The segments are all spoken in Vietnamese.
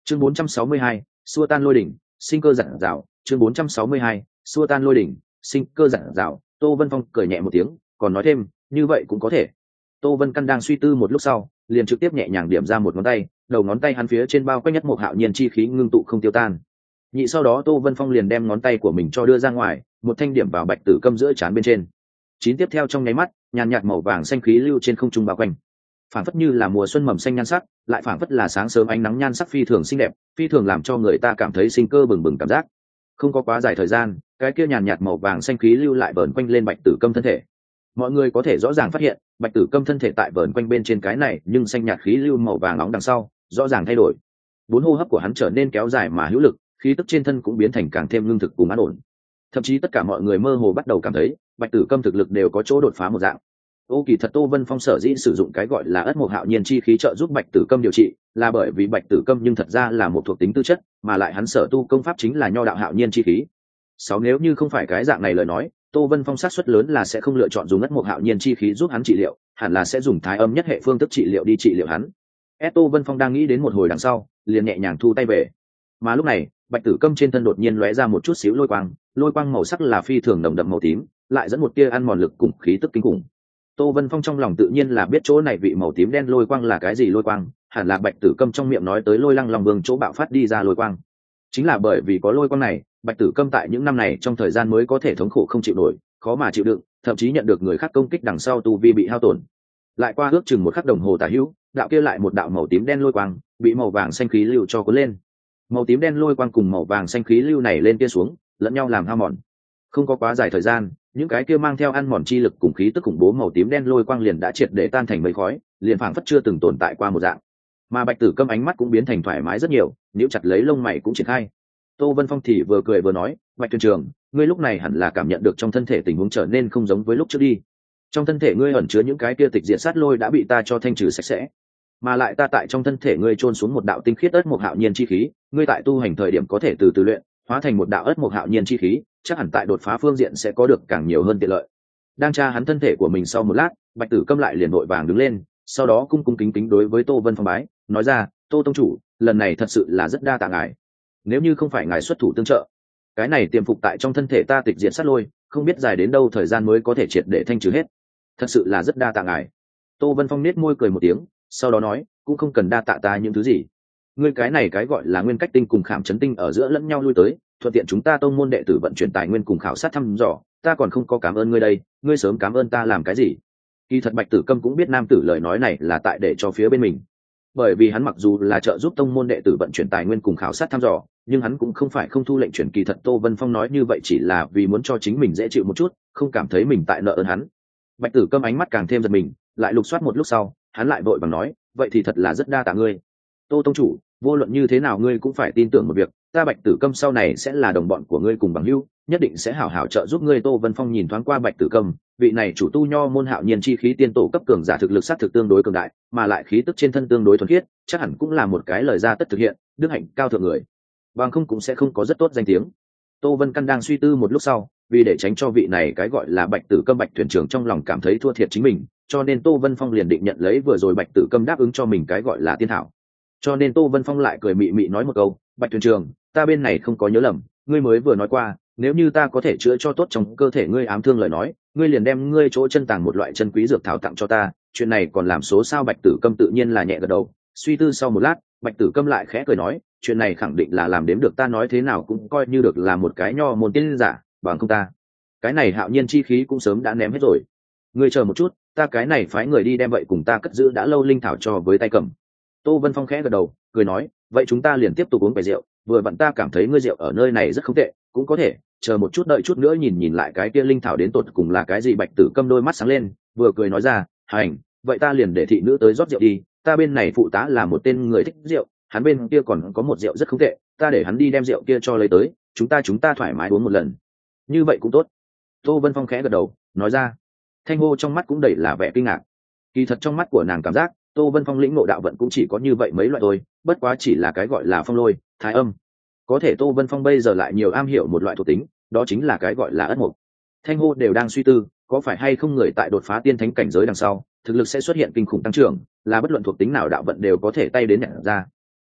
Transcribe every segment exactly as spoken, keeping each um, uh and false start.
chương bốn trăm sáu mươi hai, xua tan lôi đỉnh, sinh cơ giản dạo. chương bốn trăm sáu mươi hai, xua tan lôi đỉnh, sinh cơ giản dạo. Tô Vân Phong cười nhẹ một tiếng, còn nói thêm, như vậy cũng có thể. Tô Vân Căn đang suy tư một lúc sau, liền trực tiếp nhẹ nhàng điểm ra một ngón tay, đầu ngón tay hắn phía trên bao quanh nhất một hạo nhiên chi khí ngưng tụ không tiêu tan. Nhị sau đó Tô Vân Phong liền đem ngón tay của mình cho đưa ra ngoài, một thanh điểm vào bạch tử câm giữa trán bên trên. Chín tiếp theo trong nháy mắt, nhàn nhạt màu vàng xanh khí lưu trên không trung bao quanh, phảng phất như là mùa xuân mầm xanh nhan sắc, lại phảng phất là sáng sớm ánh nắng nhan sắc phi thường xinh đẹp, phi thường làm cho người ta cảm thấy sinh cơ bừng bừng cảm giác. Không có quá dài thời gian, cái kia nhàn nhạt màu vàng xanh khí lưu lại vờn quanh lên bạch tử câm thân thể. Mọi người có thể rõ ràng phát hiện, bạch tử câm thân thể tại vờn quanh bên trên cái này, nhưng xanh nhạt khí lưu màu vàng nóng đằng sau, rõ ràng thay đổi. Bốn hô hấp của hắn trở nên kéo dài mà hữu lực, khí tức trên thân cũng biến thành càng thêm lương thực cùng an ổn. Thậm chí tất cả mọi người mơ hồ bắt đầu cảm thấy, bạch tử câm thực lực đều có chỗ đột phá một dạng. Ô kỳ thật Tô Vân Phong sở dĩ sử dụng cái gọi là ất mộc hạo nhiên chi khí trợ giúp bạch tử câm điều trị, là bởi vì bạch tử câm nhưng thật ra là một thuộc tính tư chất, mà lại hắn sở tu công pháp chính là nho đạo hạo nhiên chi khí. Sáu nếu như không phải cái dạng này lời nói, Tô Vân Phong xác suất lớn là sẽ không lựa chọn dùng ất mộc hạo nhiên chi khí giúp hắn trị liệu, hẳn là sẽ dùng thái âm nhất hệ phương thức trị liệu đi trị liệu hắn. E Tô Vân Phong đang nghĩ đến một hồi đằng sau, liền nhẹ nhàng thu tay về. Mà lúc này, bạch tử câm trên thân đột nhiên lóe ra một chút xíu lôi quang, lôi quang màu sắc là phi thường nồng đậm màu tím, lại dẫn một tia ăn mòn lực cùng khí tức kinh khủng. Tô Vân Phong trong lòng tự nhiên là biết chỗ này vị màu tím đen lôi quang là cái gì lôi quang, hẳn là bạch tử câm trong miệng nói tới lôi lăng long vương chỗ bạo phát đi ra lôi quang. Chính là bởi vì có lôi quang này, bạch tử câm tại những năm này trong thời gian mới có thể thống khổ không chịu nổi, khó mà chịu đựng, thậm chí nhận được người khác công kích đằng sau tu vi bị hao tổn. Lại qua ước chừng một khắc đồng hồ tả hữu, đạo kia lại một đạo màu tím đen lôi quang bị màu vàng xanh khí lưu cho cuốn lên. Màu tím đen lôi quang cùng màu vàng xanh khí lưu này lên kia xuống, lẫn nhau làm hao mòn. Không có quá dài thời gian, những cái kia mang theo ăn mòn chi lực cùng khí tức khủng bố màu tím đen lôi quang liền đã triệt để tan thành mây khói, liền phảng phất chưa từng tồn tại qua một dạng. Mà bạch tử câm ánh mắt cũng biến thành thoải mái rất nhiều, nếu chặt lấy lông mày cũng triển khai. Tô Vân Phong thì vừa cười vừa nói, bạch thuyền trưởng, ngươi lúc này hẳn là cảm nhận được trong thân thể tình huống trở nên không giống với lúc trước đi. Trong thân thể ngươi ẩn chứa những cái kia tịch diệt sát lôi đã bị ta cho thanh trừ sạch sẽ, mà lại ta tại trong thân thể ngươi chôn xuống một đạo tinh khiết ất mộc hạo nhiên chi khí, ngươi tại tu hành thời điểm có thể từ từ luyện, hóa thành một đạo ất mộc hạo nhiên chi khí, chắc hẳn tại đột phá phương diện sẽ có được càng nhiều hơn tiện lợi. Đang tra hắn thân thể của mình sau một lát, bạch tử câm lại liền vội vàng đứng lên, sau đó cung cung kính kính đối với Tô Vân Phong bái, nói ra, Tô tông chủ, lần này thật sự là rất đa tạ ngài. Nếu như không phải ngài xuất thủ tương trợ, cái này tiềm phục tại trong thân thể ta tịch diệt sát lôi, không biết dài đến đâu thời gian mới có thể triệt để thanh trừ hết. Thật sự là rất đa tạ ngài. Tô Vân Phong nết môi cười một tiếng, sau đó nói, cũng không cần đa tạ ta những thứ gì. Ngươi cái này cái gọi là nguyên cách tinh cùng khảm chấn tinh ở giữa lẫn nhau lui tới, thuận tiện chúng ta tông môn đệ tử vận chuyển tài nguyên cùng khảo sát thăm dò, ta còn không có cảm ơn ngươi đây, ngươi sớm cảm ơn ta làm cái gì? Kỳ thật bạch tử câm cũng biết nam tử lời nói này là tại để cho phía bên mình, bởi vì hắn mặc dù là trợ giúp tông môn đệ tử vận chuyển tài nguyên cùng khảo sát thăm dò, nhưng hắn cũng không phải không thu lệnh chuyển. Kỳ thật Tô Vân Phong nói như vậy chỉ là vì muốn cho chính mình dễ chịu một chút, không cảm thấy mình tại nợ ơn hắn. Bạch tử câm ánh mắt càng thêm giật mình, lại lục soát một lúc sau, hắn lại vội vàng nói, vậy thì thật là rất đa tạ ngươi. Tô tông chủ, vô luận như thế nào ngươi cũng phải tin tưởng một việc, ta bạch tử câm sau này sẽ là đồng bọn của ngươi cùng bằng hữu, nhất định sẽ hảo hảo trợ giúp ngươi. Tô Vân Phong nhìn thoáng qua bạch tử câm, vị này chủ tu nho môn hạo nhiên chi khí tiên tổ cấp cường giả, thực lực sát thực tương đối cường đại, mà lại khí tức trên thân tương đối thuần khiết, chắc hẳn cũng là một cái lời ra tất thực hiện, đức hạnh cao thượng người, bằng không cũng sẽ không có rất tốt danh tiếng. Tô Vân Căn đang suy tư một lúc sau, vì để tránh cho vị này cái gọi là bạch tử câm bạch thuyền trưởng trong lòng cảm thấy thua thiệt chính mình, cho nên Tô Vân Phong liền định nhận lấy vừa rồi bạch tử câm đáp ứng cho mình cái gọi là tiên thảo. Cho nên Tô Vân Phong lại cười mị mị nói một câu, bạch thuyền trưởng, ta bên này không có nhớ lầm, ngươi mới vừa nói qua, nếu như ta có thể chữa cho tốt trong cơ thể ngươi ám thương lời nói, ngươi liền đem ngươi chỗ chân tàng một loại chân quý dược thảo tặng cho ta, chuyện này còn làm số sao? Bạch tử câm tự nhiên là nhẹ gật đầu. Suy tư sau một lát, bạch tử câm lại khẽ cười nói, chuyện này khẳng định là làm đếm được, ta nói thế nào cũng coi như được là một cái nho môn tiên giả, bằng không ta cái này hạo nhiên chi khí cũng sớm đã ném hết rồi. Ngươi chờ một chút, ta cái này phái người đi đem vậy cùng ta cất giữ đã lâu linh thảo cho với tay cầm. Tô Vân Phong khẽ gật đầu, cười nói, vậy chúng ta liền tiếp tục uống vài rượu, vừa vặn ta cảm thấy ngươi rượu ở nơi này rất không tệ, cũng có thể chờ một chút, đợi chút nữa nhìn nhìn lại cái kia linh thảo đến tột cùng là cái gì. Bạch tử câm đôi mắt sáng lên, vừa cười nói ra, hành, vậy ta liền để thị nữ tới rót rượu đi, ta bên này phụ tá là một tên người thích rượu, hắn bên kia còn có một rượu rất không tệ, ta để hắn đi đem rượu kia cho lấy tới, chúng ta chúng ta thoải mái uống một lần. Như vậy cũng tốt. Tô Vân Phong khẽ gật đầu, nói ra. Thanh Hô trong mắt cũng đầy là vẻ kinh ngạc. Kỳ thật trong mắt của nàng cảm giác, Tô Vân Phong lĩnh ngộ đạo vận cũng chỉ có như vậy mấy loại thôi, bất quá chỉ là cái gọi là phong lôi, thái âm. Có thể Tô Vân Phong bây giờ lại nhiều am hiểu một loại thuộc tính, đó chính là cái gọi là ất mộc. Thanh Hô đều đang suy tư, có phải hay không người tại đột phá tiên thánh cảnh giới đằng sau, thực lực sẽ xuất hiện kinh khủng tăng trưởng, là bất luận thuộc tính nào đạo vận đều có thể tay đến nhận ra.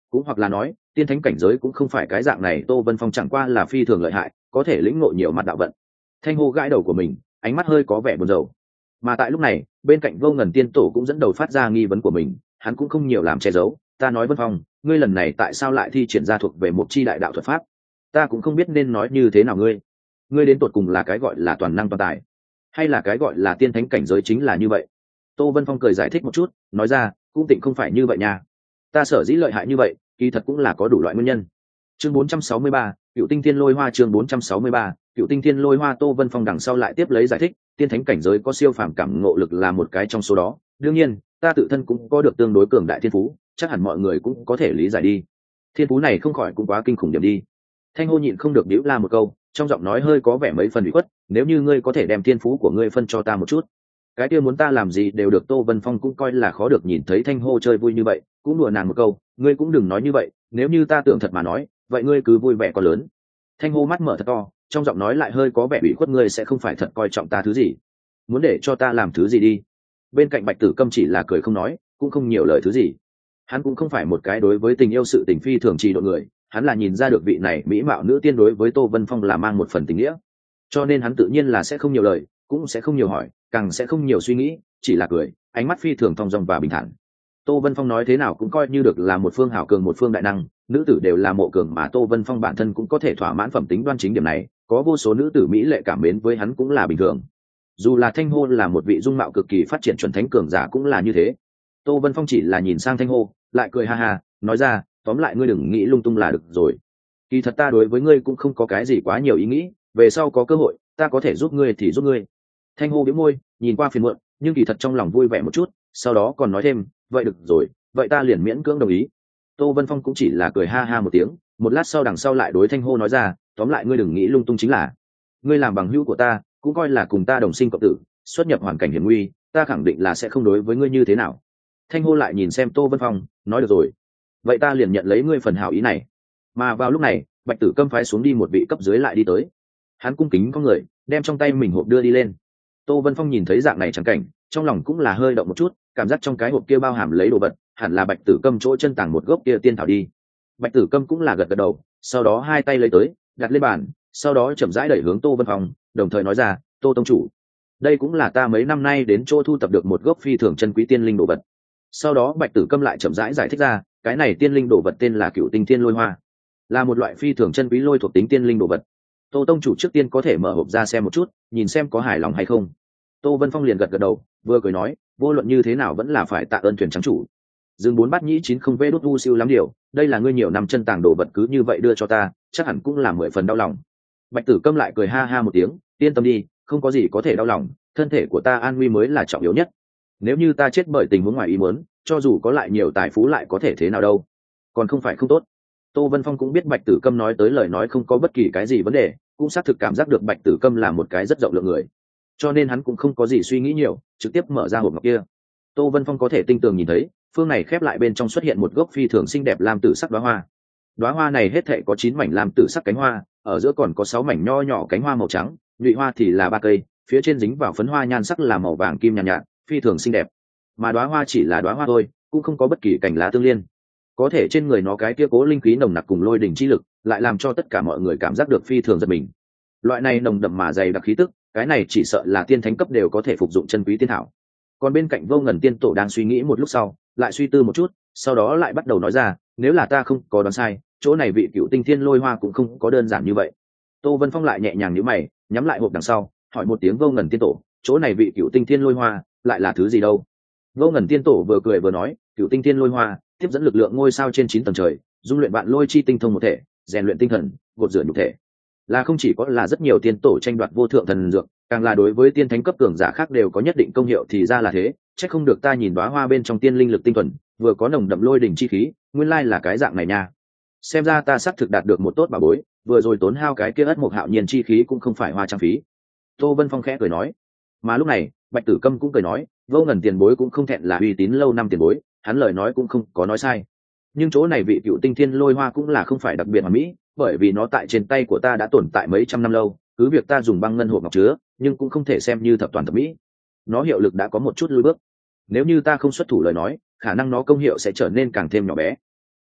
cũng hoặc là nói tiên thánh cảnh giới cũng không phải cái dạng này. Tô Vân Phong chẳng qua là phi thường lợi hại, có thể lĩnh ngộ nhiều mặt đạo vận. Thanh hô gãi đầu của mình, ánh mắt hơi có vẻ buồn rầu. Mà tại lúc này bên cạnh Vô Ngần tiên tổ cũng dẫn đầu phát ra nghi vấn của mình, hắn cũng không nhiều làm che giấu. Ta nói Vân Phong, ngươi lần này tại sao lại thi triển ra thuộc về một chi đại đạo thuật pháp? Ta cũng không biết nên nói như thế nào. ngươi ngươi đến tột cùng là cái gọi là toàn năng toàn tài, hay là cái gọi là tiên thánh cảnh giới chính là như vậy? Tô Vân Phong cười giải thích một chút, nói ra, cũng tịnh không phải như vậy nha. Ta sở dĩ lợi hại như vậy, kỳ thật cũng là có đủ loại nguyên nhân. Chương bốn trăm sáu mươi ba, Cựu Tinh Thiên Lôi Hoa. Chương bốn trăm sáu mươi ba, Cựu Tinh Thiên Lôi Hoa. Tô Vân Phong đằng sau lại tiếp lấy giải thích, tiên thánh cảnh giới có siêu phàm cảm ngộ lực là một cái trong số đó. Đương nhiên, ta tự thân cũng có được tương đối cường đại thiên phú, chắc hẳn mọi người cũng có thể lý giải đi. Thiên phú này không khỏi cũng quá kinh khủng điểm đi. Thanh hô nhịn không được điếu la một câu, trong giọng nói hơi có vẻ mấy phần ủy khuất. Nếu như ngươi có thể đem thiên phú của ngươi phân cho ta một chút, cái kia muốn ta làm gì đều được. Tô Vân Phong cũng coi là khó được nhìn thấy Thanh hô chơi vui như vậy, cũng đùa nàng một câu, ngươi cũng đừng nói như vậy, nếu như ta tưởng thật mà nói, vậy ngươi cứ vui vẻ có lớn. Thanh hô mắt mở thật to, trong giọng nói lại hơi có vẻ ủy khuất, ngươi sẽ không phải thật coi trọng ta thứ gì, muốn để cho ta làm thứ gì đi. Bên cạnh Bạch Tử Câm chỉ là cười không nói, cũng không nhiều lời thứ gì. Hắn cũng không phải một cái đối với tình yêu sự tình phi thường trì độ người, hắn là nhìn ra được vị này mỹ mạo nữ tiên đối với Tô Vân Phong là mang một phần tình nghĩa, cho nên hắn tự nhiên là sẽ không nhiều lời, cũng sẽ không nhiều hỏi, càng sẽ không nhiều suy nghĩ, chỉ là cười, ánh mắt phi thường thong dong và bình thản. Tô Vân Phong nói thế nào cũng coi như được là một phương hảo cường, một phương đại năng, nữ tử đều là mộ cường, mà Tô Vân Phong bản thân cũng có thể thỏa mãn phẩm tính đoan chính điểm này, có vô số nữ tử mỹ lệ cảm mến với hắn cũng là bình thường. Dù là Thanh hô là một vị dung mạo cực kỳ phát triển chuẩn thánh cường giả cũng là như thế. Tô Vân Phong chỉ là nhìn sang Thanh hô, lại cười ha ha, nói ra, tóm lại ngươi đừng nghĩ lung tung là được rồi. Kỳ thật ta đối với ngươi cũng không có cái gì quá nhiều ý nghĩ, về sau có cơ hội ta có thể giúp ngươi thì giúp ngươi. Thanh hô bĩu môi, nhìn qua phiền muộn, nhưng kỳ thật trong lòng vui vẻ một chút, sau đó còn nói thêm, vậy được rồi, vậy ta liền miễn cưỡng đồng ý. Tô Vân Phong cũng chỉ là cười ha ha một tiếng, một lát sau đằng sau lại đối Thanh hô nói ra, tóm lại ngươi đừng nghĩ lung tung chính là. Ngươi làm bằng hữu của ta, cũng coi là cùng ta đồng sinh cộng tử, xuất nhập hoàn cảnh hiểm nguy, ta khẳng định là sẽ không đối với ngươi như thế nào. Thanh hô lại nhìn xem Tô Vân Phong, nói được rồi, vậy ta liền nhận lấy ngươi phần hảo ý này. Mà vào lúc này Bạch Tử Câm phái xuống đi một vị cấp dưới lại đi tới, hắn cung kính có người đem trong tay mình hộp đưa đi lên. Tô Vân Phong nhìn thấy dạng này chẳng cảnh, trong lòng cũng là hơi động một chút, cảm giác trong cái hộp kia bao hàm lấy đồ vật, hẳn là Bạch Tử Câm chỗ chân tàng một gốc kia tiên thảo đi. Bạch Tử Câm cũng là gật gật đầu, sau đó hai tay lấy tới đặt lên bàn, sau đó chậm rãi đẩy hướng Tô Vân Phong, đồng thời nói ra, Tô tông chủ, đây cũng là ta mấy năm nay đến chỗ thu tập được một gốc phi thường chân quý tiên linh đồ vật. Sau đó Bạch Tử Câm lại chậm rãi giải, giải thích ra, cái này tiên linh đồ vật tên là Cựu Tinh Thiên Lôi Hoa, là một loại phi thường chân quý lôi thuộc tính tiên linh đồ vật. Tô tông chủ trước tiên có thể mở hộp ra xem một chút, nhìn xem có hài lòng hay không. Tô Vân Phong liền gật gật đầu, vừa cười nói, vô luận như thế nào vẫn là phải tạ ơn thuyền trắng chủ. Dương bốn bát nhĩ chín không vê đốt u siêu lắm điều, đây là ngươi nhiều năm chân tàng đồ vật cứ như vậy đưa cho ta, chắc hẳn cũng là mười phần đau lòng. Bạch Tử Câm lại cười ha ha một tiếng, yên tâm đi, không có gì có thể đau lòng, thân thể của ta an nguy mới là trọng yếu nhất. Nếu như ta chết bởi tình huống ngoài ý muốn, cho dù có lại nhiều tài phú lại có thể thế nào đâu, còn không phải không tốt. Tô Vân Phong cũng biết Bạch Tử Câm nói tới lời nói không có bất kỳ cái gì vấn đề, cũng xác thực cảm giác được Bạch Tử Câm là một cái rất rộng lượng người, cho nên hắn cũng không có gì suy nghĩ nhiều, trực tiếp mở ra hộp ngọc kia. Tô Vân Phong có thể tinh tường nhìn thấy, phương này khép lại bên trong xuất hiện một gốc phi thường xinh đẹp lam tử sắc đóa hoa. Đóa hoa này hết thảy có chín mảnh lam tử sắc cánh hoa, ở giữa còn có sáu mảnh nho nhỏ cánh hoa màu trắng, nhụy hoa thì là ba cây, phía trên dính vào phấn hoa nhan sắc là màu vàng kim nhàn nhạt, nhạt, phi thường xinh đẹp. Mà đóa hoa chỉ là đóa hoa thôi, cũng không có bất kỳ cành lá tương liên. Có thể trên người nó cái kia cố linh khí nồng nặc cùng lôi đỉnh chi lực, lại làm cho tất cả mọi người cảm giác được phi thường giật mình. Loại này nồng đậm mà dày đặc khí tức, cái này chỉ sợ là tiên thánh cấp đều có thể phục dụng chân quý tiên thảo. Còn bên cạnh Vô Ngần tiên tổ đang suy nghĩ một lúc sau, lại suy tư một chút, sau đó lại bắt đầu nói ra, nếu là ta không có đoán sai, chỗ này vị Cựu Tinh Thiên Lôi Hoa cũng không có đơn giản như vậy. Tô Vân Phong lại nhẹ nhàng nhíu mày, nhắm lại hộp đằng sau, hỏi một tiếng Vô Ngần tiên tổ, chỗ này vị Cựu Tinh Thiên Lôi Hoa lại là thứ gì đâu? Vô Ngần tiên tổ vừa cười vừa nói, Cựu Tinh Thiên Lôi Hoa tiếp dẫn lực lượng ngôi sao trên chín tầng trời, dung luyện vạn lôi chi tinh thông một thể, rèn luyện tinh thần, gột rửa nhục thể. Là không chỉ có là rất nhiều tiên tổ tranh đoạt vô thượng thần dược, càng là đối với tiên thánh cấp cường giả khác đều có nhất định công hiệu, thì ra là thế, chắc không được ta nhìn đóa hoa bên trong tiên linh lực tinh thuần, vừa có nồng đậm lôi đỉnh chi khí, nguyên lai là cái dạng này nha. Xem ra ta xác thực đạt được một tốt bà bối, vừa rồi tốn hao cái kia ất mục hạo nhiên chi khí cũng không phải hoa trang phí. Tô Vân Phong khẽ cười nói. Mà lúc này Bạch Tử Câm cũng cười nói, Vô Ngần tiền bối cũng không thẹn là uy tín lâu năm tiền bối, hắn lời nói cũng không có nói sai. Nhưng chỗ này vị Cựu Tinh Thiên Lôi Hoa cũng là không phải đặc biệt hoàn mỹ, bởi vì nó tại trên tay của ta đã tồn tại mấy trăm năm lâu, cứ việc ta dùng băng ngân hộp ngọc chứa, nhưng cũng không thể xem như thập toàn thập mỹ. Nó hiệu lực đã có một chút lùi bước, nếu như ta không xuất thủ lời nói, khả năng nó công hiệu sẽ trở nên càng thêm nhỏ bé.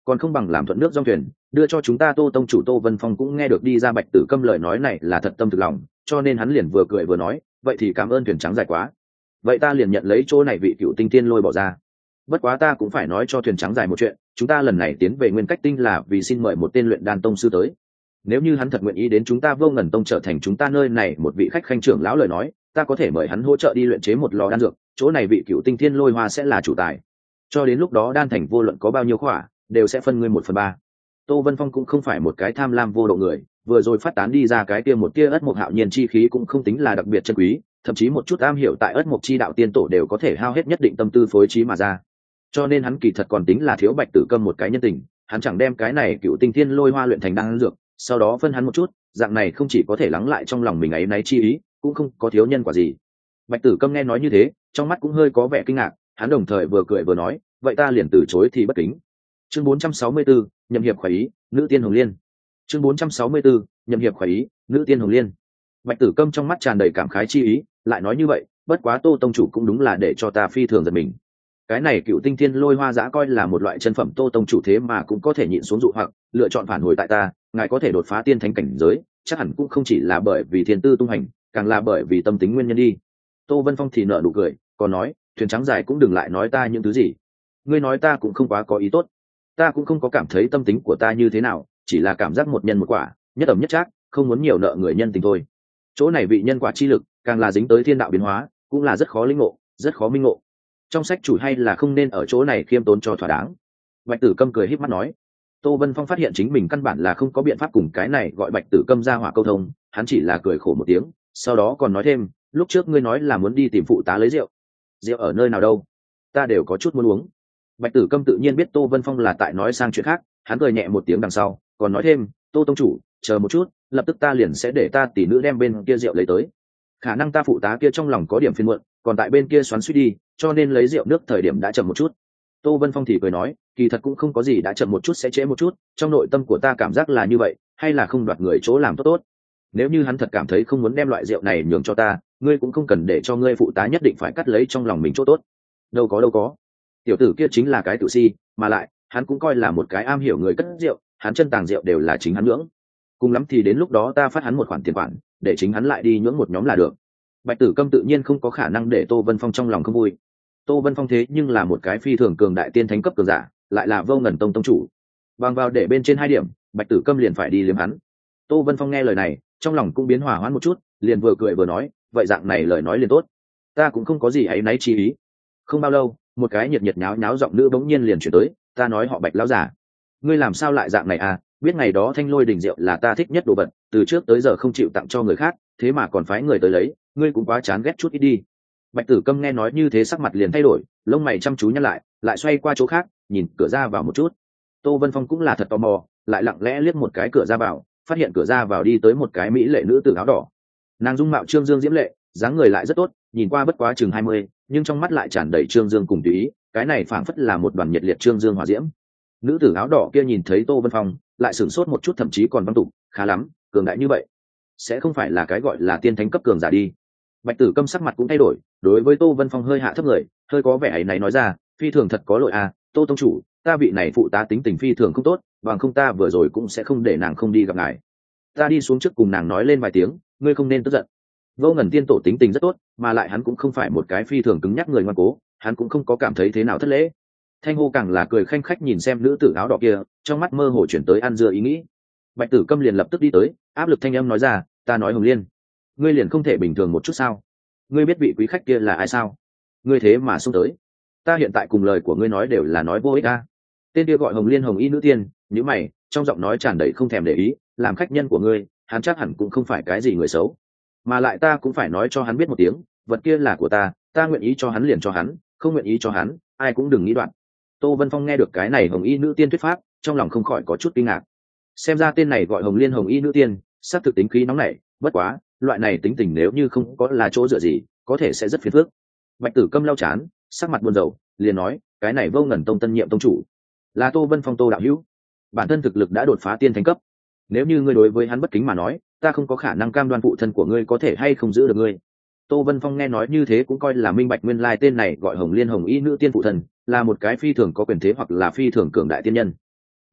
còn không bằng làm thuận nước dòng thuyền, đưa cho chúng ta Tô tông chủ. Tô Vân Phong cũng nghe được đi ra Bạch Tử Câm lời nói này là thật tâm thực lòng, cho nên hắn liền vừa cười vừa nói, vậy thì cảm ơn thuyền trắng dài quá, vậy ta liền nhận lấy chỗ này vị cựu tinh thiên lôi bỏ ra. Bất quá ta cũng phải nói cho thuyền trắng dài một chuyện, chúng ta lần này tiến về Nguyên Cách Tinh là vì xin mời một tên luyện đan tông sư tới. Nếu như hắn thật nguyện ý đến chúng ta Vô Ngần Tông trở thành chúng ta nơi này một vị khách khanh trưởng lão lời nói, ta có thể mời hắn hỗ trợ đi luyện chế một lò đan dược, chỗ này vị cựu tinh thiên lôi hoa sẽ là chủ tài. Cho đến lúc đó đan thành vô luận có bao nhiêu khỏa, đều sẽ phân ngươi một phần ba. Tô Vân Phong cũng không phải một cái tham lam vô độ người, vừa rồi phát tán đi ra cái kia một tia ất mộc hạo nhiên chi khí cũng không tính là đặc biệt chân quý, thậm chí một chút am hiểu tại ất mộc chi đạo tiên tổ đều có thể hao hết nhất định tâm tư phối trí mà ra. Cho nên hắn kỳ thật còn tính là thiếu Bạch Tử Câm một cái nhân tình, hắn chẳng đem cái này cựu tinh thiên lôi hoa luyện thành đan dược, sau đó phân hắn một chút, dạng này không chỉ có thể lắng lại trong lòng mình ấy náy chi ý, cũng không có thiếu nhân quả gì. Bạch Tử Câm nghe nói như thế, trong mắt cũng hơi có vẻ kinh ngạc, hắn đồng thời vừa cười vừa nói, vậy ta liền từ chối thì bất kính. Chương bốn trăm sáu mươi tư, nhậm hiệp khởi ý, nữ tiên hồng liên. Chương bốn trăm sáu mươi tư, nhậm hiệp khởi ý, nữ tiên hồng liên. Bạch Tử Câm trong mắt tràn đầy cảm khái chi ý, lại nói như vậy, bất quá Tô tông chủ cũng đúng là để cho ta phi thường giật mình. Cái này cựu tinh thiên lôi hoa giã coi là một loại chân phẩm, Tô tông chủ thế mà cũng có thể nhịn xuống dụ hoặc lựa chọn phản hồi tại ta, ngài có thể đột phá tiên thánh cảnh giới, chắc hẳn cũng không chỉ là bởi vì thiên tư tung hành, càng là bởi vì tâm tính nguyên nhân đi. Tô Vân Phong thì nở nụ cười, còn nói, thuyền trắng dài cũng đừng lại nói ta những thứ gì. Ngươi nói ta cũng không quá có ý tốt, ta cũng không có cảm thấy tâm tính của ta như thế nào, chỉ là cảm giác một nhân một quả, nhất ẩm nhất trác, không muốn nhiều nợ người nhân tình thôi. Chỗ này vị nhân quả chi lực, càng là dính tới thiên đạo biến hóa, cũng là rất khó linh ngộ, rất khó minh ngộ. Trong sách chủ hay là không nên ở chỗ này khiêm tốn cho thỏa đáng. Bạch Tử Câm cười híp mắt nói. Tô Vân Phong phát hiện chính mình căn bản là không có biện pháp cùng cái này gọi Bạch Tử Câm ra hỏa câu thông, hắn chỉ là cười khổ một tiếng, sau đó còn nói thêm, lúc trước ngươi nói là muốn đi tìm phụ tá lấy rượu, rượu ở nơi nào đâu, ta đều có chút muốn uống. Bạch Tử Câm tự nhiên biết Tô Vân Phong là tại nói sang chuyện khác, hắn cười nhẹ một tiếng đằng sau, còn nói thêm, Tô tông chủ, chờ một chút, lập tức ta liền sẽ để ta tỷ nữ đem bên kia rượu lấy tới. Khả năng ta phụ tá kia trong lòng có điểm phiền muộn, còn tại bên kia xoắn suýt đi, cho nên lấy rượu nước thời điểm đã chậm một chút. Tô Vân Phong thì cười nói, kỳ thật cũng không có gì đã chậm một chút sẽ trễ một chút, trong nội tâm của ta cảm giác là như vậy, hay là không đoạt người chỗ làm tốt tốt. Nếu như hắn thật cảm thấy không muốn đem loại rượu này nhường cho ta, ngươi cũng không cần để cho ngươi phụ tá nhất định phải cắt lấy trong lòng mình chỗ tốt. Đâu có đâu có, tiểu tử kia chính là cái tự si, mà lại hắn cũng coi là một cái am hiểu người cất rượu, hắn chân tàng rượu đều là chính hắn nhưỡng, cùng lắm thì đến lúc đó ta phát hắn một khoản tiền khoản, để chính hắn lại đi nhưỡng một nhóm là được. Bạch Tử Câm tự nhiên không có khả năng để Tô Vân Phong trong lòng không vui. Tô Vân Phong thế nhưng là một cái phi thường cường đại tiên thánh cấp cường giả, lại là Vô Ngần Tông tông chủ, bằng vào để bên trên hai điểm, Bạch Tử Câm liền phải đi liếm hắn. Tô Vân Phong nghe lời này, trong lòng cũng biến hòa hoãn một chút, liền vừa cười vừa nói, vậy dạng này lời nói liền tốt, ta cũng không có gì áy náy chi ý. Không bao lâu, một cái nhiệt nhiệt nháo nháo giọng nữ bỗng nhiên liền chuyển tới, ta nói họ Bạch lão giả, ngươi làm sao lại dạng này à, biết ngày đó Thanh Lôi Đình rượu là ta thích nhất đồ vật, từ trước tới giờ không chịu tặng cho người khác, thế mà còn phái người tới lấy, ngươi cũng quá chán ghét chút ít đi. Bạch Tử Câm nghe nói như thế sắc mặt liền thay đổi, lông mày chăm chú nhăn lại, lại xoay qua chỗ khác, nhìn cửa ra vào một chút. Tô Vân Phong cũng là thật tò mò, lại lặng lẽ liếc một cái cửa ra vào, phát hiện cửa ra vào đi tới một cái mỹ lệ nữ tử áo đỏ. Nàng dung mạo trương dương diễm lệ, dáng người lại rất tốt, nhìn qua bất quá chừng hai mươi, nhưng trong mắt lại tràn đầy trương dương cùng tùy ý, cái này phảng phất là một đoàn nhiệt liệt trương dương hỏa diễm. Nữ tử áo đỏ kia nhìn thấy Tô Vân Phong, lại sửng sốt một chút, thậm chí còn văng tục, khá lắm, cường đại như vậy, sẽ không phải là cái gọi là tiên thánh cấp cường giả đi. Bạch Tử Câm sắc mặt cũng thay đổi, đối với Tô Vân Phong hơi hạ thấp người, hơi có vẻ ấy này nói ra, phi thường thật có lỗi à, Tô tông chủ, ta vị này phụ tá tính tình phi thường không tốt, bằng không ta vừa rồi cũng sẽ không để nàng không đi gặp ngài. Ta đi xuống trước cùng nàng nói lên vài tiếng, ngươi không nên tức giận. Vô Ngần tiên tổ tính tình rất tốt, mà lại hắn cũng không phải một cái phi thường cứng nhắc người ngoan cố, hắn cũng không có cảm thấy thế nào thất lễ. Thanh hô càng là cười khanh khách nhìn xem nữ tử áo đỏ kia, trong mắt mơ hồ chuyển tới ăn dưa ý nghĩ. Bạch Tử Câm liền lập tức đi tới, áp lực thanh âm nói ra, ta nói Hồng Liên, ngươi liền không thể bình thường một chút sao? Ngươi biết vị quý khách kia là ai sao? Ngươi thế mà xông tới, ta hiện tại cùng lời của ngươi nói đều là nói vô ích a. Tên kia gọi Hồng Liên Hồng Y nữ tiên, nhíu mày, trong giọng nói tràn đầy không thèm để ý, làm khách nhân của ngươi, hắn chắc hẳn cũng không phải cái gì người xấu, mà lại ta cũng phải nói cho hắn biết một tiếng, vật kia là của ta, ta nguyện ý cho hắn liền cho hắn, không nguyện ý cho hắn, ai cũng đừng nghĩ đoạn. Tô Vân Phong nghe được cái này Hồng Y nữ tiên thuyết pháp, trong lòng không khỏi có chút kinh ngạc. Xem ra tên này gọi Hồng Liên Hồng Y nữ tiên, xác thực tính khí nóng nảy, bất quá, loại này tính tình nếu như không có là chỗ dựa gì, có thể sẽ rất phiền phức. Bạch Tử Câm lau chán, sắc mặt buồn rầu, liền nói, cái này Vô Ngần Tông tân nhiệm tông chủ là Tô Vân Phong, Tô đạo hữu, bản thân thực lực đã đột phá tiên thánh cấp, nếu như ngươi đối với hắn bất kính mà nói, ta không có khả năng cam đoan phụ thân của ngươi có thể hay không giữ được ngươi. Tô Vân Phong nghe nói như thế cũng coi là minh bạch, nguyên lai tên này gọi Hồng Liên Hồng Y nữ tiên phụ thân là một cái phi thường có quyền thế hoặc là phi thường cường đại tiên nhân.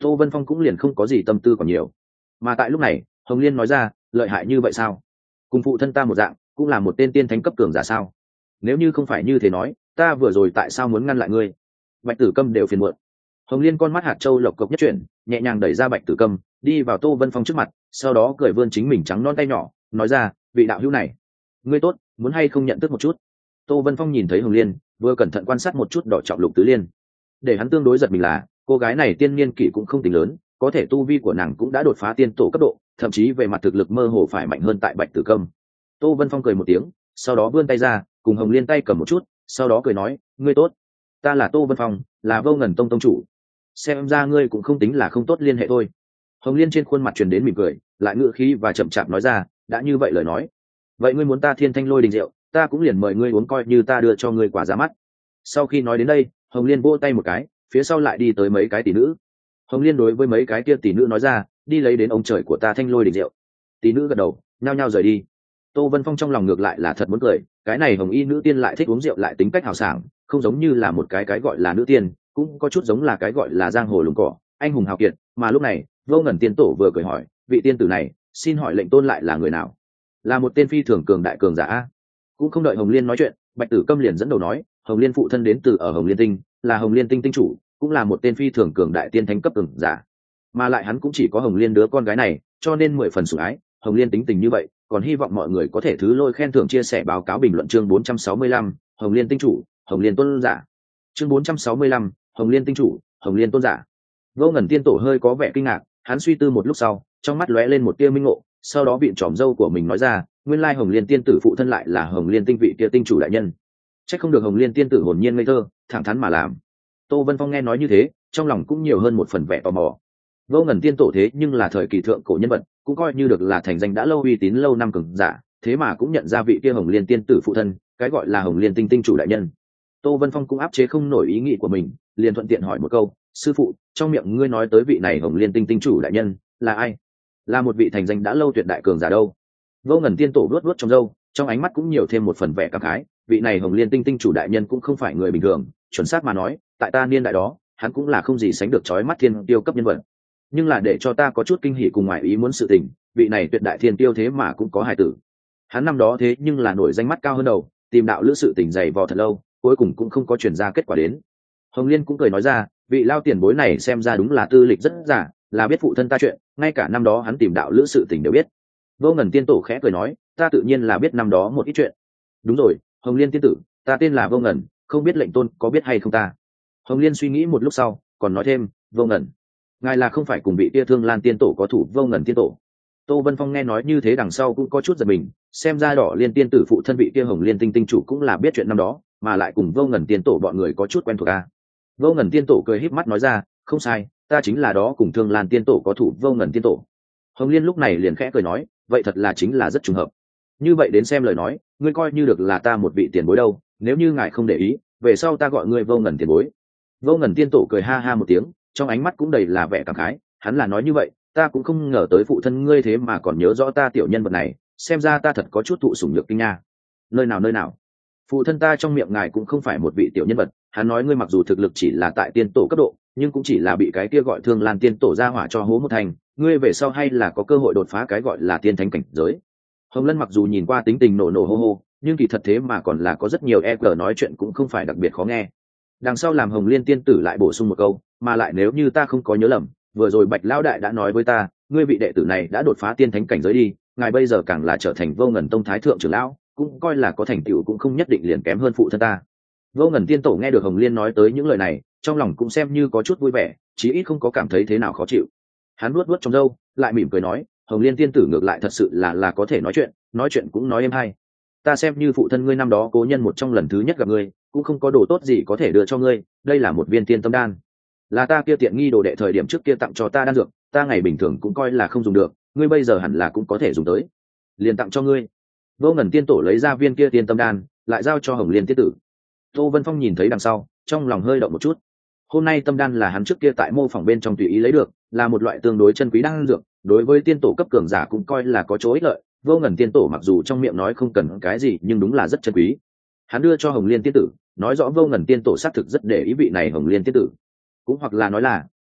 Tô Vân Phong cũng liền không có gì tâm tư còn nhiều. Mà tại lúc này Hồng Liên nói ra, lợi hại như vậy sao? Cùng phụ thân ta một dạng, cũng là một tên tiên thánh cấp cường giả sao? Nếu như không phải như thế nói, ta vừa rồi tại sao muốn ngăn lại ngươi? Bạch Tử Câm đều phiền muộn. Hồng Liên con mắt hạt châu lộc cộc nhất chuyển, nhẹ nhàng đẩy ra Bạch Tử Câm, đi vào Tô Vân Phong trước mặt, sau đó cười vươn chính mình trắng non tay nhỏ, nói ra, vị đạo hữu này, ngươi tốt, muốn hay không nhận thức một chút? Tô Vân Phong nhìn thấy Hồng Liên, vừa cẩn thận quan sát một chút đỏ trọng lục tứ liên. Để hắn tương đối giật mình là, cô gái này tiên niên kỷ cũng không tính lớn, có thể tu vi của nàng cũng đã đột phá tiên tổ cấp độ, thậm chí về mặt thực lực mơ hồ phải mạnh hơn tại Bạch Tử Câm. Tô Vân Phong cười một tiếng, sau đó vươn tay ra, cùng Hồng Liên tay cầm một chút, sau đó cười nói, ngươi tốt, ta là Tô Vân Phong, là Vô Ngần Tông tông chủ. Xem ra ngươi cũng không tính là không tốt liên hệ thôi. Hồng Liên trên khuôn mặt truyền đến mỉm cười, lại ngựa khí và chậm chạp nói ra, đã như vậy lời nói, vậy ngươi muốn ta Thiên Thanh Lôi Đình rượu, ta cũng liền mời ngươi uống coi như ta đưa cho ngươi quả ra mắt. Sau khi nói đến đây, Hồng Liên vỗ tay một cái, phía sau lại đi tới mấy cái tỷ nữ. Hồng Liên đối với mấy cái kia tỷ nữ nói ra, đi lấy đến ông trời của ta Thanh Lôi Đình rượu. Tỷ nữ gật đầu, nhao nhao rời đi. Tô Vân Phong trong lòng ngược lại là thật muốn cười, cái này Hồng Y nữ tiên lại thích uống rượu lại tính cách hào sảng, không giống như là một cái cái gọi là nữ tiên, cũng có chút giống là cái gọi là giang hồ lùng cỏ, anh hùng hào kiệt. Mà lúc này, Vô Ngần Tiên Tổ vừa cười hỏi, vị tiên tử này, xin hỏi lệnh tôn lại là người nào? Là một tên phi thường cường đại cường giả a. Cũng không đợi Hồng Liên nói chuyện, Bạch Tử Câm liền dẫn đầu nói, Hồng Liên phụ thân đến từ ở Hồng Liên Tinh, là Hồng Liên Tinh tinh chủ, cũng là một tên phi thường cường đại tiên thánh cấp cường giả. Mà lại hắn cũng chỉ có Hồng Liên đứa con gái này, cho nên mười phần sủng ái. Hồng Liên tính tình như vậy, còn hy vọng mọi người có thể thứ lôi khen thưởng chia sẻ báo cáo bình luận. Chương bốn trăm sáu mươi lăm, Hồng Liên tinh chủ, Hồng Liên tôn giả. Chương bốn trăm sáu mươi lăm, Hồng Liên tinh chủ, Hồng Liên tôn giả. Vô Ngần Tiên Tổ hơi có vẻ kinh ngạc, hắn suy tư một lúc sau, trong mắt lóe lên một tia minh ngộ, sau đó vịn tròm râu của mình nói ra, nguyên lai Hồng Liên tiên tử phụ thân lại là Hồng Liên tinh vị kia tinh chủ đại nhân. Chắc không được Hồng Liên tiên tử hồn nhiên ngây thơ, thẳng thắn mà làm. Tô Vân Phong nghe nói như thế, trong lòng cũng nhiều hơn một phần vẻ tò mò. Vô Ngần Tiên Tổ thế nhưng là thời kỳ thượng cổ nhân vật, cũng coi như được là thành danh đã lâu uy tín lâu năm cường giả, thế mà cũng nhận ra vị kia Hồng Liên tiên tử phụ thân, cái gọi là Hồng Liên tinh tinh chủ đại nhân. Tô Vân Phong cũng áp chế không nổi ý nghĩ của mình, liền thuận tiện hỏi một câu, sư phụ, trong miệng ngươi nói tới vị này Hồng Liên tinh tinh chủ đại nhân là ai? Là một vị thành danh đã lâu tuyệt đại cường giả đâu? Vô Ngần Tiên Tổ luốt luốt trong râu, trong ánh mắt cũng nhiều thêm một phần vẻ cảm khái, vị này Hồng Liên tinh tinh chủ đại nhân cũng không phải người bình thường, chuẩn xác mà nói, tại ta niên đại đó, hắn cũng là không gì sánh được chói mắt thiên tiêu cấp nhân vật. Nhưng là để cho ta có chút kinh hỉ cùng ngoại ý muốn sự tình, vị này tuyệt đại thiên tiêu thế mà cũng có hài tử. Hắn năm đó thế nhưng là nổi danh mắt cao hơn đầu, tìm đạo lữ sự tình dày vò thật lâu, cuối cùng cũng không có chuyển ra kết quả đến. Hồng Liên cũng cười nói ra, vị lao tiền bối này xem ra đúng là tư lịch rất giả, là biết phụ thân ta chuyện, ngay cả năm đó hắn tìm đạo lữ sự tình đều biết. Vô Ngần Tiên Tổ khẽ cười nói, ta tự nhiên là biết năm đó một ít chuyện. Đúng rồi, Hồng Liên tiên tử, ta tên là Vô Ngần, không biết lệnh tôn có biết hay không ta? Hồng Liên suy nghĩ một lúc sau, còn nói thêm, Vô Ngần, ngài là không phải cùng vị tia Thương Lan tiên tổ có thủ Vô Ngần tiên tổ? Tô Vân Phong nghe nói như thế đằng sau cũng có chút giật mình, xem ra Đỏ Liên tiên tử phụ thân vị kia Hồng Liên tinh tinh chủ cũng là biết chuyện năm đó, mà lại cùng Vô Ngần tiên tổ bọn người có chút quen thuộc a. Vô Ngần tiên tổ cười híp mắt nói ra, không sai, ta chính là đó cùng Thương Lan tiên tổ có thủ Vô Ngần tiên tổ. Hồng Liên lúc này liền khẽ cười nói, vậy thật là chính là rất trùng hợp. Như vậy đến xem lời nói, ngươi coi như được là ta một vị tiền bối đâu, nếu như ngài không để ý, về sau ta gọi ngươi Vô Ngần tiền bối. Vô Ngần tiên tổ cười ha ha một tiếng, trong ánh mắt cũng đầy là vẻ cảm khái, hắn là nói như vậy, ta cũng không ngờ tới phụ thân ngươi thế mà còn nhớ rõ ta tiểu nhân vật này, xem ra ta thật có chút thụ sủng nhược kinh nha. Nơi nào nơi nào, phụ thân ta trong miệng ngài cũng không phải một vị tiểu nhân vật, hắn nói ngươi mặc dù thực lực chỉ là tại tiên tổ cấp độ, nhưng cũng chỉ là bị cái kia gọi Thương Lan tiên tổ ra hỏa cho hố một thành, ngươi về sau hay là có cơ hội đột phá cái gọi là tiên thánh cảnh giới. Hồng Lân mặc dù nhìn qua tính tình nổ nổ hô hô, nhưng kỳ thật thế mà còn là có rất nhiều e g nói chuyện cũng không phải đặc biệt khó nghe. Đằng sau làm Hồng Liên tiên tử lại bổ sung một câu, mà lại nếu như ta không có nhớ lầm, vừa rồi Bạch lão đại đã nói với ta, ngươi vị đệ tử này đã đột phá tiên thánh cảnh giới đi, ngài bây giờ càng là trở thành Vô Ngần tông thái thượng trưởng lão, cũng coi là có thành tựu cũng không nhất định liền kém hơn phụ thân ta. Vô Ngần tiên tổ nghe được Hồng Liên nói tới những lời này, trong lòng cũng xem như có chút vui vẻ, chí ít không có cảm thấy thế nào khó chịu. Hắn nuốt nuốt trong râu, lại mỉm cười nói, Hồng Liên tiên tử ngược lại thật sự là là có thể nói chuyện, nói chuyện cũng nói êm hay. Ta xem như phụ thân ngươi năm đó cố nhân một trong lần thứ nhất gặp ngươi, cũng không có đồ tốt gì có thể đưa cho ngươi, đây là một viên tiên tâm đan, là ta kia tiện nghi đồ đệ thời điểm trước kia tặng cho ta đan dược, ta ngày bình thường cũng coi là không dùng được, ngươi bây giờ hẳn là cũng có thể dùng tới, liền tặng cho ngươi. Vô Ngần tiên tổ lấy ra viên kia tiên tâm đan, lại giao cho Hồng Liên tiên tử. Tô Vân Phong nhìn thấy đằng sau, trong lòng hơi động một chút. Hôm nay tâm đan là hắn trước kia tại mô phỏng bên trong tùy ý lấy được, là một loại tương đối chân quý đan dược, đối với tiên tổ cấp cường giả cũng coi là có chỗ ích lợi. Vô Ngần tiên tổ mặc dù trong miệng nói không cần cái gì, nhưng đúng là rất chân quý. Hắn đưa cho Hồng Liên tiên tử, nói rõ Vô Ngần tiên tổ xác thực rất để ý vị này Hồng Liên tiên tử. Cũng hoặc là nói là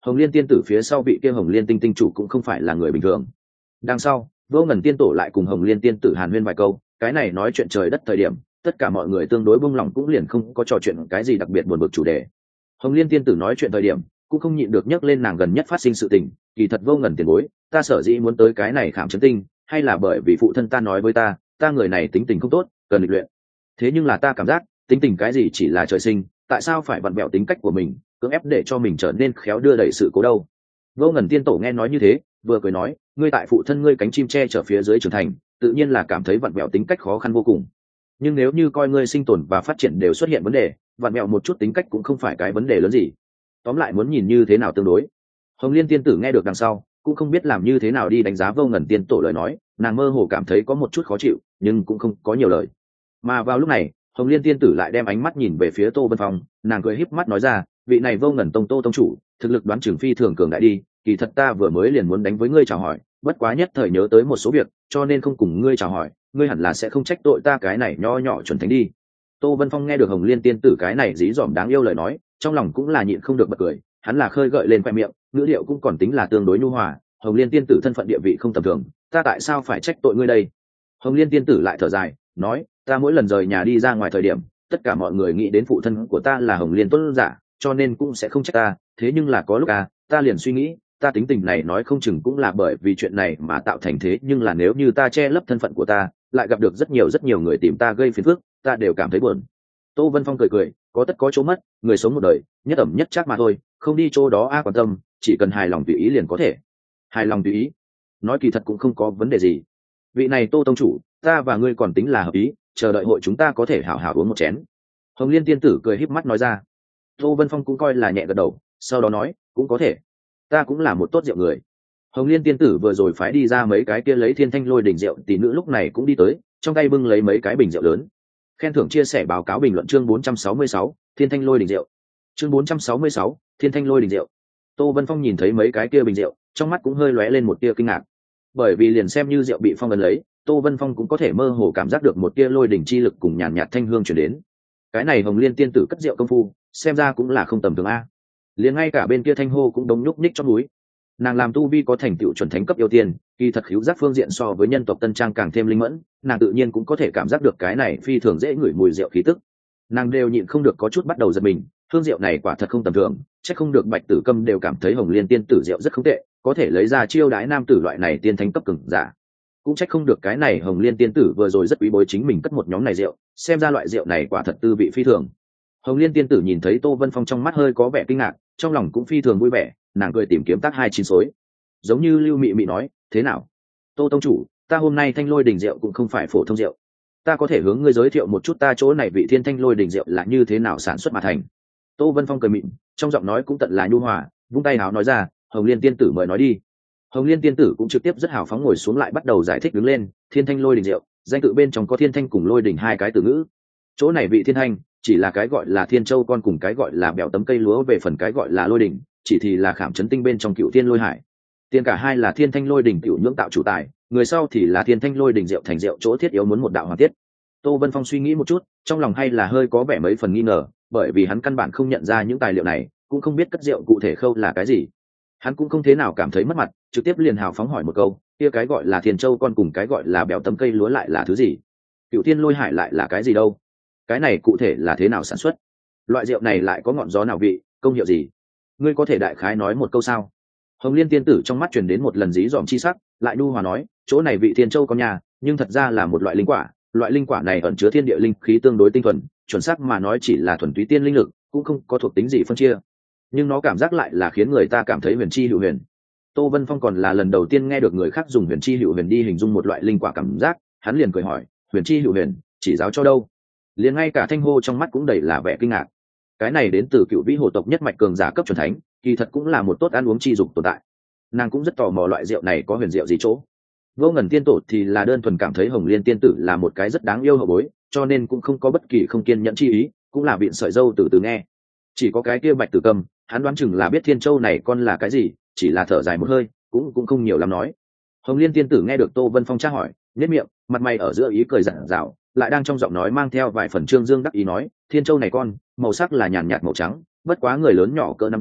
Hồng Liên tiên tử phía sau vị kia Hồng Liên tinh tinh chủ cũng không phải là người bình thường. Đằng sau, Vô Ngần tiên tổ lại cùng Hồng Liên tiên tử hàn huyên vài câu, cái này nói chuyện trời đất thời điểm, tất cả mọi người tương đối buông lỏng cũng liền không có trò chuyện cái gì đặc biệt buồn bực chủ đề. Hồng Liên tiên tử nói chuyện thời điểm, cũng không nhịn được nhắc lên nàng gần nhất phát sinh sự tình, kỳ thật Vô Ngần tiền bối, ta sở dĩ muốn tới cái này khảm chấn tinh, hay là bởi vì phụ thân ta nói với ta, ta người này tính tình không tốt, cần lịch luyện. Thế nhưng là ta cảm giác, tính tình cái gì chỉ là trời sinh, tại sao phải vặn vẹo tính cách của mình, cưỡng ép để cho mình trở nên khéo đưa đẩy sự cố đâu. Vô Ngần tiên tổ nghe nói như thế, vừa cười nói, ngươi tại phụ thân ngươi cánh chim che chở phía dưới trưởng thành, tự nhiên là cảm thấy vặn vẹo tính cách khó khăn vô cùng. Nhưng nếu như coi ngươi sinh tồn và phát triển đều xuất hiện vấn đề, vặn vẹo một chút tính cách cũng không phải cái vấn đề lớn gì. Tóm lại muốn nhìn như thế nào tương đối. Hồng Liên tiên tử nghe được đằng sau, cũng không biết làm như thế nào đi đánh giá Vô Ngần tiên tổ lời nói, nàng mơ hồ cảm thấy có một chút khó chịu, nhưng cũng không có nhiều lời. Mà vào lúc này, Hồng Liên tiên tử lại đem ánh mắt nhìn về phía Tô Vân Phong, nàng cười híp mắt nói ra, vị này Vô Ngần tông Tô tông chủ, thực lực đoán chừng phi thường cường đại đi, kỳ thật ta vừa mới liền muốn đánh với ngươi chào hỏi, bất quá nhất thời nhớ tới một số việc, cho nên không cùng ngươi chào hỏi, ngươi hẳn là sẽ không trách tội ta cái này nho nhỏ chuẩn thánh đi. Tô Vân Phong nghe được Hồng Liên tiên tử cái này dí dỏm đáng yêu lời nói, trong lòng cũng là nhịn không được bật cười, hắn là khơi gợi lên khoe miệng, ngữ điệu cũng còn tính là tương đối nhu hòa, Hồng Liên tiên tử thân phận địa vị không tầm thường, ta tại sao phải trách tội ngươi đây? Hồng Liên tiên tử lại thở dài, nói, ta mỗi lần rời nhà đi ra ngoài thời điểm, tất cả mọi người nghĩ đến phụ thân của ta là Hồng Liên tuấn giả, cho nên cũng sẽ không trách ta, thế nhưng là có lúc à, ta liền suy nghĩ, ta tính tình này nói không chừng cũng là bởi vì chuyện này mà tạo thành thế, nhưng là nếu như ta che lấp thân phận của ta, lại gặp được rất nhiều rất nhiều người tìm ta gây phiền phức, ta đều cảm thấy buồn. Tô Vân Phong cười cười, có tất có chỗ mất, người sống một đời, nhất ẩm nhất chắc mà thôi, không đi chỗ đó a quan tâm, chỉ cần hài lòng tùy ý liền có thể. Hài lòng tùy ý, nói kỳ thật cũng không có vấn đề gì. Vị này Tô tông chủ, ta và ngươi còn tính là hợp ý, chờ đợi hội chúng ta có thể hảo hảo uống một chén. Hồng Liên tiên tử cười híp mắt nói ra. Tô Vân Phong cũng coi là nhẹ gật đầu, sau đó nói, cũng có thể, ta cũng là một tốt rượu người. Hồng Liên tiên tử vừa rồi phái đi ra mấy cái kia lấy Thiên Thanh Lôi Đỉnh rượu, tỷ nữ lúc này cũng đi tới, trong tay bưng lấy mấy cái bình rượu lớn. Khen thưởng chia sẻ báo cáo bình luận chương bốn trăm sáu mươi sáu, Thiên Thanh Lôi Đỉnh rượu. Chương bốn trăm sáu mươi sáu, Thiên Thanh Lôi Đỉnh rượu. Tô Vân Phong nhìn thấy mấy cái kia bình rượu, trong mắt cũng hơi lóe lên một tia kinh ngạc. Bởi vì liền xem như rượu bị phong ấn lấy, Tô Vân Phong cũng có thể mơ hồ cảm giác được một tia lôi đỉnh chi lực cùng nhàn nhạt thanh hương truyền đến. Cái này Hồng Liên tiên tử cất rượu công phu, xem ra cũng là không tầm thường a. Liền ngay cả bên kia Thanh Hô cũng đống nhúc nhích trong núi. Nàng làm tu vi có thành tựu chuẩn thánh cấp yêu tiên, kỳ thật khiếu giác phương diện so với nhân tộc Tân Trang càng thêm linh mẫn, nàng tự nhiên cũng có thể cảm giác được cái này phi thường dễ ngửi mùi rượu khí tức. Nàng đều nhịn không được có chút bắt đầu giật mình, hương rượu này quả thật không tầm thường, chắc không được Bạch Tử Câm đều cảm thấy Hồng Liên tiên tử rượu rất không tệ, có thể lấy ra chiêu đái nam tử loại này tiên thánh cấp cường giả. Cũng trách không được cái này Hồng Liên tiên tử vừa rồi rất quý bối chính mình cất một nhóm này rượu, xem ra loại rượu này quả thật tư vị phi thường. Hồng Liên tiên tử nhìn thấy Tô Vân Phong trong mắt hơi có vẻ kinh ngạc, trong lòng cũng phi thường vui vẻ, nàng cười tìm kiếm tác hai chín xối. Giống như Lưu Mị Mị nói, thế nào? Tô tông chủ, ta hôm nay Thanh Lôi Đỉnh rượu cũng không phải phổ thông rượu. Ta có thể hướng ngươi giới thiệu một chút ta chỗ này vị Thiên Thanh Lôi Đỉnh rượu là như thế nào sản xuất mà thành. Tô Vân Phong cười mịn, trong giọng nói cũng tận là nhu hòa, vung tay áo nói ra, Hồng Liên tiên tử mời nói đi. Hồng Liên tiên tử cũng trực tiếp rất hào phóng ngồi xuống lại bắt đầu giải thích đứng lên, Thiên Thanh Lôi Đỉnh rượu, danh tự bên trong có Thiên Thanh cùng Lôi Đỉnh hai cái từ ngữ. Chỗ này vị Thiên Thanh chỉ là cái gọi là Thiên Châu con cùng cái gọi là bèo tấm cây lúa, về phần cái gọi là Lôi Đỉnh, chỉ thì là khảm chấn tinh bên trong Cựu Thiên Lôi Hải. Tiền cả hai là Thiên Thanh Lôi Đỉnh tiểu nhưỡng tạo chủ tài, người sau thì là Thiên Thanh Lôi Đỉnh rượu thành rượu chỗ thiết yếu muốn một đạo hoàn tiết. Tô Vân Phong suy nghĩ một chút, trong lòng hay là hơi có vẻ mấy phần nghi ngờ, bởi vì hắn căn bản không nhận ra những tài liệu này, cũng không biết cất rượu cụ thể khâu là cái gì. Hắn cũng không thế nào cảm thấy mất mặt, trực tiếp liền hào phóng hỏi một câu, kia cái gọi là Thiên Châu con cùng cái gọi là bèo tấm cây lúa lại là thứ gì? Cựu Thiên Lôi Hải lại là cái gì đâu? Cái này cụ thể là thế nào sản xuất? Loại rượu này lại có ngọn gió nào vị, công hiệu gì? Ngươi có thể đại khái nói một câu sao? Hồng Liên tiên tử trong mắt truyền đến một lần dí dỏm chi sắc, lại nu hòa nói, chỗ này vị Thiên Châu con nhà, nhưng thật ra là một loại linh quả, loại linh quả này ẩn chứa thiên địa linh khí tương đối tinh thuần, chuẩn xác mà nói chỉ là thuần túy tiên linh lực, cũng không có thuộc tính gì phân chia, nhưng nó cảm giác lại là khiến người ta cảm thấy huyền chi hữu huyền. Tô Vân Phong còn là lần đầu tiên nghe được người khác dùng huyền chi hữu huyền đi hình dung một loại linh quả cảm giác, hắn liền cười hỏi, huyền chi hữu huyền, chỉ giáo cho đâu? Liền ngay cả Thanh Hô trong mắt cũng đầy là vẻ kinh ngạc. Cái này đến từ Cựu Vĩ Hồ tộc nhất mạch cường giả cấp chuẩn thánh, kỳ thật cũng là một tốt ăn uống chi dục tồn tại. Nàng cũng rất tò mò loại rượu này có huyền diệu gì chỗ. Vô Ngần tiên tổ thì là đơn thuần cảm thấy Hồng Liên tiên tử là một cái rất đáng yêu hậu bối, cho nên cũng không có bất kỳ không kiên nhẫn chi ý, cũng là vịn sợi dâu từ từ nghe. Chỉ có cái kia Bạch Tử Câm, hắn đoán chừng là biết Thiên Châu này con là cái gì, chỉ là thở dài một hơi, cũng cũng không nhiều lắm nói. Hồng Liên tiên tử nghe được Tô Vân Phong tra hỏi, nhếch miệng, mặt mày ở giữa ý cười rạng rào, lại đang trong giọng nói mang theo vài phần trương dương đắc ý nói, Thiên Châu này con, màu sắc là nhàn nhạt màu trắng, bất quá người lớn nhỏ cỡ nắm tay,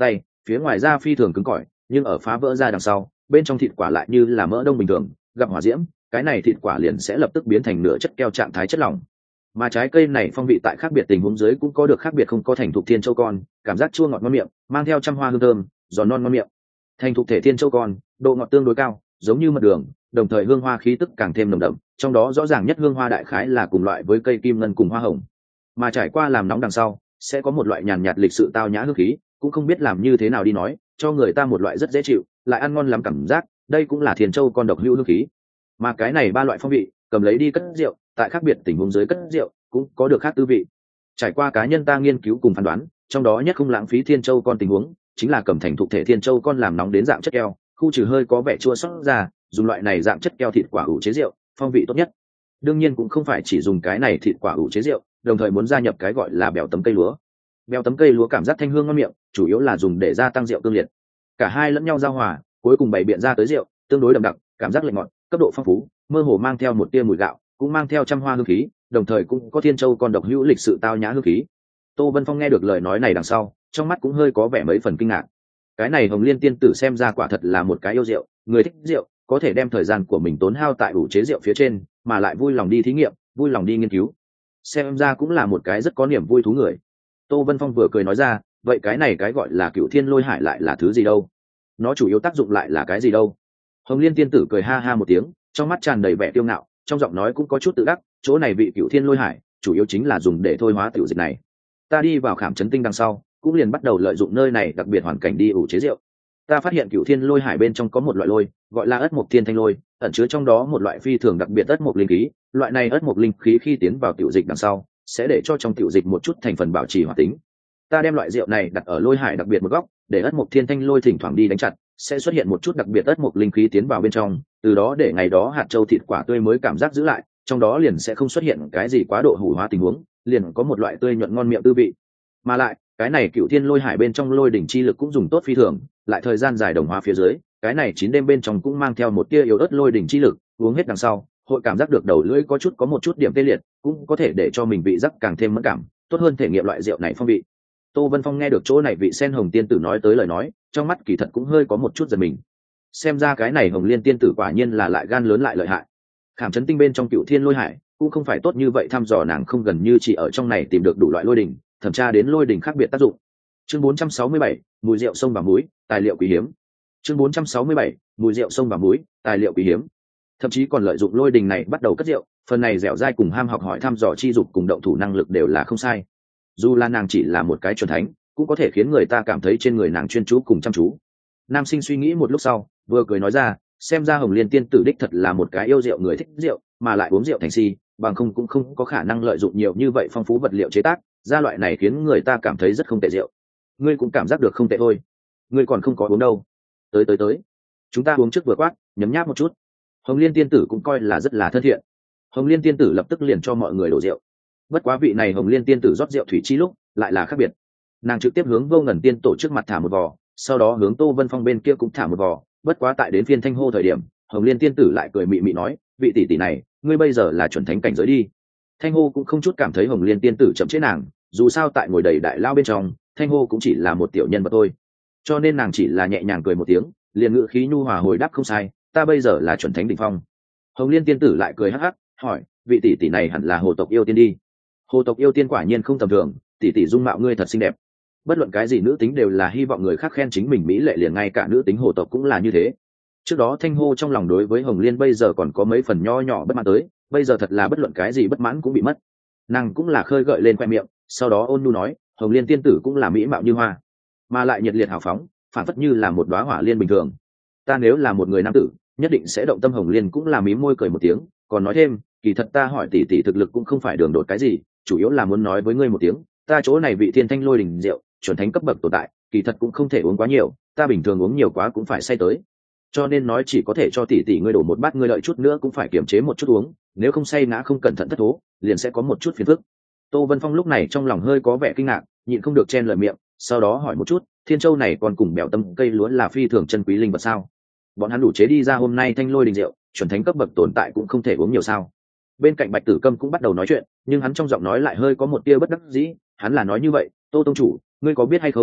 phía ngoài da phi thường cứng cỏi, nhưng ở phá vỡ ra đằng sau, bên trong thịt quả lại như là mỡ đông bình thường, gặp hỏa diễm, cái này thịt quả liền sẽ lập tức biến thành nửa chất keo trạng thái chất lỏng. Mà trái cây này phong vị tại khác biệt tình huống dưới cũng có được khác biệt, không có thành thục thiên châu con, cảm giác chua ngọt ngon miệng, mang theo trăm hoa hương thơm, giòn non ngon miệng. Thành thục thể thiên châu con, độ ngọt tương đối cao, giống như mật đường, đồng thời hương hoa khí tức càng thêm nồng đậm, trong đó rõ ràng nhất hương hoa đại khái là cùng loại với cây kim ngân cùng hoa hồng. Mà trải qua làm nóng đằng sau, sẽ có một loại nhàn nhạt lịch sự tao nhã hương khí, cũng không biết làm như thế nào đi nói, cho người ta một loại rất dễ chịu, lại ăn ngon lắm cảm giác, đây cũng là thiên châu con độc hữu hương khí. Mà cái này ba loại phong vị, cầm lấy đi cất rượu, tại khác biệt tình huống dưới cất rượu, cũng có được khác tư vị. Trải qua cá nhân ta nghiên cứu cùng phán đoán, trong đó nhất không lãng phí thiên châu con tình huống, chính là cầm thành thục thể thiên châu con làm nóng đến dạng chất keo, khu trừ hơi có vẻ chua xót ra, dùng loại này dạng chất keo thịt quả ủ chế rượu, phong vị tốt nhất. Đương nhiên cũng không phải chỉ dùng cái này thịt quả ủ chế rượu, đồng thời muốn gia nhập cái gọi là bèo tấm cây lúa. Bèo tấm cây lúa cảm giác thanh hương ngon miệng, chủ yếu là dùng để gia tăng rượu tương liệt. Cả hai lẫn nhau giao hòa, cuối cùng bày biện ra tới rượu, tương đối đậm đặc, cảm giác lạnh ngọt, cấp độ phong phú, mơ hồ mang theo một tia mùi gạo, cũng mang theo trăm hoa hương khí, đồng thời cũng có thiên châu con độc hữu lịch sự tao nhã hương khí. Tô Vân Phong nghe được lời nói này đằng sau, trong mắt cũng hơi có vẻ mấy phần kinh ngạc. Cái này Hồng Liên tiên tử xem ra quả thật là một cái yêu rượu, người thích rượu, có thể đem thời gian của mình tốn hao tại ủ chế rượu phía trên, mà lại vui lòng đi thí nghiệm, vui lòng đi nghiên cứu. Xem ra cũng là một cái rất có niềm vui thú người. Tô Vân Phong vừa cười nói ra, vậy cái này cái gọi là Cửu Thiên Lôi Hải lại là thứ gì đâu? Nó chủ yếu tác dụng lại là cái gì đâu? Hồng Liên tiên tử cười ha ha một tiếng, trong mắt tràn đầy vẻ kiêu ngạo, trong giọng nói cũng có chút tự đắc, chỗ này vị Cửu Thiên Lôi Hải, chủ yếu chính là dùng để thôi hóa tiểu dịch này. Ta đi vào Khảm Trấn Tinh đằng sau, cũng liền bắt đầu lợi dụng nơi này đặc biệt hoàn cảnh đi ủ chế rượu. Ta phát hiện Cửu Thiên Lôi Hải bên trong có một loại lôi, gọi là ất mộc thiên thanh lôi, ẩn chứa trong đó một loại phi thường đặc biệt ất mộc linh khí, loại này ất mộc linh khí khi tiến vào tiểu dịch đằng sau, sẽ để cho trong tiểu dịch một chút thành phần bảo trì hoạt tính. Ta đem loại rượu này đặt ở lôi hải đặc biệt một góc, để ất mộc thiên thanh lôi thỉnh thoảng đi đánh chặt, sẽ xuất hiện một chút đặc biệt ất mộc linh khí tiến vào bên trong, từ đó để ngày đó hạt châu thịt quả tươi mới cảm giác giữ lại, trong đó liền sẽ không xuất hiện cái gì quá độ hủ hóa tình huống, liền có một loại tươi nhuận ngon miệng tư vị. Mà lại, cái này Cửu Thiên Lôi Hải bên trong lôi đỉnh chi lực cũng dùng tốt phi thường, lại thời gian dài đồng hóa phía dưới, cái này chín đêm bên trong cũng mang theo một tia yếu ớt lôi đỉnh chi lực, uống hết đằng sau, hội cảm giác được đầu lưỡi có chút có một chút điểm tê liệt, cũng có thể để cho mình vị giác càng thêm mẫn cảm, tốt hơn thể nghiệm loại rượu này phong vị. Tô Vân Phong nghe được chỗ này vị sen hồng tiên tử nói tới lời nói, trong mắt kỳ thật cũng hơi có một chút giật mình. Xem ra cái này Hồng Liên tiên tử quả nhiên là lại gan lớn lại lợi hại. Khảm Trấn Tinh bên trong Cửu Thiên Lôi Hải cũng không phải tốt như vậy, thăm dò nàng không gần như chỉ ở trong này tìm được đủ loại lôi đỉnh, thẩm tra đến lôi đỉnh khác biệt tác dụng. Chương bốn trăm sáu mươi bảy, mùi rượu sông và muối, tài liệu quý hiếm. Chương bốn trăm sáu mươi bảy, mùi rượu sông và muối, tài liệu quý hiếm. Thậm chí còn lợi dụng lôi đỉnh này bắt đầu cất rượu, phần này dẻo dai cùng ham học hỏi thăm dò chi dục cùng động thủ năng lực đều là không sai. Dù là nàng chỉ là một cái chuẩn thánh, cũng có thể khiến người ta cảm thấy trên người nàng chuyên chú cùng chăm chú. Nam Sinh suy nghĩ một lúc sau, vừa cười nói ra, xem ra Hồng Liên tiên tử đích thật là một cái yêu rượu người thích rượu, mà lại uống rượu thành si, bằng không cũng không có khả năng lợi dụng nhiều như vậy phong phú vật liệu chế tác ra loại này khiến người ta cảm thấy rất không tệ rượu. Ngươi cũng cảm giác được không tệ thôi, ngươi còn không có uống đâu. Tới tới tới, chúng ta uống trước vừa quát, nhấm nháp một chút. Hồng Liên tiên tử cũng coi là rất là thân thiện. Hồng Liên tiên tử lập tức liền cho mọi người đổ rượu. Bất quá vị này Hồng Liên tiên tử rót rượu thủy chi lúc lại là khác biệt, nàng trực tiếp hướng Vô Ngần tiên tổ trước mặt thả một vò, sau đó hướng Tô Vân Phong bên kia cũng thả một vò. Bất quá tại đến phiên Thanh Hô thời điểm, Hồng Liên tiên tử lại cười mị mị nói, vị tỷ tỷ này, ngươi bây giờ là chuẩn thánh cảnh giới đi. Thanh Hô cũng không chút cảm thấy Hồng Liên tiên tử chậm chế nàng, dù sao tại ngồi đầy đại lao bên trong, Thanh Hô cũng chỉ là một tiểu nhân vật thôi, cho nên nàng chỉ là nhẹ nhàng cười một tiếng, liền ngữ khí nhu hòa hồi đáp, không sai, ta bây giờ là chuẩn thánh đỉnh phong. Hồng Liên tiên tử lại cười hắc hắc, hỏi, vị tỷ tỷ này hẳn là hồ tộc yêu tiên đi. Hồ tộc yêu tiên quả nhiên không tầm thường, tỷ tỷ dung mạo ngươi thật xinh đẹp. Bất luận cái gì nữ tính đều là hy vọng người khác khen chính mình mỹ lệ, liền ngay cả nữ tính hồ tộc cũng là như thế. Trước đó Thanh Hô trong lòng đối với Hồng Liên bây giờ còn có mấy phần nho nhỏ bất mãn tới, bây giờ thật là bất luận cái gì bất mãn cũng bị mất. Nàng cũng là khơi gợi lên khoe miệng, sau đó ôn nhu nói, Hồng Liên tiên tử cũng là mỹ mạo như hoa, mà lại nhiệt liệt hào phóng, phản phất như là một đóa hỏa liên bình thường. Ta nếu là một người nam tử, nhất định sẽ động tâm. Hồng Liên cũng là mím môi cười một tiếng, còn nói thêm, kỳ thật ta hỏi tỷ tỷ thực lực cũng không phải đường đột cái gì, chủ yếu là muốn nói với ngươi một tiếng, ta chỗ này vị thiên thanh lôi đỉnh rượu chuẩn thánh cấp bậc tồn tại, kỳ thật cũng không thể uống quá nhiều, ta bình thường uống nhiều quá cũng phải say tới, cho nên nói chỉ có thể cho tỷ tỷ ngươi đổ một bát, ngươi đợi chút nữa cũng phải kiềm chế một chút uống, nếu không say ngã không cẩn thận thất thố, liền sẽ có một chút phiền phức. Tô Vân Phong lúc này trong lòng hơi có vẻ kinh ngạc, nhịn không được chen lời miệng, sau đó hỏi một chút, thiên châu này còn cùng bèo tâm cây lúa là phi thường chân quý linh vật sao? Bọn hắn đủ chế đi ra hôm nay thanh lôi đình rượu chuẩn thánh cấp bậc tồn tại cũng không thể uống nhiều sao? Bên cạnh Bạch Tử Câm cũng bắt đầu nói chuyện, nhưng hắn trong giọng nói lại hơi có một tia bất đắc dĩ, hắn là nói như vậy, Tô tông chủ, ngươi có biết hay không,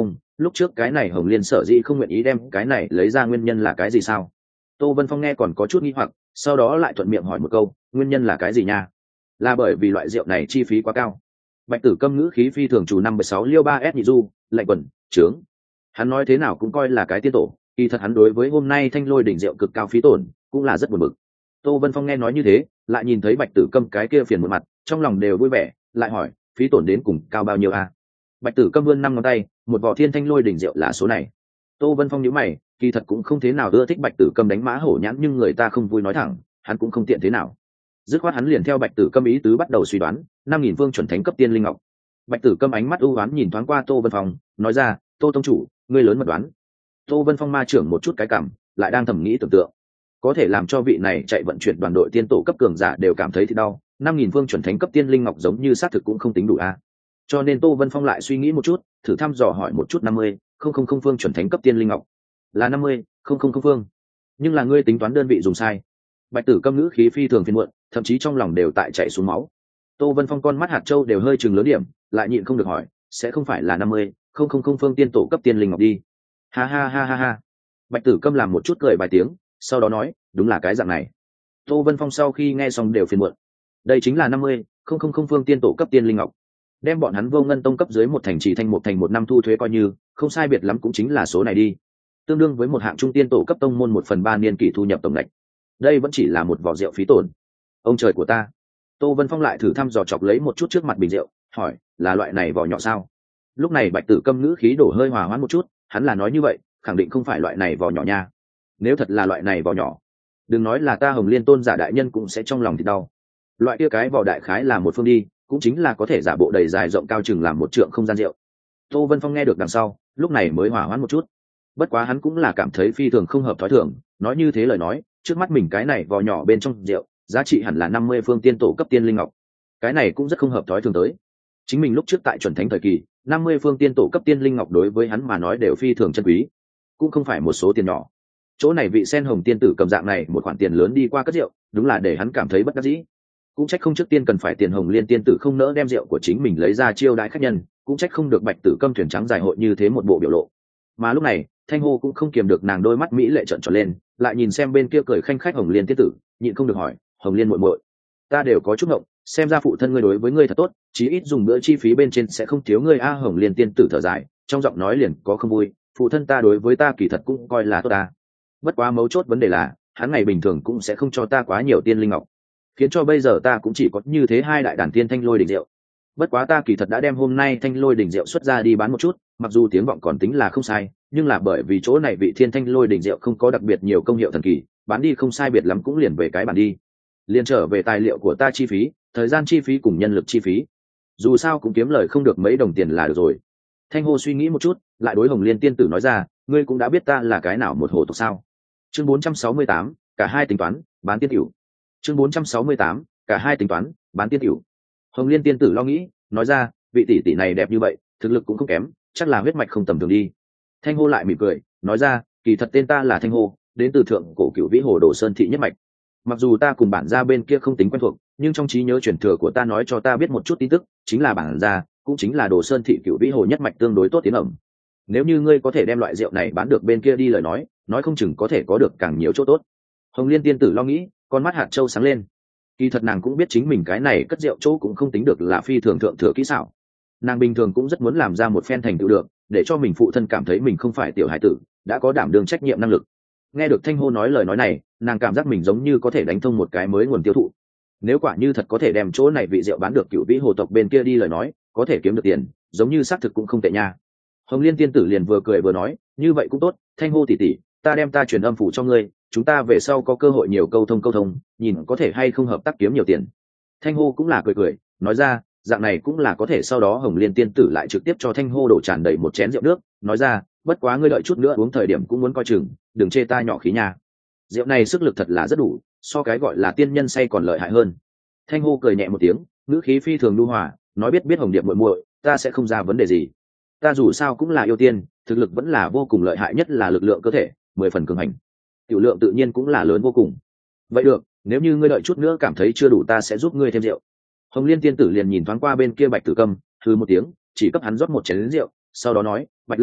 lúc trước cái này hồng liên sở dĩ không nguyện ý đem cái này lấy ra nguyên nhân là cái gì sao? Tô Vân Phong nghe còn có chút nghi hoặc, sau đó lại thuận miệng hỏi một câu, nguyên nhân là cái gì nha? Là bởi vì loại rượu này chi phí quá cao. Bạch Tử Câm ngữ khí phi thường chủ năm mươi sáu liêu ba s nhị du, lạnh quần, trướng. Hắn nói thế nào cũng coi là cái tiên tổ, kỳ thật hắn đối với hôm nay Thanh Lôi đỉnh rượu cực cao phí tổn, cũng là rất buồn bực. Tô Vân Phong nghe nói như thế, lại nhìn thấy Bạch Tử Câm cái kia phiền một mặt, trong lòng đều vui vẻ, lại hỏi, phí tổn đến cùng cao bao nhiêu a? À? Bạch Tử Câm vươn năm ngón tay, một vỏ Thiên Thanh Lôi đỉnh rượu là số này. Tô Vân Phong nhíu mày, kỳ thật cũng không thế nào ưa thích Bạch Tử Câm đánh mã hổ nhãn, nhưng người ta không vui nói thẳng, hắn cũng không tiện thế nào. Dứt khoát hắn liền theo Bạch Tử Câm ý tứ bắt đầu suy đoán, năm nghìn phương chuẩn thánh cấp tiên linh ngọc. Bạch Tử Câm ánh mắt ưu ám nhìn thoáng qua Tô Vân Phong, nói ra, Tô tông chủ, ngươi lớn mật đoán. Tô Vân Phong ma trưởng một chút cái cảm, lại đang thầm nghĩ tưởng tượng, có thể làm cho vị này chạy vận chuyển đoàn đội tiên tổ cấp cường giả đều cảm thấy thì đau. Năm nghìn phương chuẩn thánh cấp tiên linh ngọc giống như xác thực cũng không tính đủ a. Cho nên Tô Vân Phong lại suy nghĩ một chút, thử thăm dò hỏi một chút năm mươi, không không không phương chuẩn thánh cấp tiên linh ngọc là năm mươi, không không không phương, nhưng là ngươi tính toán đơn vị dùng sai. Bạch Tử Câm ngữ khí phi thường phiền muộn, thậm chí trong lòng đều tại chạy xuống máu. Tô Vân Phong con mắt hạt châu đều hơi chừng lớn điểm, lại nhịn không được hỏi, sẽ không phải là năm mươi, không không không phương tiên tổ cấp tiên linh ngọc đi? Ha ha ha ha ha. Bạch Tử Câm làm một chút cười vài tiếng, sau đó nói, đúng là cái dạng này. Tô Vân Phong sau khi nghe xong đều phiền muộn. Đây chính là năm mươi, không không không phương tiên tổ cấp tiên linh ngọc. Đem bọn hắn Vô Ngân tông cấp dưới một thành chỉ thành một thành một năm thu thuế coi như, không sai biệt lắm cũng chính là số này đi. Tương đương với một hạng trung tiên tổ cấp tông môn một phần ba niên kỷ thu nhập tổng ngạch. Đây vẫn chỉ là một vỏ rượu phí tổn. Ông trời của ta. Tô Vân Phong lại thử thăm dò chọc lấy một chút trước mặt bình rượu, hỏi, là loại này vỏ nhỏ sao? Lúc này Bạch Tử Câm ngữ khí đổ hơi hòa hoãn một chút, hắn là nói như vậy, khẳng định không phải loại này vỏ nhỏ nha. Nếu thật là loại này vỏ nhỏ, đừng nói là ta Hồng Liên tôn giả đại nhân cũng sẽ trong lòng thì đau. Loại kia cái vỏ đại khái là một phương đi, cũng chính là có thể giả bộ đầy dài rộng cao chừng làm một trượng không gian rượu. Tô Vân Phong nghe được đằng sau, lúc này mới hòa hoãn một chút. Bất quá hắn cũng là cảm thấy phi thường không hợp thói thường, nói như thế lời nói, trước mắt mình cái này vỏ nhỏ bên trong rượu, giá trị hẳn là năm mươi phương tiên tổ cấp tiên linh ngọc. Cái này cũng rất không hợp thói thường tới. Chính mình lúc trước tại chuẩn thánh thời kỳ, năm mươi phương tiên tổ cấp tiên linh ngọc đối với hắn mà nói đều phi thường chân quý, cũng không phải một số tiền nhỏ. Chỗ này vị sen hồng tiên tử cầm dạng này một khoản tiền lớn đi qua cất rượu, đúng là để hắn cảm thấy bất đắc dĩ. Cũng trách không trước tiên cần phải tiền Hồng Liên tiên tử không nỡ đem rượu của chính mình lấy ra chiêu đãi khách nhân, cũng trách không được Bạch Tử Câm thuyền trắng dài hội như thế một bộ biểu lộ. Mà lúc này, Thanh Hô cũng không kiềm được nàng đôi mắt mỹ lệ trợn tròn lên, lại nhìn xem bên kia cười khanh khách Hồng Liên tiên tử, nhịn không được hỏi, Hồng Liên muội muội, ta đều có chút ngộng, xem ra phụ thân ngươi đối với ngươi thật tốt, chí ít dùng bữa chi phí bên trên sẽ không thiếu ngươi a. Hồng Liên tiên tử thở dài, trong giọng nói liền có không vui, phụ thân ta đối với ta kỳ thật cũng coi là tốt ta. Bất quá mấu chốt vấn đề là, hắn ngày bình thường cũng sẽ không cho ta quá nhiều tiên linh ngọc, khiến cho bây giờ ta cũng chỉ có như thế hai đại đàn tiên Thanh Lôi đỉnh rượu. Bất quá ta kỳ thật đã đem hôm nay Thanh Lôi đỉnh rượu xuất ra đi bán một chút, mặc dù tiếng vọng còn tính là không sai, nhưng là bởi vì chỗ này vị Thiên Thanh Lôi đỉnh rượu không có đặc biệt nhiều công hiệu thần kỳ, bán đi không sai biệt lắm cũng liền về cái bản đi. Liền trở về tài liệu của ta chi phí, thời gian chi phí cùng nhân lực chi phí. Dù sao cũng kiếm lời không được mấy đồng tiền là được rồi. Thanh Hô suy nghĩ một chút, lại đối Hồng Liên tiên tử nói ra, ngươi cũng đã biết ta là cái nào một hồ tộc sao? Chương bốn trăm sáu mươi tám, cả hai tính toán, bán tiên tiểu. Chương bốn trăm sáu mươi tám, cả hai tính toán, bán tiên tiểu. Hồng Liên tiên tử lo nghĩ, nói ra, vị tỷ tỷ này đẹp như vậy, thực lực cũng không kém, chắc là huyết mạch không tầm thường đi. Thanh Hô lại mỉm cười, nói ra, kỳ thật tên ta là Thanh Hô, đến từ thượng cổ cửu vĩ hồ đồ sơn thị nhất mạch. Mặc dù ta cùng bản gia bên kia không tính quen thuộc, nhưng trong trí nhớ truyền thừa của ta nói cho ta biết một chút tin tức, chính là bản gia, cũng chính là đồ sơn thị cửu vĩ hồ nhất mạch tương đối tốt tiến ẩm. Nếu như ngươi có thể đem loại rượu này bán được bên kia đi lời nói, nói không chừng có thể có được càng nhiều chỗ tốt. Hồng Liên tiên tử lo nghĩ, con mắt hạt châu sáng lên. Kỳ thật nàng cũng biết chính mình cái này cất rượu chỗ cũng không tính được là phi thường thượng thừa kỹ xảo. Nàng bình thường cũng rất muốn làm ra một phen thành tựu được, để cho mình phụ thân cảm thấy mình không phải tiểu hải tử, đã có đảm đương trách nhiệm năng lực. Nghe được Thanh Hô nói lời nói này, nàng cảm giác mình giống như có thể đánh thông một cái mới nguồn tiêu thụ. Nếu quả như thật có thể đem chỗ này vị rượu bán được cửu vĩ hồ tộc bên kia đi lời nói, có thể kiếm được tiền, giống như xác thực cũng không tệ nha. Hồng Liên tiên tử liền vừa cười vừa nói, như vậy cũng tốt, Thanh Hô tỷ tỷ, ta đem ta truyền âm phủ cho ngươi, chúng ta về sau có cơ hội nhiều câu thông câu thông, nhìn có thể hay không hợp tác kiếm nhiều tiền. Thanh Hô cũng là cười cười, nói ra, dạng này cũng là có thể. Sau đó Hồng Liên tiên tử lại trực tiếp cho Thanh Hô đổ tràn đầy một chén rượu nước, nói ra, bất quá ngươi đợi chút nữa uống thời điểm cũng muốn coi chừng, đừng chê ta nhỏ khí nha. Rượu này sức lực thật là rất đủ, so cái gọi là tiên nhân say còn lợi hại hơn. Thanh Hô cười nhẹ một tiếng, ngữ khí phi thường nhu hòa, nói biết biết Hồng Điệp muội muội, ta sẽ không ra vấn đề gì. Ta dù sao cũng là yêu tiên, thực lực vẫn là vô cùng lợi hại, nhất là lực lượng cơ thể mười phần cường hành, tiểu lượng tự nhiên cũng là lớn vô cùng. Vậy được, nếu như ngươi đợi chút nữa cảm thấy chưa đủ ta sẽ giúp ngươi thêm rượu. Hồng Liên tiên tử liền nhìn thoáng qua bên kia Bạch Tử Câm, hừ một tiếng, chỉ cấp hắn rót một chén rượu, sau đó nói, Bạch lão đại,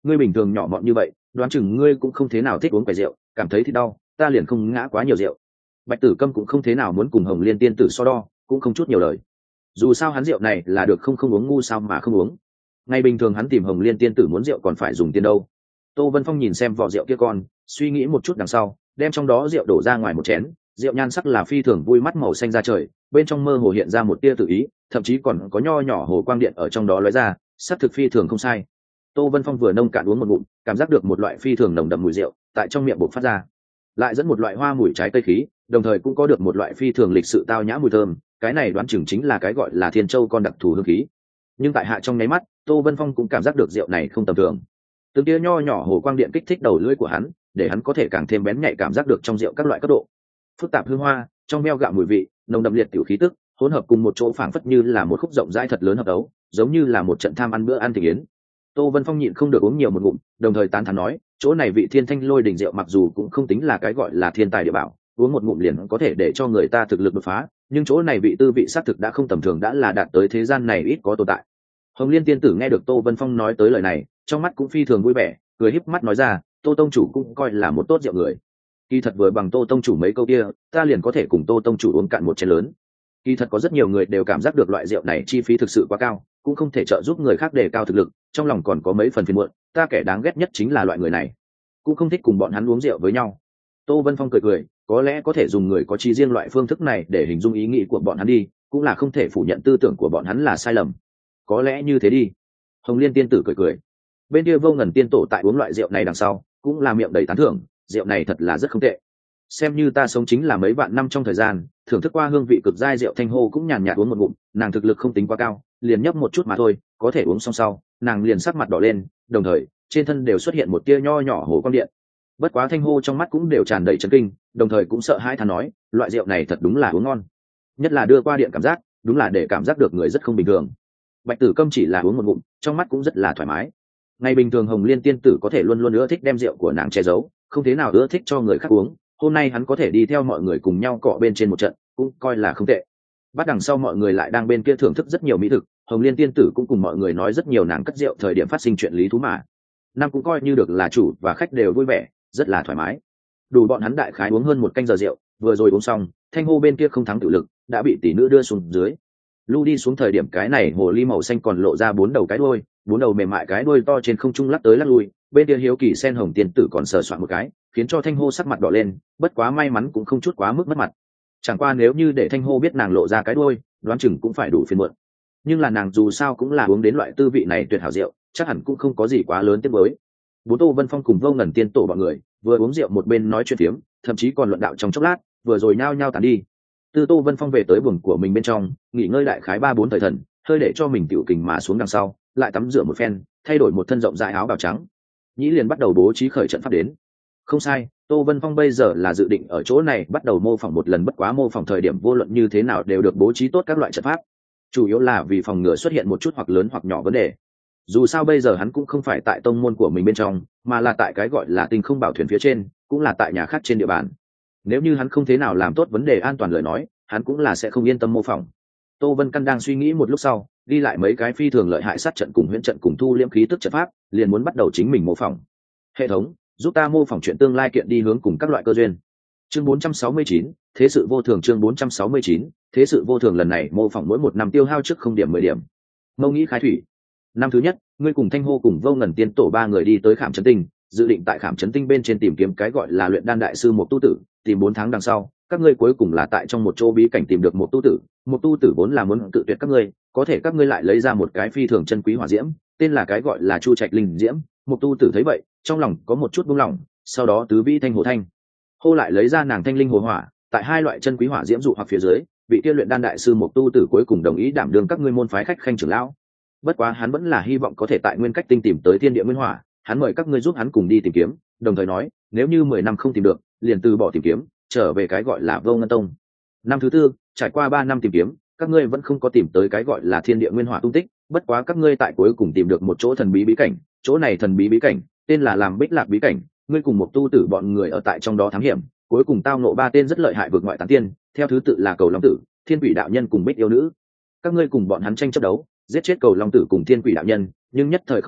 ngươi bình thường nhỏ mọn như vậy, đoán chừng ngươi cũng không thế nào thích uống quầy rượu, cảm thấy thì đau ta liền không ngã quá nhiều rượu. Bạch Tử Câm cũng không thế nào muốn cùng Hồng Liên tiên tử so đo, cũng không chút nhiều lời. Dù sao hắn rượu này là được không không uống ngu sao mà không uống. Ngày bình thường hắn tìm Hồng Liên tiên tử muốn rượu còn phải dùng tiền đâu. Tô Vân Phong nhìn xem vỏ rượu kia con, suy nghĩ một chút đằng sau, đem trong đó rượu đổ ra ngoài một chén, rượu nhan sắc là phi thường vui mắt màu xanh ra trời, bên trong mơ hồ hiện ra một tia tự ý, thậm chí còn có nho nhỏ hồ quang điện ở trong đó lóe ra, sắc thực phi thường không sai. Tô Vân Phong vừa nông cạn uống một ngụm, cảm giác được một loại phi thường nồng đậm mùi rượu tại trong miệng bộc phát ra, lại dẫn một loại hoa mùi trái cây khí, đồng thời cũng có được một loại phi thường lịch sự tao nhã mùi thơm, cái này đoán chừng chính là cái gọi là Thiên Châu con đặc thù hương khí. Nhưng tại hạ trong nháy mắt, Tô Vân Phong cũng cảm giác được rượu này không tầm thường. Từng tia nho nhỏ hồ quang điện kích thích đầu lưỡi của hắn, để hắn có thể càng thêm bén nhạy cảm giác được trong rượu các loại cấp độ, phức tạp hương hoa, trong veo gạo mùi vị, nồng đậm liệt tiểu khí tức, hỗn hợp cùng một chỗ phảng phất như là một khúc rộng rãi thật lớn hợp đấu, giống như là một trận tham ăn bữa ăn thịnh yến. Tô Vân Phong nhịn không được uống nhiều một ngụm, đồng thời tán thán nói, chỗ này vị Thiên Thanh Lôi Đỉnh rượu mặc dù cũng không tính là cái gọi là thiên tài địa bảo, uống một ngụm liền có thể để cho người ta thực lực đột phá, nhưng chỗ này vị tư vị xác thực đã không tầm thường, đã là đạt tới thế gian này ít có tồn tại. Hồng Liên tiên tử nghe được Tô Vân Phong nói tới lời này, trong mắt cũng phi thường vui vẻ, cười híp mắt nói ra, Tô tông chủ cũng coi là một tốt rượu người. Kỳ thật vừa bằng Tô tông chủ mấy câu kia, ta liền có thể cùng Tô tông chủ uống cạn một chén lớn. Kỳ thật có rất nhiều người đều cảm giác được loại rượu này chi phí thực sự quá cao, cũng không thể trợ giúp người khác đề cao thực lực, trong lòng còn có mấy phần phiền muộn, ta kẻ đáng ghét nhất chính là loại người này, cũng không thích cùng bọn hắn uống rượu với nhau. Tô Vân Phong cười cười, có lẽ có thể dùng người có chi riêng loại phương thức này để hình dung ý nghĩ của bọn hắn đi, cũng là không thể phủ nhận tư tưởng của bọn hắn là sai lầm. Có lẽ như thế đi. Hồng Liên tiên tử cười cười. Bên kia Vô Ngần tiên tổ tại uống loại rượu này đằng sau, cũng là miệng đầy tán thưởng, rượu này thật là rất không tệ. Xem như ta sống chính là mấy vạn năm trong thời gian, thưởng thức qua hương vị cực dai rượu thanh hô cũng nhàn nhạt uống một ngụm, nàng thực lực không tính quá cao, liền nhấp một chút mà thôi, có thể uống xong sau, nàng liền sắc mặt đỏ lên, đồng thời trên thân đều xuất hiện một tia nho nhỏ hồ quang điện. Bất quá thanh hô trong mắt cũng đều tràn đầy chấn kinh, đồng thời cũng sợ hãi thán nói, loại rượu này thật đúng là uống ngon, nhất là đưa qua điện cảm giác, đúng là để cảm giác được người rất không bình thường. Bạch Tử Câm chỉ là uống một ngụm, trong mắt cũng rất là thoải mái. Ngày bình thường Hồng Liên tiên tử có thể luôn luôn ưa thích đem rượu của nàng che giấu, không thế nào ưa thích cho người khác uống, hôm nay hắn có thể đi theo mọi người cùng nhau cọ bên trên một trận, cũng coi là không tệ. Bắt đằng sau mọi người lại đang bên kia thưởng thức rất nhiều mỹ thực, Hồng Liên tiên tử cũng cùng mọi người nói rất nhiều nàng cất rượu thời điểm phát sinh chuyện lý thú mà. Năm cũng coi như được là chủ và khách đều vui vẻ, rất là thoải mái. Đủ bọn hắn đại khái uống hơn một canh giờ rượu, vừa rồi uống xong, thanh hô bên kia không thắng tự lực, đã bị tỷ nữ đưa xuống dưới. Lu đi xuống thời điểm cái này hồ ly màu xanh còn lộ ra bốn đầu cái đuôi, bốn đầu mềm mại cái đuôi to trên không trung lắc tới lắc lui, bên kia hiếu kỳ sen hồng tiên tử còn sờ soạn một cái, khiến cho thanh hô sắc mặt đỏ lên, bất quá may mắn cũng không chút quá mức mất mặt. Chẳng qua nếu như để thanh hô biết nàng lộ ra cái đuôi, đoán chừng cũng phải đủ phiền muộn. Nhưng là nàng dù sao cũng là uống đến loại tư vị này tuyệt hảo rượu, chắc hẳn cũng không có gì quá lớn tiếc với. Bố Tô Vân Phong cùng Vô Ngần tiên tổ bọn người vừa uống rượu một bên nói chuyện phiếm, thậm chí còn luận đạo trong chốc lát, vừa rồi nhao nhao tản đi. Từ Tô Vân Phong về tới buồng của mình bên trong, nghỉ ngơi đại khái ba bốn thời thần, hơi để cho mình tiểu kình mà xuống đằng sau, lại tắm rửa một phen, thay đổi một thân rộng rãi áo bào trắng. Nhĩ liền bắt đầu bố trí khởi trận pháp đến. Không sai, Tô Vân Phong bây giờ là dự định ở chỗ này bắt đầu mô phỏng một lần, bất quá mô phỏng thời điểm vô luận như thế nào đều được bố trí tốt các loại trận pháp. Chủ yếu là vì phòng ngừa xuất hiện một chút hoặc lớn hoặc nhỏ vấn đề. Dù sao bây giờ hắn cũng không phải tại tông môn của mình bên trong, mà là tại cái gọi là Tinh Không Bảo Thuyền phía trên, cũng là tại nhà khác trên địa bàn. Nếu như hắn không thế nào làm tốt vấn đề an toàn lời nói, hắn cũng là sẽ không yên tâm mô phỏng. Tô Vân Căn đang suy nghĩ một lúc sau, đi lại mấy cái phi thường lợi hại sát trận cùng huyễn trận cùng thu liễm khí tức trận pháp, liền muốn bắt đầu chính mình mô phỏng. Hệ thống, giúp ta mô phỏng chuyện tương lai kiện đi hướng cùng các loại cơ duyên. Chương bốn trăm sáu mươi chín, thế sự vô thường. Chương bốn trăm sáu mươi chín, thế sự vô thường. Lần này mô phỏng mỗi một năm tiêu hao trước không điểm mười điểm. Mâu nghĩ khai thủy. Năm thứ nhất, ngươi cùng Thanh Hô cùng Vô Ngần tiên tổ ba người đi tới Khảm Chấn Tinh, dự định tại Khảm Chấn Tinh bên trên tìm kiếm cái gọi là luyện đan đại sư Mộc Tu Tử, tìm bốn tháng đằng sau, các ngươi cuối cùng là tại trong một chỗ bí cảnh tìm được Mộc Tu Tử. Mộc Tu Tử vốn là muốn tự tuyệt các ngươi, có thể các ngươi lại lấy ra một cái phi thường chân quý hỏa diễm, tên là cái gọi là Chu Trạch Linh Diễm. Mộc Tu Tử thấy vậy, trong lòng có một chút buông lỏng, sau đó tứ vĩ thanh hồ thanh hô lại lấy ra nàng thanh linh hồ hỏa, tại hai loại chân quý hỏa diễm dụ hoặc phía dưới, vị kia luyện đan đại sư Mộc Tu Tử cuối cùng đồng ý đảm đương các ngươi môn phái khách khanh trưởng lão. Bất quá hắn vẫn là hy vọng có thể tại Nguyên Cách Tinh tìm tới thiên địa nguyên hỏa, hắn mời các ngươi giúp hắn cùng đi tìm kiếm, đồng thời nói nếu như mười năm không tìm được, liền từ bỏ tìm kiếm, trở về cái gọi là Vô Ngân Tông. Năm thứ tư, trải qua ba năm tìm kiếm, các ngươi vẫn không có tìm tới cái gọi là thiên địa nguyên hỏa tung tích, bất quá các ngươi tại cuối cùng tìm được một chỗ thần bí bí cảnh, chỗ này thần bí bí cảnh tên là làm Bích Lạc bí cảnh, ngươi cùng Mộc Tu Tử bọn người ở tại trong đó thám hiểm, cuối cùng tao ngộ ba tên rất lợi hại vượt ngoại tán tiên, theo thứ tự là Cầu Long Tử, Thiên Quỷ đạo nhân cùng Bích yêu nữ. Các ngươi cùng bọn hắn tranh chấp đấu, giết chết Cầu Long Tử cùng Thiên Quỷ đạo nhân, nhưng nhất thời không tra,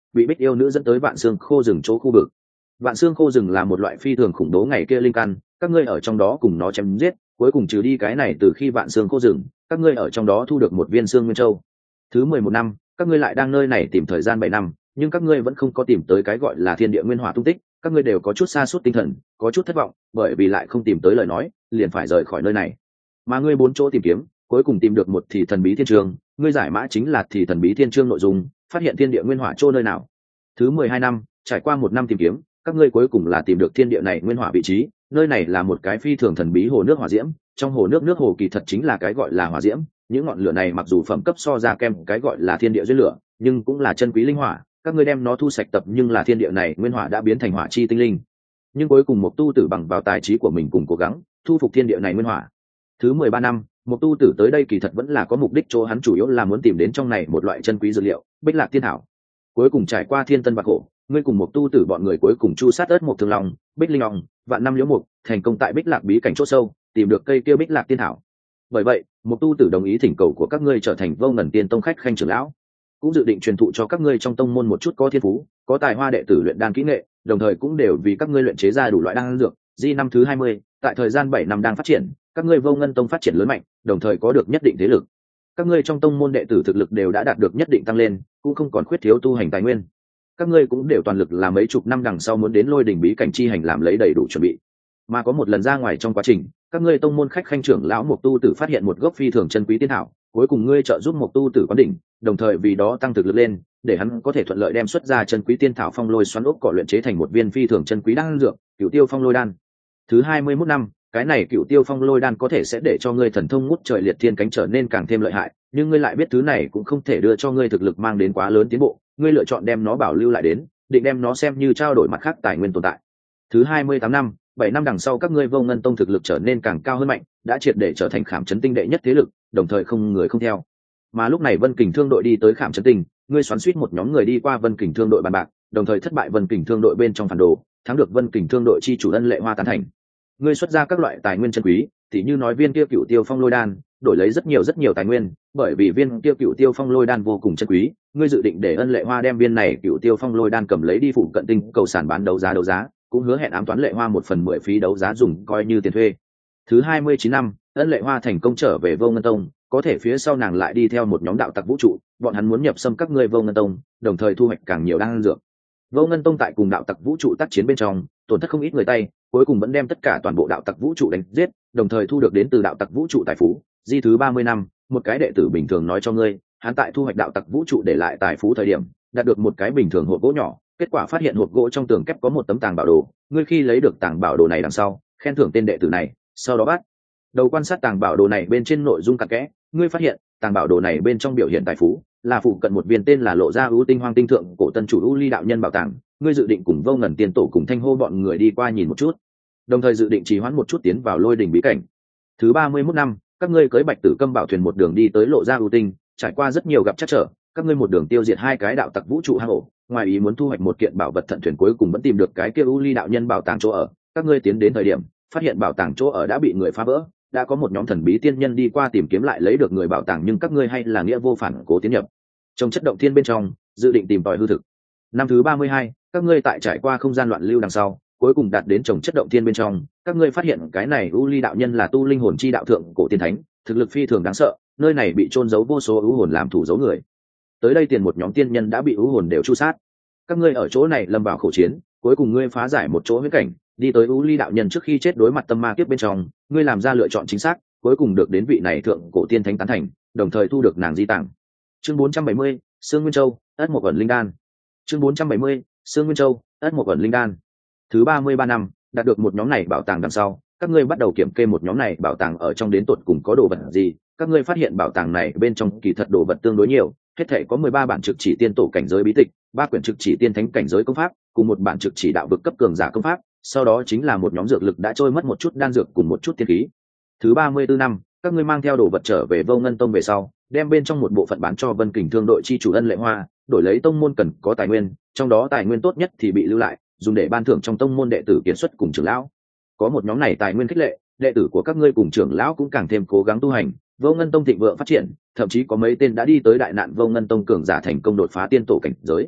bị Bích yêu nữ dẫn tới vạn xương khô rừng chỗ khu vực. Vạn xương khô rừng là một loại phi thường khủng bố ngày kia linh căn, các ngươi ở trong đó cùng nó chém giết, cuối cùng trừ đi cái này từ khi vạn xương khô rừng, các ngươi ở trong đó thu được một viên xương nguyên châu. Thứ mười một năm, các ngươi lại đang nơi này tìm thời gian bảy năm, nhưng các ngươi vẫn không có tìm tới cái gọi là thiên địa nguyên hỏa tung tích, các ngươi đều có chút sa sút tinh thần, có chút thất vọng, bởi vì lại không tìm tới lời nói, liền phải rời khỏi nơi này. Mà ngươi bốn chỗ tìm kiếm, cuối cùng tìm được một thì thần bí thiên trường, ngươi giải mã chính là thì thần bí thiên chương nội dung, phát hiện thiên địa nguyên hỏa chỗ nơi nào. Thứ mười hai năm, trải qua một năm tìm kiếm, các ngươi cuối cùng là tìm được thiên địa này nguyên hỏa vị trí, nơi này là một cái phi thường thần bí hồ nước hỏa diễm, trong hồ nước nước hồ kỳ thật chính là cái gọi là hỏa diễm, những ngọn lửa này mặc dù phẩm cấp so ra kem cái gọi là thiên địa duyên lửa, nhưng cũng là chân quý linh hỏa, các ngươi đem nó thu sạch tập nhưng là thiên địa này nguyên hỏa đã biến thành hỏa chi tinh linh. Nhưng cuối cùng một tu tử bằng vào tài trí của mình cùng cố gắng, thu phục thiên địa này nguyên hỏa. Thứ mười ba năm, một tu tử tới đây kỳ thật vẫn là có mục đích, chỗ hắn chủ yếu là muốn tìm đến trong này một loại chân quý dược liệu, Bích Lạc Tiên Thảo. Cuối cùng trải qua thiên tân bạc khổ, ngươi cùng một tu tử bọn người cuối cùng chu sát ớt một thường lòng, Bích Linh Long, vạn năm liễu mục, thành công tại Bích Lạc bí cảnh chỗ sâu, tìm được cây kia Bích Lạc Tiên Thảo. Bởi vậy, một tu tử đồng ý thỉnh cầu của các ngươi trở thành Vô Ngần Tiên Tông khách khanh trưởng lão, cũng dự định truyền thụ cho các ngươi trong tông môn một chút có thiên phú, có tài hoa đệ tử luyện đan kỹ nghệ, đồng thời cũng đều vì các ngươi luyện chế ra đủ loại đan dược. Di năm thứ hai mươi, tại thời gian bảy năm đang phát triển, các ngươi Vô Ngân Tông phát triển lớn mạnh, đồng thời có được nhất định thế lực. Các ngươi trong tông môn đệ tử thực lực đều đã đạt được nhất định tăng lên, cũng không còn khuyết thiếu tu hành tài nguyên. Các ngươi cũng đều toàn lực làm mấy chục năm đằng sau muốn đến Lôi Đỉnh bí cảnh chi hành làm lấy đầy đủ chuẩn bị. Mà có một lần ra ngoài trong quá trình, các ngươi tông môn khách khanh trưởng lão Mộc Tu Tử phát hiện một gốc phi thường chân quý tiên thảo, cuối cùng ngươi trợ giúp Mộc Tu Tử quán đỉnh, đồng thời vì đó tăng thực lực lên, để hắn có thể thuận lợi đem xuất ra chân quý tiên thảo Phong Lôi xoắn ốc cỏ luyện chế thành một viên phi thường chân quý đan dược, Cửu Tiêu Phong Lôi đan. Thứ hai mươi mốt năm, cái này Cửu Tiêu Phong Lôi đan có thể sẽ để cho ngươi thần thông ngút trời liệt thiên cánh trở nên càng thêm lợi hại, nhưng ngươi lại biết thứ này cũng không thể đưa cho ngươi thực lực mang đến quá lớn tiến bộ, ngươi lựa chọn đem nó bảo lưu lại đến, định đem nó xem như trao đổi mặt khác tài nguyên tồn tại. Thứ hai mươi tám năm, bảy năm đằng sau các ngươi Vô Ngân Tông thực lực trở nên càng cao hơn mạnh, đã triệt để trở thành Khảm Trấn Tinh đệ nhất thế lực, đồng thời không người không theo. Mà lúc này Vân Kình Thương đội đi tới Khảm Trấn Tinh, ngươi xoắn xuýt một nhóm người đi qua Vân Kình Thương đội bàn bạc, đồng thời thất bại Vân Kình Thương đội bên trong phản đồ, thắng được Vân Kình Thương đội chi chủ Ân Lệ Hoa tán thành. Ngươi xuất ra các loại tài nguyên chân quý, tỉ như nói viên kia Cửu Tiêu Phong Lôi đan, đổi lấy rất nhiều rất nhiều tài nguyên, bởi vì viên kia Cửu Tiêu Phong Lôi đan vô cùng chân quý, ngươi dự định để Ân Lệ Hoa đem viên này Cửu Tiêu Phong Lôi đan cầm lấy đi phụ cận tinh cầu sản bán đấu giá đấu giá, cũng hứa hẹn ám toán Lệ Hoa một phần mười phí đấu giá dùng coi như tiền thuê. Thứ hai mươi chín năm, Ân Lệ Hoa thành công trở về Vô Ngân Tông, có thể phía sau nàng lại đi theo một nhóm đạo tặc vũ trụ, bọn hắn muốn nhập xâm các ngươi Vô Ngân Tông, đồng thời thu hoạch càng nhiều đan dược. Vô Ngân Tông tại cùng đạo tặc vũ trụ tác chiến bên trong, tổn thất không ít người tay, cuối cùng vẫn đem tất cả toàn bộ đạo tặc vũ trụ đánh giết, đồng thời thu được đến từ đạo tặc vũ trụ tài phú. Di thứ ba mươi năm, một cái đệ tử bình thường nói cho ngươi, hắn tại thu hoạch đạo tặc vũ trụ để lại tài phú thời điểm, đạt được một cái bình thường hộp gỗ nhỏ, kết quả phát hiện hộp gỗ trong tường kép có một tấm tàng bảo đồ, ngươi khi lấy được tàng bảo đồ này đằng sau, khen thưởng tên đệ tử này, sau đó bắt đầu quan sát tàng bảo đồ này bên trên nội dung cặn kẽ, ngươi phát hiện tàng bảo đồ này bên trong biểu hiện tài phú là phụ cận một viên tên là Lộ Ra ưu tinh hoang tinh thượng cổ tân chủ U Ly đạo nhân bảo tàng. Ngươi dự định cùng Vô Ngần Tiên Tổ cùng Thanh Hô bọn người đi qua nhìn một chút, đồng thời dự định trì hoãn một chút tiến vào Lôi Đỉnh bí cảnh. Thứ ba mươi mốt năm, các ngươi cưỡi Bạch Tử Câm bảo thuyền một đường đi tới Lộ Ra ưu tinh, trải qua rất nhiều gặp trắc trở, các ngươi một đường tiêu diệt hai cái đạo tặc vũ trụ hang ổ, ngoài ý muốn thu hoạch một kiện bảo vật thận thuyền, cuối cùng vẫn tìm được cái kia U Ly đạo nhân bảo tàng chỗ ở. Các ngươi tiến đến thời điểm, phát hiện bảo tàng chỗ ở đã bị người phá vỡ, đã có một nhóm thần bí tiên nhân đi qua tìm kiếm lại lấy được người bảo tàng, nhưng các ngươi hay là nghĩa vô phản cố tiến nhập trong chất động thiên bên trong, dự định tìm tòi hư thực. Năm thứ ba mươi hai, các ngươi tại trải qua không gian loạn lưu đằng sau, cuối cùng đạt đến trồng chất động thiên bên trong, các ngươi phát hiện cái này U Ly đạo nhân là tu linh hồn chi đạo thượng cổ tiên thánh, thực lực phi thường đáng sợ, nơi này bị chôn giấu vô số ưu hồn làm thủ giấu người. Tới đây tiền một nhóm tiên nhân đã bị ưu hồn đều chu sát. Các ngươi ở chỗ này lâm vào khổ chiến, cuối cùng ngươi phá giải một chỗ huyễn cảnh, đi tới U Ly đạo nhân trước khi chết đối mặt tâm ma kiếp bên trong, ngươi làm ra lựa chọn chính xác, cuối cùng được đến vị này thượng cổ tiên thánh tán thành, đồng thời thu được nàng di tàng. Chương bốn trăm bảy mươi, Sương Nguyên Châu, ất một ẩn linh đan. Chương bốn trăm bảy mươi, Sương Nguyên Châu, ất một ẩn linh đan. Thứ ba mươi ba năm, đạt được một nhóm này bảo tàng đằng sau, các ngươi bắt đầu kiểm kê một nhóm này bảo tàng ở trong đến tột cùng có đồ vật gì. Các ngươi phát hiện bảo tàng này bên trong kỳ thật đồ vật tương đối nhiều, hết thể có mười ba bản trực chỉ tiên tổ cảnh giới bí tịch, ba quyển trực chỉ tiên thánh cảnh giới công pháp, cùng một bản trực chỉ đạo vực cấp cường giả công pháp, sau đó chính là một nhóm dược lực đã trôi mất một chút đan dược cùng một chút tiên khí. Thứ ba mươi tư năm, các ngươi mang theo đồ vật trở về Vô Ngân Tông về sau, đem bên trong một bộ phận bán cho Vân Kình Thương đội chi chủ Ân Lệ Hoa, đổi lấy tông môn cần có tài nguyên, trong đó tài nguyên tốt nhất thì bị lưu lại, dùng để ban thưởng trong tông môn đệ tử kiệt xuất cùng trưởng lão. Có một nhóm này tài nguyên khích lệ, đệ tử của các ngươi cùng trưởng lão cũng càng thêm cố gắng tu hành, Vô Ngân Tông thịnh vượng phát triển, thậm chí có mấy tên đã đi tới đại nạn Vô Ngân Tông cường giả thành công đột phá tiên tổ cảnh giới.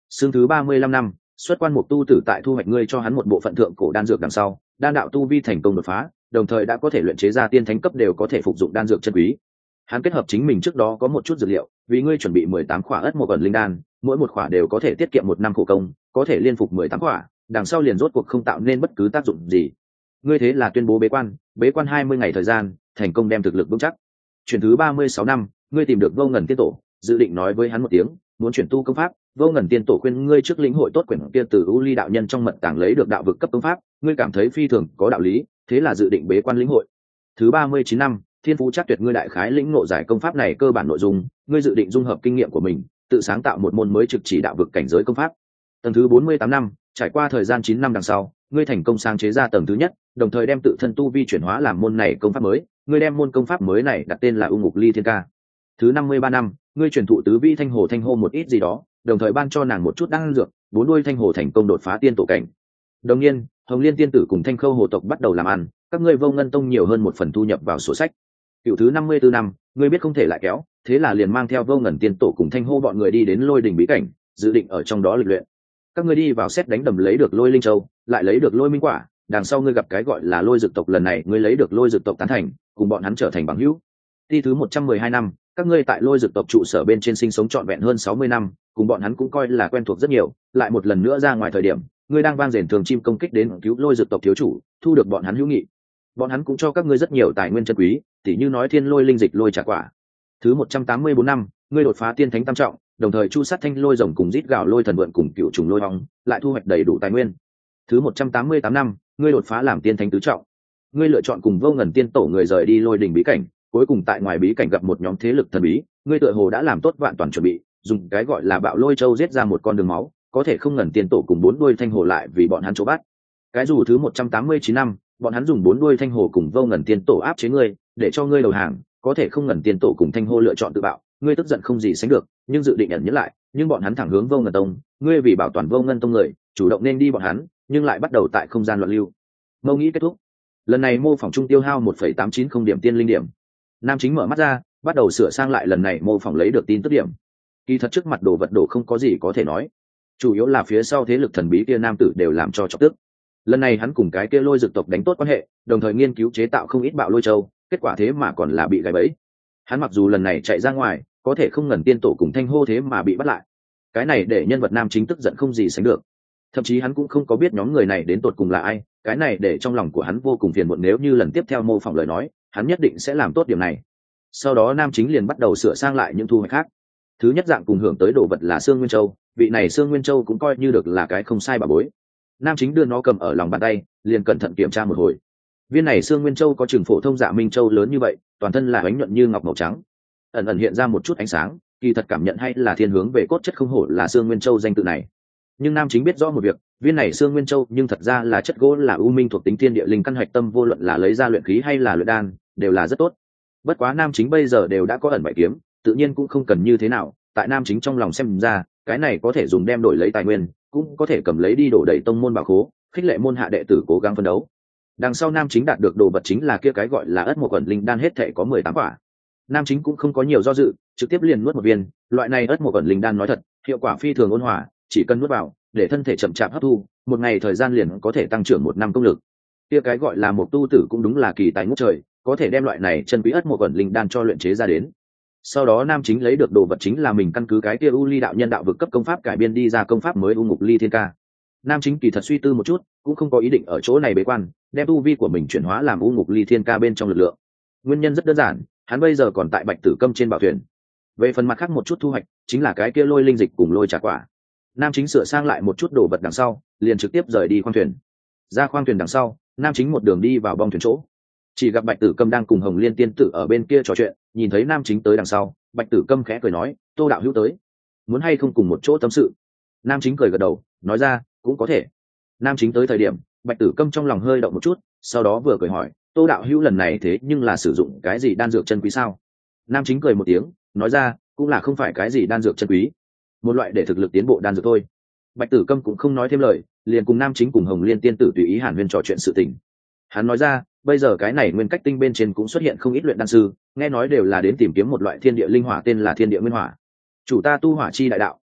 Xương thứ ba mươi lăm năm, xuất quan mục tu tử tại thu hoạch ngươi cho hắn một bộ phận thượng cổ đan dược đằng sau, đan đạo tu vi thành công đột phá, đồng thời đã có thể luyện chế ra tiên thánh cấp đều có thể phục dụng đan dược chân quý. Hắn kết hợp chính mình trước đó có một chút dược liệu, vì ngươi chuẩn bị mười tám khỏa ất một ẩn linh đan, mỗi một khỏa đều có thể tiết kiệm một năm khổ công, có thể liên phục mười tám khỏa, đằng sau liền rốt cuộc không tạo nên bất cứ tác dụng gì. Ngươi thế là tuyên bố bế quan, bế quan hai mươi ngày thời gian, thành công đem thực lực vững chắc. Chuyển thứ ba mươi sáu năm, ngươi tìm được Vô Ngần Tiên Tổ, dự định nói với hắn một tiếng, muốn chuyển tu công pháp. Vô Ngần Tiên Tổ khuyên ngươi trước lĩnh hội tốt quyển kia từ U Ly đạo nhân trong mật tàng lấy được đạo vực cấp công pháp, ngươi cảm thấy phi thường có đạo lý, thế là dự định bế quan lĩnh hội. Thứ ba mươi chín năm, Thiên Phú chắc tuyệt ngươi đại khái lĩnh ngộ giải công pháp này cơ bản nội dung, ngươi dự định dung hợp kinh nghiệm của mình, tự sáng tạo một môn mới trực chỉ đạo vực cảnh giới công pháp. Tầng thứ bốn mươi tám năm, trải qua thời gian chín năm đằng sau, ngươi thành công sáng chế ra tầng thứ nhất, đồng thời đem tự thân tu vi chuyển hóa làm môn này công pháp mới, ngươi đem môn công pháp mới này đặt tên là U Ngục Ly Thiên Ca. Thứ năm mươi ba năm, ngươi truyền thụ tứ vi thanh hồ thanh hô một ít gì đó, đồng thời ban cho nàng một chút đan dược, bốn đuôi thanh hồ thành công đột phá tiên tổ cảnh. Đồng nhiên, Hồng Liên tiên tử cùng Thanh Khâu hồ tộc bắt đầu làm ăn, các ngươi Vô Ngân tông nhiều hơn một phần thu nhập vào sổ sách. Cựu thứ năm mươi tư năm, ngươi biết không thể lại kéo, thế là liền mang theo Vô Ngần tiên tổ cùng Thanh hô bọn người đi đến Lôi đỉnh bí cảnh, dự định ở trong đó lịch luyện. Các ngươi đi vào xét đánh đầm lấy được Lôi linh châu, lại lấy được Lôi minh quả, đằng sau ngươi gặp cái gọi là Lôi dược tộc, lần này ngươi lấy được Lôi dược tộc tán thành, cùng bọn hắn trở thành bằng hữu. Ti thứ một trăm mười hai năm, các ngươi tại Lôi dược tộc trụ sở bên trên sinh sống trọn vẹn hơn sáu mươi năm, cùng bọn hắn cũng coi là quen thuộc rất nhiều, lại một lần nữa ra ngoài thời điểm, ngươi đang vang rền thường chim công kích đến cứu Lôi dược tộc thiếu chủ, thu được bọn hắn hữu nghị. Bọn hắn cũng cho các ngươi rất nhiều tài nguyên chân quý, tỉ như nói thiên lôi linh dịch lôi trả quả. Thứ một trăm tám mươi bốn năm, ngươi đột phá tiên thánh tam trọng, đồng thời chu sát thanh lôi rồng cùng rít gạo lôi thần vượn cùng cựu trùng lôi hong, lại thu hoạch đầy đủ tài nguyên. Thứ một trăm tám mươi tám năm, ngươi đột phá làm tiên thánh tứ trọng. Ngươi lựa chọn cùng Vô Ngần tiên tổ người rời đi Lôi đỉnh bí cảnh, cuối cùng tại ngoài bí cảnh gặp một nhóm thế lực thần bí, ngươi tựa hồ đã làm tốt vạn toàn chuẩn bị, dùng cái gọi là bạo lôi châu giết ra một con đường máu, có thể không ngần tiên tổ cùng bốn đuôi thanh hồ lại vì bọn hắn chỗ bắt. Cái dù thứ một trăm tám mươi chín năm, bọn hắn dùng bốn đuôi thanh hồ cùng Vô Ngần tiên tổ áp chế ngươi, để cho ngươi đầu hàng, có thể không ngần tiên tổ cùng thanh hồ lựa chọn tự bạo, ngươi tức giận không gì sánh được, nhưng dự định ẩn nhẫn lại, nhưng bọn hắn thẳng hướng Vô Ngần tông, ngươi vì bảo toàn Vô Ngân tông người, chủ động nên đi bọn hắn, nhưng lại bắt đầu tại không gian loạn lưu. Mâu nghĩ kết thúc. Lần này mô phỏng trung tiêu hao một phẩy tám chín không điểm tiên linh điểm. Nam chính mở mắt ra, bắt đầu sửa sang lại lần này mô phỏng lấy được tin tức điểm. Kỳ thật trước mặt đồ vật đồ không có gì có thể nói, chủ yếu là phía sau thế lực thần bí kia nam tử đều làm cho chọc tức. Lần này hắn cùng cái kia Lôi dược tộc đánh tốt quan hệ, đồng thời nghiên cứu chế tạo không ít bạo lôi châu, kết quả thế mà còn là bị gài bẫy. Hắn mặc dù lần này chạy ra ngoài, có thể không ngần tiên tổ cùng thanh hô thế mà bị bắt lại. Cái này để nhân vật nam chính tức giận không gì sánh được. Thậm chí hắn cũng không có biết nhóm người này đến tột cùng là ai, cái này để trong lòng của hắn vô cùng phiền muộn, nếu như lần tiếp theo mô phỏng lời nói, hắn nhất định sẽ làm tốt điểm này. Sau đó nam chính liền bắt đầu sửa sang lại những thu hoạch khác. Thứ nhất dạng cùng hưởng tới đồ vật là Sương Nguyên Châu, vị này Sương Nguyên Châu cũng coi như được là cái không sai bà bối. Nam chính đưa nó cầm ở lòng bàn tay, liền cẩn thận kiểm tra một hồi. Viên này Sương Nguyên Châu có chừng phổ thông Dạ Minh Châu lớn như vậy, toàn thân là ánh nhuận như ngọc màu trắng, ẩn ẩn hiện ra một chút ánh sáng, kỳ thật cảm nhận hay là thiên hướng về cốt chất, không hổ là Sương Nguyên Châu danh tự này. Nhưng nam chính biết rõ một việc, viên này Sương Nguyên Châu nhưng thật ra là chất gỗ, là u minh thuộc tính thiên địa linh căn hạch tâm, vô luận là lấy ra luyện khí hay là luyện đan, đều là rất tốt. Bất quá nam chính bây giờ đều đã có ẩn bảy kiếm, tự nhiên cũng không cần như thế nào, tại nam chính trong lòng xem ra, cái này có thể dùng đem đổi lấy tài nguyên, cũng có thể cầm lấy đi đổ đầy tông môn bảo khố, khích lệ môn hạ đệ tử cố gắng phấn đấu. Đằng sau nam chính đạt được đồ vật chính là kia cái gọi là ất một ẩn linh đan, hết thể có mười tám quả. Nam chính cũng không có nhiều do dự, trực tiếp liền nuốt một viên. Loại này ất một ẩn linh đan nói thật, hiệu quả phi thường ôn hòa, chỉ cần nuốt vào, để thân thể chậm chạp hấp thu, một ngày thời gian liền có thể tăng trưởng một năm công lực. Kia cái gọi là một tu tử cũng đúng là kỳ tài ngút trời, có thể đem loại này chân quý ất một ẩn linh đan cho luyện chế ra đến. Sau đó nam chính lấy được đồ vật chính là mình căn cứ cái kia U Ly đạo nhân đạo vực cấp công pháp cải biên đi ra công pháp mới U Ngục Ly Thiên Ca. Nam chính kỳ thật suy tư một chút, cũng không có ý định ở chỗ này bế quan, đem tu vi của mình chuyển hóa làm U Ngục Ly Thiên Ca bên trong lực lượng. Nguyên nhân rất đơn giản, hắn bây giờ còn tại Bạch Tử Câm trên bảo thuyền. Về phần mặt khác một chút thu hoạch, chính là cái kia lôi linh dịch cùng lôi trà quả. Nam chính sửa sang lại một chút đồ vật đằng sau, liền trực tiếp rời đi khoang thuyền. Ra khoang thuyền đằng sau, nam chính một đường đi vào bong thuyền chỗ. Chỉ gặp Bạch Tử Câm đang cùng Hồng Liên tiên tử ở bên kia trò chuyện, nhìn thấy nam chính tới đằng sau, Bạch Tử Câm khẽ cười nói, Tô đạo hữu tới, muốn hay không cùng một chỗ tâm sự? Nam chính cười gật đầu, nói ra, cũng có thể. Nam chính tới thời điểm, Bạch Tử Câm trong lòng hơi động một chút, sau đó vừa cười hỏi, Tô đạo hữu lần này thế nhưng là sử dụng cái gì đan dược chân quý sao? Nam chính cười một tiếng, nói ra, cũng là không phải cái gì đan dược chân quý, một loại để thực lực tiến bộ đan dược thôi. Bạch Tử Câm cũng không nói thêm lời, liền cùng nam chính cùng Hồng Liên tiên tử tùy ý hàn huyên trò chuyện sự tình. Hắn nói ra, bây giờ cái này nguyên cách tinh bên trên cũng xuất hiện không ít luyện đan sư, nghe nói đều là đến tìm kiếm một loại thiên địa linh hỏa tên là thiên địa nguyên hỏa. Chủ ta tu hỏa chi đại đạo,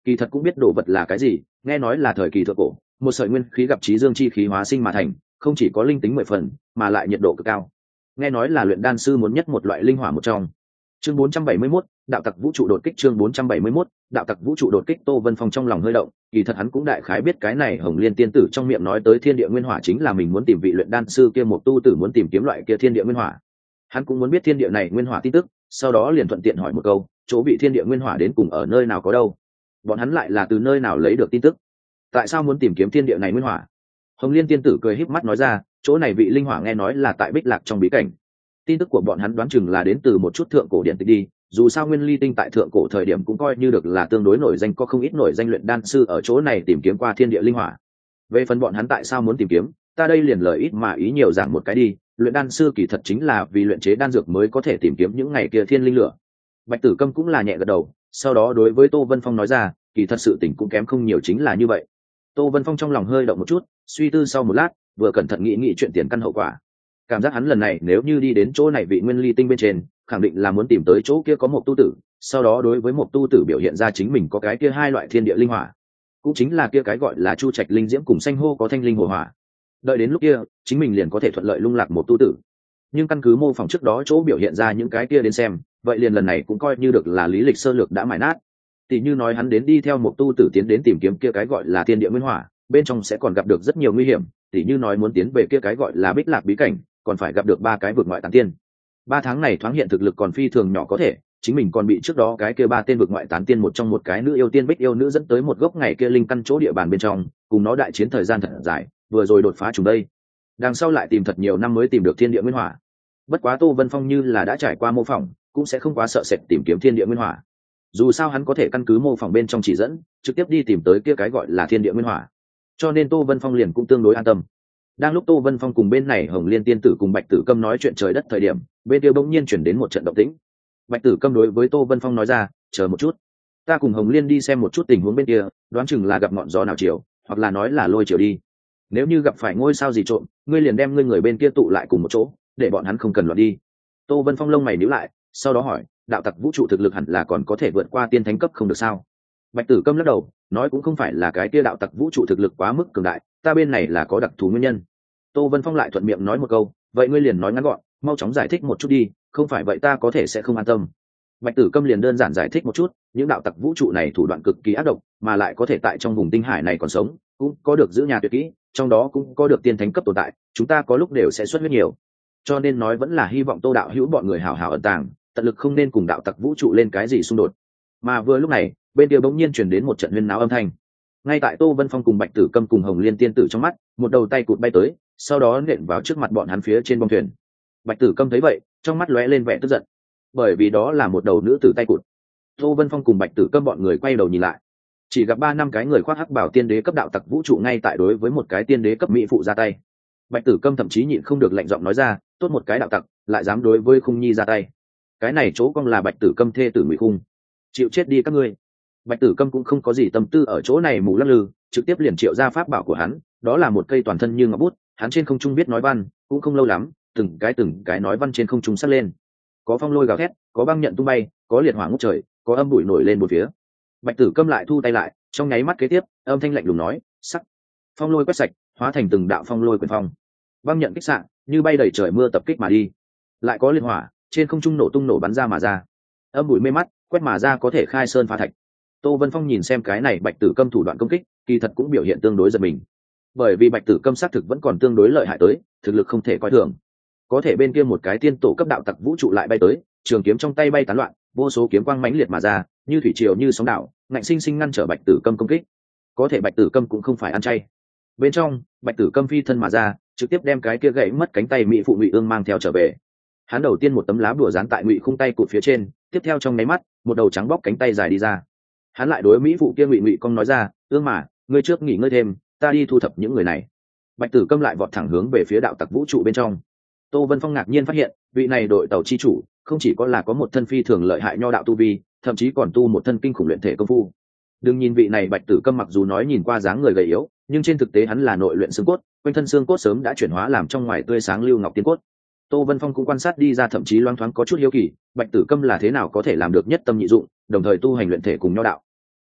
kỳ thật cũng biết đồ vật là cái gì, nghe nói là thời kỳ thượng cổ một sợi nguyên khí gặp trí dương chi khí hóa sinh mà thành, không chỉ có linh tính mười phần mà lại nhiệt độ cực cao, nghe nói là luyện đan sư muốn nhất một loại linh hỏa một trong. Chương bốn trăm bảy mươi mốt, đạo tặc vũ trụ đột kích. Chương bốn trăm bảy mươi mốt, đạo tặc vũ trụ đột kích. Tô Vân Phong trong lòng hơi động, kỳ thật hắn cũng đại khái biết cái này Hồng Liên tiên tử trong miệng nói tới thiên địa nguyên hỏa chính là mình muốn tìm vị luyện đan sư kia một tu tử muốn tìm kiếm loại kia thiên địa nguyên hỏa. Hắn cũng muốn biết thiên địa này nguyên hỏa tin tức, sau đó liền thuận tiện hỏi một câu, chỗ vị thiên địa nguyên hỏa đến cùng ở nơi nào có đâu? Bọn hắn lại là từ nơi nào lấy được tin tức? Tại sao muốn tìm kiếm thiên địa này nguyên hỏa? Hồng Liên tiên tử cười híp mắt nói ra, chỗ này vị linh hỏa nghe nói là tại Bích Lạc trong bí cảnh. Tin tức của bọn hắn đoán chừng là đến từ một chút thượng cổ điện tịch đi, dù sao nguyên ly tinh tại thượng cổ thời điểm cũng coi như được là tương đối nổi danh, có không ít nổi danh luyện đan sư ở chỗ này tìm kiếm qua thiên địa linh hỏa. Về phần bọn hắn tại sao muốn tìm kiếm, ta đây liền lời ít mà ý nhiều giảng một cái đi, luyện đan sư kỳ thật chính là vì luyện chế đan dược mới có thể tìm kiếm những ngày kia thiên linh lửa. Bạch Tử Câm cũng là nhẹ gật đầu, sau đó đối với Tô Vân Phong nói ra, kỳ thật sự tình cũng kém không nhiều chính là như vậy. Tô Vân Phong trong lòng hơi động một chút, suy tư sau một lát, vừa cẩn thận nghĩ nghĩ chuyện tiền căn hậu quả. Cảm giác hắn lần này nếu như đi đến chỗ này vị nguyên ly tinh bên trên, khẳng định là muốn tìm tới chỗ kia có một tu tử, sau đó đối với một tu tử biểu hiện ra chính mình có cái kia hai loại thiên địa linh hỏa, cũng chính là kia cái gọi là chu trạch linh diễm cùng xanh hô có thanh linh hồ hỏa. Đợi đến lúc kia, chính mình liền có thể thuận lợi lung lạc một tu tử. Nhưng căn cứ mô phỏng trước đó chỗ biểu hiện ra những cái kia đến xem, vậy liền lần này cũng coi như được là lý lịch sơ lược đã mài nát. Tỷ như nói hắn đến đi theo một tu tử tiến đến tìm kiếm kia cái gọi là thiên địa nguyên hỏa, bên trong sẽ còn gặp được rất nhiều nguy hiểm, tỷ như nói muốn tiến về kia cái gọi là Bích Lạc bí cảnh, còn phải gặp được ba cái vực ngoại tán tiên. Ba tháng này thoáng hiện thực lực còn phi thường nhỏ có thể, chính mình còn bị trước đó cái kia ba tên vực ngoại tán tiên một trong một cái nữ yêu tiên Bích yêu nữ dẫn tới một gốc ngày kia linh căn chỗ địa bàn bên trong, cùng nó đại chiến thời gian thật dài, vừa rồi đột phá chúng đây. Đằng sau lại tìm thật nhiều năm mới tìm được thiên địa nguyên hỏa. Bất quá Tô Vân Phong như là đã trải qua mô phỏng, cũng sẽ không quá sợ sệt tìm kiếm thiên địa nguyên hỏa. Dù sao hắn có thể căn cứ mô phỏng bên trong chỉ dẫn, trực tiếp đi tìm tới kia cái gọi là thiên địa nguyên hỏa. Cho nên Tô Vân Phong liền cũng tương đối an tâm. Đang lúc Tô Vân Phong cùng bên này Hồng Liên tiên tử cùng Bạch Tử Câm nói chuyện trời đất thời điểm, bên kia bỗng nhiên chuyển đến một trận động tĩnh. Bạch Tử Câm đối với Tô Vân Phong nói ra, chờ một chút, ta cùng Hồng Liên đi xem một chút tình huống bên kia, đoán chừng là gặp ngọn gió nào chiều, hoặc là nói là lôi chiều đi. Nếu như gặp phải ngôi sao gì trộm, ngươi liền đem ngươi người bên kia tụ lại cùng một chỗ, để bọn hắn không cần loạn đi. Tô Vân Phong lông mày nhíu lại, sau đó hỏi, đạo tặc vũ trụ thực lực hẳn là còn có thể vượt qua tiên thánh cấp không được sao? Bạch Tử Câm lắc đầu, nói cũng không phải là cái kia đạo tặc vũ trụ thực lực quá mức cường đại, ta bên này là có đặc thù nguyên nhân. Tô Vân Phong lại thuận miệng nói một câu, vậy ngươi liền nói ngắn gọn, mau chóng giải thích một chút đi, không phải vậy ta có thể sẽ không an tâm. Bạch Tử Câm liền đơn giản giải thích một chút, những đạo tặc vũ trụ này thủ đoạn cực kỳ ác độc, mà lại có thể tại trong vùng tinh hải này còn sống, cũng có được giữ nhà tuyệt kỹ, trong đó cũng có được tiên thánh cấp tồn tại, chúng ta có lúc đều sẽ xuất huyết nhiều. Cho nên nói vẫn là hy vọng Tô đạo hữu bọn người hảo hảo ẩn tàng, tận lực không nên cùng đạo tặc vũ trụ lên cái gì xung đột. Mà vừa lúc này, bên kia bỗng nhiên truyền đến một trận huyên náo âm thanh. Ngay tại Tô Vân Phong cùng Bạch Tử Câm cùng Hồng Liên tiên tử trong mắt, một đầu tay cụt bay tới, sau đó nện vào trước mặt bọn hắn phía trên bong thuyền. Bạch Tử Câm thấy vậy, trong mắt lóe lên vẻ tức giận, bởi vì đó là một đầu nữ tử tay cụt. Tô Vân Phong cùng Bạch Tử Câm bọn người quay đầu nhìn lại, chỉ gặp ba năm cái người khoác hắc bảo tiên đế cấp đạo tặc vũ trụ ngay tại đối với một cái tiên đế cấp mỹ phụ ra tay. Bạch Tử Câm thậm chí nhịn không được lạnh giọng nói ra, tốt một cái đạo tặc, lại dám đối với Khung Nhi ra tay. Cái này chỗ cong là Bạch Tử Câm thê tử Ngụy Khung, chịu chết đi các ngươi. Bạch Tử Câm cũng không có gì tâm tư ở chỗ này mù lắc lư, trực tiếp liền triệu ra pháp bảo của hắn, đó là một cây toàn thân như ngọc bút, hắn trên không trung biết nói văn, cũng không lâu lắm, từng cái từng cái nói văn trên không trung sắc lên. Có phong lôi gào thét, có băng nhận tung bay, có liệt hỏa ngút trời, có âm bụi nổi lên một phía. Bạch Tử Câm lại thu tay lại, trong nháy mắt kế tiếp, âm thanh lạnh lùng nói, sắc. Phong lôi quét sạch, hóa thành từng đạo phong lôi quyền phong. Băng nhận kích xạ, như bay đầy trời mưa tập kích mà đi. Lại có liệt hỏa, trên không trung nổ tung nổ bắn ra mà ra. Âm bụi mê mắt, quét mà ra có thể khai sơn phá thạch. Tô Vân Phong nhìn xem cái này Bạch Tử Câm thủ đoạn công kích, kỳ thật cũng biểu hiện tương đối giật mình. Bởi vì Bạch Tử Câm xác thực vẫn còn tương đối lợi hại tới, thực lực không thể coi thường. Có thể bên kia một cái tiên tổ cấp đạo tặc vũ trụ lại bay tới, trường kiếm trong tay bay tán loạn, vô số kiếm quang mãnh liệt mà ra, như thủy triều như sóng đảo, ngạnh sinh sinh ngăn trở Bạch Tử Câm công kích. Có thể Bạch Tử Câm cũng không phải ăn chay. Bên trong, Bạch Tử Câm phi thân mà ra, trực tiếp đem cái kia gãy mất cánh tay mỹ phụ Ngụy Ương mang theo trở về. Hắn đầu tiên một tấm lá bùa dán tại Ngụy Khung tay cụt phía trên, tiếp theo trong nháy mắt, một đầu trắng bóc cánh tay dài đi ra. Hắn lại đối mỹ phụ kia Ngụy Ngụy Công nói ra, ương mà, ngươi trước nghỉ ngơi thêm, ta đi thu thập những người này. Bạch Tử Câm lại vọt thẳng hướng về phía đạo tặc vũ trụ bên trong. Tô Vân Phong ngạc nhiên phát hiện, vị này đội tàu chi chủ, không chỉ có là có một thân phi thường lợi hại nho đạo tu vi, thậm chí còn tu một thân kinh khủng luyện thể công phu. Đừng nhìn vị này Bạch Tử Câm mặc dù nói nhìn qua dáng người gầy yếu, nhưng trên thực tế hắn là nội luyện xương cốt, quanh thân xương cốt sớm đã chuyển hóa làm trong ngoài tươi sáng lưu ngọc tiên cốt. Tô Vân Phong cũng quan sát đi ra, thậm chí loáng thoáng có chút hiếu kỳ, Bạch Tử Câm là thế nào có thể làm được nhất tâm nhị dụng, đồng thời tu hành luyện thể cùng nho đạo.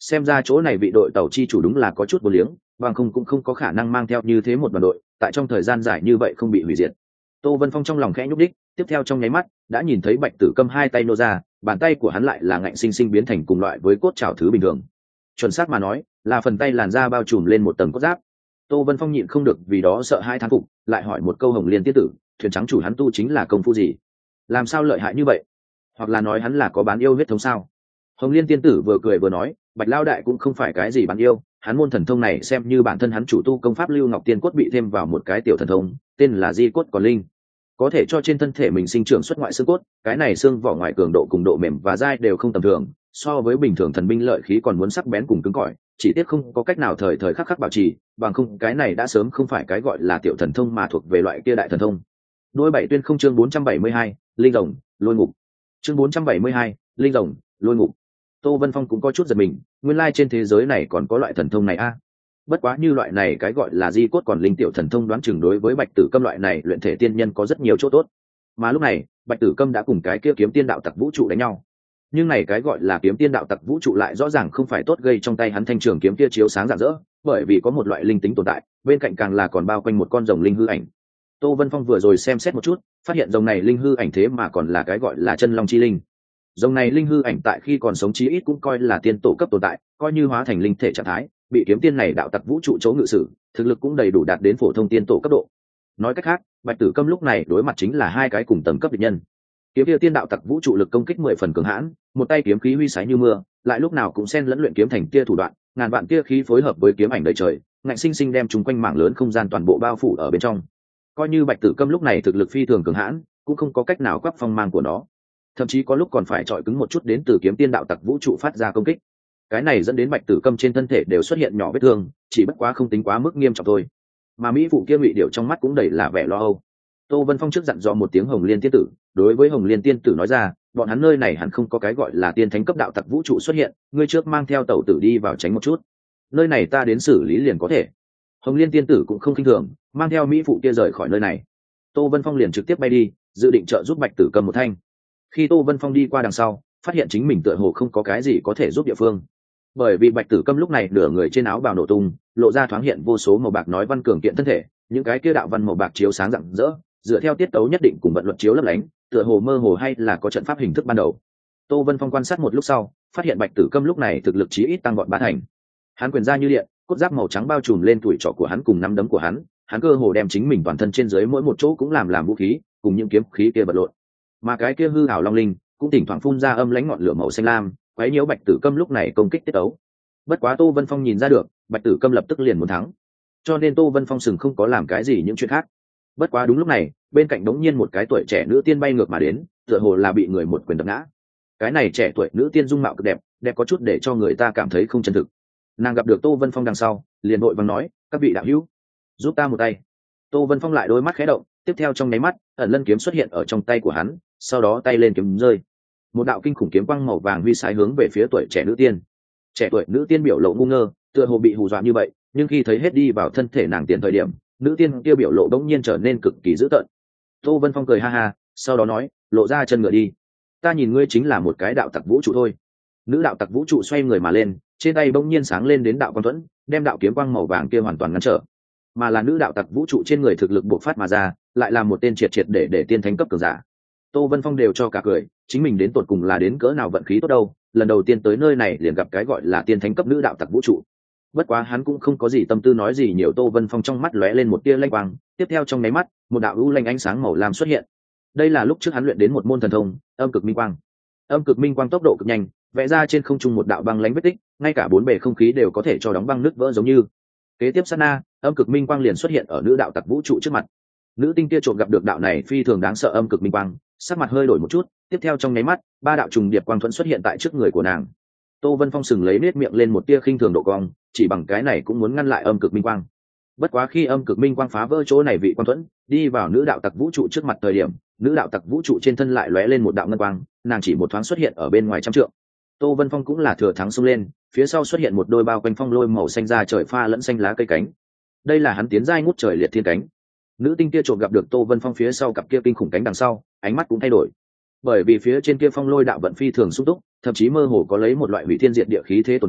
xem ra chỗ này vị đội tàu chi chủ đúng là có chút vô liếng, bằng không cũng không có khả năng mang theo như thế một đoàn đội tại trong thời gian dài như vậy không bị hủy diệt. Tô Vân Phong trong lòng khẽ nhúc đích, tiếp theo trong nháy mắt đã nhìn thấy Bạch Tử Câm hai tay nô ra, bàn tay của hắn lại là ngạnh sinh sinh biến thành cùng loại với cốt trảo thứ bình thường. Chuẩn xác mà nói, là phần tay làn da bao trùm lên một tầng cốt giáp. Tô Vân Phong nhịn không được vì đó sợ hai thán phục, lại hỏi một câu Hồng Liên tiên tử, thuyền trắng chủ hắn tu chính là công phu gì? Làm sao lợi hại như vậy? Hoặc là nói hắn là có bán yêu huyết thống sao? Hồng Liên tiên tử vừa cười vừa nói, Bạch Lao đại cũng không phải cái gì bán yêu, hắn môn thần thông này xem như bản thân hắn chủ tu công pháp Lưu Ngọc Tiên Cốt bị thêm vào một cái tiểu thần thông, tên là Di Cốt Còn Linh, có thể cho trên thân thể mình sinh trưởng xuất ngoại xương cốt. Cái này xương vỏ ngoài cường độ cùng độ mềm và dai đều không tầm thường, so với bình thường thần binh lợi khí còn muốn sắc bén cùng cứng cỏi, chỉ tiếc không có cách nào thời thời khắc khắc bảo trì, bằng không cái này đã sớm không phải cái gọi là tiểu thần thông mà thuộc về loại kia đại thần thông. Đôi bảy tuyên không chương bốn trăm bảy mươi hai, linh rồng lôi ngục. Chương bốn trăm bảy mươi hai, linh rồng lôi ngục. Tô Vân Phong cũng có chút giật mình, nguyên lai trên thế giới này còn có loại thần thông này a. À? Bất quá như loại này cái gọi là Di Cốt Còn Linh tiểu thần thông đoán chừng đối với Bạch Tử Câm loại này luyện thể tiên nhân có rất nhiều chỗ tốt. Mà lúc này, Bạch Tử Câm đã cùng cái kia kiếm tiên đạo tặc vũ trụ đánh nhau. Nhưng này cái gọi là kiếm tiên đạo tặc vũ trụ lại rõ ràng không phải tốt gây trong tay hắn thanh trường kiếm kia chiếu sáng rạng rỡ, bởi vì có một loại linh tính tồn tại, bên cạnh càng là còn bao quanh một con rồng linh hư ảnh. Tô Vân Phong vừa rồi xem xét một chút, phát hiện rồng này linh hư ảnh thế mà còn là cái gọi là chân long chi linh. Rồng này linh hư ảnh tại khi còn sống chí ít cũng coi là tiên tổ cấp tồn tại, coi như hóa thành linh thể trạng thái, bị kiếm tiên này đạo tặc vũ trụ chỗ ngự sử, thực lực cũng đầy đủ đạt đến phổ thông tiên tổ cấp độ. Nói cách khác, Bạch Tử Câm lúc này đối mặt chính là hai cái cùng tầng cấp địch nhân. Kiếm kia tiên đạo tặc vũ trụ lực công kích mười phần cường hãn, một tay kiếm khí huy sái như mưa, lại lúc nào cũng xen lẫn luyện kiếm thành kia thủ đoạn, ngàn vạn kia khí phối hợp với kiếm ảnh đầy trời, ngạnh sinh sinh đem chúng quanh mảng lớn không gian toàn bộ bao phủ ở bên trong. Coi như Bạch Tử Câm lúc này thực lực phi thường cường hãn, cũng không có cách nào quắp phong mang của nó, thậm chí có lúc còn phải chọi cứng một chút đến từ kiếm tiên đạo tặc vũ trụ phát ra công kích. Cái này dẫn đến Bạch Tử Câm trên thân thể đều xuất hiện nhỏ vết thương, chỉ bất quá không tính quá mức nghiêm trọng thôi. Mà mỹ phụ kia Ngụy Điểu trong mắt cũng đầy là vẻ lo âu. Tô Vân Phong trước dặn dò một tiếng Hồng Liên tiên tử, đối với Hồng Liên tiên tử nói ra, bọn hắn nơi này hẳn không có cái gọi là tiên thánh cấp đạo tặc vũ trụ xuất hiện, ngươi trước mang theo tẩu tử đi vào tránh một chút, nơi này ta đến xử lý liền có thể. Hồng Liên tiên tử cũng không khinh thường, mang theo mỹ phụ kia rời khỏi nơi này. Tô Vân Phong liền trực tiếp bay đi, dự định trợ giúp Bạch Tử Câm một thanh. Khi Tô Vân Phong đi qua đằng sau, phát hiện chính mình tựa hồ không có cái gì có thể giúp địa phương, bởi vì Bạch Tử Câm lúc này nửa người trên áo bào nổ tung, lộ ra thoáng hiện vô số màu bạc nói văn cường kiện thân thể, những cái kia đạo văn màu bạc chiếu sáng rạng rỡ, dựa theo tiết tấu nhất định cùng vận luật chiếu lấp lánh, tựa hồ mơ hồ hay là có trận pháp hình thức ban đầu. Tô Vân Phong quan sát một lúc sau, phát hiện Bạch Tử Câm lúc này thực lực chí ít tăng gọn ba thành. Hắn quyền ra như điện, cốt giáp màu trắng bao trùm lên tuổi trỏ của hắn cùng nắm đấm của hắn, hắn cơ hồ đem chính mình toàn thân trên dưới mỗi một chỗ cũng làm làm vũ khí, cùng những kiếm khí kia vật lộn. Mà cái kia hư ảo long linh cũng thỉnh thoảng phun ra âm lãnh ngọn lửa màu xanh lam, quấy nhiễu Bạch Tử Câm lúc này công kích tiết tấu. Bất quá Tô Vân Phong nhìn ra được, Bạch Tử Câm lập tức liền muốn thắng, cho nên Tô Vân Phong sừng không có làm cái gì những chuyện khác. Bất quá đúng lúc này, bên cạnh đống nhiên một cái tuổi trẻ nữ tiên bay ngược mà đến, tựa hồ là bị người một quyền đập ngã. Cái này trẻ tuổi nữ tiên dung mạo cực đẹp, đẹp có chút để cho người ta cảm thấy không chân thực. Nàng gặp được Tô Vân Phong đằng sau, liền vội vàng nói, các vị đạo hữu, giúp ta một tay. Tô Vân Phong lại đôi mắt khẽ động, tiếp theo trong nháy mắt, ẩn lân kiếm xuất hiện ở trong tay của hắn, sau đó tay lên kiếm rơi, một đạo kinh khủng kiếm quang màu vàng huy sái hướng về phía tuổi trẻ nữ tiên. Trẻ tuổi nữ tiên biểu lộ ngu ngơ, tựa hồ bị hù dọa như vậy, nhưng khi thấy hết đi vào thân thể nàng tiền thời điểm, nữ tiên kia biểu lộ đống nhiên trở nên cực kỳ dữ tợn. Tô Vân Phong cười ha ha, sau đó nói, lộ ra chân ngựa đi, ta nhìn ngươi chính là một cái đạo tặc vũ trụ thôi. Nữ đạo tặc vũ trụ xoay người mà lên, trên tay bỗng nhiên sáng lên đến đạo quang thuẫn, đem đạo kiếm quang màu vàng kia hoàn toàn ngăn trở. Mà là nữ đạo tặc vũ trụ trên người thực lực bộc phát mà ra, lại là một tên triệt triệt để để tiên thánh cấp cường giả. Tô Vân Phong đều cho cả cười, chính mình đến tột cùng là đến cỡ nào vận khí tốt đâu, lần đầu tiên tới nơi này liền gặp cái gọi là tiên thánh cấp nữ đạo tặc vũ trụ. Bất quá hắn cũng không có gì tâm tư nói gì nhiều. Tô Vân Phong trong mắt lóe lên một tia lanh quang, tiếp theo trong nháy mắt, một đạo u lanh ánh sáng màu lam xuất hiện. Đây là lúc trước hắn luyện đến một môn thần thông, âm cực minh quang. Âm cực minh quang tốc độ cực nhanh, vẽ ra trên không trung một đạo băng lãnh vết tích, ngay cả bốn bề không khí đều có thể cho đóng băng nứt vỡ giống như. Kế tiếp sát na, âm cực minh quang liền xuất hiện ở nữ đạo tặc vũ trụ trước mặt. Nữ tinh kia trộm gặp được đạo này phi thường đáng sợ âm cực minh quang, sắc mặt hơi đổi một chút, tiếp theo trong nháy mắt, ba đạo trùng điệp quang thuẫn xuất hiện tại trước người của nàng. Tô Vân Phong sừng lấy nết miệng lên một tia khinh thường độ cong, chỉ bằng cái này cũng muốn ngăn lại âm cực minh quang. Bất quá khi âm cực minh quang phá vỡ chỗ này vị quang thuẫn, đi vào nữ đạo tặc vũ trụ trước mặt thời điểm, nữ đạo tặc vũ trụ trên thân lại lóe lên một đạo ngân quang, nàng chỉ một thoáng xuất hiện ở bên ngoài trăm trượng. Tô Vân Phong cũng là thừa thắng xông lên, phía sau xuất hiện một đôi bao quanh phong lôi màu xanh da trời pha lẫn xanh lá cây cánh. Đây là hắn tiến giai ngút trời liệt thiên cánh. Nữ tinh kia trộm gặp được Tô Vân Phong phía sau cặp kia kinh khủng cánh đằng sau, ánh mắt cũng thay đổi. Bởi vì phía trên kia phong lôi đạo vận phi thường sung túc, thậm chí mơ hồ có lấy một loại hủy thiên diệt địa khí thế tồn tại,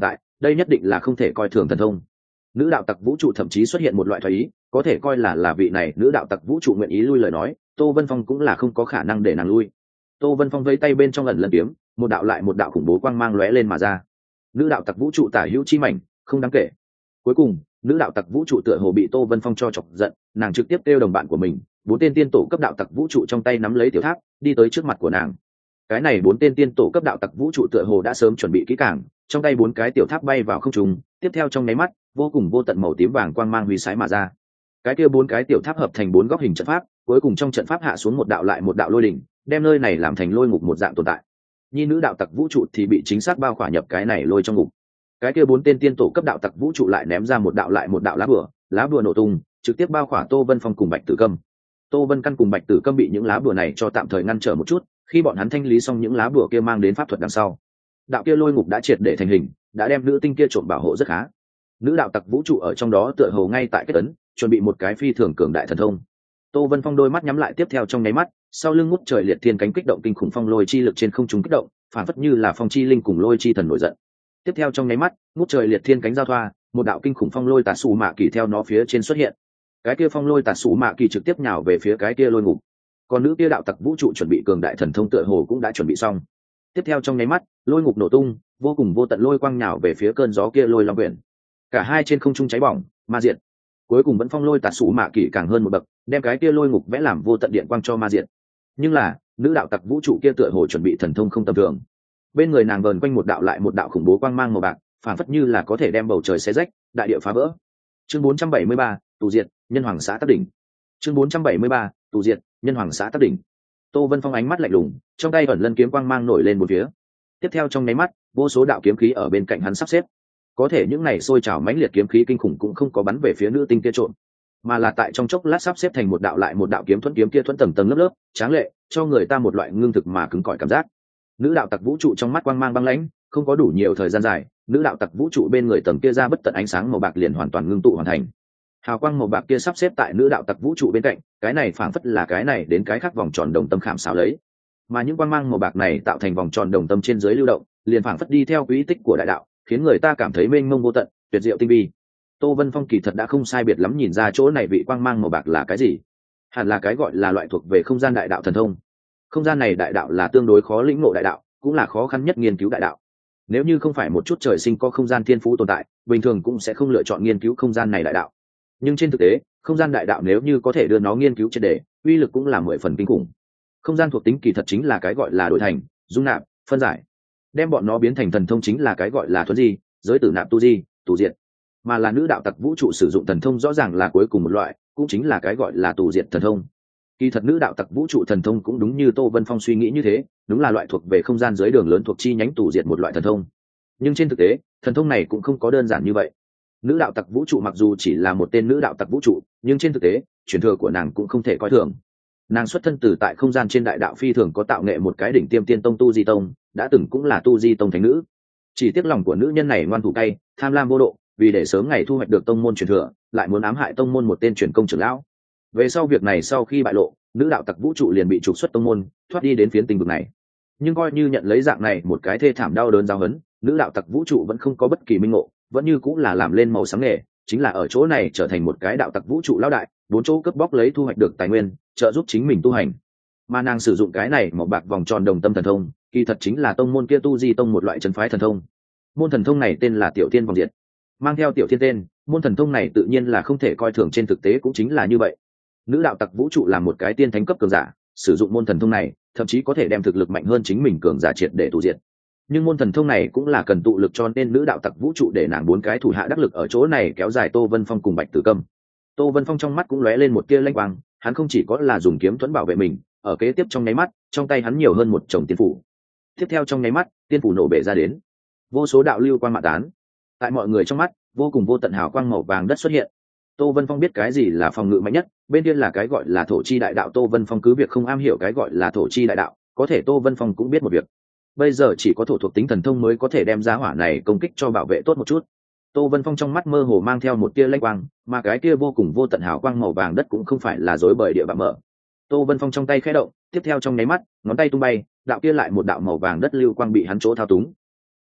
đây nhất định là không thể coi thường thần thông. Nữ đạo tặc vũ trụ thậm chí xuất hiện một loại thoái ý, có thể coi là là vị này nữ đạo tặc vũ trụ nguyện ý lui lời nói, Tô Vân Phong cũng là không có khả năng để nàng lui. Tô Vân Phong vẫy tay bên trong ẩn lần kiếm, một đạo lại một đạo khủng bố quang mang lóe lên mà ra. Nữ đạo tặc vũ trụ tả hữu chi mảnh, không đáng kể. Cuối cùng, nữ đạo tặc vũ trụ tựa hồ bị Tô Vân Phong cho chọc giận, nàng trực tiếp kêu đồng bạn của mình, bốn tên tiên tổ cấp đạo tặc vũ trụ trong tay nắm lấy tiểu tháp, đi tới trước mặt của nàng. Cái này bốn tên tiên tổ cấp đạo tặc vũ trụ tựa hồ đã sớm chuẩn bị kỹ càng, trong tay bốn cái tiểu tháp bay vào không trung, tiếp theo trong nháy mắt, vô cùng vô tận màu tím vàng quang mang huy sái mà ra. Cái kia bốn cái tiểu tháp hợp thành bốn góc hình trận pháp, cuối cùng trong trận pháp hạ xuống một đạo lại một đạo lôi đỉnh, đem nơi này làm thành lôi ngục một dạng tồn tại. Nhi nữ đạo tặc vũ trụ thì bị chính xác bao khỏa nhập cái này lôi trong ngục. Cái kia bốn tên tiên tổ cấp đạo tặc vũ trụ lại ném ra một đạo lại một đạo lá bùa, lá bùa nổ tung, trực tiếp bao khỏa Tô Vân Phong cùng Bạch Tử Câm. Tô Vân Căn cùng Bạch Tử Câm bị những lá bùa này cho tạm thời ngăn trở một chút, khi bọn hắn thanh lý xong những lá bùa kia mang đến pháp thuật đằng sau, đạo kia lôi ngục đã triệt để thành hình, đã đem nữ tinh kia trộm bảo hộ rất khá. Nữ đạo tặc vũ trụ ở trong đó tựa hồ ngay tại kết ấn, chuẩn bị một cái phi thường cường đại thần thông. Tô Vân Phong đôi mắt nhắm lại, tiếp theo trong nháy mắt, sau lưng ngút trời liệt thiên cánh kích động kinh khủng phong lôi chi lực trên không trung kích động, phản phất như là phong chi linh cùng lôi chi thần nổi giận. Tiếp theo trong nháy mắt, ngút trời liệt thiên cánh giao thoa, một đạo kinh khủng phong lôi tà sủ mạ kỳ theo nó phía trên xuất hiện. Cái kia phong lôi tà sủ mạ kỳ trực tiếp nhào về phía cái kia lôi ngục. Còn nữ kia đạo tặc vũ trụ chuẩn bị cường đại thần thông tựa hồ cũng đã chuẩn bị xong. Tiếp theo trong nháy mắt, lôi ngục nổ tung, vô cùng vô tận lôi quang nhào về phía cơn gió kia lôi long quyển. Cả hai trên không trung cháy bỏng, ma diệt. Cuối cùng vẫn phong lôi tà sủ mạ kỳ càng hơn một bậc, đem cái kia lôi ngục vẽ làm vô tận điện quang cho ma diệt. Nhưng là, nữ đạo tặc vũ trụ kia tựa hồ chuẩn bị thần thông không tầm thường. Bên người nàng vờn quanh một đạo lại một đạo khủng bố quang mang màu bạc, phản phất như là có thể đem bầu trời xé rách, đại địa phá vỡ. Chương bốn trăm bảy mươi ba, tù diệt, nhân hoàng xã Tắc đỉnh. Chương bốn trăm bảy mươi ba, tù diệt, nhân hoàng xã Tắc đỉnh. Tô Vân Phong ánh mắt lạnh lùng, trong tay ẩn lân kiếm quang mang nổi lên một phía. Tiếp theo trong nháy mắt, vô số đạo kiếm khí ở bên cạnh hắn sắp xếp. Có thể những này sôi trào mãnh liệt kiếm khí kinh khủng cũng không có bắn về phía nữ tinh kia trộn, mà là tại trong chốc lát sắp xếp thành một đạo lại một đạo kiếm thuẫn, kiếm kia thuẫn tầng tầng lớp lớp, tráng lệ, cho người ta một loại ngưng thực mà cứng cỏi cảm giác. Nữ đạo tặc vũ trụ trong mắt quang mang băng lãnh, không có đủ nhiều thời gian dài, nữ đạo tặc vũ trụ bên người tầng kia ra bất tận ánh sáng màu bạc liền hoàn toàn ngưng tụ hoàn thành. Hào quang màu bạc kia sắp xếp tại nữ đạo tặc vũ trụ bên cạnh, cái này phảng phất là cái này đến cái khác vòng tròn đồng tâm khảm xáo lấy, mà những quang mang màu bạc này tạo thành vòng tròn đồng tâm trên dưới lưu động, liền phảng phất đi theo quỹ tích của đại đạo, khiến người ta cảm thấy mênh mông vô tận, tuyệt diệu tinh vi. Tô Vân Phong kỳ thật đã không sai biệt lắm nhìn ra chỗ này vị quang mang màu bạc là cái gì, hẳn là cái gọi là loại thuộc về không gian đại đạo thần thông. Không gian này đại đạo là tương đối khó lĩnh ngộ đại đạo, cũng là khó khăn nhất nghiên cứu đại đạo. Nếu như không phải một chút trời sinh có không gian thiên phú tồn tại, bình thường cũng sẽ không lựa chọn nghiên cứu không gian này đại đạo. Nhưng trên thực tế, không gian đại đạo nếu như có thể đưa nó nghiên cứu triệt để, uy lực cũng là mười phần kinh khủng. Không gian thuộc tính kỳ thật chính là cái gọi là đổi thành, dung nạp, phân giải, đem bọn nó biến thành thần thông chính là cái gọi là thuần di, giới tử nạp tu di, tù diệt. Mà là nữ đạo tặc vũ trụ sử dụng thần thông rõ ràng là cuối cùng một loại, cũng chính là cái gọi là tù diệt thần thông. Kỳ thật nữ đạo tặc vũ trụ thần thông cũng đúng như Tô Vân Phong suy nghĩ như thế, đúng là loại thuộc về không gian giới đường lớn thuộc chi nhánh tù diệt một loại thần thông. Nhưng trên thực tế, thần thông này cũng không có đơn giản như vậy. Nữ đạo tặc vũ trụ mặc dù chỉ là một tên nữ đạo tặc vũ trụ, nhưng trên thực tế, truyền thừa của nàng cũng không thể coi thường. Nàng xuất thân từ tại không gian trên đại đạo phi thường có tạo nghệ một cái đỉnh tiêm tiên tông tu di tông, đã từng cũng là tu di tông thánh nữ. Chỉ tiếc lòng của nữ nhân này ngoan thủ cay, tham lam vô độ, vì để sớm ngày thu hoạch được tông môn truyền thừa, lại muốn ám hại tông môn một tên truyền công trưởng lão. Về sau việc này sau khi bại lộ, nữ đạo tặc vũ trụ liền bị trục xuất tông môn, thoát đi đến phiến tinh vực này. Nhưng coi như nhận lấy dạng này một cái thê thảm đau đớn giáo huấn, nữ đạo tặc vũ trụ vẫn không có bất kỳ minh ngộ, vẫn như cũng là làm lên màu sáng nghề, chính là ở chỗ này trở thành một cái đạo tặc vũ trụ lão đại, bốn chỗ cướp bóc lấy thu hoạch được tài nguyên, trợ giúp chính mình tu hành. Mà nàng sử dụng cái này một bạc vòng tròn đồng tâm thần thông, kỳ thật chính là tông môn kia tu di tông một loại trấn phái thần thông. Môn thần thông này tên là Tiểu Thiên vòng diệt. Mang theo Tiểu Thiên tên, môn thần thông này tự nhiên là không thể coi thường, trên thực tế cũng chính là như vậy. Nữ đạo tặc vũ trụ là một cái tiên thánh cấp cường giả, sử dụng môn thần thông này, thậm chí có thể đem thực lực mạnh hơn chính mình cường giả triệt để tu diệt. Nhưng môn thần thông này cũng là cần tụ lực, cho nên nữ đạo tặc vũ trụ để nàng bốn cái thủ hạ đắc lực ở chỗ này kéo dài Tô Vân Phong cùng Bạch Tử Câm. Tô Vân Phong trong mắt cũng lóe lên một tia lanh quang, hắn không chỉ có là dùng kiếm thuẫn bảo vệ mình, ở kế tiếp trong nháy mắt, trong tay hắn nhiều hơn một chồng tiên phủ. Tiếp theo trong nháy mắt, tiên phủ nổ bể ra đến, vô số đạo lưu quang mạ tán. Tại mọi người trong mắt, vô cùng vô tận hào quang màu vàng đất xuất hiện. Tô Vân Phong biết cái gì là phòng ngự mạnh nhất, bên kia là cái gọi là thổ chi đại đạo. Tô Vân Phong cứ việc không am hiểu cái gọi là thổ chi đại đạo, có thể Tô Vân Phong cũng biết một việc, bây giờ chỉ có thổ thuộc tính thần thông mới có thể đem giá hỏa này công kích cho bảo vệ tốt một chút. Tô Vân Phong trong mắt mơ hồ mang theo một tia lanh quang, mà cái kia vô cùng vô tận hào quang màu vàng đất cũng không phải là dối bời địa bạ mở. Tô Vân Phong trong tay khẽ động, tiếp theo trong nháy mắt, ngón tay tung bay, đạo kia lại một đạo màu vàng đất lưu quang bị hắn chỗ thao túng.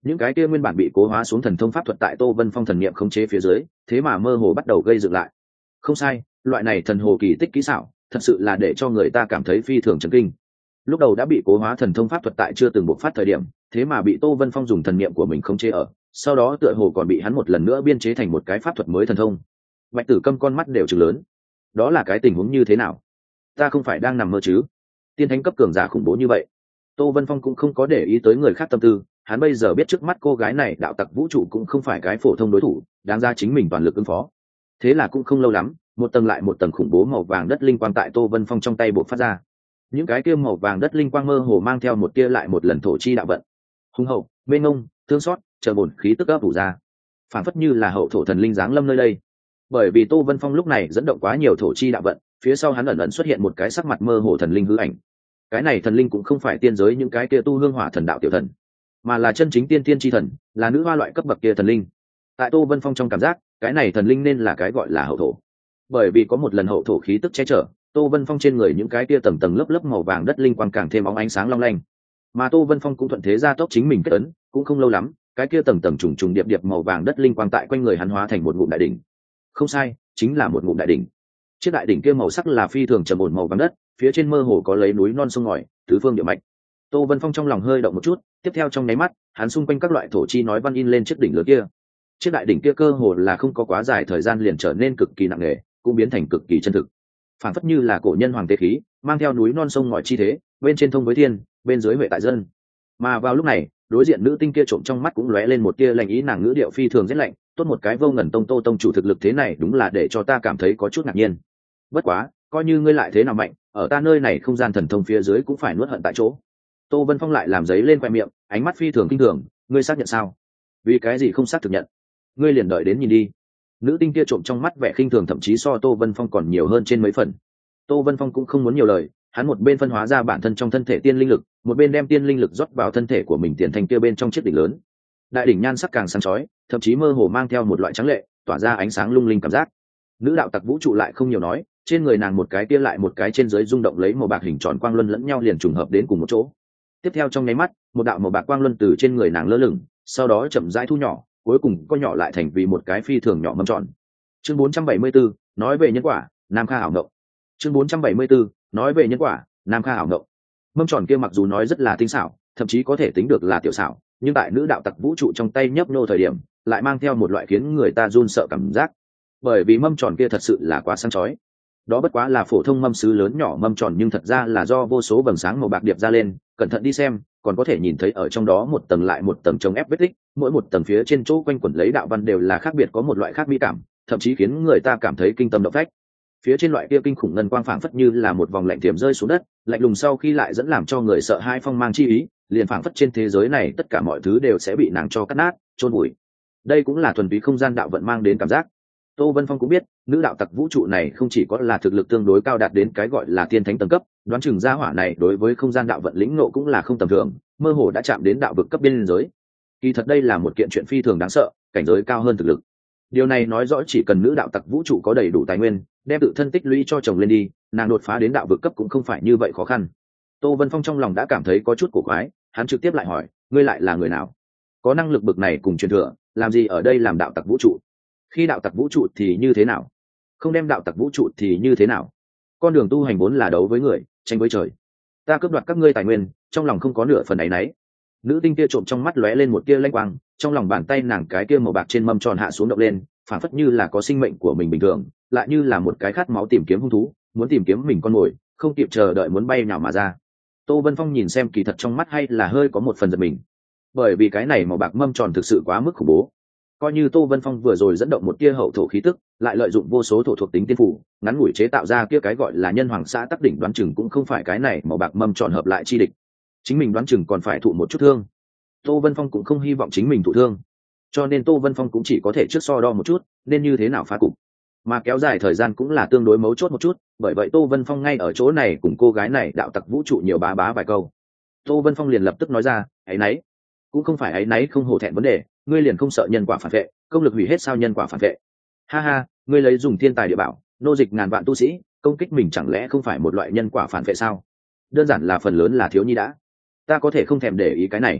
những cái kia nguyên bản bị cố hóa xuống thần thông pháp thuật tại Tô Vân Phong thần niệm khống chế phía dưới thế mà mơ hồ bắt đầu gây dựng lại. Không sai, loại này thần hồ kỳ tích kỹ xảo thật sự là để cho người ta cảm thấy phi thường chấn kinh. Lúc đầu đã bị cố hóa thần thông pháp thuật tại chưa từng bộc phát thời điểm, thế mà bị Tô Vân Phong dùng thần niệm của mình khống chế ở, sau đó tựa hồ còn bị hắn một lần nữa biên chế thành một cái pháp thuật mới thần thông. Bạch Tử Câm con mắt đều trừng lớn. Đó là cái tình huống như thế nào? Ta không phải đang nằm mơ chứ? Tiên thánh cấp cường giả khủng bố như vậy. Tô Vân Phong cũng không có để ý tới người khác tâm tư, hắn bây giờ biết trước mắt cô gái này đạo tặc vũ trụ cũng không phải cái phổ thông đối thủ, đáng ra chính mình toàn lực ứng phó. Thế là cũng không lâu lắm, một tầng lại một tầng khủng bố màu vàng đất linh quang tại Tô Vân Phong trong tay bộc phát ra. Những cái kia màu vàng đất linh quang mơ hồ mang theo một tia lại một lần thổ chi đạo vận. Hùng hậu, mênh mông, thương xót, chờ bổn khí tức ấp ủ ra. Phản phất như là hậu thổ thần linh giáng lâm nơi đây. Bởi vì Tô Vân Phong lúc này dẫn động quá nhiều thổ chi đạo vận, phía sau hắn ẩn ẩn xuất hiện một cái sắc mặt mơ hồ thần linh hư ảnh. Cái này thần linh cũng không phải tiên giới những cái kia tu hương hỏa thần đạo tiểu thần, mà là chân chính tiên tiên chi thần, là nữ hoa loại cấp bậc kia thần linh. Tại Tô Vân Phong trong cảm giác, cái này thần linh nên là cái gọi là hậu thổ. Bởi vì có một lần hậu thổ khí tức che chở, Tô Vân Phong trên người những cái kia tầng tầng lớp lớp màu vàng đất linh quang càng thêm óng ánh sáng long lanh. Mà Tô Vân Phong cũng thuận thế gia tốc chính mình kết ấn, cũng không lâu lắm, cái kia tầng tầng trùng trùng điệp điệp màu vàng đất linh quang tại quanh người hắn hóa thành một ngụm đại đỉnh. Không sai, chính là một ngụm đại đỉnh. Chiếc đại đỉnh kia màu sắc là phi thường trầm ổn màu vàng đất, phía trên mơ hồ có lấy núi non sông ngòi, tứ phương địa mạch. Tô Vân Phong trong lòng hơi động một chút, tiếp theo trong nháy mắt, hắn xung quanh các loại thổ chi nói văn in lên chiếc đỉnh lớn kia. Chiếc đại đỉnh kia cơ hồ là không có quá dài thời gian liền trở nên cực kỳ nặng nề, cũng biến thành cực kỳ chân thực. Phản phất như là cổ nhân hoàng tế khí, mang theo núi non sông ngòi chi thế, bên trên thông với thiên, bên dưới huệ tại dân. Mà vào lúc này, đối diện nữ tinh kia trộm trong mắt cũng lóe lên một tia lạnh ý, nàng ngữ điệu phi thường rất lạnh, tốt một cái Vô Ngần Tông Tô tông chủ thực lực thế này đúng là để cho ta cảm thấy có chút ngạc nhiên. Bất quá, coi như ngươi lại thế nào mạnh, ở ta nơi này không gian thần thông phía dưới cũng phải nuốt hận tại chỗ. Tô Vân Phong lại làm giấy lên khoe miệng, ánh mắt phi thường kinh thường, ngươi xác nhận sao? Vì cái gì không xác thực nhận? Ngươi liền đợi đến nhìn đi. Nữ tinh kia trộm trong mắt vẻ khinh thường thậm chí so Tô Vân Phong còn nhiều hơn trên mấy phần. Tô Vân Phong cũng không muốn nhiều lời, hắn một bên phân hóa ra bản thân trong thân thể tiên linh lực, một bên đem tiên linh lực rót vào thân thể của mình tiền thành kia bên trong chiếc đỉnh lớn. Đại đỉnh nhan sắc càng sáng chói, thậm chí mơ hồ mang theo một loại trắng lệ, tỏa ra ánh sáng lung linh cảm giác. Nữ đạo tặc vũ trụ lại không nhiều nói, trên người nàng một cái kia lại một cái trên dưới rung động lấy màu bạc hình tròn quang luân lẫn nhau liền trùng hợp đến cùng một chỗ. Tiếp theo trong nháy mắt, một đạo màu bạc quang luân từ trên người nàng lơ lửng, sau đó chậm rãi thu nhỏ, cuối cùng co nhỏ lại thành vì một cái phi thường nhỏ mâm tròn. Chương bốn trăm bảy mươi bốn, nói về nhân quả, Nam Kha ảo ngộng. Chương bốn trăm bảy mươi bốn, nói về nhân quả, Nam Kha ảo ngộng. Mâm tròn kia mặc dù nói rất là tinh xảo, thậm chí có thể tính được là tiểu xảo, nhưng tại nữ đạo tặc vũ trụ trong tay nhấp nô thời điểm, lại mang theo một loại khiến người ta run sợ cảm giác. Bởi vì mâm tròn kia thật sự là quá sáng chói. Đó bất quá là phổ thông mâm sứ lớn nhỏ mâm tròn, nhưng thật ra là do vô số vầng sáng màu bạc điệp ra lên, cẩn thận đi xem, còn có thể nhìn thấy ở trong đó một tầng lại một tầng chống ép vết tích, mỗi một tầng phía trên chỗ quanh quẩn lấy đạo văn đều là khác biệt, có một loại khác mỹ cảm, thậm chí khiến người ta cảm thấy kinh tâm động phách. Phía trên loại kia kinh khủng ngân quang phảng phất như là một vòng lạnh tiềm rơi xuống đất, lạnh lùng sau khi lại dẫn làm cho người sợ hai phong mang chi ý, liền phảng phất trên thế giới này tất cả mọi thứ đều sẽ bị nàng cho cắt nát, chôn bụi. Đây cũng là thuần túy không gian đạo vận mang đến cảm giác. Tô Vân Phong cũng biết, nữ đạo tặc vũ trụ này không chỉ có là thực lực tương đối cao đạt đến cái gọi là tiên thánh tầng cấp, đoán chừng gia hỏa này đối với không gian đạo vận lĩnh ngộ cũng là không tầm thường, mơ hồ đã chạm đến đạo vực cấp biên giới. Kỳ thật đây là một kiện chuyện phi thường đáng sợ, cảnh giới cao hơn thực lực. Điều này nói rõ chỉ cần nữ đạo tặc vũ trụ có đầy đủ tài nguyên, đem tự thân tích lũy cho chồng lên đi, nàng đột phá đến đạo vực cấp cũng không phải như vậy khó khăn. Tô Vân Phong trong lòng đã cảm thấy có chút cổ quái, hắn trực tiếp lại hỏi, ngươi lại là người nào? Có năng lực bực này cùng truyền thừa, làm gì ở đây làm đạo tặc vũ trụ? Khi đạo tặc vũ trụ thì như thế nào? Không đem đạo tặc vũ trụ thì như thế nào? Con đường tu hành vốn là đấu với người, tranh với trời. Ta cướp đoạt các ngươi tài nguyên, trong lòng không có nửa phần áy náy. Nữ tinh kia trộm trong mắt lóe lên một tia lanh quang, trong lòng bàn tay nàng cái kia màu bạc trên mâm tròn hạ xuống động lên, phản phất như là có sinh mệnh của mình bình thường, lại như là một cái khát máu tìm kiếm hung thú, muốn tìm kiếm mình con mồi, không kịp chờ đợi muốn bay nào mà ra. Tô Vân Phong nhìn xem kỳ thật trong mắt hay là hơi có một phần giật mình, bởi vì cái này màu bạc mâm tròn thực sự quá mức khủng bố. Coi như Tô Vân Phong vừa rồi dẫn động một tia hậu thổ khí tức, lại lợi dụng vô số thổ thuộc tính tiên phủ, ngắn ngủi chế tạo ra kia cái gọi là nhân hoàng xã tắc đỉnh, đoán chừng cũng không phải cái này màu bạc mâm tròn hợp lại chi địch. Chính mình đoán chừng còn phải thụ một chút thương. Tô Vân Phong cũng không hy vọng chính mình thụ thương, cho nên Tô Vân Phong cũng chỉ có thể trước so đo một chút, nên như thế nào phá cục. Mà kéo dài thời gian cũng là tương đối mấu chốt một chút, bởi vậy Tô Vân Phong ngay ở chỗ này cùng cô gái này đạo tặc vũ trụ nhiều bá bá vài câu. Tô Vân Phong liền lập tức nói ra, áy náy, cũng không phải áy náy không hổ thẹn vấn đề, ngươi liền không sợ nhân quả phản vệ, công lực hủy hết sao nhân quả phản vệ? Ha ha, ngươi lấy dùng thiên tài địa bảo, nô dịch ngàn vạn tu sĩ, công kích mình chẳng lẽ không phải một loại nhân quả phản vệ sao? Đơn giản là phần lớn là thiếu nhi đã. Ta có thể không thèm để ý cái này.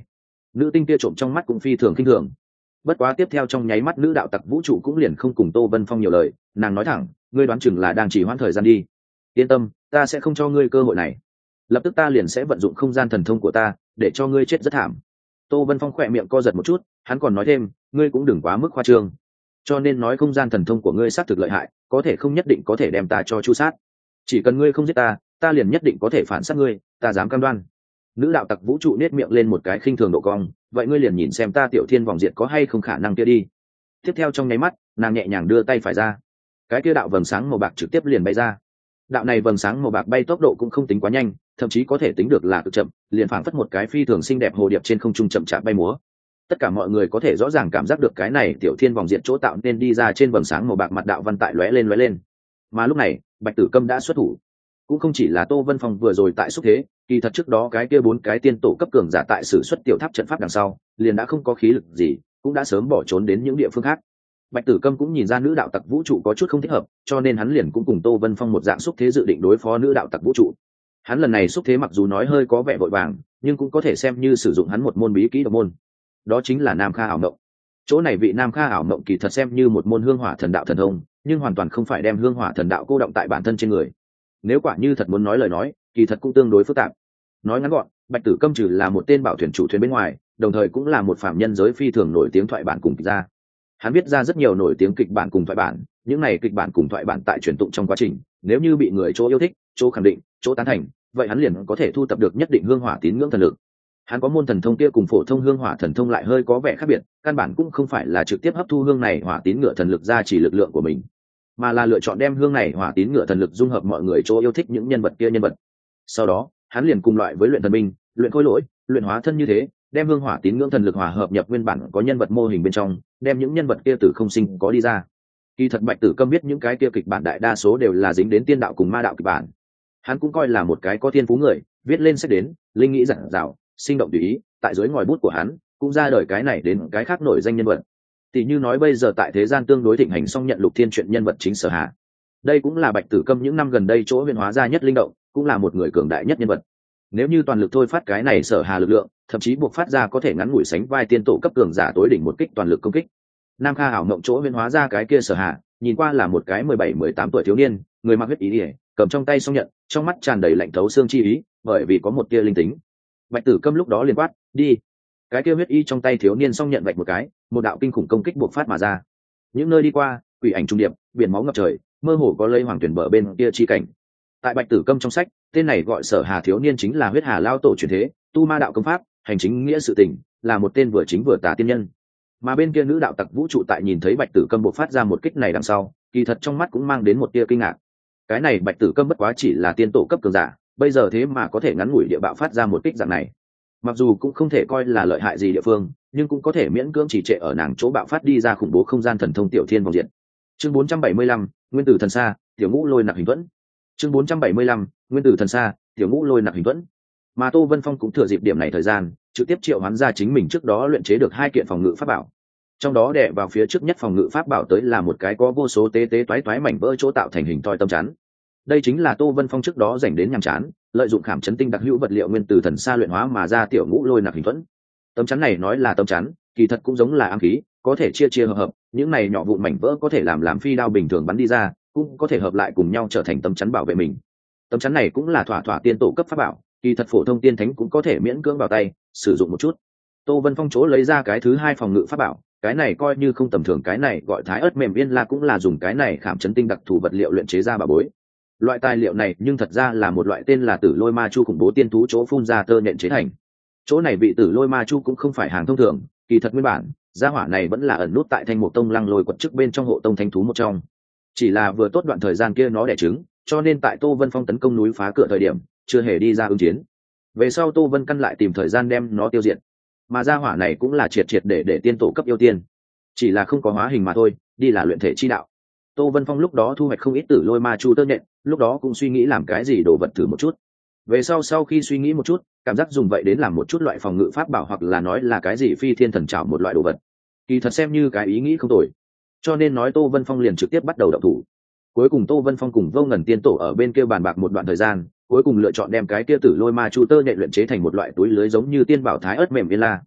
nữ tinh kia trộm trong mắt cũng phi thường khinh thường. Bất quá tiếp theo trong nháy mắt nữ đạo tặc vũ trụ cũng liền không cùng Tô Vân Phong nhiều lời, nàng nói thẳng, ngươi đoán chừng là đang chỉ hoãn thời gian đi. Yên tâm, ta sẽ không cho ngươi cơ hội này. Lập tức ta liền sẽ vận dụng không gian thần thông của ta để cho ngươi chết rất thảm. Tô Vân Phong khỏe miệng co giật một chút, hắn còn nói thêm, ngươi cũng đừng quá mức khoa trương. Cho nên nói không gian thần thông của ngươi xác thực lợi hại, có thể không nhất định có thể đem ta cho chu sát. Chỉ cần ngươi không giết ta, ta liền nhất định có thể phản sát ngươi, ta dám cam đoan. Nữ đạo tặc vũ trụ nết miệng lên một cái khinh thường độ cong, vậy ngươi liền nhìn xem ta Tiểu Thiên vòng diệt có hay không khả năng kia đi. Tiếp theo trong nháy mắt, nàng nhẹ nhàng đưa tay phải ra, cái kia đạo vầng sáng màu bạc trực tiếp liền bay ra. Đạo này vầng sáng màu bạc bay tốc độ cũng không tính quá nhanh, thậm chí có thể tính được là cực chậm, liền phảng phất một cái phi thường xinh đẹp hồ điệp trên không trung chậm chạp bay múa. Tất cả mọi người có thể rõ ràng cảm giác được cái này Tiểu Thiên vòng diệt chỗ tạo nên đi ra trên vầng sáng màu bạc mặt đạo văn tại lóe lên lóe lên. Mà lúc này, Bạch Tử Câm đã xuất thủ. Cũng không chỉ là Tô Vân Phong vừa rồi tại xúc thế, kỳ thật trước đó cái kia bốn cái tiên tổ cấp cường giả tại sử xuất tiểu tháp trận pháp đằng sau, liền đã không có khí lực gì, cũng đã sớm bỏ trốn đến những địa phương khác. Bạch Tử Câm cũng nhìn ra nữ đạo tặc vũ trụ có chút không thích hợp, cho nên hắn liền cũng cùng Tô Vân Phong một dạng xúc thế dự định đối phó nữ đạo tặc vũ trụ. Hắn lần này xúc thế mặc dù nói hơi có vẻ vội vàng, nhưng cũng có thể xem như sử dụng hắn một môn bí kỹ độc môn. Đó chính là Nam Kha ảo mộng. Chỗ này vị Nam Kha ảo mộng kỳ thật xem như một môn hương hỏa thần đạo thần thông, nhưng hoàn toàn không phải đem hương hỏa thần đạo cô động tại bản thân trên người. Nếu quả như thật muốn nói lời nói, kỳ thật cũng tương đối phức tạp. Nói ngắn gọn, Bạch Tử Câm trừ là một tên bảo thuyền chủ thuyền bên ngoài, đồng thời cũng là một phạm nhân giới phi thường nổi tiếng thoại bản cùng kịch ra. Hắn viết ra rất nhiều nổi tiếng kịch bản cùng thoại bản, những này kịch bản cùng thoại bản tại truyền tụng trong quá trình, nếu như bị người chỗ yêu thích, chỗ khẳng định, chỗ tán thành, vậy hắn liền có thể thu tập được nhất định hương hỏa tín ngưỡng thần lực. Hắn có môn thần thông kia cùng phổ thông hương hỏa thần thông lại hơi có vẻ khác biệt, căn bản cũng không phải là trực tiếp hấp thu hương này hỏa tín ngựa thần lực ra chỉ lực lượng của mình, mà là lựa chọn đem hương này hỏa tín ngựa thần lực dung hợp mọi người chỗ yêu thích những nhân vật kia nhân vật. Sau đó, hắn liền cùng loại với luyện thần binh, luyện khối lỗi, luyện hóa thân như thế, đem hương hỏa tín ngưỡng thần lực hòa hợp nhập nguyên bản có nhân vật mô hình bên trong, đem những nhân vật kia từ không sinh có đi ra. Kỳ thật Bạch Tử Câm biết những cái kia kịch bản đại đa số đều là dính đến tiên đạo cùng ma đạo kịch bản. Hắn cũng coi là một cái có thiên phú người, viết lên sách đến, linh nghĩ giản dạo, sinh động tùy ý, tại dưới ngòi bút của hắn, cũng ra đời cái này đến cái khác nổi danh nhân vật. Tỷ như nói bây giờ tại thế gian tương đối thịnh hành song nhận lục thiên chuyện nhân vật chính Sở Hà. Đây cũng là Bạch Tử Câm những năm gần đây chỗ huyền hóa ra nhất linh động, cũng là một người cường đại nhất nhân vật. Nếu như toàn lực thôi phát cái này Sở Hà lực lượng, thậm chí buộc phát ra có thể ngắn ngủi sánh vai tiên tổ cấp cường giả tối đỉnh một kích toàn lực công kích. Nam Kha ảo mộng chỗ huyền hóa ra cái kia Sở Hà, nhìn qua là một cái mười bảy mười tám tuổi thiếu niên, người mặc huyết ý liễu, cầm trong tay song nhận, trong mắt tràn đầy lạnh thấu xương chi ý, bởi vì có một tia linh tính. Bạch Tử Câm lúc đó liền quát, đi. Cái kia huyết y trong tay thiếu niên song nhận vạch một cái, một đạo kinh khủng công kích buộc phát mà ra. Những nơi đi qua, quỷ ảnh trung điệp, biển máu ngập trời, mơ hồ có lây hoàng tuyển bờ bên kia chi cảnh. Tại Bạch Tử Câm trong sách, tên này gọi Sở Hà thiếu niên chính là huyết hà lao tổ truyền thế, tu ma đạo công pháp, hành chính nghĩa sự tình, là một tên vừa chính vừa tà tiên nhân. Mà bên kia nữ đạo tặc vũ trụ tại nhìn thấy Bạch Tử Câm buộc phát ra một kích này đằng sau, kỳ thật trong mắt cũng mang đến một tia kinh ngạc. Cái này Bạch Tử Câm bất quá chỉ là tiên tổ cấp cường giả, bây giờ thế mà có thể ngắn ngủi địa bạo phát ra một kích dạng này. Mặc dù cũng không thể coi là lợi hại gì địa phương, nhưng cũng có thể miễn cưỡng chỉ trệ ở nàng chỗ bạo phát đi ra khủng bố không gian thần thông Tiểu Thiên vòng diện. Chương bốn trăm bảy mươi lăm, Nguyên tử thần sa, Tiểu Ngũ lôi nặc hình thuẫn. Chương bốn trăm bảy mươi lăm, Nguyên tử thần sa, Tiểu Ngũ lôi nặc hình thuẫn. Mà Tô Vân Phong cũng thừa dịp điểm này thời gian, trực tiếp triệu hoán ra chính mình trước đó luyện chế được hai kiện phòng ngự pháp bảo. Trong đó đè vào phía trước nhất phòng ngự pháp bảo tới là một cái có vô số tế tế toái toái mảnh vỡ chỗ tạo thành hình thoi tâm chắn. Đây chính là Tô Vân Phong trước đó dành đến nhàm chán, lợi dụng khảm chấn tinh đặc hữu vật liệu nguyên tử thần sa luyện hóa mà ra Tiểu Ngũ lôi nặc hình thuẫn. Tấm chắn này nói là tấm chắn, kỳ thật cũng giống là ám khí, có thể chia chia hợp hợp, những này nhỏ vụn mảnh vỡ có thể làm làm phi đao bình thường bắn đi ra, cũng có thể hợp lại cùng nhau trở thành tấm chắn bảo vệ mình. Tấm chắn này cũng là thỏa thỏa tiên tổ cấp pháp bảo, kỳ thật phổ thông tiên thánh cũng có thể miễn cưỡng vào tay sử dụng một chút. Tô Vân Phong chỗ lấy ra cái thứ hai phòng ngự pháp bảo, cái này coi như không tầm thường, cái này gọi Thái ớt mềm yên la, cũng là dùng cái này khảm chấn tinh đặc thù vật liệu luyện chế ra bảo bối. Loại tài liệu này nhưng thật ra là một loại tên là Tử Lôi Ma Chu khủng bố tiên thú chỗ phun ra tơ nện chế thành. Chỗ này vị Tử Lôi Ma Chu cũng không phải hàng thông thường, kỳ thật nguyên bản gia hỏa này vẫn là ẩn nút tại Thanh Mục Tông Lăng Lôi quật trước bên trong hộ tông thanh thú một trong. Chỉ là vừa tốt đoạn thời gian kia nó đẻ trứng, cho nên tại Tô Vân Phong tấn công núi phá cửa thời điểm, chưa hề đi ra ứng chiến. Về sau Tô Vân căn lại tìm thời gian đem nó tiêu diệt. Mà gia hỏa này cũng là triệt triệt để để tiên tổ cấp yêu tiên, chỉ là không có hóa hình mà thôi, đi là luyện thể chi đạo. Tô Vân Phong lúc đó thu hoạch không ít Tử Lôi Ma Chu tơ nhện, lúc đó cũng suy nghĩ làm cái gì đồ vật thử một chút. Về sau sau khi suy nghĩ một chút, cảm giác dùng vậy đến làm một chút loại phòng ngự pháp bảo, hoặc là nói là cái gì phi thiên thần trảo một loại đồ vật, kỳ thật xem như cái ý nghĩ không tồi. Cho nên nói Tô Vân Phong liền trực tiếp bắt đầu động thủ. Cuối cùng Tô Vân Phong cùng Vô Ngần tiên tổ ở bên kia bàn bạc một đoạn thời gian, cuối cùng lựa chọn đem cái kia Tử Lôi Ma Chu tơ nhện luyện chế thành một loại túi lưới giống như tiên bảo Thái ớt mềm yên la.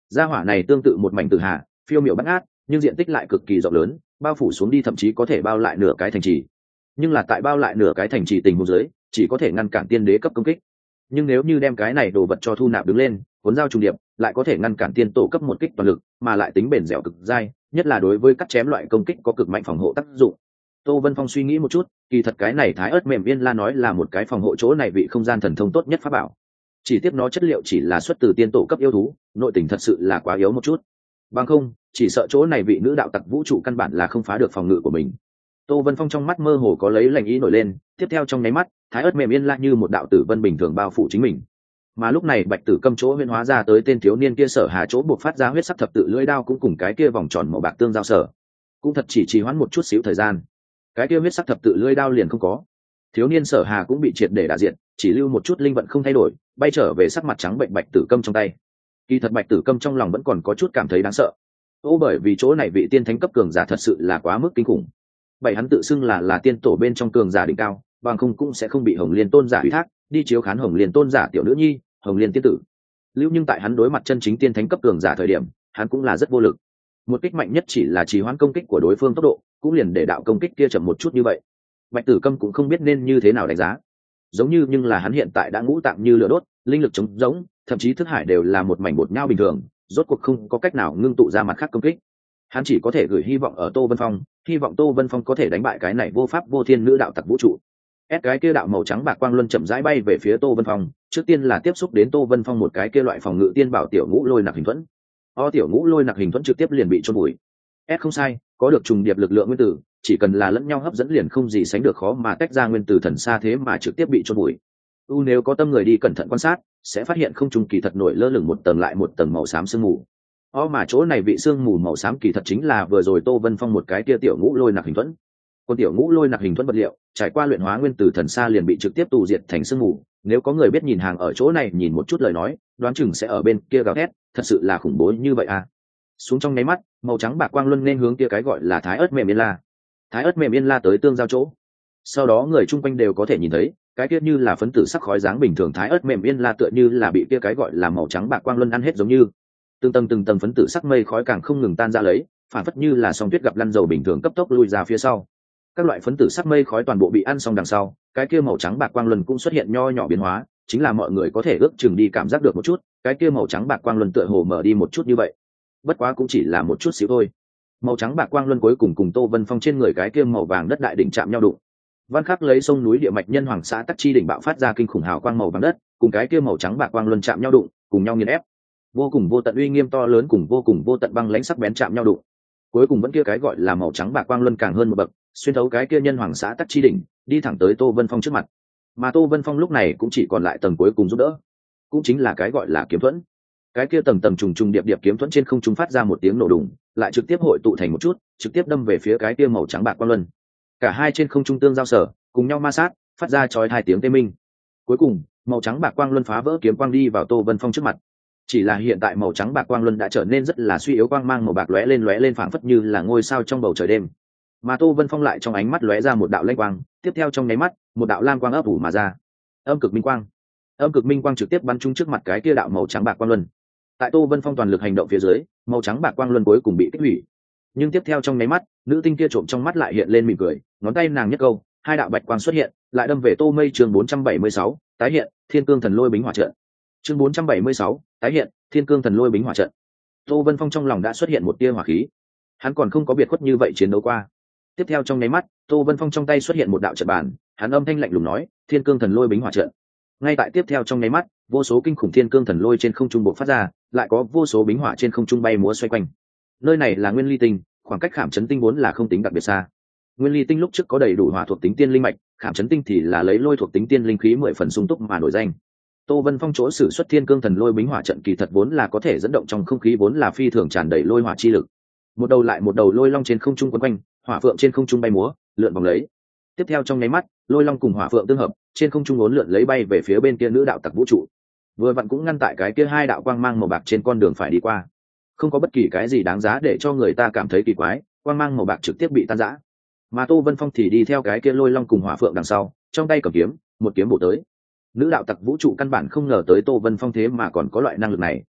gia hỏa này tương tự một mảnh tử hà, phiêu miểu bát ngát, nhưng diện tích lại cực kỳ rộng lớn, bao phủ xuống đi thậm chí có thể bao lại nửa cái thành trì. Nhưng là tại bao lại nửa cái thành trì tình huống dưới, chỉ có thể ngăn cản tiên đế cấp công kích. Nhưng nếu như đem cái này đồ vật cho thu nạp đứng lên, cuốn dao trùng điệp, lại có thể ngăn cản tiên tổ cấp một kích toàn lực, mà lại tính bền dẻo cực dai, nhất là đối với cắt chém loại công kích có cực mạnh phòng hộ tác dụng. Tô Vân Phong suy nghĩ một chút, kỳ thật cái này thái ớt mềm yên la nói là một cái phòng hộ chỗ này vị không gian thần thông tốt nhất pháp bảo. Chỉ tiếc nó chất liệu chỉ là xuất từ tiên tổ cấp yêu thú, nội tình thật sự là quá yếu một chút. Bằng không, chỉ sợ chỗ này vị nữ đạo tặc vũ trụ căn bản là không phá được phòng ngự của mình. Tô Vân Phong trong mắt mơ hồ có lấy lành ý nổi lên, tiếp theo trong nháy mắt, thái ớt mềm yên la như một đạo tử vân bình thường bao phủ chính mình. Mà lúc này Bạch Tử Câm chỗ huyễn hóa ra tới tên thiếu niên kia sở hà chỗ buộc phát ra huyết sắc thập tự lưỡi đao cũng cùng cái kia vòng tròn màu bạc tương giao sở, cũng thật chỉ trì hoãn một chút xíu thời gian, cái kia huyết sắc thập tự lưỡi đao liền không có. Thiếu niên sở hà cũng bị triệt để đả diện, chỉ lưu một chút linh vận không thay đổi, bay trở về sắc mặt trắng bệnh Bạch Tử Câm trong tay. Kỳ thật Bạch Tử Câm trong lòng vẫn còn có chút cảm thấy đáng sợ. Ô bởi vì chỗ này vị tiên thánh cấp cường giả thật sự là quá mức kinh khủng. Bảy hắn tự xưng là là tiên tổ bên trong cường giả đỉnh cao, bằng không cũng sẽ không bị Hồng Liên tôn giả ủy thác đi chiếu khán Hồng Liên tôn giả tiểu nữ nhi, Hồng Liên tiên tử. Lưu nhưng tại hắn đối mặt chân chính tiên thánh cấp cường giả thời điểm, hắn cũng là rất vô lực. Một kích mạnh nhất chỉ là trì hoãn công kích của đối phương tốc độ, cũng liền để đạo công kích kia chậm một chút như vậy. Bạch Tử Câm cũng không biết nên như thế nào đánh giá. Giống như nhưng là hắn hiện tại đã ngũ tạng như lửa đốt, linh lực trống rỗng, thậm chí thức hải đều là một mảnh bột nhau bình thường, rốt cuộc không có cách nào ngưng tụ ra mặt khác công kích. Hắn chỉ có thể gửi hy vọng ở Tô Vân Phong, hy vọng Tô Vân Phong có thể đánh bại cái này vô pháp vô thiên nữ đạo tặc vũ trụ. Ép cái kia đạo màu trắng bạc quang luân chậm rãi bay về phía Tô Vân Phong, trước tiên là tiếp xúc đến Tô Vân Phong một cái kia loại phòng ngự tiên bảo tiểu ngũ lôi nặc hình thuẫn. O tiểu ngũ lôi nặc hình thuẫn trực tiếp liền bị chôn bụi. Ép không sai, có được trùng điệp lực lượng nguyên tử, chỉ cần là lẫn nhau hấp dẫn liền không gì sánh được khó mà tách ra nguyên tử thần xa thế mà trực tiếp bị chôn bụi. U nếu có tâm người đi cẩn thận quan sát, sẽ phát hiện không trung kỳ thật nổi lơ lửng một tầng lại một tầng màu xám sương mù. O mà chỗ này vị sương mù màu xám kỳ thật chính là vừa rồi Tô Vân Phong một cái kia tiểu ngũ lôi nặc hình thuẫn. Con tiểu ngũ lôi nặc hình thuẫn vật liệu, trải qua luyện hóa nguyên tử thần xa liền bị trực tiếp tù diệt thành sương mù. Nếu có người biết nhìn hàng ở chỗ này nhìn một chút lời nói, đoán chừng sẽ ở bên kia gào thét, thật sự là khủng bố như vậy à. Xuống trong nháy mắt, màu trắng bạc quang luân nên hướng kia cái gọi là thái ớt mềm yên la. Thái ớt mềm yên la tới tương giao chỗ. Sau đó người chung quanh đều có thể nhìn thấy, cái kia như là phấn tử sắc khói dáng bình thường thái ớt mềm yên la tựa như là bị kia cái gọi là màu trắng bạc quang luân ăn hết giống như. Từng tầng từng tầng phấn tử sắc mây khói càng không ngừng tan ra lấy, phản phất như là sóng tuyết gặp lăn dầu bình thường cấp tốc lui ra phía sau. Các loại phấn tử sắc mây khói toàn bộ bị ăn xong đằng sau, cái kia màu trắng bạc quang luân cũng xuất hiện nho nhỏ biến hóa, chính là mọi người có thể ước chừng đi cảm giác được một chút, cái kia màu trắng bạc quang luân tựa hồ mở đi một chút như vậy. Bất quá cũng chỉ là một chút xíu thôi. Màu trắng bạc quang luân cuối cùng cùng Tô Vân Phong trên người cái kia màu vàng đất đại đỉnh chạm nhau đụng. Văn Khắc lấy sông núi địa mạch nhân hoàng xã Tắc Chi đỉnh bạo phát ra kinh khủng hào quang màu vàng đất, cùng cái kia màu trắng bạc quang luân chạm nhau đụng, cùng nhau nghiền ép. Vô cùng vô tận uy nghiêm to lớn cùng vô cùng vô tận băng lãnh sắc bén chạm nhau đụng. Cuối cùng vẫn kia cái gọi là màu trắng bạc quang luân càng hơn một bậc, xuyên thấu cái kia nhân hoàng xã Tắc Chi đỉnh, đi thẳng tới Tô Vân Phong trước mặt. Mà Tô Vân Phong lúc này cũng chỉ còn lại tầng cuối cùng giúp đỡ, cũng chính là cái gọi là kiếm thuẫn. Cái kia tầng tầng trùng trùng điệp điệp kiếm thuẫn trên không trung phát ra một tiếng nổ đùng, lại trực tiếp hội tụ thành một chút, trực tiếp đâm về phía cái kia màu trắng bạc quang luân. Cả hai trên không trung tương giao sở, cùng nhau ma sát, phát ra chói hai tiếng tê minh. Cuối cùng, màu trắng bạc quang luân phá vỡ kiếm quang đi vào Tô Vân Phong trước mặt. Chỉ là hiện tại màu trắng bạc quang luân đã trở nên rất là suy yếu, quang mang màu bạc lóe lên lóe lên phảng phất như là ngôi sao trong bầu trời đêm. Mà Tô Vân Phong lại trong ánh mắt lóe ra một đạo lanh quang, tiếp theo trong nháy mắt, một đạo lam quang ấp ủ mà ra. Âm cực minh quang. Âm cực minh quang trực tiếp bắn trúng trước mặt cái kia đạo màu trắng bạc quang luân. Tại Tô Vân Phong toàn lực hành động phía dưới, màu trắng bạc quang luân cuối cùng bị kích hủy. Nhưng tiếp theo trong nháy mắt, nữ tinh kia trộm trong mắt lại hiện lên mỉm cười, ngón tay nàng nhất câu, hai đạo bạch quang xuất hiện, lại đâm về Tô Mây. Chương bốn trăm bảy mươi sáu, tái hiện, Thiên Cương Thần Lôi Bính Hỏa Trận. Chương bốn trăm bảy mươi sáu, tái hiện, Thiên Cương Thần Lôi Bính Hỏa Trận. Tô Vân Phong trong lòng đã xuất hiện một tia hỏa khí. Hắn còn không có biệt khuất như vậy chiến đấu qua. Tiếp theo trong nháy mắt, Tô Vân Phong trong tay xuất hiện một đạo trận bàn, hắn âm thanh lạnh lùng nói, Thiên Cương Thần Lôi Bính Hỏa Trận. Ngay tại tiếp theo trong nháy mắt, vô số kinh khủng thiên cương thần lôi trên không trung bộc phát ra, lại có vô số bính hỏa trên không trung bay múa xoay quanh. Nơi này là Nguyên Ly Tinh, khoảng cách Khảm Chấn Tinh vốn là không tính đặc biệt xa. Nguyên Ly Tinh lúc trước có đầy đủ hỏa thuộc tính tiên linh mạch, Khảm Chấn Tinh thì là lấy lôi thuộc tính tiên linh khí mười phần sung túc mà nổi danh. Tô Vân Phong chỗ sử xuất thiên cương thần lôi bính hỏa trận kỳ thật vốn là có thể dẫn động trong không khí vốn là phi thường tràn đầy lôi hỏa chi lực. Một đầu lại một đầu lôi long trên không trung quấn quanh, hỏa phượng trên không trung bay múa, lượn vòng lấy. Tiếp theo trong nháy mắt, lôi long cùng hỏa phượng tương hợp, trên không trung uốn lượn lấy bay về phía bên kia nữ đạo tặc vũ trụ. Vừa vặn cũng ngăn tại cái kia hai đạo quang mang màu bạc trên con đường phải đi qua. Không có bất kỳ cái gì đáng giá để cho người ta cảm thấy kỳ quái, quang mang màu bạc trực tiếp bị tan rã. Mà Tô Vân Phong thì đi theo cái kia lôi long cùng hỏa phượng đằng sau, trong tay cầm kiếm, một kiếm bổ tới. Nữ đạo tặc vũ trụ căn bản không ngờ tới Tô Vân Phong thế mà còn có loại năng lực này,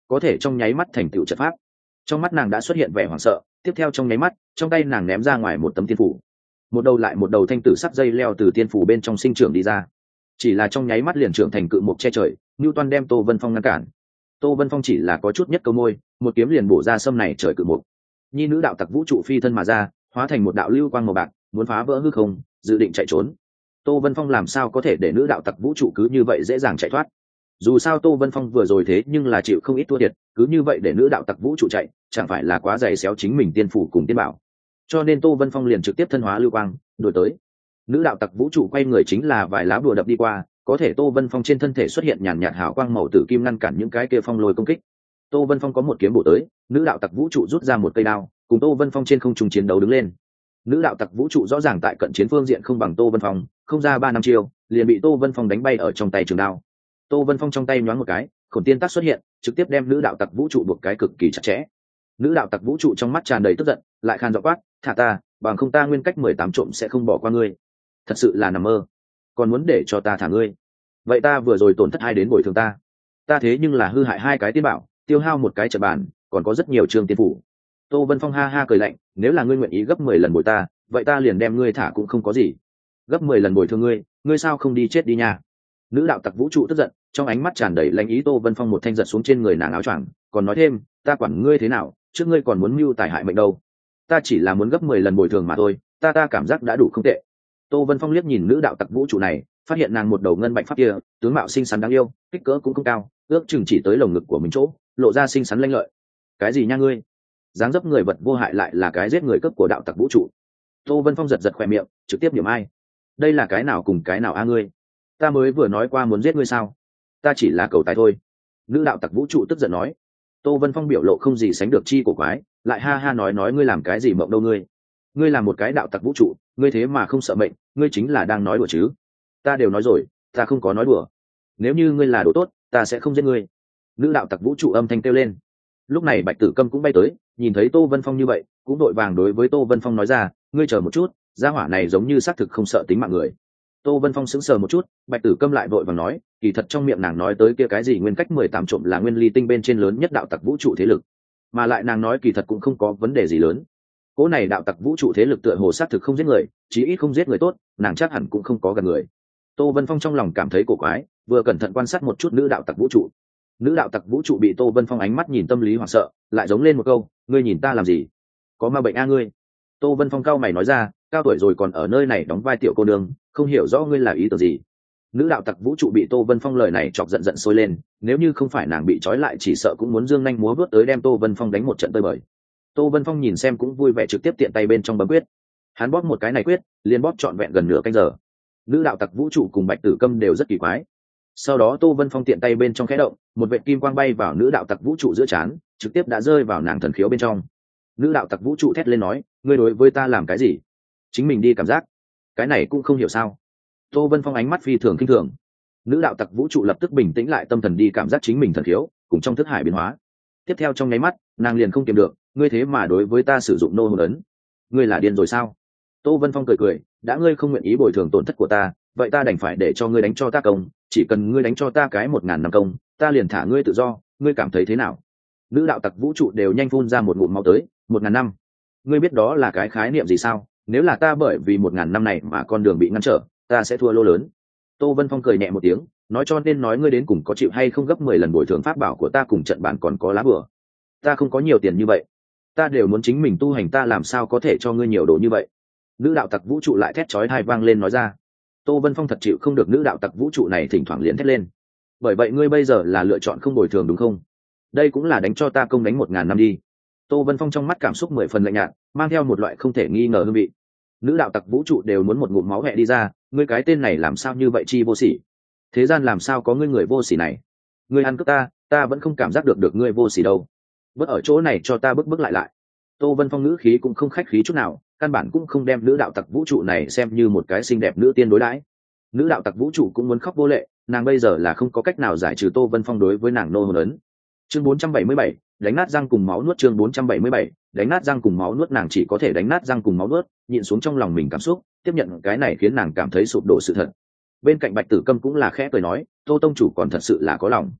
có thể trong nháy mắt thành tựu trận pháp. Trong mắt nàng đã xuất hiện vẻ hoảng sợ, tiếp theo trong nháy mắt trong tay nàng ném ra ngoài một tấm tiên phủ, một đầu lại một đầu thanh tử sắc dây leo từ tiên phủ bên trong sinh trưởng đi ra, chỉ là trong nháy mắt liền trưởng thành cự mục che trời. Newton đem Tô Vân Phong ngăn cản. Tô Vân Phong chỉ là có chút nhất câu môi, một kiếm liền bổ ra sâm này trời cự mục. Nhi nữ đạo tặc vũ trụ phi thân mà ra, hóa thành một đạo lưu quang màu bạc, muốn phá vỡ hư không, dự định chạy trốn. Tô Vân Phong làm sao có thể để nữ đạo tặc vũ trụ cứ như vậy dễ dàng chạy thoát? Dù sao Tô Vân Phong vừa rồi thế nhưng là chịu không ít thua thiệt, cứ như vậy để nữ đạo tặc vũ trụ chạy, chẳng phải là quá dày xéo chính mình tiên phủ cùng tiên bảo. Cho nên Tô Vân Phong liền trực tiếp thân hóa lưu quang, đuổi tới. Nữ đạo tặc vũ trụ quay người chính là vài lá bùa đập đi qua, có thể Tô Vân Phong trên thân thể xuất hiện nhàn nhạt hào quang màu tử kim ngăn cản những cái kia phong lôi công kích. Tô Vân Phong có một kiếm bổ tới, nữ đạo tặc vũ trụ rút ra một cây đao, cùng Tô Vân Phong trên không trung chiến đấu đứng lên. Nữ đạo tặc vũ trụ rõ ràng tại cận chiến phương diện không bằng Tô Vân Phong, không ra ba năm chiêu liền bị Tô Vân Phong đánh bay ở trong tay trường đao. Tô Vân Phong trong tay nhoáng một cái, khổn tiên tác xuất hiện, trực tiếp đem nữ đạo tặc vũ trụ buộc cái cực kỳ chặt chẽ. Nữ đạo tặc vũ trụ trong mắt tràn đầy tức giận, lại khan giọng quát, thả ta, bằng không ta nguyên cách mười tám trộm sẽ không bỏ qua ngươi. Thật sự là nằm mơ, còn muốn để cho ta thả ngươi? Vậy ta vừa rồi tổn thất ai đến bồi thường ta? Ta thế nhưng là hư hại hai cái tiên bảo, tiêu hao một cái trận bàn, còn có rất nhiều trường tiên phủ. Tô Vân Phong ha ha cười lạnh, nếu là ngươi nguyện ý gấp mười lần bồi ta, vậy ta liền đem ngươi thả cũng không có gì. Gấp mười lần bồi thường ngươi, ngươi sao không đi chết đi nha? Nữ đạo tặc vũ trụ tức giận, trong ánh mắt tràn đầy lãnh ý. Tô Vân Phong một thanh giật xuống trên người nàng áo choàng, còn nói thêm, ta quản ngươi thế nào, trước ngươi còn muốn mưu tài hại mệnh đâu. Ta chỉ là muốn gấp mười lần bồi thường mà thôi, ta ta cảm giác đã đủ không tệ. Tô Vân Phong liếc nhìn nữ đạo tặc vũ trụ này, phát hiện nàng một đầu ngân bạch pháp kia, tướng mạo xinh xắn đáng yêu, kích cỡ cũng không cao, ước chừng chỉ tới lồng ngực của mình chỗ, lộ ra xinh xắn lanh lợi. Cái gì nha ngươi? Dáng dấp người vật vô hại lại là cái giết người cấp của đạo tặc vũ trụ. Tô Vân Phong giật giật khỏe miệng, trực tiếp điểm ai? Đây là cái nào cùng cái nào a ngươi? Ta mới vừa nói qua muốn giết ngươi sao? Ta chỉ là cầu tài thôi. Nữ đạo tặc vũ trụ tức giận nói. Tô Vân Phong biểu lộ không gì sánh được chi cổ quái, lại ha ha nói nói ngươi làm cái gì mộng đâu ngươi? Ngươi là một cái đạo tặc vũ trụ, ngươi thế mà không sợ mệnh, ngươi chính là đang nói đùa chứ? Ta đều nói rồi, ta không có nói đùa. Nếu như ngươi là đồ tốt, ta sẽ không giết ngươi. Nữ đạo tặc vũ trụ âm thanh kêu lên. Lúc này Bạch Tử Câm cũng bay tới, nhìn thấy Tô Vân Phong như vậy, cũng đội vàng đối với Tô Vân Phong nói ra, ngươi chờ một chút, gia hỏa này giống như xác thực không sợ tính mạng người. Tô Vân Phong sững sờ một chút, Bạch Tử Câm lại vội vàng nói, kỳ thật trong miệng nàng nói tới kia cái gì nguyên cách mười tám trộm là nguyên ly tinh bên trên lớn nhất đạo tặc vũ trụ thế lực, mà lại nàng nói kỳ thật cũng không có vấn đề gì lớn. Cố này đạo tặc vũ trụ thế lực tựa hồ xác thực không giết người, chí ít không giết người tốt, nàng chắc hẳn cũng không có gần người. Tô Vân Phong trong lòng cảm thấy cổ quái, vừa cẩn thận quan sát một chút nữ đạo tặc vũ trụ. Nữ đạo tặc vũ trụ bị Tô Vân Phong ánh mắt nhìn tâm lý hoảng sợ, lại giống lên một câu, ngươi nhìn ta làm gì? Có ma bệnh a ngươi? Tô Vân Phong cao mày nói ra, cao tuổi rồi còn ở nơi này đóng vai tiểu cô nương, không hiểu rõ ngươi là ý tưởng gì. Nữ đạo tặc vũ trụ bị Tô Vân Phong lời này chọc giận giận sôi lên, nếu như không phải nàng bị trói lại chỉ sợ cũng muốn dương nhanh múa vuốt tới đem Tô Vân Phong đánh một trận tơi bời. Tô Vân Phong nhìn xem cũng vui vẻ trực tiếp tiện tay bên trong bấm quyết. Hắn bóp một cái này quyết, liền bóp trọn vẹn gần nửa canh giờ. Nữ đạo tặc vũ trụ cùng Bạch Tử Câm đều rất kỳ quái. Sau đó Tô Vân Phong tiện tay bên trong khẽ động, một vệt kim quang bay vào nữ đạo tặc vũ trụ giữa trán, trực tiếp đã rơi vào nàng thần khiếu bên trong. Nữ đạo tặc vũ trụ thét lên nói, ngươi đối với ta làm cái gì? Chính mình đi cảm giác. Cái này cũng không hiểu sao. Tô Vân Phong ánh mắt phi thường kinh thường. Nữ đạo tặc vũ trụ lập tức bình tĩnh lại tâm thần đi cảm giác chính mình thần khiếu, cùng trong thức hải biến hóa. Tiếp theo trong nháy mắt, nàng liền không kiềm được, ngươi thế mà đối với ta sử dụng nô hồn ấn, ngươi là điên rồi sao? Tô Vân Phong cười cười, đã ngươi không nguyện ý bồi thường tổn thất của ta, vậy ta đành phải để cho ngươi đánh cho ta công, chỉ cần ngươi đánh cho ta cái một ngàn năm công, ta liền thả ngươi tự do, ngươi cảm thấy thế nào? Nữ đạo tặc vũ trụ đều nhanh phun ra một ngụm máu tới, một ngàn năm, ngươi biết đó là cái khái niệm gì sao? Nếu là ta bởi vì một ngàn năm này mà con đường bị ngăn trở, ta sẽ thua lô lớn. Tô Vân Phong cười nhẹ một tiếng, nói cho nên nói ngươi đến cùng có chịu hay không gấp mười lần bồi thường pháp bảo của ta cùng trận bản còn có lá bừa. Ta không có nhiều tiền như vậy, ta đều muốn chính mình tu hành, ta làm sao có thể cho ngươi nhiều đồ như vậy? Nữ đạo tặc vũ trụ lại thét chói tai vang lên nói ra. Tô Vân Phong thật chịu không được nữ đạo tặc vũ trụ này thỉnh thoảng liền thét lên. Bởi vậy ngươi bây giờ là lựa chọn không bồi thường đúng không? Đây cũng là đánh cho ta công đánh một ngàn năm đi. Tô Vân Phong trong mắt cảm xúc mười phần lạnh nhạt, mang theo một loại không thể nghi ngờ hương vị. Nữ đạo tặc vũ trụ đều muốn một ngụm máu hẹ đi ra, ngươi cái tên này làm sao như vậy chi vô sỉ? Thế gian làm sao có ngươi người vô sỉ này? Ngươi ăn cướp ta, ta vẫn không cảm giác được được ngươi vô sỉ đâu. Bước ở chỗ này cho ta bước bước lại lại. Tô Vân Phong ngữ khí cũng không khách khí chút nào, căn bản cũng không đem nữ đạo tặc vũ trụ này xem như một cái xinh đẹp nữ tiên đối đãi. Nữ đạo tặc vũ trụ cũng muốn khóc vô lệ, nàng bây giờ là không có cách nào giải trừ Tô Vân Phong đối với nàng nô hồn ấn. Chương bốn trăm bảy mươi bảy, đánh nát răng cùng máu nuốt. Chương bốn trăm bảy mươi bảy, đánh nát răng cùng máu nuốt. Nàng chỉ có thể đánh nát răng cùng máu nuốt, nhịn xuống trong lòng mình cảm xúc, tiếp nhận cái này khiến nàng cảm thấy sụp đổ sự thật. Bên cạnh Bạch Tử Câm cũng là khẽ cười nói, Tô tông chủ còn thật sự là có lòng.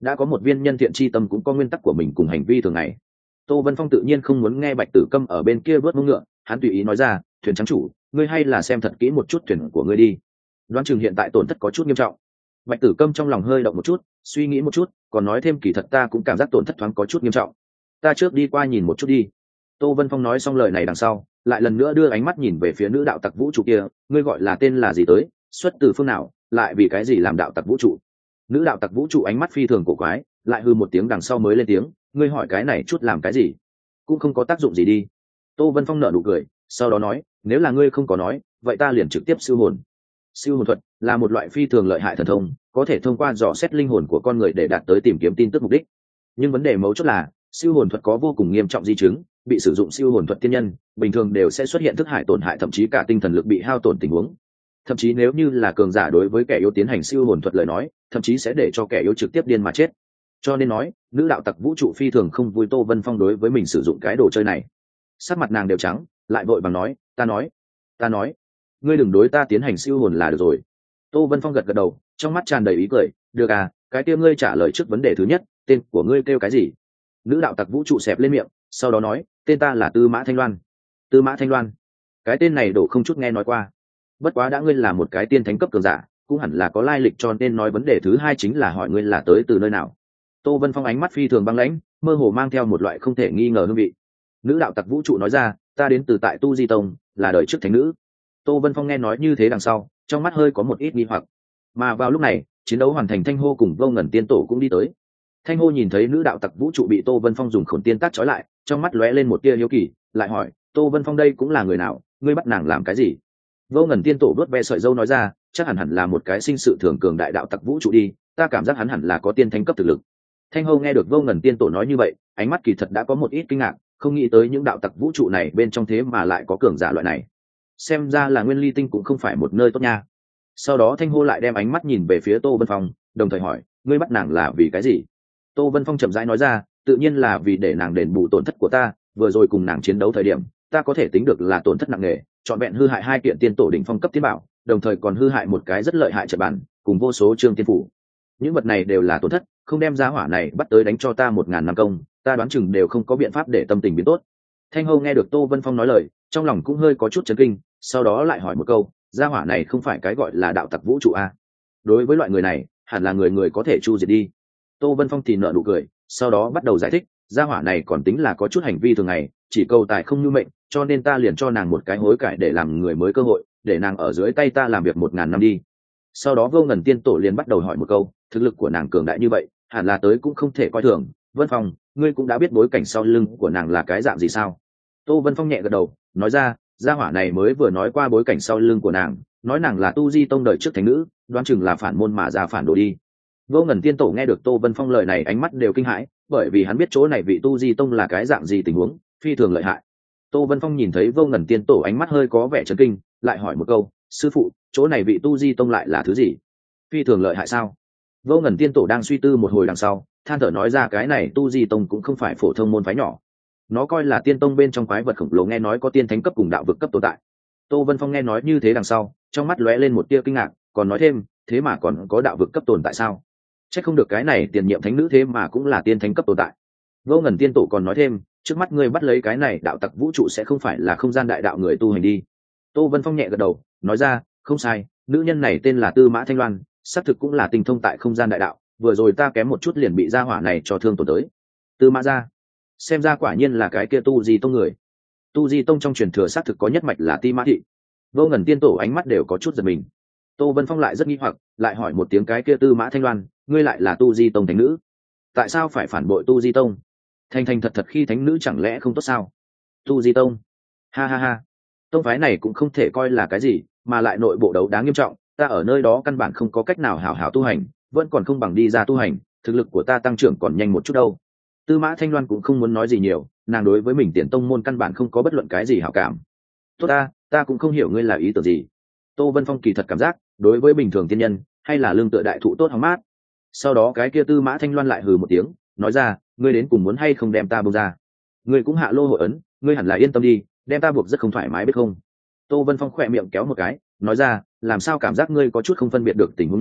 đã có một viên nhân thiện chi tâm cũng có nguyên tắc của mình cùng hành vi thường ngày. Tô Vân Phong tự nhiên không muốn nghe Bạch Tử Câm ở bên kia vớt mông ngựa, hắn tùy ý nói ra, thuyền trắng chủ, ngươi hay là xem thật kỹ một chút thuyền của ngươi đi, đoán chừng hiện tại tổn thất có chút nghiêm trọng. Bạch Tử Câm trong lòng hơi động một chút, suy nghĩ một chút, còn nói thêm, kỳ thật ta cũng cảm giác tổn thất thoáng có chút nghiêm trọng, ta trước đi qua nhìn một chút đi. Tô Vân Phong nói xong lời này đằng sau, lại lần nữa đưa ánh mắt nhìn về phía nữ đạo tặc vũ trụ kia, ngươi gọi là tên là gì tới, xuất từ phương nào, lại vì cái gì làm đạo tặc vũ trụ? Nữ đạo tặc vũ trụ ánh mắt phi thường cổ quái, lại hư một tiếng đằng sau mới lên tiếng, ngươi hỏi cái này chút làm cái gì, cũng không có tác dụng gì đi. Tô Vân Phong nở nụ cười, sau đó nói, nếu là ngươi không có nói, vậy ta liền trực tiếp siêu hồn. Siêu hồn thuật là một loại phi thường lợi hại thần thông, có thể thông qua dò xét linh hồn của con người để đạt tới tìm kiếm tin tức mục đích. Nhưng vấn đề mấu chốt là, siêu hồn thuật có vô cùng nghiêm trọng di chứng, bị sử dụng siêu hồn thuật tiên nhân bình thường đều sẽ xuất hiện thức hải tổn hại, thậm chí cả tinh thần lực bị hao tổn tình huống. Thậm chí nếu như là cường giả đối với kẻ yếu tiến hành siêu hồn thuật lời nói, thậm chí sẽ để cho kẻ yếu trực tiếp điên mà chết. Cho nên nói, nữ đạo tặc vũ trụ phi thường không vui Tô Vân Phong đối với mình sử dụng cái đồ chơi này. Sắc mặt nàng đều trắng, lại vội vàng nói, ta nói ta nói ngươi đừng đối ta tiến hành siêu hồn là được rồi. Tô Vân Phong gật gật đầu, trong mắt tràn đầy ý cười, được à, cái kia ngươi trả lời trước vấn đề thứ nhất, tên của ngươi kêu cái gì? Nữ đạo tặc vũ trụ xẹp lên miệng, sau đó nói, tên ta là Tư Mã Thanh Loan. Tư Mã Thanh Loan? Cái tên này đổ không chút nghe nói qua. Bất quá đã ngươi là một cái tiên thánh cấp cường giả, cũng hẳn là có lai lịch, cho nên nói vấn đề thứ hai chính là hỏi ngươi là tới từ nơi nào. Tô Vân Phong ánh mắt phi thường băng lãnh, mơ hồ mang theo một loại không thể nghi ngờ hương vị. Nữ đạo tặc vũ trụ nói ra, ta đến từ tại Tu Di Tông, là đời trước thánh nữ. Tô Vân Phong nghe nói như thế đằng sau, trong mắt hơi có một ít nghi hoặc. Mà vào lúc này, chiến đấu hoàn thành, Thanh Hô cùng Vô Ngần Tiên Tổ cũng đi tới. Thanh Hô nhìn thấy nữ đạo tặc vũ trụ bị Tô Vân Phong dùng khổn tiên tác trói lại, trong mắt lóe lên một tia hiếu kỳ, lại hỏi, Tô Vân Phong đây cũng là người nào, ngươi bắt nàng làm cái gì? Vô Ngần Tiên Tổ vớt ve sợi râu nói ra, chắc hẳn hẳn là một cái sinh sự thường cường đại đạo tặc vũ trụ đi, ta cảm giác hắn hẳn là có tiên thánh cấp thực lực. Thanh Hô nghe được Vô Ngần Tiên Tổ nói như vậy, ánh mắt kỳ thật đã có một ít kinh ngạc, không nghĩ tới những đạo tặc vũ trụ này bên trong thế mà lại có cường giả loại này. Xem ra là Nguyên Ly Tinh cũng không phải một nơi tốt nha. Sau đó Thanh Hô lại đem ánh mắt nhìn về phía Tô Vân Phong, đồng thời hỏi, ngươi bắt nàng là vì cái gì? Tô Vân Phong chậm rãi nói ra, tự nhiên là vì để nàng đền bù tổn thất của ta, vừa rồi cùng nàng chiến đấu thời điểm, ta có thể tính được là tổn thất nặng nề, trọn vẹn hư hại hai kiện tiên tổ đỉnh phong cấp tiên bảo, đồng thời còn hư hại một cái rất lợi hại trận bản, cùng vô số trương tiên phủ. Những vật này đều là tổn thất, không đem giá hỏa này bắt tới đánh cho ta một ngàn năm công, ta đoán chừng đều không có biện pháp để tâm tình biến tốt. Thanh Hô nghe được Tô Vân Phong nói lời, trong lòng cũng hơi có chút chấn kinh, sau đó lại hỏi một câu, gia hỏa này không phải cái gọi là đạo tặc vũ trụ a? Đối với loại người này, hẳn là người người có thể chu diệt đi. Tô Vân Phong thì nở nụ cười, sau đó bắt đầu giải thích, gia hỏa này còn tính là có chút hành vi thường ngày, chỉ cầu tài không như mệnh, cho nên ta liền cho nàng một cái hối cải để làm người mới cơ hội, để nàng ở dưới tay ta làm việc một ngàn năm đi. Sau đó Vô Ngần Tiên Tổ liền bắt đầu hỏi một câu, thực lực của nàng cường đại như vậy, hẳn là tới cũng không thể coi thường. Vân Phong, ngươi cũng đã biết bối cảnh sau lưng của nàng là cái dạng gì sao? Tô Vân Phong nhẹ gật đầu, nói ra, gia hỏa này mới vừa nói qua bối cảnh sau lưng của nàng, nói nàng là Tu Di Tông đời trước thánh nữ, đoán chừng là phản môn mà ra phản đồ đi. Vô Ngần Tiên Tổ nghe được Tô Vân Phong lời này ánh mắt đều kinh hãi, bởi vì hắn biết chỗ này vị Tu Di Tông là cái dạng gì tình huống, phi thường lợi hại. Tô Vân Phong nhìn thấy Vô Ngần Tiên Tổ ánh mắt hơi có vẻ chấn kinh, lại hỏi một câu, sư phụ, chỗ này vị Tu Di Tông lại là thứ gì? Phi thường lợi hại sao? Vô Ngần Tiên Tổ đang suy tư một hồi đằng sau, than thở nói ra, cái này Tu Di Tông cũng không phải phổ thông môn phái nhỏ, nó coi là tiên tông bên trong quái vật khổng lồ, nghe nói có tiên thánh cấp cùng đạo vực cấp tồn tại. Tô Vân Phong nghe nói như thế đằng sau, trong mắt lóe lên một tia kinh ngạc, còn nói thêm, thế mà còn có đạo vực cấp tồn tại sao? Chắc không được cái này tiền nhiệm thánh nữ thế mà cũng là tiên thánh cấp tồn tại. Vô Ngần Tiên Tổ còn nói thêm, trước mắt ngươi bắt lấy cái này đạo tặc vũ trụ sẽ không phải là không gian đại đạo người tu hành đi. Tô Vân Phong nhẹ gật đầu, nói ra, không sai, nữ nhân này tên là Tư Mã Thanh Loan, xác thực cũng là tinh thông tại không gian đại đạo, vừa rồi ta kém một chút liền bị gia hỏa này cho thương tổn tới. Tư Mã gia, xem ra quả nhiên là cái kia Tu Di Tông người. Tu Di Tông trong truyền thừa xác thực có nhất mạch là Ti Mã thị. Vô Ngần Tiên Tổ ánh mắt đều có chút giật mình. Tô Vân Phong lại rất nghi hoặc, lại hỏi một tiếng, cái kia Tư Mã Thanh Loan, ngươi lại là Tu Di Tông thánh nữ, tại sao phải phản bội Tu Di Tông? Thành thành thật thật khi thánh nữ chẳng lẽ không tốt sao? Tu Di Tông, ha ha ha, tông phái này cũng không thể coi là cái gì, mà lại nội bộ đấu đá nghiêm trọng, ta ở nơi đó căn bản không có cách nào hảo hảo tu hành, vẫn còn không bằng đi ra tu hành, thực lực của ta tăng trưởng còn nhanh một chút đâu. Tư Mã Thanh Loan cũng không muốn nói gì nhiều, nàng đối với mình tiền tông môn căn bản không có bất luận cái gì hảo cảm. Tốt ta, ta cũng không hiểu ngươi là ý tưởng gì. Tô Vân Phong kỳ thật cảm giác, đối với bình thường tiên nhân, hay là lương tựa đại thụ tốt hóng mát. Sau đó cái kia Tư Mã Thanh Loan lại hừ một tiếng, nói ra, ngươi đến cùng muốn hay không đem ta buông ra? Ngươi cũng hạ lô hội ấn, ngươi hẳn là yên tâm đi, đem ta buộc rất không thoải mái biết không? Tô Vân Phong khỏe miệng kéo một cái, nói ra, làm sao cảm giác ngươi có chút không phân biệt được tình huống nha,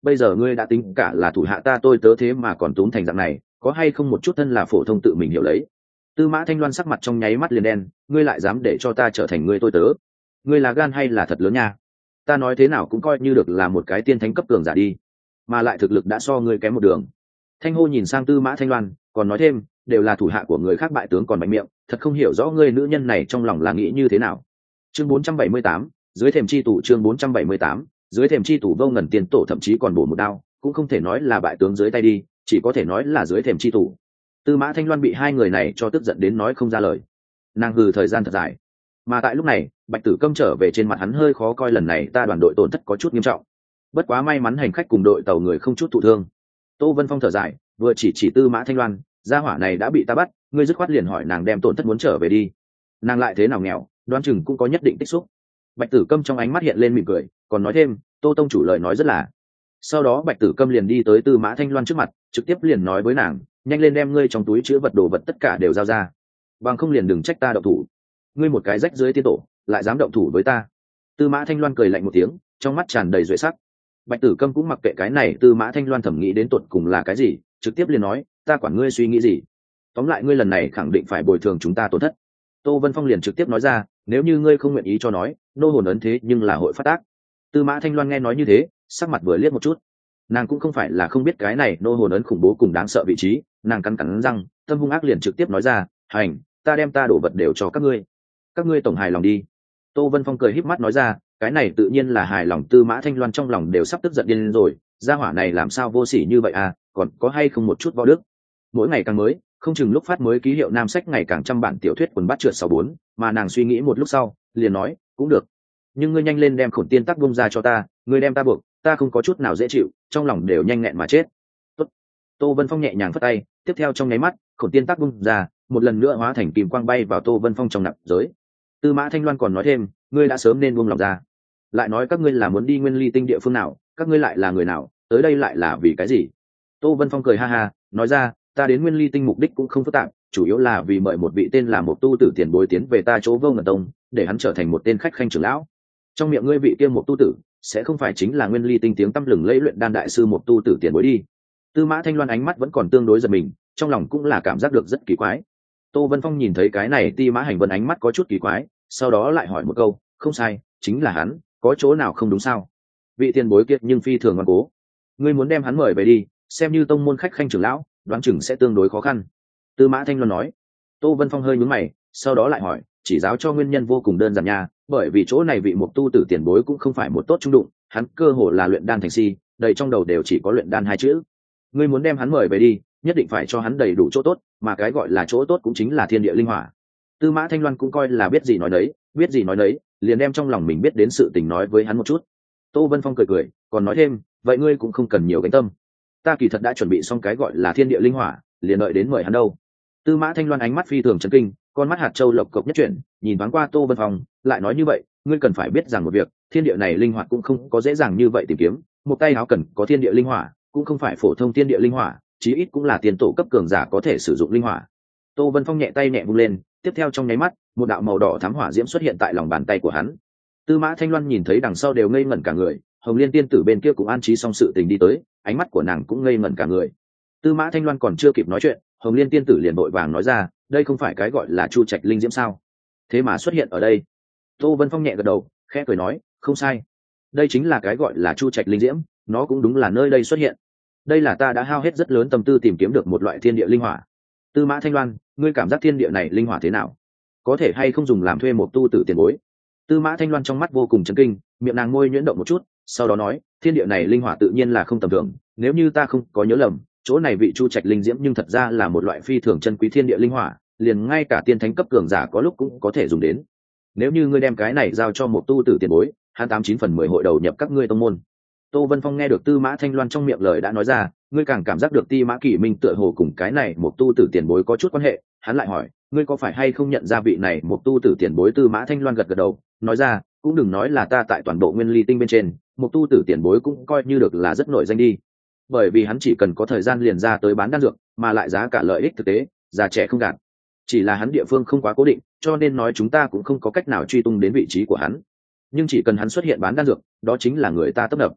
bây giờ ngươi đã tính cả là thủ hạ ta tôi tớ thế mà còn túm thành dạng này, có hay không một chút thân là phổ thông tự mình hiểu lấy. Tư Mã Thanh Loan sắc mặt trong nháy mắt liền đen, ngươi lại dám để cho ta trở thành ngươi tôi tớ, ngươi là gan hay là thật lớn nha? Ta nói thế nào cũng coi như được là một cái tiên thánh cấp cường giả đi, mà lại thực lực đã so ngươi kém một đường. Thanh Hô nhìn sang Tư Mã Thanh Loan, còn nói thêm, đều là thủ hạ của người khác bại tướng còn mạnh miệng, thật không hiểu rõ ngươi nữ nhân này trong lòng là nghĩ như thế nào. Chương bốn trăm bảy mươi tám, dưới thềm chi tủ. Chương bốn trăm bảy mươi tám, dưới thềm chi tủ. Vô Ngần Tiên Tổ thậm chí còn bổ một đao, cũng không thể nói là bại tướng dưới tay đi, chỉ có thể nói là dưới thềm chi tủ. Tư Mã Thanh Loan bị hai người này cho tức giận đến nói không ra lời, nàng hừ thời gian thật dài. Mà tại lúc này, Bạch Tử Câm trở về, trên mặt hắn hơi khó coi, lần này ta đoàn đội tổn thất có chút nghiêm trọng, bất quá may mắn hành khách cùng đội tàu người không chút thụ thương. Tô Vân Phong thở dài, vừa chỉ chỉ Tư Mã Thanh Loan, gia hỏa này đã bị ta bắt, ngươi dứt khoát liền hỏi nàng đem tổn thất muốn trở về đi, nàng lại thế nào nghèo, đoán chừng cũng có nhất định tích xúc. Bạch Tử Câm trong ánh mắt hiện lên mỉm cười, còn nói thêm, Tô tông chủ lời nói rất là. Sau đó Bạch Tử Câm liền đi tới Tư Mã Thanh Loan trước mặt, trực tiếp liền nói với nàng, nhanh lên đem ngươi trong túi chứa vật đồ vật tất cả đều giao ra, bằng không liền đừng trách ta động thủ. Ngươi một cái rách dưới tiên tổ lại dám động thủ với ta. Tư Mã Thanh Loan cười lạnh một tiếng, trong mắt tràn đầy duệ sắc. Bạch Tử Câm cũng mặc kệ cái này Tư Mã Thanh Loan thẩm nghĩ đến tột cùng là cái gì, trực tiếp liền nói, ta quản ngươi suy nghĩ gì, tóm lại ngươi lần này khẳng định phải bồi thường chúng ta tổn thất. Tô Vân Phong liền trực tiếp nói ra, nếu như ngươi không nguyện ý cho nói, nô hồn ấn thế nhưng là hội phát tác. Tư Mã Thanh Loan nghe nói như thế, sắc mặt vừa liếc một chút, nàng cũng không phải là không biết cái này nô hồn ấn khủng bố cùng đáng sợ vị trí, nàng cắn cắn răng, tâm hung ác liền trực tiếp nói ra, hành, ta đem ta đổ vật đều cho các ngươi, các ngươi tổng hài lòng đi. Tô Vân Phong cười híp mắt nói ra, cái này tự nhiên là hài lòng. Tư Mã Thanh Loan trong lòng đều sắp tức giận điên rồi, gia hỏa này làm sao vô sỉ như vậy à, còn có hay không một chút võ đức. Mỗi ngày càng mới, không chừng lúc phát mới ký hiệu nam sách ngày càng trăm bản tiểu thuyết quần bát trượt sáu bốn, mà nàng suy nghĩ một lúc sau, liền nói, cũng được, nhưng ngươi nhanh lên đem Khổn Tiên Tắc bung ra cho ta, ngươi đem ta buộc, ta không có chút nào dễ chịu, trong lòng đều nhanh nghẹn mà chết. Tốt. Tô Vân Phong nhẹ nhàng phất tay, tiếp theo trong nháy mắt, Khổn Tiên Tắc bung ra, một lần nữa hóa thành kim quang bay vào Tô Vân Phong trong nạp giới. Tư Mã Thanh Loan còn nói thêm, ngươi đã sớm nên buông lòng ra, lại nói các ngươi là muốn đi Nguyên Ly Tinh địa phương nào, các ngươi lại là người nào, tới đây lại là vì cái gì? Tô Vân Phong cười ha ha, nói ra, ta đến Nguyên Ly Tinh mục đích cũng không phức tạp, chủ yếu là vì mời một vị tên là Mộc Tu Tử tiền bối tiến về ta chỗ Vô Ngần Tông, để hắn trở thành một tên khách khanh trưởng lão. Trong miệng ngươi vị kia Mộc Tu Tử, sẽ không phải chính là Nguyên Ly Tinh tiếng tăm lừng lẫy luyện đan đại sư Mộc Tu Tử tiền bối đi. Tư Mã Thanh Loan ánh mắt vẫn còn tương đối giật mình, trong lòng cũng là cảm giác được rất kỳ quái. Tô Vân Phong nhìn thấy cái này Ti Mã Hành Vân ánh mắt có chút kỳ quái, sau đó lại hỏi một câu, không sai, chính là hắn, có chỗ nào không đúng sao? Vị tiền bối kiệt nhưng phi thường ngoan cố, ngươi muốn đem hắn mời về đi, xem như tông môn khách khanh trưởng lão, đoán chừng sẽ tương đối khó khăn. Tư Mã Thanh Loan nói. Tô Vân Phong hơi nhướng mày, sau đó lại hỏi, chỉ giáo cho nguyên nhân vô cùng đơn giản nha, bởi vì chỗ này vị Mộc Tu Tử tiền bối cũng không phải một tốt trung đụng, hắn cơ hồ là luyện đan thành si, đầy trong đầu đều chỉ có luyện đan hai chữ. Ngươi muốn đem hắn mời về đi, nhất định phải cho hắn đầy đủ chỗ tốt, mà cái gọi là chỗ tốt cũng chính là thiên địa linh hỏa. Tư Mã Thanh Loan cũng coi là biết gì nói đấy, biết gì nói đấy, liền đem trong lòng mình biết đến sự tình nói với hắn một chút. Tô Vân Phong cười cười, còn nói thêm, vậy ngươi cũng không cần nhiều gánh tâm, ta kỳ thật đã chuẩn bị xong cái gọi là thiên địa linh hỏa, liền đợi đến mời hắn đâu. Tư Mã Thanh Loan ánh mắt phi thường chấn kinh, con mắt hạt châu lộc cộc nhất chuyển, nhìn thoáng qua Tô Vân Phong, lại nói như vậy, ngươi cần phải biết rằng một việc, thiên địa này linh hỏa cũng không có dễ dàng như vậy tìm kiếm, một tay áo cần có thiên địa linh hỏa, cũng không phải phổ thông thiên địa linh hỏa, chí ít cũng là tiền tổ cấp cường giả có thể sử dụng linh hỏa. Tô Vân Phong nhẹ tay nhẹ vung lên, tiếp theo trong nháy mắt, một đạo màu đỏ thắm hỏa diễm xuất hiện tại lòng bàn tay của hắn. Tư Mã Thanh Loan nhìn thấy đằng sau đều ngây ngẩn cả người, Hồng Liên tiên tử bên kia cũng an trí xong sự tình đi tới, ánh mắt của nàng cũng ngây ngẩn cả người. Tư Mã Thanh Loan còn chưa kịp nói chuyện, Hồng Liên tiên tử liền vội vàng nói ra, đây không phải cái gọi là Chu Trạch linh diễm sao? Thế mà xuất hiện ở đây. Tô Vân Phong nhẹ gật đầu, khẽ cười nói, không sai, đây chính là cái gọi là Chu Trạch linh diễm, nó cũng đúng là nơi đây xuất hiện. Đây là ta đã hao hết rất lớn tâm tư tìm kiếm được một loại thiên địa linh hỏa. Tư Mã Thanh Loan, ngươi cảm giác thiên địa này linh hỏa thế nào? Có thể hay không dùng làm thuê một tu tử tiền bối? Tư Mã Thanh Loan trong mắt vô cùng chấn kinh, miệng nàng môi nhuyễn động một chút, sau đó nói, thiên địa này linh hỏa tự nhiên là không tầm thường, nếu như ta không có nhớ lầm, chỗ này vị Chu Trạch linh diễm nhưng thật ra là một loại phi thường chân quý thiên địa linh hỏa, liền ngay cả tiên thánh cấp cường giả có lúc cũng có thể dùng đến. Nếu như ngươi đem cái này giao cho một tu tử tiền bối, hắn tám chín phần mười hội đầu nhập các ngươi tông môn. Tô Vân Phong nghe được Tư Mã Thanh Loan trong miệng lời đã nói ra, ngươi càng cảm giác được Ti Mã Kỷ Minh tựa hồ cùng cái này một tu tử tiền bối có chút quan hệ, hắn lại hỏi, ngươi có phải hay không nhận ra vị này một tu tử tiền bối? Tư Mã Thanh Loan gật gật đầu, nói ra, cũng đừng nói là ta tại toàn bộ Nguyên Ly Tinh bên trên, một tu tử tiền bối cũng coi như được là rất nổi danh đi, bởi vì hắn chỉ cần có thời gian liền ra tới bán đan dược, mà lại giá cả lợi ích thực tế, già trẻ không gạt. Chỉ là hắn địa phương không quá cố định, cho nên nói chúng ta cũng không có cách nào truy tung đến vị trí của hắn, nhưng chỉ cần hắn xuất hiện bán đan dược, đó chính là người ta tấp nập.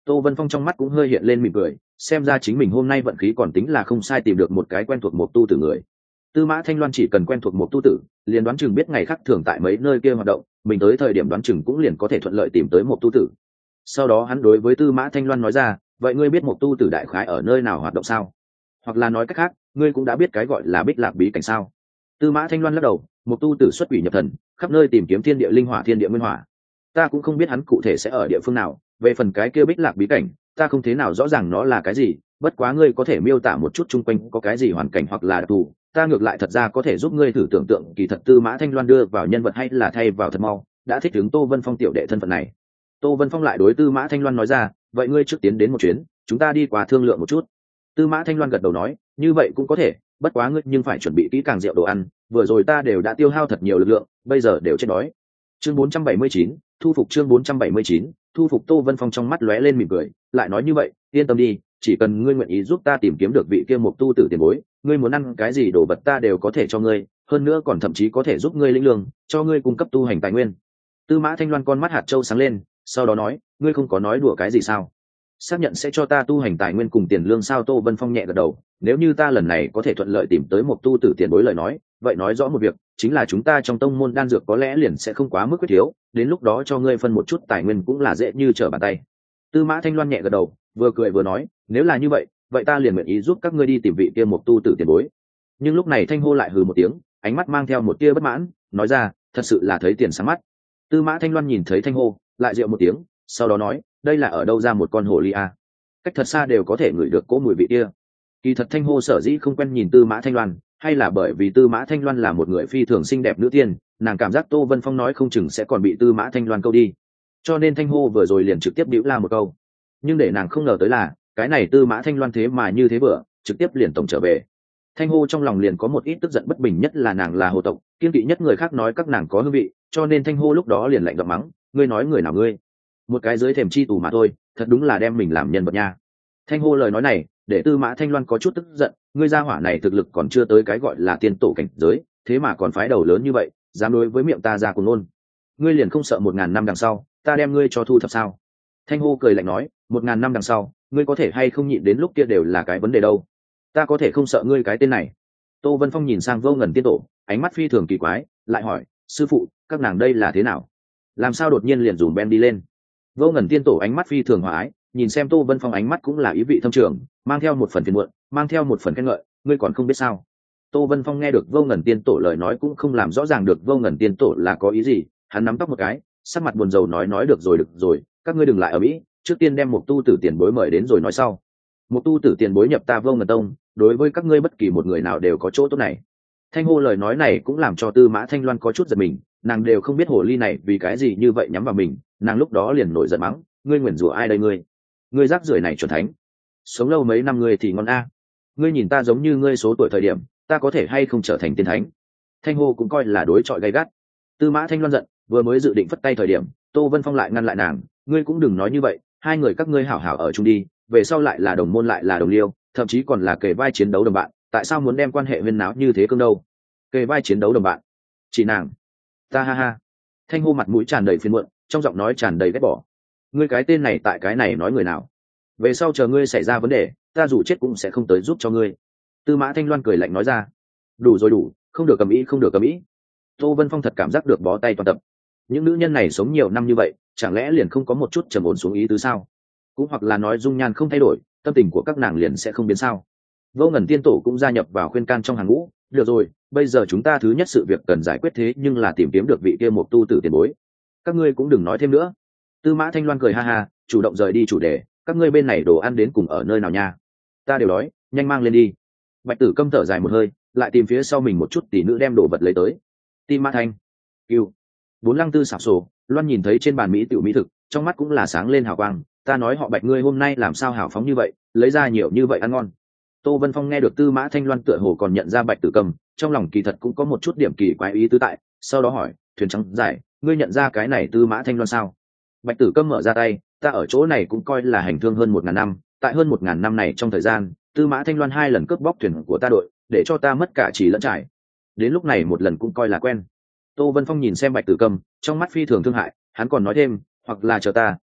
Tô Vân Phong trong mắt cũng hơi hiện lên mỉm cười, xem ra chính mình hôm nay vận khí còn tính là không sai, tìm được một cái quen thuộc một tu tử người. Tư Mã Thanh Loan chỉ cần quen thuộc một tu tử, liền đoán chừng biết ngày khác thường tại mấy nơi kia hoạt động, mình tới thời điểm đoán chừng cũng liền có thể thuận lợi tìm tới một tu tử. Sau đó hắn đối với Tư Mã Thanh Loan nói ra, vậy ngươi biết một tu tử đại khái ở nơi nào hoạt động sao? Hoặc là nói cách khác, ngươi cũng đã biết cái gọi là Bích Lạc bí cảnh sao? Tư Mã Thanh Loan lắc đầu, một tu tử xuất quỷ nhập thần, khắp nơi tìm kiếm thiên địa linh hỏa, thiên địa nguyên hỏa. Ta cũng không biết hắn cụ thể sẽ ở địa phương nào, về phần cái kia Bích Lạc bí cảnh, ta không thế nào rõ ràng nó là cái gì, bất quá ngươi có thể miêu tả một chút chung quanh có cái gì hoàn cảnh hoặc là đặc thù, ta ngược lại thật ra có thể giúp ngươi thử tưởng tượng kỳ thật Tư Mã Thanh Loan đưa vào nhân vật hay là thay vào thật mau, đã thích ứng Tô Vân Phong tiểu đệ thân phận này. Tô Vân Phong lại đối Tư Mã Thanh Loan nói ra, vậy ngươi trước tiến đến một chuyến, chúng ta đi qua thương lượng một chút. Tư Mã Thanh Loan gật đầu nói, như vậy cũng có thể, bất quá ngươi nhưng phải chuẩn bị kỹ càng rượu đồ ăn, vừa rồi ta đều đã tiêu hao thật nhiều lực lượng, bây giờ đều chết đói. Chương bốn trăm bảy mươi chín, thu phục chương bốn trăm bảy mươi chín, thu phục. Tô Vân Phong trong mắt lóe lên mỉm cười, lại nói như vậy, yên tâm đi, chỉ cần ngươi nguyện ý giúp ta tìm kiếm được vị kia một tu tử tiền bối, ngươi muốn ăn cái gì đồ vật ta đều có thể cho ngươi, hơn nữa còn thậm chí có thể giúp ngươi lĩnh lương, cho ngươi cung cấp tu hành tài nguyên. Tư Mã Thanh Loan con mắt hạt châu sáng lên, sau đó nói, ngươi không có nói đùa cái gì sao? Xác nhận sẽ cho ta tu hành tài nguyên cùng tiền lương sao? Tô Vân Phong nhẹ gật đầu, nếu như ta lần này có thể thuận lợi tìm tới một tu tử tiền bối lời nói, vậy nói rõ một việc, chính là chúng ta trong tông môn đan dược có lẽ liền sẽ không quá mức quyết thiếu, đến lúc đó cho ngươi phân một chút tài nguyên cũng là dễ như trở bàn tay. Tư Mã Thanh Loan nhẹ gật đầu, vừa cười vừa nói, nếu là như vậy, vậy ta liền nguyện ý giúp các ngươi đi tìm vị kia một tu tử tiền bối. Nhưng lúc này Thanh Hô lại hừ một tiếng, ánh mắt mang theo một tia bất mãn, nói ra, thật sự là thấy tiền sáng mắt. Tư Mã Thanh Loan nhìn thấy Thanh Hô, lại rượu một tiếng, sau đó nói, đây là ở đâu ra một con hồ ly a? Cách thật xa đều có thể ngửi được cỗ mùi vị kia. Kỳ thật Thanh Hô sở dĩ không quen nhìn Tư Mã Thanh Loan, hay là bởi vì Tư Mã Thanh Loan là một người phi thường xinh đẹp nữ tiên, nàng cảm giác Tô Vân Phong nói không chừng sẽ còn bị Tư Mã Thanh Loan câu đi, cho nên Thanh Hô vừa rồi liền trực tiếp bĩu la một câu. Nhưng để nàng không ngờ tới là, cái này Tư Mã Thanh Loan thế mà như thế vừa, trực tiếp liền tổng trở về. Thanh Hô trong lòng liền có một ít tức giận bất bình, nhất là nàng là hồ tộc, kiên kỵ nhất người khác nói các nàng có hương vị, cho nên Thanh Hô lúc đó liền lạnh giọng mắng, ngươi nói người nào ngươi? Một cái dưới thềm chi tù mà thôi, thật đúng là đem mình làm nhân vật nha. Thanh Hô lời nói này để Tư Mã Thanh Loan có chút tức giận, ngươi gia hỏa này thực lực còn chưa tới cái gọi là tiên tổ cảnh giới, thế mà còn phái đầu lớn như vậy, dám đối với miệng ta ra cùng luôn. Ngươi liền không sợ một ngàn năm đằng sau ta đem ngươi cho thu thập sao? Thanh Hô cười lạnh nói, một ngàn năm đằng sau ngươi có thể hay không nhịn đến lúc kia đều là cái vấn đề đâu, ta có thể không sợ ngươi cái tên này. Tô Vân Phong nhìn sang Vô Ngần tiên tổ, ánh mắt phi thường kỳ quái, lại hỏi, sư phụ, các nàng đây là thế nào, làm sao đột nhiên liền dùm ben đi lên? Vô Ngần tiên tổ ánh mắt phi thường hòa ái, nhìn xem Tô Vân Phong ánh mắt cũng là ý vị thâm trường, mang theo một phần phiền muộn, mang theo một phần khen ngợi, ngươi còn không biết sao? Tô Vân Phong nghe được Vô Ngần tiên tổ lời nói cũng không làm rõ ràng được Vô Ngần tiên tổ là có ý gì, hắn nắm tóc một cái, sắc mặt buồn rầu nói nói được rồi được rồi, các ngươi đừng lại ở mỹ, trước tiên đem một tu tử tiền bối mời đến rồi nói sau. Một tu tử tiền bối nhập ta Vô Ngần tông, đối với các ngươi bất kỳ một người nào đều có chỗ tốt này. Thanh Hô lời nói này cũng làm cho Tư Mã Thanh Loan có chút giật mình, nàng đều không biết hồ ly này vì cái gì như vậy nhắm vào mình, nàng lúc đó liền nổi giận mắng, ngươi nguyền rủa ai đây ngươi? Ngươi rác rưởi này chuẩn thánh, sống lâu mấy năm ngươi thì ngon a. Ngươi nhìn ta giống như ngươi số tuổi thời điểm, ta có thể hay không trở thành tiên thánh? Thanh Hô cũng coi là đối chọi gay gắt. Tư Mã Thanh Loan giận, vừa mới dự định phất tay thời điểm, Tô Vân Phong lại ngăn lại nàng, ngươi cũng đừng nói như vậy, hai người các ngươi hảo hảo ở chung đi, về sau lại là đồng môn lại là đồng liêu, thậm chí còn là kề vai chiến đấu đồng bạn, tại sao muốn đem quan hệ huyên náo như thế cương đâu? Kề vai chiến đấu đồng bạn? Chỉ nàng? Ta ha ha. Thanh Hô mặt mũi tràn đầy phiền muộn, trong giọng nói tràn đầy ghét bỏ. Ngươi cái tên này tại cái này nói người nào? Về sau chờ ngươi xảy ra vấn đề, ta dù chết cũng sẽ không tới giúp cho ngươi. Tư Mã Thanh Loan cười lạnh nói ra. Đủ rồi đủ, không được cầm ý không được cầm ý. Tô Vân Phong thật cảm giác được bó tay toàn tập. Những nữ nhân này sống nhiều năm như vậy, chẳng lẽ liền không có một chút trầm ổn xuống ý tứ sao? Cũng hoặc là nói dung nhan không thay đổi, tâm tình của các nàng liền sẽ không biến sao? Vô Ngần tiên tổ cũng gia nhập vào khuyên can trong hàng ngũ. Được rồi, bây giờ chúng ta thứ nhất sự việc cần giải quyết thế nhưng là tìm kiếm được vị kia một tu tử tiền bối. Các ngươi cũng đừng nói thêm nữa. Tư Mã Thanh Loan cười ha ha, chủ động rời đi chủ đề, các ngươi bên này đồ ăn đến cùng ở nơi nào nha? Ta đều đói, nhanh mang lên đi. Bạch Tử Câm thở dài một hơi, lại tìm phía sau mình một chút tỷ nữ đem đồ vật lấy tới. Tim Mã Thanh, Cưu, Bốn Lăng Tư xảo sổ, Loan nhìn thấy trên bàn mỹ tiểu mỹ thực, trong mắt cũng là sáng lên hào quang, ta nói họ Bạch ngươi hôm nay làm sao hào phóng như vậy, lấy ra nhiều như vậy ăn ngon. Tô Vân Phong nghe được Tư Mã Thanh Loan tựa hồ còn nhận ra Bạch Tử Câm, trong lòng kỳ thật cũng có một chút điểm kỳ quái ý tứ tại, sau đó hỏi, thuyền trắng giải, ngươi nhận ra cái này Tư Mã Thanh Loan sao? Bạch Tử Câm mở ra tay, ta ở chỗ này cũng coi là hành thương hơn một ngàn năm, tại hơn một ngàn năm này trong thời gian, Tư Mã Thanh Loan hai lần cướp bóc thuyền của ta đội, để cho ta mất cả chỉ lẫn trải. Đến lúc này một lần cũng coi là quen. Tô Vân Phong nhìn xem Bạch Tử Câm, trong mắt phi thường thương hại, hắn còn nói thêm, hoặc là chờ ta,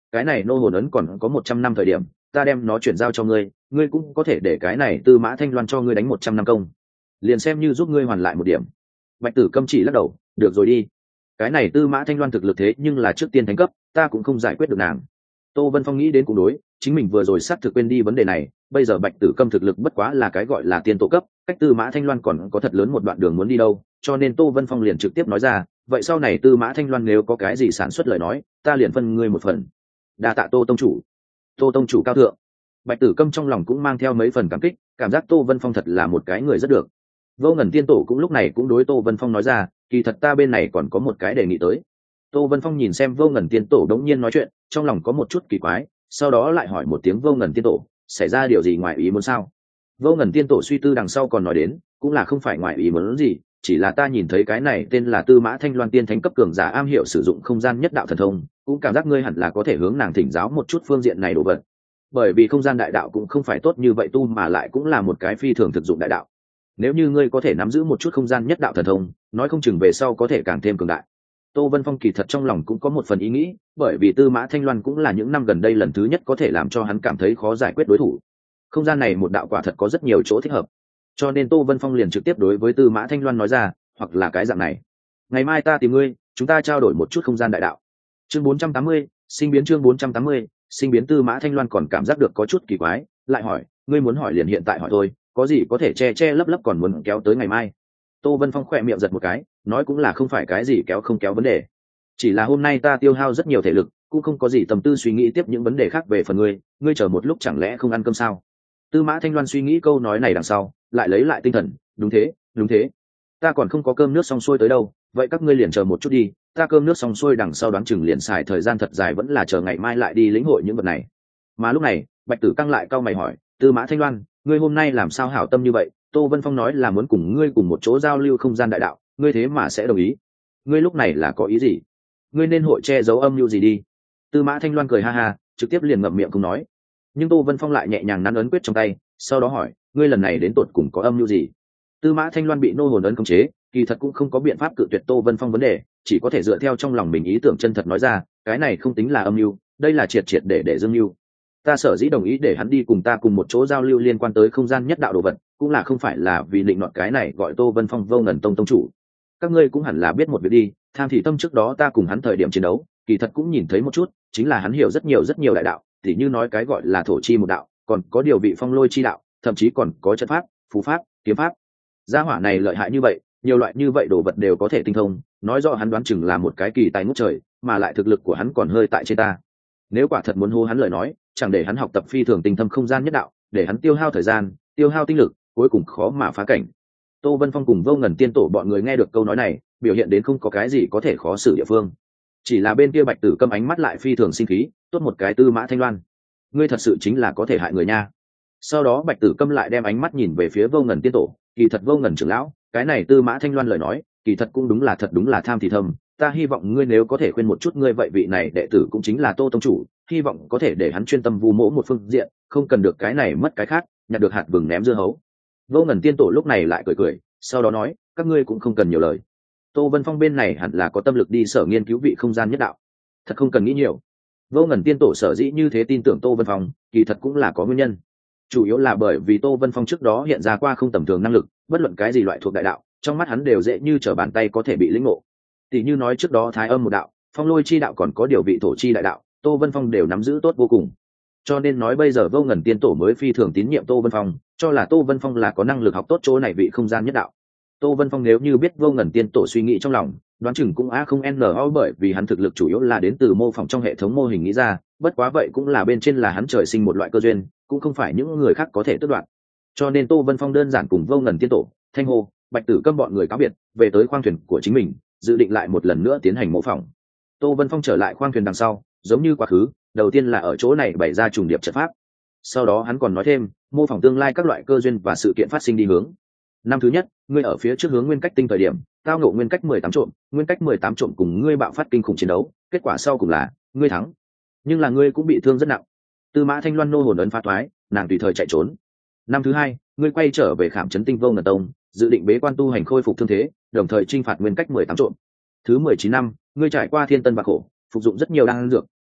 cái này nô hồn ấn còn có một trăm năm thời điểm, ta đem nó chuyển giao cho ngươi, ngươi cũng có thể để cái này Tư Mã Thanh Loan cho ngươi đánh một trăm năm công, liền xem như giúp ngươi hoàn lại một điểm. Bạch Tử Câm chỉ lắc đầu, được rồi đi, cái này Tư Mã Thanh Loan thực lực thế nhưng là trước tiên thánh cấp, ta cũng không giải quyết được nàng. Tô Vân Phong nghĩ đến cũng đối, chính mình vừa rồi xác thực quên đi vấn đề này, bây giờ Bạch Tử Câm thực lực bất quá là cái gọi là tiên tổ cấp, cách Tư Mã Thanh Loan còn có thật lớn một đoạn đường muốn đi đâu, cho nên Tô Vân Phong liền trực tiếp nói ra, vậy sau này Tư Mã Thanh Loan nếu có cái gì sản xuất lời nói, ta liền phân ngươi một phần. Đa tạ Tô tông chủ. Tô tông chủ cao thượng. Bạch Tử Câm trong lòng cũng mang theo mấy phần cảm kích, cảm giác Tô Vân Phong thật là một cái người rất được. Vô Ngần tiên tổ cũng lúc này cũng đối Tô Vân Phong nói ra, kỳ thật ta bên này còn có một cái đề nghị tới. Tô Vân Phong nhìn xem Vô Ngần tiên tổ đống nhiên nói chuyện, trong lòng có một chút kỳ quái, sau đó lại hỏi một tiếng Vô Ngần tiên tổ, xảy ra điều gì ngoài ý muốn sao? Vô Ngần tiên tổ suy tư đằng sau còn nói đến, cũng là không phải ngoài ý muốn gì, chỉ là ta nhìn thấy cái này tên là Tư Mã Thanh Loan tiên thánh cấp cường giả am hiểu sử dụng không gian nhất đạo thần thông, cũng cảm giác ngươi hẳn là có thể hướng nàng thỉnh giáo một chút phương diện này đồ vật. Bởi vì không gian đại đạo cũng không phải tốt như vậy tu mà lại cũng là một cái phi thường thực dụng đại đạo. Nếu như ngươi có thể nắm giữ một chút không gian nhất đạo thần thông, nói không chừng về sau có thể càng thêm cường đại. Tô Vân Phong kỳ thật trong lòng cũng có một phần ý nghĩ, bởi vì Tư Mã Thanh Loan cũng là những năm gần đây lần thứ nhất có thể làm cho hắn cảm thấy khó giải quyết đối thủ. Không gian này một đạo quả thật có rất nhiều chỗ thích hợp, cho nên Tô Vân Phong liền trực tiếp đối với Tư Mã Thanh Loan nói ra, hoặc là cái dạng này, ngày mai ta tìm ngươi, chúng ta trao đổi một chút không gian đại đạo. Chương bốn trăm tám mươi, sinh biến chương bốn trăm tám mươi, sinh biến. Tư Mã Thanh Loan còn cảm giác được có chút kỳ quái, lại hỏi, ngươi muốn hỏi liền hiện tại hỏi thôi, có gì có thể che che lấp lấp còn muốn kéo tới ngày mai? Tô Vân Phong khỏe miệng giật một cái, nói cũng là không phải cái gì kéo không kéo vấn đề, chỉ là hôm nay ta tiêu hao rất nhiều thể lực, cũng không có gì tâm tư suy nghĩ tiếp những vấn đề khác về phần ngươi, ngươi chờ một lúc chẳng lẽ không ăn cơm sao? Tư Mã Thanh Loan suy nghĩ câu nói này đằng sau, lại lấy lại tinh thần, đúng thế, đúng thế, ta còn không có cơm nước xong xuôi tới đâu, vậy các ngươi liền chờ một chút đi, ta cơm nước xong xuôi đằng sau đoán chừng liền xài thời gian thật dài, vẫn là chờ ngày mai lại đi lĩnh hội những vật này. Mà lúc này, Bạch Tử Căng lại cau mày hỏi, Tư Mã Thanh Loan, ngươi hôm nay làm sao hảo tâm như vậy? Tô Vân Phong nói là muốn cùng ngươi cùng một chỗ giao lưu không gian đại đạo, ngươi thế mà sẽ đồng ý? Ngươi lúc này là có ý gì? Ngươi nên hội che giấu âm mưu gì đi? Tư Mã Thanh Loan cười ha ha, trực tiếp liền ngậm miệng không nói. Nhưng Tô Vân Phong lại nhẹ nhàng nắn ấn quyết trong tay, sau đó hỏi, ngươi lần này đến tột cùng có âm mưu gì? Tư Mã Thanh Loan bị nô hồn ấn khống chế, kỳ thật cũng không có biện pháp cự tuyệt Tô Vân Phong vấn đề, chỉ có thể dựa theo trong lòng mình ý tưởng chân thật nói ra, cái này không tính là âm mưu, đây là triệt triệt để để dương mưu. Ta sở dĩ đồng ý để hắn đi cùng ta cùng một chỗ giao lưu liên quan tới không gian nhất đạo đồ vật, cũng là không phải là vì định nọt cái này gọi Tô Vân Phong Vô Ngần tông tông chủ. Các ngươi cũng hẳn là biết một việc đi, Tham Thị Tâm trước đó ta cùng hắn thời điểm chiến đấu, kỳ thật cũng nhìn thấy một chút, chính là hắn hiểu rất nhiều rất nhiều đại đạo, tỉ như nói cái gọi là thổ chi một đạo, còn có điều vị phong lôi chi đạo, thậm chí còn có trận pháp, phù pháp, kiếm pháp. Gia hỏa này lợi hại như vậy, nhiều loại như vậy đồ vật đều có thể tinh thông, nói rõ hắn đoán chừng là một cái kỳ tài ngút trời, mà lại thực lực của hắn còn hơi tại trên ta. Nếu quả thật muốn hô hắn lời nói, chẳng để hắn học tập phi thường tinh thâm không gian nhất đạo, để hắn tiêu hao thời gian, tiêu hao tinh lực, cuối cùng khó mà phá cảnh. Tô Vân Phong cùng Vô Ngần tiên tổ bọn người nghe được câu nói này, biểu hiện đến không có cái gì có thể khó xử địa phương. Chỉ là bên kia Bạch Tử Câm ánh mắt lại phi thường sinh khí, tốt một cái Tư Mã Thanh Loan, ngươi thật sự chính là có thể hại người nha. Sau đó Bạch Tử Câm lại đem ánh mắt nhìn về phía Vô Ngần tiên tổ, kỳ thật Vô Ngần trưởng lão, cái này Tư Mã Thanh Loan lời nói, kỳ thật cũng đúng là thật đúng là tham thì thầm, ta hy vọng ngươi nếu có thể khuyên một chút ngươi vậy vị này đệ tử cũng chính là Tô tông chủ, hy vọng có thể để hắn chuyên tâm vu mỗ một phương diện, không cần được cái này mất cái khác, nhặt được hạt vừng ném dưa hấu. Vô Ngần tiên tổ lúc này lại cười cười, sau đó nói, các ngươi cũng không cần nhiều lời. Tô Vân Phong bên này hẳn là có tâm lực đi sở nghiên cứu vị không gian nhất đạo, thật không cần nghĩ nhiều. Vô Ngần tiên tổ sở dĩ như thế tin tưởng Tô Vân Phong, kỳ thật cũng là có nguyên nhân, chủ yếu là bởi vì Tô Vân Phong trước đó hiện ra qua không tầm thường năng lực, bất luận cái gì loại thuộc đại đạo, trong mắt hắn đều dễ như trở bàn tay có thể bị lĩnh ngộ. Tỷ như nói trước đó Thái Âm một đạo, Phong Lôi chi đạo còn có điều vị thổ chi đại đạo, Tô Vân Phong đều nắm giữ tốt vô cùng. Cho nên nói bây giờ Vô Ngần tiên tổ mới phi thường tín nhiệm Tô Vân Phong, cho là Tô Vân Phong là có năng lực học tốt chỗ này vị không gian nhất đạo. Tô Vân Phong nếu như biết Vô Ngần tiên tổ suy nghĩ trong lòng, đoán chừng cũng a không no, bởi vì hắn thực lực chủ yếu là đến từ mô phỏng trong hệ thống mô hình nghĩ ra, bất quá vậy cũng là bên trên là hắn trời sinh một loại cơ duyên, cũng không phải những người khác có thể tước đoạt. Cho nên Tô Vân Phong đơn giản cùng Vô Ngần tiên tổ, Thanh Hồ, Bạch Tử Câm bọn người cáo biệt, về tới khoang thuyền của chính mình, dự định lại một lần nữa tiến hành mô phỏng. Tô Vân Phong trở lại khoang thuyền đằng sau, giống như quá khứ, đầu tiên là ở chỗ này bày ra trùng điệp trận pháp. Sau đó hắn còn nói thêm, mô phỏng tương lai các loại cơ duyên và sự kiện phát sinh đi hướng. Năm thứ nhất, ngươi ở phía trước hướng nguyên cách tinh thời điểm, tao ngộ nguyên cách mười tám trộm, nguyên cách mười tám trộm cùng ngươi bạo phát kinh khủng chiến đấu, kết quả sau cùng là ngươi thắng, nhưng là ngươi cũng bị thương rất nặng. Tư Mã Thanh Loan nô hồn ấn phá thoái, nàng tùy thời chạy trốn. Năm thứ hai, ngươi quay trở về Khảm Trấn Tinh Vô Ngần Tông, dự định bế quan tu hành khôi phục thương thế, đồng thời chinh phạt nguyên cách mười tám trộm. Thứ mười chín năm, ngươi trải qua thiên tân và khổ, phục dụng rất nhiều đan dược,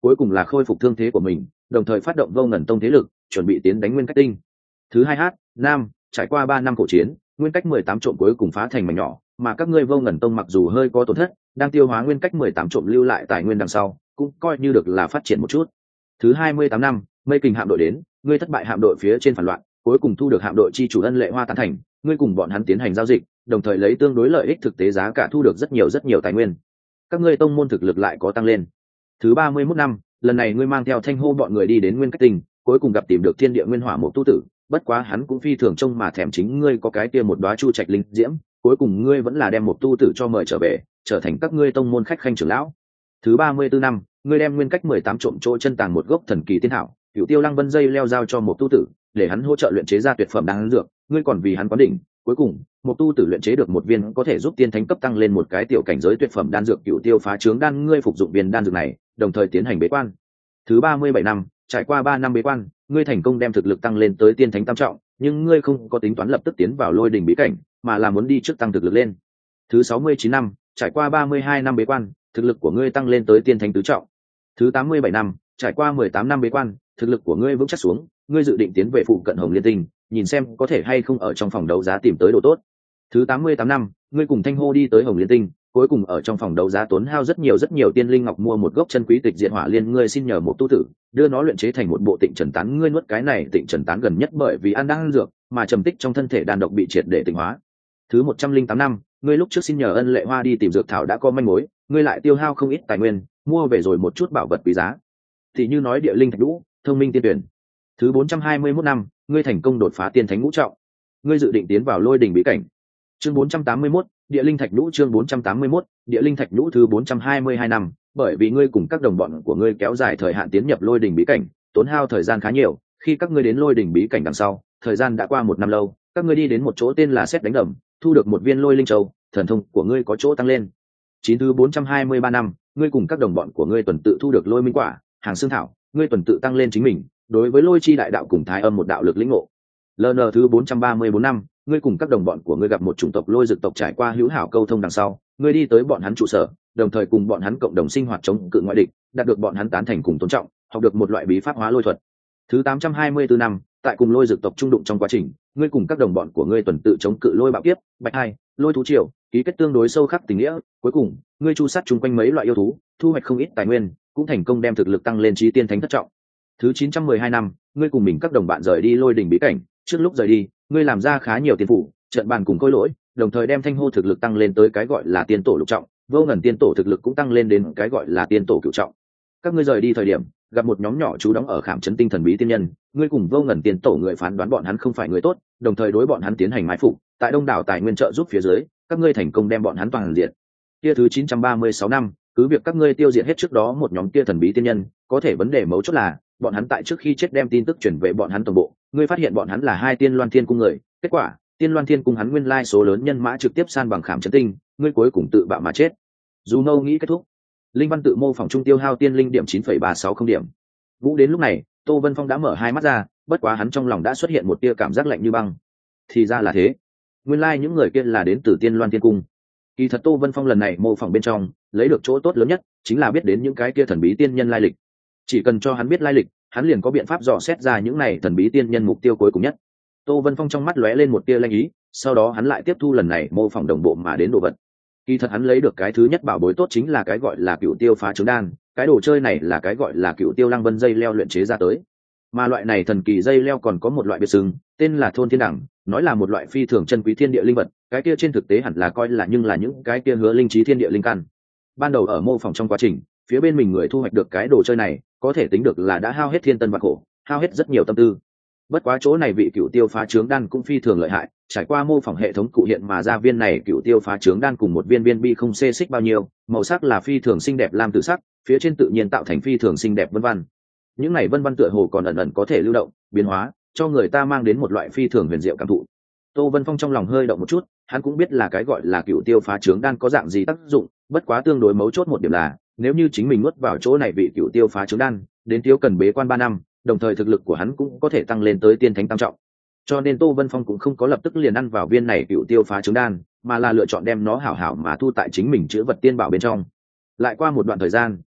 cuối cùng là khôi phục thương thế của mình, đồng thời phát động vô ngần tông thế lực, chuẩn bị tiến đánh Nguyên Cách Tinh. Thứ hai h nam, trải qua ba năm khổ chiến, Nguyên Cách mười tám trộm cuối cùng phá thành mảnh nhỏ, mà các ngươi vô ngần tông mặc dù hơi có tổn thất, đang tiêu hóa Nguyên Cách mười tám trộm lưu lại tài nguyên đằng sau, cũng coi như được là phát triển một chút. Thứ hai mươi tám năm, Mây Kình hạm đội đến, ngươi thất bại hạm đội phía trên phản loạn, cuối cùng thu được hạm đội chi chủ Ân Lệ Hoa tán thành, ngươi cùng bọn hắn tiến hành giao dịch, đồng thời lấy tương đối lợi ích thực tế giá cả thu được rất nhiều rất nhiều tài nguyên. Các ngươi tông môn thực lực lại có tăng lên. Thứ ba mươi mốt năm, lần này ngươi mang theo Thanh Hô bọn người đi đến Nguyên Cách Tinh, cuối cùng gặp tìm được Thiên Địa Nguyên Hỏa Mộc tu tử, bất quá hắn cũng phi thường trông mà thèm chính ngươi có cái kia một đóa chu trạch linh diễm, cuối cùng ngươi vẫn là đem Mộc tu tử cho mời trở về, trở thành các ngươi tông môn khách khanh trưởng lão. Thứ ba mươi tư năm, ngươi đem Nguyên Cách mười tám trộm chỗ chân tàng một gốc thần kỳ tiên thảo, Cửu Tiêu Lăng Vân dây leo giao cho Mộc tu tử, để hắn hỗ trợ luyện chế ra tuyệt phẩm đan dược, ngươi còn vì hắn quán đỉnh, cuối cùng Mộc tu tử luyện chế được một viên có thể giúp tiên thánh cấp tăng lên một cái tiểu cảnh giới tuyệt phẩm đan dược Cửu Tiêu phá trướng đan, ngươi phục dụng viên đan dược này, đồng thời tiến hành bế quan. Thứ ba mươi bảy năm, trải qua ba năm bế quan, ngươi thành công đem thực lực tăng lên tới tiên thánh tam trọng, nhưng ngươi không có tính toán lập tức tiến vào lôi đỉnh bí cảnh, mà là muốn đi trước tăng thực lực lên. Thứ sáu mươi chín năm, trải qua ba mươi hai năm bế quan, thực lực của ngươi tăng lên tới tiên thánh tứ trọng. Thứ tám mươi bảy năm, trải qua mười tám năm bế quan, thực lực của ngươi vững chắc xuống, ngươi dự định tiến về phụ cận Hồng Liên Tinh, nhìn xem có thể hay không ở trong phòng đấu giá tìm tới đồ tốt. Thứ tám mươi tám năm, ngươi cùng Thanh Hô đi tới Hồng Liên Tinh, cuối cùng ở trong phòng đấu giá tốn hao rất nhiều rất nhiều tiên linh ngọc mua một gốc chân quý tịch diệt hỏa liên, ngươi xin nhờ một tu tử đưa nó luyện chế thành một bộ tịnh trần tán, ngươi nuốt cái này tịnh trần tán gần nhất bởi vì ăn đang ăn dược mà trầm tích trong thân thể đàn độc bị triệt để tịnh hóa. Thứ một trăm linh tám năm, ngươi lúc trước xin nhờ Ân Lệ Hoa đi tìm dược thảo đã có manh mối, ngươi lại tiêu hao không ít tài nguyên mua về rồi một chút bảo vật quý giá, thì như nói địa linh thạch lũ, thông minh tiên tuyển. Thứ bốn trăm hai mươi mốt năm, ngươi thành công đột phá tiên thánh ngũ trọng, ngươi dự định tiến vào lôi đỉnh bí cảnh. Chương bốn trăm tám mươi mốt, địa linh thạch nhũ. Chương bốn trăm tám mươi mốt, địa linh thạch nhũ. Thứ bốn trăm hai mươi hai năm, bởi vì ngươi cùng các đồng bọn của ngươi kéo dài thời hạn tiến nhập lôi đỉnh bí cảnh, tốn hao thời gian khá nhiều, khi các ngươi đến lôi đỉnh bí cảnh đằng sau, thời gian đã qua một năm lâu, các ngươi đi đến một chỗ tên là Sét Đánh Đầm, thu được một viên lôi linh châu, thần thông của ngươi có chỗ tăng lên. Chín Thứ bốn trăm hai mươi ba năm, ngươi cùng các đồng bọn của ngươi tuần tự thu được lôi minh quả, hàng xương thảo, ngươi tuần tự tăng lên chính mình, đối với lôi chi đại đạo cùng thái âm một đạo lực lĩnh ngộ. lờ en Thứ bốn trăm ba mươi bốn năm, ngươi cùng các đồng bọn của ngươi gặp một chủng tộc lôi dực tộc, trải qua hữu hảo câu thông đằng sau, ngươi đi tới bọn hắn trụ sở, đồng thời cùng bọn hắn cộng đồng sinh hoạt chống cự ngoại địch, đạt được bọn hắn tán thành cùng tôn trọng, học được một loại bí pháp hóa lôi thuật. Thứ tám trăm hai mươi tư năm, tại cùng lôi dực tộc trung đụng trong quá trình, ngươi cùng các đồng bọn của ngươi tuần tự chống cự lôi bạo kiếp, bạch hai, lôi thú triều, ký kết tương đối sâu khắc tình nghĩa, cuối cùng, ngươi chu sát chung quanh mấy loại yêu thú, thu hoạch không ít tài nguyên, cũng thành công đem thực lực tăng lên chí tiên thánh thất trọng. Thứ chín trăm mười hai năm, ngươi cùng mình các đồng bạn rời đi lôi đỉnh bí cảnh, trước lúc rời đi, ngươi làm ra khá nhiều tiền phủ, trận bàn cùng khôi lỗi, đồng thời đem Thanh Hô thực lực tăng lên tới cái gọi là tiên tổ lục trọng, vô ngần tiên tổ thực lực cũng tăng lên đến cái gọi là tiên tổ cửu trọng. Các ngươi rời đi thời điểm, gặp một nhóm nhỏ trú đóng ở khảm trấn tinh thần bí tiên nhân, ngươi cùng vô ngần tiên tổ người phán đoán bọn hắn không phải người tốt, đồng thời đối bọn hắn tiến hành mai phục, tại đông đảo tài nguyên trợ giúp phía dưới, các ngươi thành công đem bọn hắn toàn diệt. Kia thứ chín trăm ba mươi sáu năm, cứ việc các ngươi tiêu diệt hết trước đó một nhóm kia thần bí tiên nhân, có thể vấn đề mấu chốt là bọn hắn tại trước khi chết đem tin tức chuyển về bọn hắn toàn bộ, ngươi phát hiện bọn hắn là hai Tiên Loan Thiên cung người, kết quả Tiên Loan Thiên cung hắn nguyên lai số lớn nhân mã trực tiếp san bằng khảm trấn tinh, ngươi cuối cùng tự bạo mà chết. Dù Nâu nghĩ kết thúc, linh văn tự mô phỏng trung tiêu hao tiên linh điểm chín phẩy ba sáu không điểm. Vũ đến lúc này, Tô Vân Phong đã mở hai mắt ra, bất quá hắn trong lòng đã xuất hiện một tia cảm giác lạnh như băng. Thì ra là thế, nguyên lai những người kia là đến từ Tiên Loan Thiên cung. Kỳ thật Tô Vân Phong lần này mô phỏng bên trong lấy được chỗ tốt lớn nhất chính là biết đến những cái kia thần bí tiên nhân lai lịch. Chỉ cần cho hắn biết lai lịch, hắn liền có biện pháp dò xét ra những này thần bí tiên nhân mục tiêu cuối cùng nhất. Tô Vân Phong trong mắt lóe lên một tia lanh ý, sau đó hắn lại tiếp thu lần này mô phỏng đồng bộ mà đến đồ vật. Kỳ thật hắn lấy được cái thứ nhất bảo bối tốt chính là cái gọi là Cửu Tiêu phá trứng đan, cái đồ chơi này là cái gọi là Cửu Tiêu Lăng Vân dây leo luyện chế ra tới. Mà loại này thần kỳ dây leo còn có một loại biệt xưng, tên là Thôn Thiên Đẳng, nói là một loại phi thường chân quý thiên địa linh vật, cái kia trên thực tế hẳn là coi là nhưng là những cái kia hứa linh trí thiên địa linh căn. Ban đầu ở mô phỏng trong quá trình, phía bên mình người thu hoạch được cái đồ chơi này, có thể tính được là đã hao hết thiên tân và khổ, hao hết rất nhiều tâm tư. Bất quá chỗ này vị Cửu Tiêu phá trướng đan cũng phi thường lợi hại, trải qua mô phỏng hệ thống cụ hiện mà ra viên này Cửu Tiêu phá trướng đan cùng một viên viên bi không xê xích bao nhiêu, màu sắc là phi thường xinh đẹp lam tử sắc, phía trên tự nhiên tạo thành phi thường xinh đẹp vân vân. Những này vân vân tựa hồ còn ẩn ẩn có thể lưu động, biến hóa, cho người ta mang đến một loại phi thường huyền diệu cảm thụ. Tô Vân Phong trong lòng hơi động một chút, hắn cũng biết là cái gọi là Cửu Tiêu phá trướng đan có dạng gì tác dụng, bất quá tương đối mấu chốt một điểm là, nếu như chính mình nuốt vào chỗ này vị Cửu Tiêu phá trướng đan, đến thiếu cần bế quan ba năm, đồng thời thực lực của hắn cũng có thể tăng lên tới tiên thánh tam trọng. Cho nên Tô Vân Phong cũng không có lập tức liền ăn vào viên này Cửu Tiêu phá trứng đan, mà là lựa chọn đem nó hảo hảo mà thu tại chính mình chữ vật tiên bảo bên trong. Lại qua một đoạn thời gian,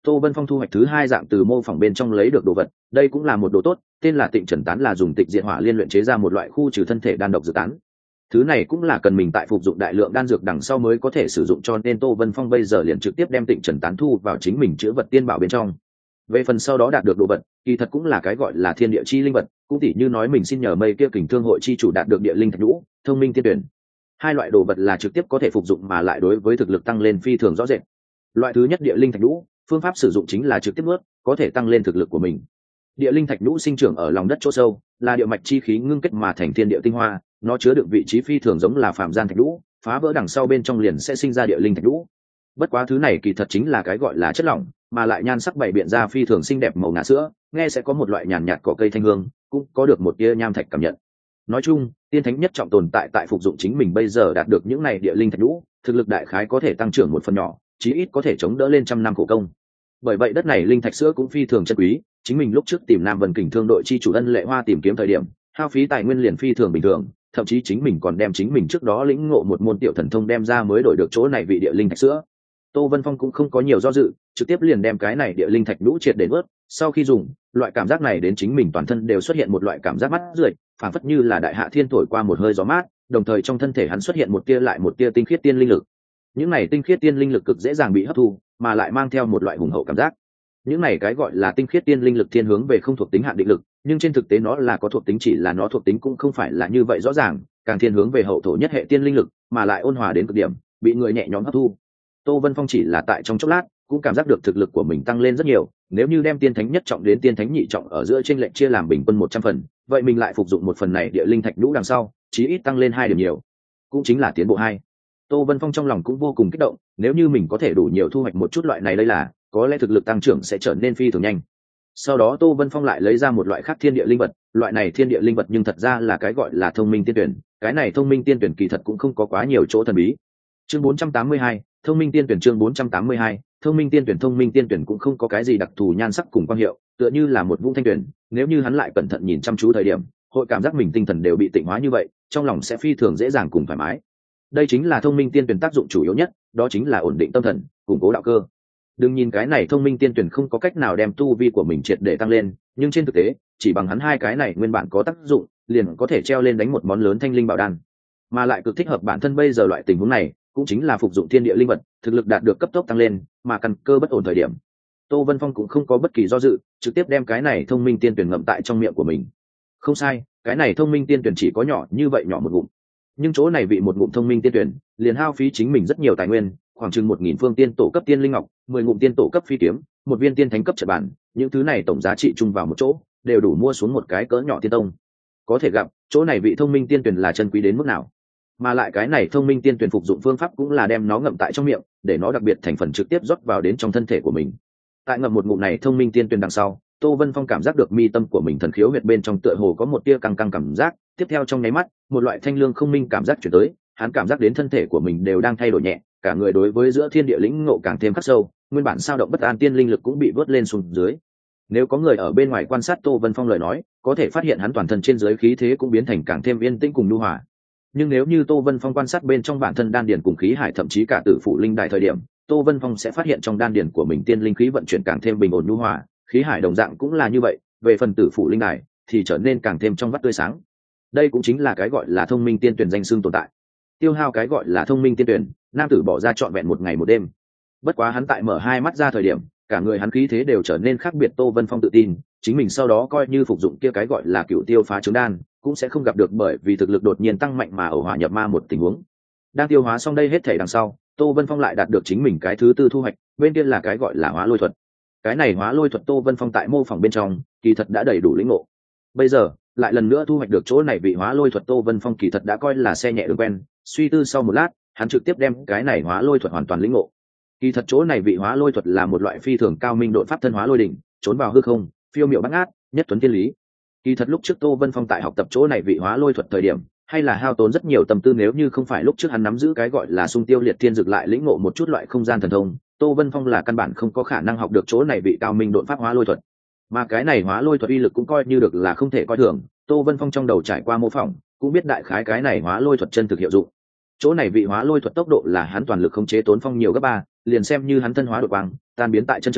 Tô Vân Phong thu hoạch thứ hai dạng từ mô phỏng bên trong lấy được đồ vật, đây cũng là một đồ tốt, tên là Tịnh Trần Tán, là dùng tịch diệt hỏa liên luyện chế ra một loại khu trừ thân thể đan độc dược tán. Thứ này cũng là cần mình tại phục dụng đại lượng đan dược đằng sau mới có thể sử dụng, cho nên Tô Vân Phong bây giờ liền trực tiếp đem Tịnh Trần Tán thu vào chính mình chứa vật tiên bảo bên trong. Về phần sau đó đạt được đồ vật, kỳ thật cũng là cái gọi là thiên địa chi linh vật, cũng tỉ như nói mình xin nhờ mây kia kình thương hội chi chủ đạt được địa linh thạch nhũ, thông minh tiên tuyển. Hai loại đồ vật là trực tiếp có thể phục dụng mà lại đối với thực lực tăng lên phi thường rõ rệt. Loại thứ nhất địa linh thạch nhũ, phương pháp sử dụng chính là trực tiếp nuốt, có thể tăng lên thực lực của mình. Địa linh thạch nhũ sinh trưởng ở lòng đất chỗ sâu, là địa mạch chi khí ngưng kết mà thành thiên địa tinh hoa, nó chứa đựng vị trí phi thường giống là phàm gian thạch nhũ, phá vỡ đằng sau bên trong liền sẽ sinh ra địa linh thạch nhũ. Bất quá thứ này kỳ thật chính là cái gọi là chất lỏng, mà lại nhan sắc bày biện ra phi thường xinh đẹp màu ngà sữa, nghe sẽ có một loại nhàn nhạt cỏ cây thanh hương, cũng có được một tia nham thạch cảm nhận. Nói chung, tiên thánh nhất trọng tồn tại tại phục dụng chính mình bây giờ đạt được những này địa linh thạch nhũ, thực lực đại khái có thể tăng trưởng một phần nhỏ, chí ít có thể chống đỡ lên trăm năm khổ công. Bởi vậy đất này linh thạch sữa cũng phi thường chân quý, chính mình lúc trước tìm Nam Vân Kình Thương đội chi chủ Ân Lệ Hoa tìm kiếm thời điểm, hao phí tài nguyên liền phi thường bình thường, thậm chí chính mình còn đem chính mình trước đó lĩnh ngộ một môn tiểu thần thông đem ra mới đổi được chỗ này vị địa linh thạch sữa. Tô Vân Phong cũng không có nhiều do dự, trực tiếp liền đem cái này địa linh thạch nhũ triệt để vớt, sau khi dùng, loại cảm giác này đến chính mình toàn thân đều xuất hiện một loại cảm giác mát rượi, phảng phất như là đại hạ thiên thổi qua một hơi gió mát, đồng thời trong thân thể hắn xuất hiện một tia lại một tia tinh khiết tiên linh lực. Những này tinh khiết tiên linh lực cực dễ dàng bị hấp thu, mà lại mang theo một loại hùng hậu cảm giác. Những này cái gọi là tinh khiết tiên linh lực thiên hướng về không thuộc tính hạn định lực, nhưng trên thực tế nó là có thuộc tính, chỉ là nó thuộc tính cũng không phải là như vậy rõ ràng, càng thiên hướng về hậu thổ nhất hệ tiên linh lực, mà lại ôn hòa đến cực điểm, bị người nhẹ nhõm hấp thu. Tô Vân Phong chỉ là tại trong chốc lát cũng cảm giác được thực lực của mình tăng lên rất nhiều, nếu như đem tiên thánh nhất trọng đến tiên thánh nhị trọng ở giữa trên lệnh chia làm bình quân một trăm phần, vậy mình lại phục dụng một phần này địa linh thạch nhũ đằng sau, chí ít tăng lên hai điểm nhiều, cũng chính là tiến bộ hai. Tô Vân Phong trong lòng cũng vô cùng kích động, nếu như mình có thể đủ nhiều thu hoạch một chút loại này đây là, có lẽ thực lực tăng trưởng sẽ trở nên phi thường nhanh. Sau đó Tô Vân Phong lại lấy ra một loại khác thiên địa linh vật, loại này thiên địa linh vật nhưng thật ra là cái gọi là thông minh tiên tuyển, cái này thông minh tiên tuyển kỳ thật cũng không có quá nhiều chỗ thần bí. Chương bốn trăm tám mươi hai, thông minh tiên tuyển. Chương bốn trăm tám mươi hai, thông minh tiên tuyển. Thông minh tiên tuyển cũng không có cái gì đặc thù nhan sắc cùng quang hiệu, tựa như là một vũng thanh tuyển, nếu như hắn lại cẩn thận nhìn chăm chú thời điểm, hội cảm giác mình tinh thần đều bị tịnh hóa như vậy, trong lòng sẽ phi thường dễ dàng cùng thoải mái. Đây chính là thông minh tiên tuyển tác dụng chủ yếu nhất, đó chính là ổn định tâm thần, củng cố đạo cơ. Đừng nhìn cái này thông minh tiên tuyển không có cách nào đem tu vi của mình triệt để tăng lên, nhưng trên thực tế, chỉ bằng hắn hai cái này nguyên bản có tác dụng, liền có thể treo lên đánh một món lớn thanh linh bảo đan, mà lại cực thích hợp bản thân bây giờ loại tình huống này, cũng chính là phục dụng thiên địa linh vật, thực lực đạt được cấp tốc tăng lên, mà căn cơ bất ổn thời điểm. Tô Vân Phong cũng không có bất kỳ do dự, trực tiếp đem cái này thông minh tiên tuyển ngậm tại trong miệng của mình. Không sai, cái này thông minh tiên tuyển chỉ có nhỏ như vậy nhỏ một ngụm, nhưng chỗ này vị một ngụm thông minh tiên tuyển, liền hao phí chính mình rất nhiều tài nguyên, khoảng chừng một nghìn phương tiên tổ cấp tiên linh ngọc, mười ngụm tiên tổ cấp phi kiếm, một viên tiên thánh cấp trận bản, những thứ này tổng giá trị chung vào một chỗ, đều đủ mua xuống một cái cỡ nhỏ tiên tông. Có thể gặp, chỗ này vị thông minh tiên tuyển là chân quý đến mức nào. Mà lại cái này thông minh tiên tuyển phục dụng phương pháp cũng là đem nó ngậm tại trong miệng, để nó đặc biệt thành phần trực tiếp rót vào đến trong thân thể của mình. Tại ngậm một ngụm này thông minh tiên tuyển đằng sau, Tô Vân Phong cảm giác được mi tâm của mình thần khiếu huyệt bên trong tựa hồ có một tia căng căng cảm giác, tiếp theo trong nháy mắt, một loại thanh lương không minh cảm giác chuyển tới, hắn cảm giác đến thân thể của mình đều đang thay đổi nhẹ, cả người đối với giữa thiên địa lĩnh ngộ càng thêm khắc sâu, nguyên bản sao động bất an tiên linh lực cũng bị vớt lên xuống dưới. Nếu có người ở bên ngoài quan sát Tô Vân Phong lời nói, có thể phát hiện hắn toàn thân trên dưới khí thế cũng biến thành càng thêm yên tĩnh cùng nhu hòa. Nhưng nếu như Tô Vân Phong quan sát bên trong bản thân đan điền cùng khí hải, thậm chí cả tử phụ linh đài thời điểm, Tô Vân Phong sẽ phát hiện trong đan điền của mình tiên linh khí vận chuyển càng thêm bình ổn nhu hòa, khí hải đồng dạng cũng là như vậy, về phần tử phụ linh đài thì trở nên càng thêm trong vắt tươi sáng. Đây cũng chính là cái gọi là thông minh tiên tuyển danh xưng tồn tại. Tiêu hao cái gọi là thông minh tiên tuyển, nam tử bỏ ra trọn vẹn một ngày một đêm. Bất quá hắn tại mở hai mắt ra thời điểm, cả người hắn khí thế đều trở nên khác biệt. Tô Vân Phong tự tin, chính mình sau đó coi như phục dụng kia cái gọi là cựu tiêu phá trứng đan, cũng sẽ không gặp được bởi vì thực lực đột nhiên tăng mạnh mà ẩu hỏa nhập ma một tình huống. Đang tiêu hóa xong đây hết thảy đằng sau, Tô Vân Phong lại đạt được chính mình cái thứ tư thu hoạch, bên kia là cái gọi là hóa lôi thuật. Cái này hóa lôi thuật Tô Vân Phong tại mô phỏng bên trong, kỳ thật đã đầy đủ lĩnh ngộ. Bây giờ, lại lần nữa thu hoạch được chỗ này vị hóa lôi thuật, Tô Vân Phong kỳ thật đã coi là xe nhẹ đường quen, suy tư sau một lát, hắn trực tiếp đem cái này hóa lôi thuật hoàn toàn lĩnh ngộ. Kỳ thật chỗ này vị hóa lôi thuật là một loại phi thường cao minh độn pháp thân hóa lôi đỉnh, trốn vào hư không, phiêu miểu bát ngát, nhất tuấn tiên lý. Kỳ thật lúc trước Tô Vân Phong tại học tập chỗ này vị hóa lôi thuật thời điểm, hay là hao tốn rất nhiều tâm tư, nếu như không phải lúc trước hắn nắm giữ cái gọi là Xung Tiêu Liệt Thiên Dực lại lĩnh ngộ một chút loại không gian thần thông, Tô Vân Phong là căn bản không có khả năng học được chỗ này vị cao minh độn pháp hóa lôi thuật. Mà cái này hóa lôi thuật uy lực cũng coi như được là không thể coi thường, Tô Vân Phong trong đầu trải qua mô phỏng, cũng biết đại khái cái này hóa lôi thuật chân thực hiệu dụng. Chỗ này vị hóa lôi thuật tốc độ là hắn toàn lực khống chế tốn phong nhiều gấp ba, liền xem như hắn thân hóa đột quang, tan biến tại chân trời,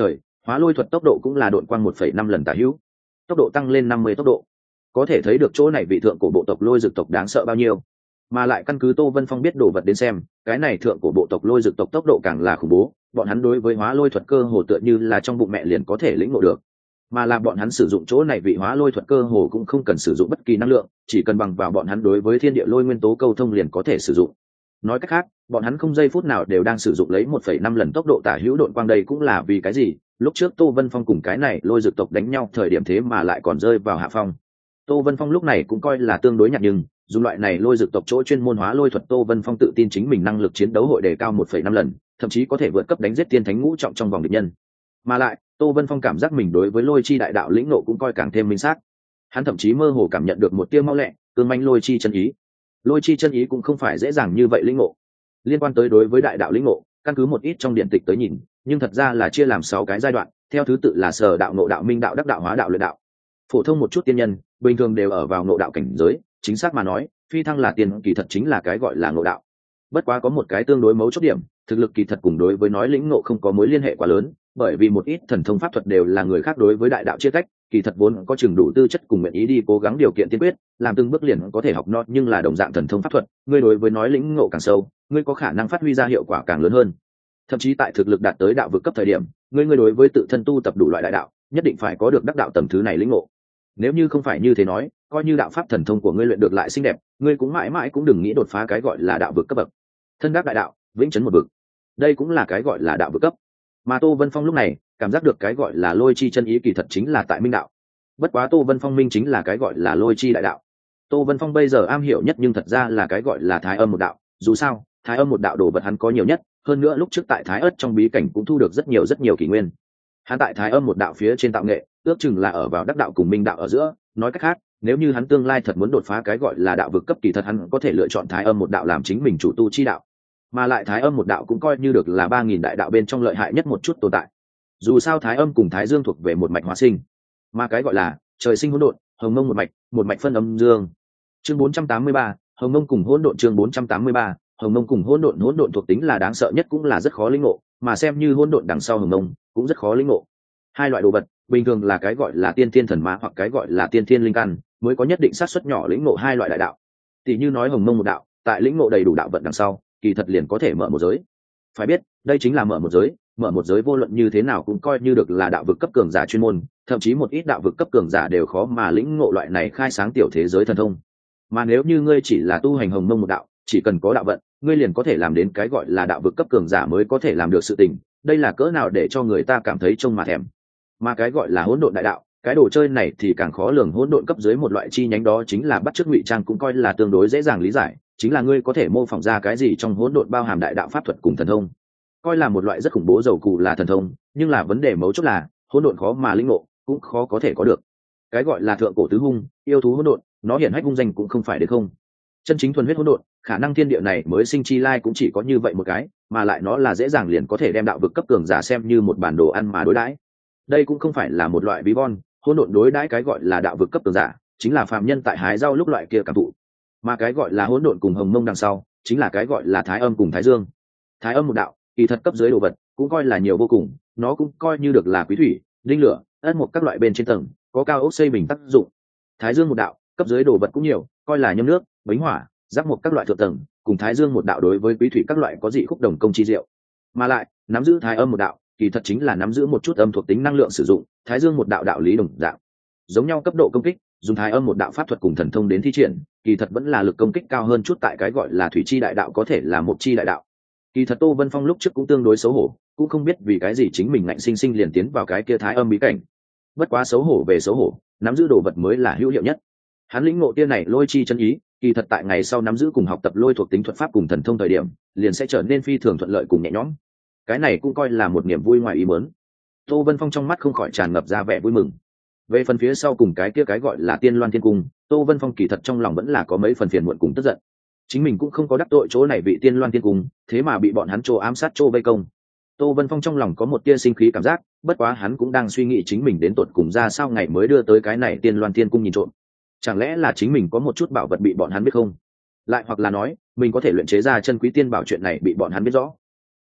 hóa lôi thuật tốc độ cũng là đội quang một phẩy năm lần tả hữu, tốc độ tăng lên năm mươi tốc độ. Có thể thấy được chỗ này vị thượng cổ bộ tộc lôi dực tộc đáng sợ bao nhiêu. Mà lại căn cứ Tô Vân Phong biết đồ vật đến xem, cái này thượng cổ bộ tộc lôi dực tộc tốc độ càng là khủng bố, bọn hắn đối với hóa lôi thuật cơ hồ tựa như là trong bụng mẹ liền có thể lĩnh ngộ được. Mà là bọn hắn sử dụng chỗ này vị hóa lôi thuật cơ hồ cũng không cần sử dụng bất kỳ năng lượng, chỉ cần bằng vào bọn hắn đối với thiên địa lôi nguyên tố câu thông liền có thể sử dụng. Nói cách khác, bọn hắn không giây phút nào đều đang sử dụng lấy một phẩy năm lần tốc độ tả hữu độn quang, đây cũng là vì cái gì lúc trước Tô Vân Phong cùng cái này lôi dực tộc đánh nhau thời điểm thế mà lại còn rơi vào hạ phong. Tô Vân Phong lúc này cũng coi là tương đối nhạt, nhưng dùng loại này lôi dực tộc chỗ chuyên môn hóa lôi thuật, Tô Vân Phong tự tin chính mình năng lực chiến đấu hội đề cao một phẩy năm lần, thậm chí có thể vượt cấp đánh giết tiên thánh ngũ trọng trong vòng địch nhân. Mà lại Tô Vân Phong cảm giác mình đối với lôi chi đại đạo lĩnh ngộ cũng coi càng thêm minh xác. Hắn thậm chí mơ hồ cảm nhận được một tia mau lẹ cương manh lôi chi chân ý. Lôi chi chân ý cũng không phải dễ dàng như vậy lĩnh ngộ. Liên quan tới đối với đại đạo lĩnh ngộ, căn cứ một ít trong điện tịch tới nhìn, nhưng thật ra là chia làm sáu cái giai đoạn, theo thứ tự là sở đạo, ngộ đạo, minh đạo, đắc đạo, hóa đạo, luyện đạo. Phổ thông một chút tiên nhân bình thường đều ở vào ngộ đạo cảnh giới, chính xác mà nói phi thăng là tiền kỳ thật chính là cái gọi là ngộ đạo. Bất quá có một cái tương đối mấu chốt điểm, thực lực kỳ thật cùng đối với nói lĩnh ngộ không có mối liên hệ quá lớn, bởi vì một ít thần thông pháp thuật đều là người khác đối với đại đạo chia cách, kỳ thật vốn có chừng đủ tư chất cùng nguyện ý đi cố gắng điều kiện tiên quyết, làm từng bước liền có thể học nó, nhưng là đồng dạng thần thông pháp thuật, ngươi đối với nói lĩnh ngộ càng sâu, ngươi có khả năng phát huy ra hiệu quả càng lớn hơn. Thậm chí tại thực lực đạt tới đạo vực cấp thời điểm, ngươi ngươi đối với tự thân tu tập đủ loại đại đạo, nhất định phải có được đắc đạo tầng thứ này lĩnh ngộ. Nếu như không phải như thế nói, coi như đạo pháp thần thông của ngươi luyện được lại xinh đẹp, ngươi cũng mãi mãi cũng đừng nghĩ đột phá cái gọi là đạo vực cấp bậc. Thân đắc đại đạo, vĩnh chấn một vực, đây cũng là cái gọi là đạo vực cấp. Mà Tô Vân Phong lúc này cảm giác được cái gọi là lôi chi chân ý kỳ thật chính là tại minh đạo. Bất quá Tô Vân Phong minh chính là cái gọi là lôi chi đại đạo. Tô Vân Phong bây giờ am hiểu nhất nhưng thật ra là cái gọi là thái âm một đạo, dù sao thái âm một đạo đồ vật hắn có nhiều nhất, hơn nữa lúc trước tại thái ất trong bí cảnh cũng thu được rất nhiều rất nhiều kỷ nguyên. Hắn tại thái âm một đạo phía trên tạo nghệ, ước chừng là ở vào đắc đạo cùng minh đạo ở giữa. Nói cách khác, nếu như hắn tương lai thật muốn đột phá cái gọi là đạo vực cấp, kỳ thật hắn có thể lựa chọn thái âm một đạo làm chính mình chủ tu chi đạo. Mà lại thái âm một đạo cũng coi như được là ba nghìn đại đạo bên trong lợi hại nhất một chút tồn tại. Dù sao thái âm cùng thái dương thuộc về một mạch hóa sinh, mà cái gọi là trời sinh hỗn độn, hồng mông một mạch, một mạch phân âm dương. Chương bốn trăm tám mươi ba, hồng mông cùng hỗn độn. Chương bốn trăm tám mươi ba, hồng mông cùng hỗn độn. Hỗn độn thuộc tính là đáng sợ nhất, cũng là rất khó lĩnh ngộ, mà xem như hỗn độn đằng sau hồng mông cũng rất khó lĩnh ngộ. Hai loại đồ vật bình thường là cái gọi là tiên thiên thần ma hoặc cái gọi là tiên thiên linh căn mới có nhất định xác suất nhỏ lĩnh ngộ hai loại đại đạo. Tỷ như nói hồng mông một đạo, tại lĩnh ngộ đầy đủ đạo vận đằng sau, kỳ thật liền có thể mở một giới. Phải biết, đây chính là mở một giới, mở một giới vô luận như thế nào cũng coi như được là đạo vực cấp cường giả chuyên môn, thậm chí một ít đạo vực cấp cường giả đều khó mà lĩnh ngộ loại này khai sáng tiểu thế giới thần thông. Mà nếu như ngươi chỉ là tu hành hồng mông một đạo, chỉ cần có đạo vận, ngươi liền có thể làm đến cái gọi là đạo vực cấp cường giả mới có thể làm được sự tình, đây là cỡ nào để cho người ta cảm thấy trông mà thèm. Mà cái gọi là hỗn độn đại đạo, cái đồ chơi này thì càng khó lường, hỗn độn cấp dưới một loại chi nhánh đó chính là bắt chước ngụy trang, cũng coi là tương đối dễ dàng lý giải, chính là ngươi có thể mô phỏng ra cái gì trong hỗn độn bao hàm đại đạo pháp thuật cùng thần thông, coi là một loại rất khủng bố dầu cụ là thần thông, nhưng là vấn đề mấu chốt là hỗn độn khó mà linh ngộ, cũng khó có thể có được. Cái gọi là thượng cổ tứ hung, yêu thú hỗn độn, nó hiển hách hung danh cũng không phải đến không. Chân chính thuần huyết hỗn độn, khả năng thiên địa này mới sinh chi lai cũng chỉ có như vậy một cái, mà lại nó là dễ dàng liền có thể đem đạo vực cấp cường giả xem như một bản đồ ăn mà đối đãi. Đây cũng không phải là một loại ví von, hỗn độn đối đãi cái gọi là đạo vực cấp cường giả, chính là phàm nhân tại hái rau lúc loại kia cảm thụ. Mà cái gọi là hỗn độn cùng hồng mông đằng sau, chính là cái gọi là thái âm cùng thái dương. Thái âm một đạo, kỳ thật cấp dưới đồ vật cũng coi là nhiều vô cùng, nó cũng coi như được là quý thủy, linh lửa, ất mộc các loại bên trên tầng, có cao ốc xây bình tác dụng. Thái dương một đạo, cấp dưới đồ vật cũng nhiều, coi là nhâm nước, bính hỏa, giáp mộc các loại thượng tầng, cùng thái dương một đạo đối với quý thủy các loại có dị khúc đồng công chi diệu. Mà lại, nắm giữ thái âm một đạo, kỳ thật chính là nắm giữ một chút âm thuộc tính năng lượng sử dụng, thái dương một đạo đạo lý đồng dạng. Giống nhau cấp độ công kích, dùng thái âm một đạo pháp thuật cùng thần thông đến thi triển, kỳ thật vẫn là lực công kích cao hơn chút, tại cái gọi là thủy chi đại đạo có thể là một chi đại đạo. Kỳ thật Tô Vân Phong lúc trước cũng tương đối xấu hổ, cũng không biết vì cái gì chính mình ngạnh sinh sinh liền tiến vào cái kia thái âm bí cảnh. Bất quá xấu hổ về xấu hổ, nắm giữ đồ vật mới là hữu hiệu nhất. Hắn lĩnh ngộ tiên này lôi chi chân ý, kỳ thật tại ngày sau nắm giữ cùng học tập lôi thuộc tính thuật pháp cùng thần thông thời điểm, liền sẽ trở nên phi thường thuận lợi cùng nhẹ nhõm. Cái này cũng coi là một niềm vui ngoài ý muốn. Tô Vân Phong trong mắt không khỏi tràn ngập ra vẻ vui mừng. Về phần phía sau cùng cái kia cái gọi là tiên loan thiên cung, Tô Vân Phong kỳ thật trong lòng vẫn là có mấy phần phiền muộn cùng tức giận. Chính mình cũng không có đắc tội chỗ này vị tiên loan thiên cung, thế mà bị bọn hắn trô ám sát trô vây công. Tô Vân Phong trong lòng có một tia sinh khí cảm giác, bất quá hắn cũng đang suy nghĩ chính mình đến tột cùng ra sao ngày mới đưa tới cái này tiên loan thiên cung nhìn trộm. Chẳng lẽ là chính mình có một chút bảo vật bị bọn hắn biết không? Lại hoặc là nói, mình có thể luyện chế ra chân quý tiên bảo chuyện này bị bọn hắn biết rõ.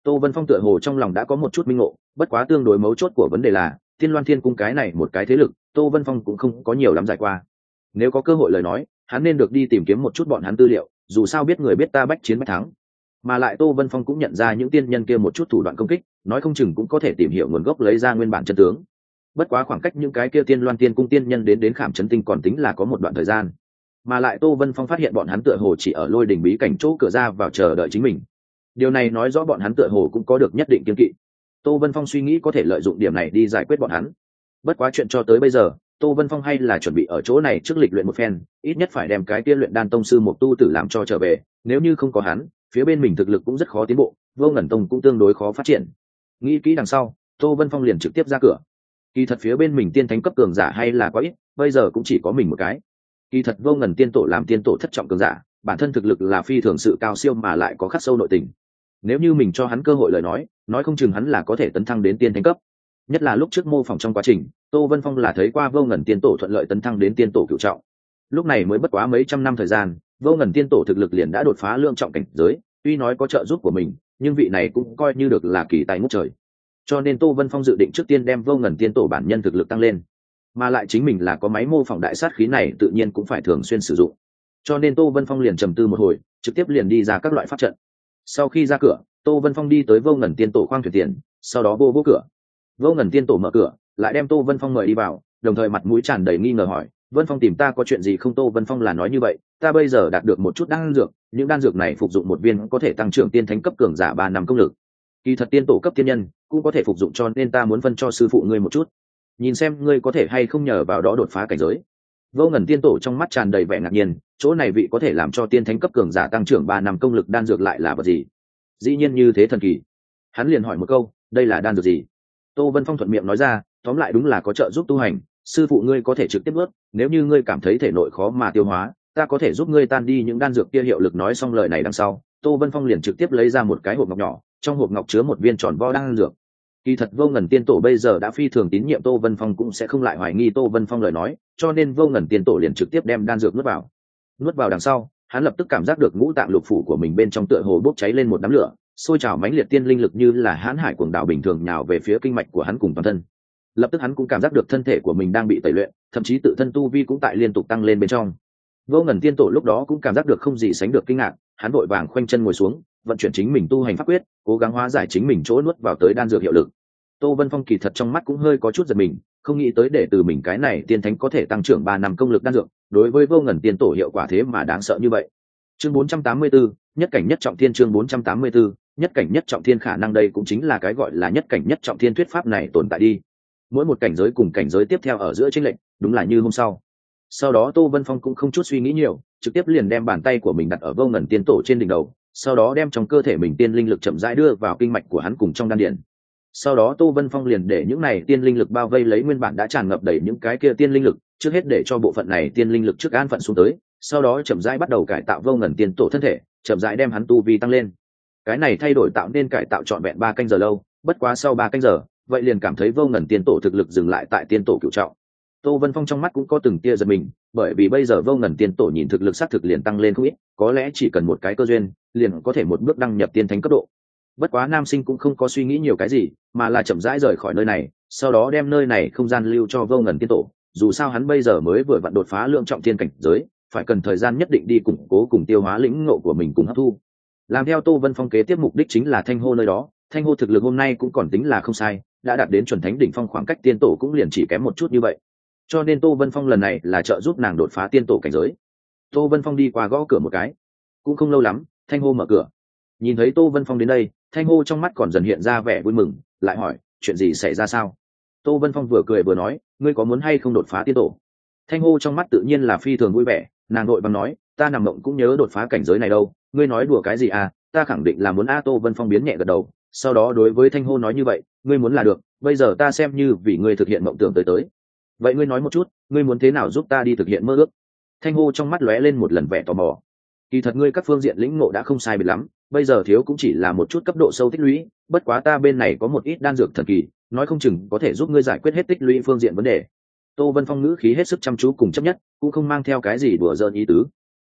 Tô Vân Phong tựa hồ trong lòng đã có một chút minh ngộ, bất quá tương đối mấu chốt của vấn đề là Tiên Loan Thiên Cung cái này một cái thế lực, Tô Vân Phong cũng không có nhiều lắm giải qua. Nếu có cơ hội lời nói, hắn nên được đi tìm kiếm một chút bọn hắn tư liệu, dù sao biết người biết ta bách chiến bách thắng. Mà lại Tô Vân Phong cũng nhận ra những tiên nhân kia một chút thủ đoạn công kích, nói không chừng cũng có thể tìm hiểu nguồn gốc lấy ra nguyên bản chân tướng. Bất quá khoảng cách những cái kia Tiên Loan Tiên Cung tiên nhân đến đến Khảm Chấn Tinh còn tính là có một đoạn thời gian. Mà lại Tô Vân Phong phát hiện bọn hắn tựa hồ chỉ ở Lôi Đỉnh bí cảnh chỗ cửa ra vào chờ đợi chính mình. Điều này nói rõ bọn hắn tựa hồ cũng có được nhất định kiên kỵ. Tô Vân Phong suy nghĩ có thể lợi dụng điểm này đi giải quyết bọn hắn. Bất quá chuyện cho tới bây giờ, Tô Vân Phong hay là chuẩn bị ở chỗ này trước lịch luyện một phen, ít nhất phải đem cái tiên luyện đan tông sư Mộc Tu Tử làm cho trở về, nếu như không có hắn, phía bên mình thực lực cũng rất khó tiến bộ, Vô Ngẩn Tông cũng tương đối khó phát triển. Nghĩ kỹ đằng sau, Tô Vân Phong liền trực tiếp ra cửa. Kỳ thật phía bên mình tiên thánh cấp cường giả hay là quá ít, bây giờ cũng chỉ có mình một cái. Kỳ thật Vô Ngẩn tiên tổ làm tiên tổ thất trọng cường giả, bản thân thực lực là phi thường sự cao siêu mà lại có khắc sâu nội tình. Nếu như mình cho hắn cơ hội lời nói, nói không chừng hắn là có thể tấn thăng đến tiên thánh cấp. Nhất là lúc trước mô phỏng trong quá trình, Tô Vân Phong là thấy qua Vô Ngẩn tiên tổ thuận lợi tấn thăng đến tiên tổ cửu trọng. Lúc này mới bất quá mấy trăm năm thời gian, Vô Ngẩn tiên tổ thực lực liền đã đột phá lượng trọng cảnh giới, tuy nói có trợ giúp của mình, nhưng vị này cũng coi như được là kỳ tài ngút trời. Cho nên Tô Vân Phong dự định trước tiên đem Vô Ngẩn tiên tổ bản nhân thực lực tăng lên, mà lại chính mình là có máy mô phỏng đại sát khí này tự nhiên cũng phải thường xuyên sử dụng. Cho nên Tô Vân Phong liền trầm tư một hồi, trực tiếp liền đi ra các loại pháp trận. Sau khi ra cửa, Tô Vân Phong đi tới Vô Ngẩn tiên tổ khoang thuyền tiền, sau đó vô vô cửa. Vô Ngẩn tiên tổ mở cửa, lại đem Tô Vân Phong mời đi vào, đồng thời mặt mũi tràn đầy nghi ngờ hỏi: Vân Phong tìm ta có chuyện gì không? Tô Vân Phong là nói như vậy, ta bây giờ đạt được một chút đan dược, những đan dược này phục dụng một viên có thể tăng trưởng tiên thánh cấp cường giả ba năm công lực. Kỳ thật tiên tổ cấp tiên nhân cũng có thể phục dụng, cho nên ta muốn phân cho sư phụ ngươi một chút, nhìn xem ngươi có thể hay không nhờ vào đó đột phá cảnh giới. Vô Ngẩn tiên tổ trong mắt tràn đầy vẻ ngạc nhiên, chỗ này vị có thể làm cho tiên thánh cấp cường giả tăng trưởng ba năm công lực đan dược lại là vật gì? Dĩ nhiên như thế thần kỳ. Hắn liền hỏi một câu, đây là đan dược gì? Tô Vân Phong thuận miệng nói ra, tóm lại đúng là có trợ giúp tu hành, sư phụ ngươi có thể trực tiếp bước, nếu như ngươi cảm thấy thể nội khó mà tiêu hóa, ta có thể giúp ngươi tan đi những đan dược kia hiệu lực. Nói xong lời này đằng sau, Tô Vân Phong liền trực tiếp lấy ra một cái hộp ngọc nhỏ, trong hộp ngọc chứa một viên tròn vo đan dược. Kỳ thật Vô Ngẩn tiên tổ bây giờ đã phi thường tín nhiệm Tô Vân Phong, cũng sẽ không lại hoài nghi Tô Vân Phong lời nói, cho nên Vô Ngẩn tiên tổ liền trực tiếp đem đan dược nuốt vào. Nuốt vào đằng sau, hắn lập tức cảm giác được ngũ tạng lục phủ của mình bên trong tựa hồ bốc cháy lên một đám lửa, sôi trào mãnh liệt tiên linh lực như là hãn hải cuồng đảo bình thường nhào về phía kinh mạch của hắn cùng toàn thân. Lập tức hắn cũng cảm giác được thân thể của mình đang bị tẩy luyện, thậm chí tự thân tu vi cũng tại liên tục tăng lên bên trong. Vô Ngẩn tiên tổ lúc đó cũng cảm giác được không gì sánh được kinh ngạc, hắn vội vàng khoanh chân ngồi xuống, vận chuyển chính mình tu hành pháp quyết, cố gắng hóa giải chính mình chỗ nuốt vào tới đan dược hiệu lực. Tô Vân Phong kỳ thật trong mắt cũng hơi có chút giật mình, không nghĩ tới để từ mình cái này tiên thánh có thể tăng trưởng ba năm công lực đan dược, đối với Vô Ngẩn tiên tổ hiệu quả thế mà đáng sợ như vậy. Chương bốn trăm tám mươi tư, nhất cảnh nhất trọng thiên. Chương bốn trăm tám mươi tư, nhất cảnh nhất trọng thiên. Khả năng đây cũng chính là cái gọi là nhất cảnh nhất trọng thiên thuyết pháp này tồn tại đi. Mỗi một cảnh giới cùng cảnh giới tiếp theo ở giữa chênh lệch, đúng là như hôm sau. Sau đó Tô Vân Phong cũng không chút suy nghĩ nhiều, trực tiếp liền đem bàn tay của mình đặt ở Vô Ngẩn tiên tổ trên đỉnh đầu, sau đó đem trong cơ thể mình tiên linh lực chậm rãi đưa vào kinh mạch của hắn cùng trong đan điền. Sau đó Tô Vân Phong liền để những này tiên linh lực bao vây lấy nguyên bản đã tràn ngập đầy những cái kia tiên linh lực, trước hết để cho bộ phận này tiên linh lực trước an phận xuống tới, sau đó chậm rãi bắt đầu cải tạo Vô Ngẩn tiên tổ thân thể, chậm rãi đem hắn tu vi tăng lên. Cái này thay đổi tạo nên cải tạo trọn vẹn ba canh giờ lâu, bất quá sau ba canh giờ, vậy liền cảm thấy Vô Ngẩn tiên tổ thực lực dừng lại tại tiên tổ cửu trọng. Tô Vân Phong trong mắt cũng có từng tia giật mình, bởi vì bây giờ Vô Ngẩn tiên tổ nhìn thực lực xác thực liền tăng lên không ít, có lẽ chỉ cần một cái cơ duyên, liền có thể một bước đăng nhập tiên thánh cấp độ. Bất quá nam sinh cũng không có suy nghĩ nhiều cái gì, mà là chậm rãi rời khỏi nơi này, sau đó đem nơi này không gian lưu cho Vô Ngẩn tiên tổ, dù sao hắn bây giờ mới vừa vặn đột phá lượng trọng thiên cảnh giới, phải cần thời gian nhất định đi củng cố cùng tiêu hóa lĩnh ngộ của mình cùng hấp thu. Làm theo Tô Vân Phong kế tiếp mục đích chính là Thanh Hô nơi đó, Thanh Hô thực lực hôm nay cũng còn tính là không sai, đã đạt đến chuẩn thánh đỉnh phong, khoảng cách tiên tổ cũng liền chỉ kém một chút như vậy. Cho nên Tô Vân Phong lần này là trợ giúp nàng đột phá tiên tổ cảnh giới. Tô Vân Phong đi qua gõ cửa một cái, cũng không lâu lắm, Thanh Hô mở cửa. Nhìn thấy Tô Vân Phong đến đây, Thanh Hô trong mắt còn dần hiện ra vẻ vui mừng, lại hỏi, chuyện gì xảy ra sao? Tô Vân Phong vừa cười vừa nói, ngươi có muốn hay không đột phá tiên tổ? Thanh Hô trong mắt tự nhiên là phi thường vui vẻ, nàng đội bằng nói, ta nằm mộng cũng nhớ đột phá cảnh giới này đâu, ngươi nói đùa cái gì à, ta khẳng định là muốn. A Tô Vân Phong biến nhẹ gật đầu, sau đó đối với Thanh Hô nói như vậy, ngươi muốn là được, bây giờ ta xem như vì ngươi thực hiện mộng tưởng tới tới. Vậy ngươi nói một chút, ngươi muốn thế nào giúp ta đi thực hiện mơ ước? Thanh Hô trong mắt lóe lên một lần vẻ tò mò. Kỳ thật ngươi các phương diện lĩnh ngộ đã không sai biệt lắm, bây giờ thiếu cũng chỉ là một chút cấp độ sâu tích lũy, bất quá ta bên này có một ít đan dược thần kỳ, nói không chừng có thể giúp ngươi giải quyết hết tích lũy phương diện vấn đề. Tô Vân Phong ngữ khí hết sức chăm chú cùng chấp nhất, cũng không mang theo cái gì đùa giỡn ý tứ.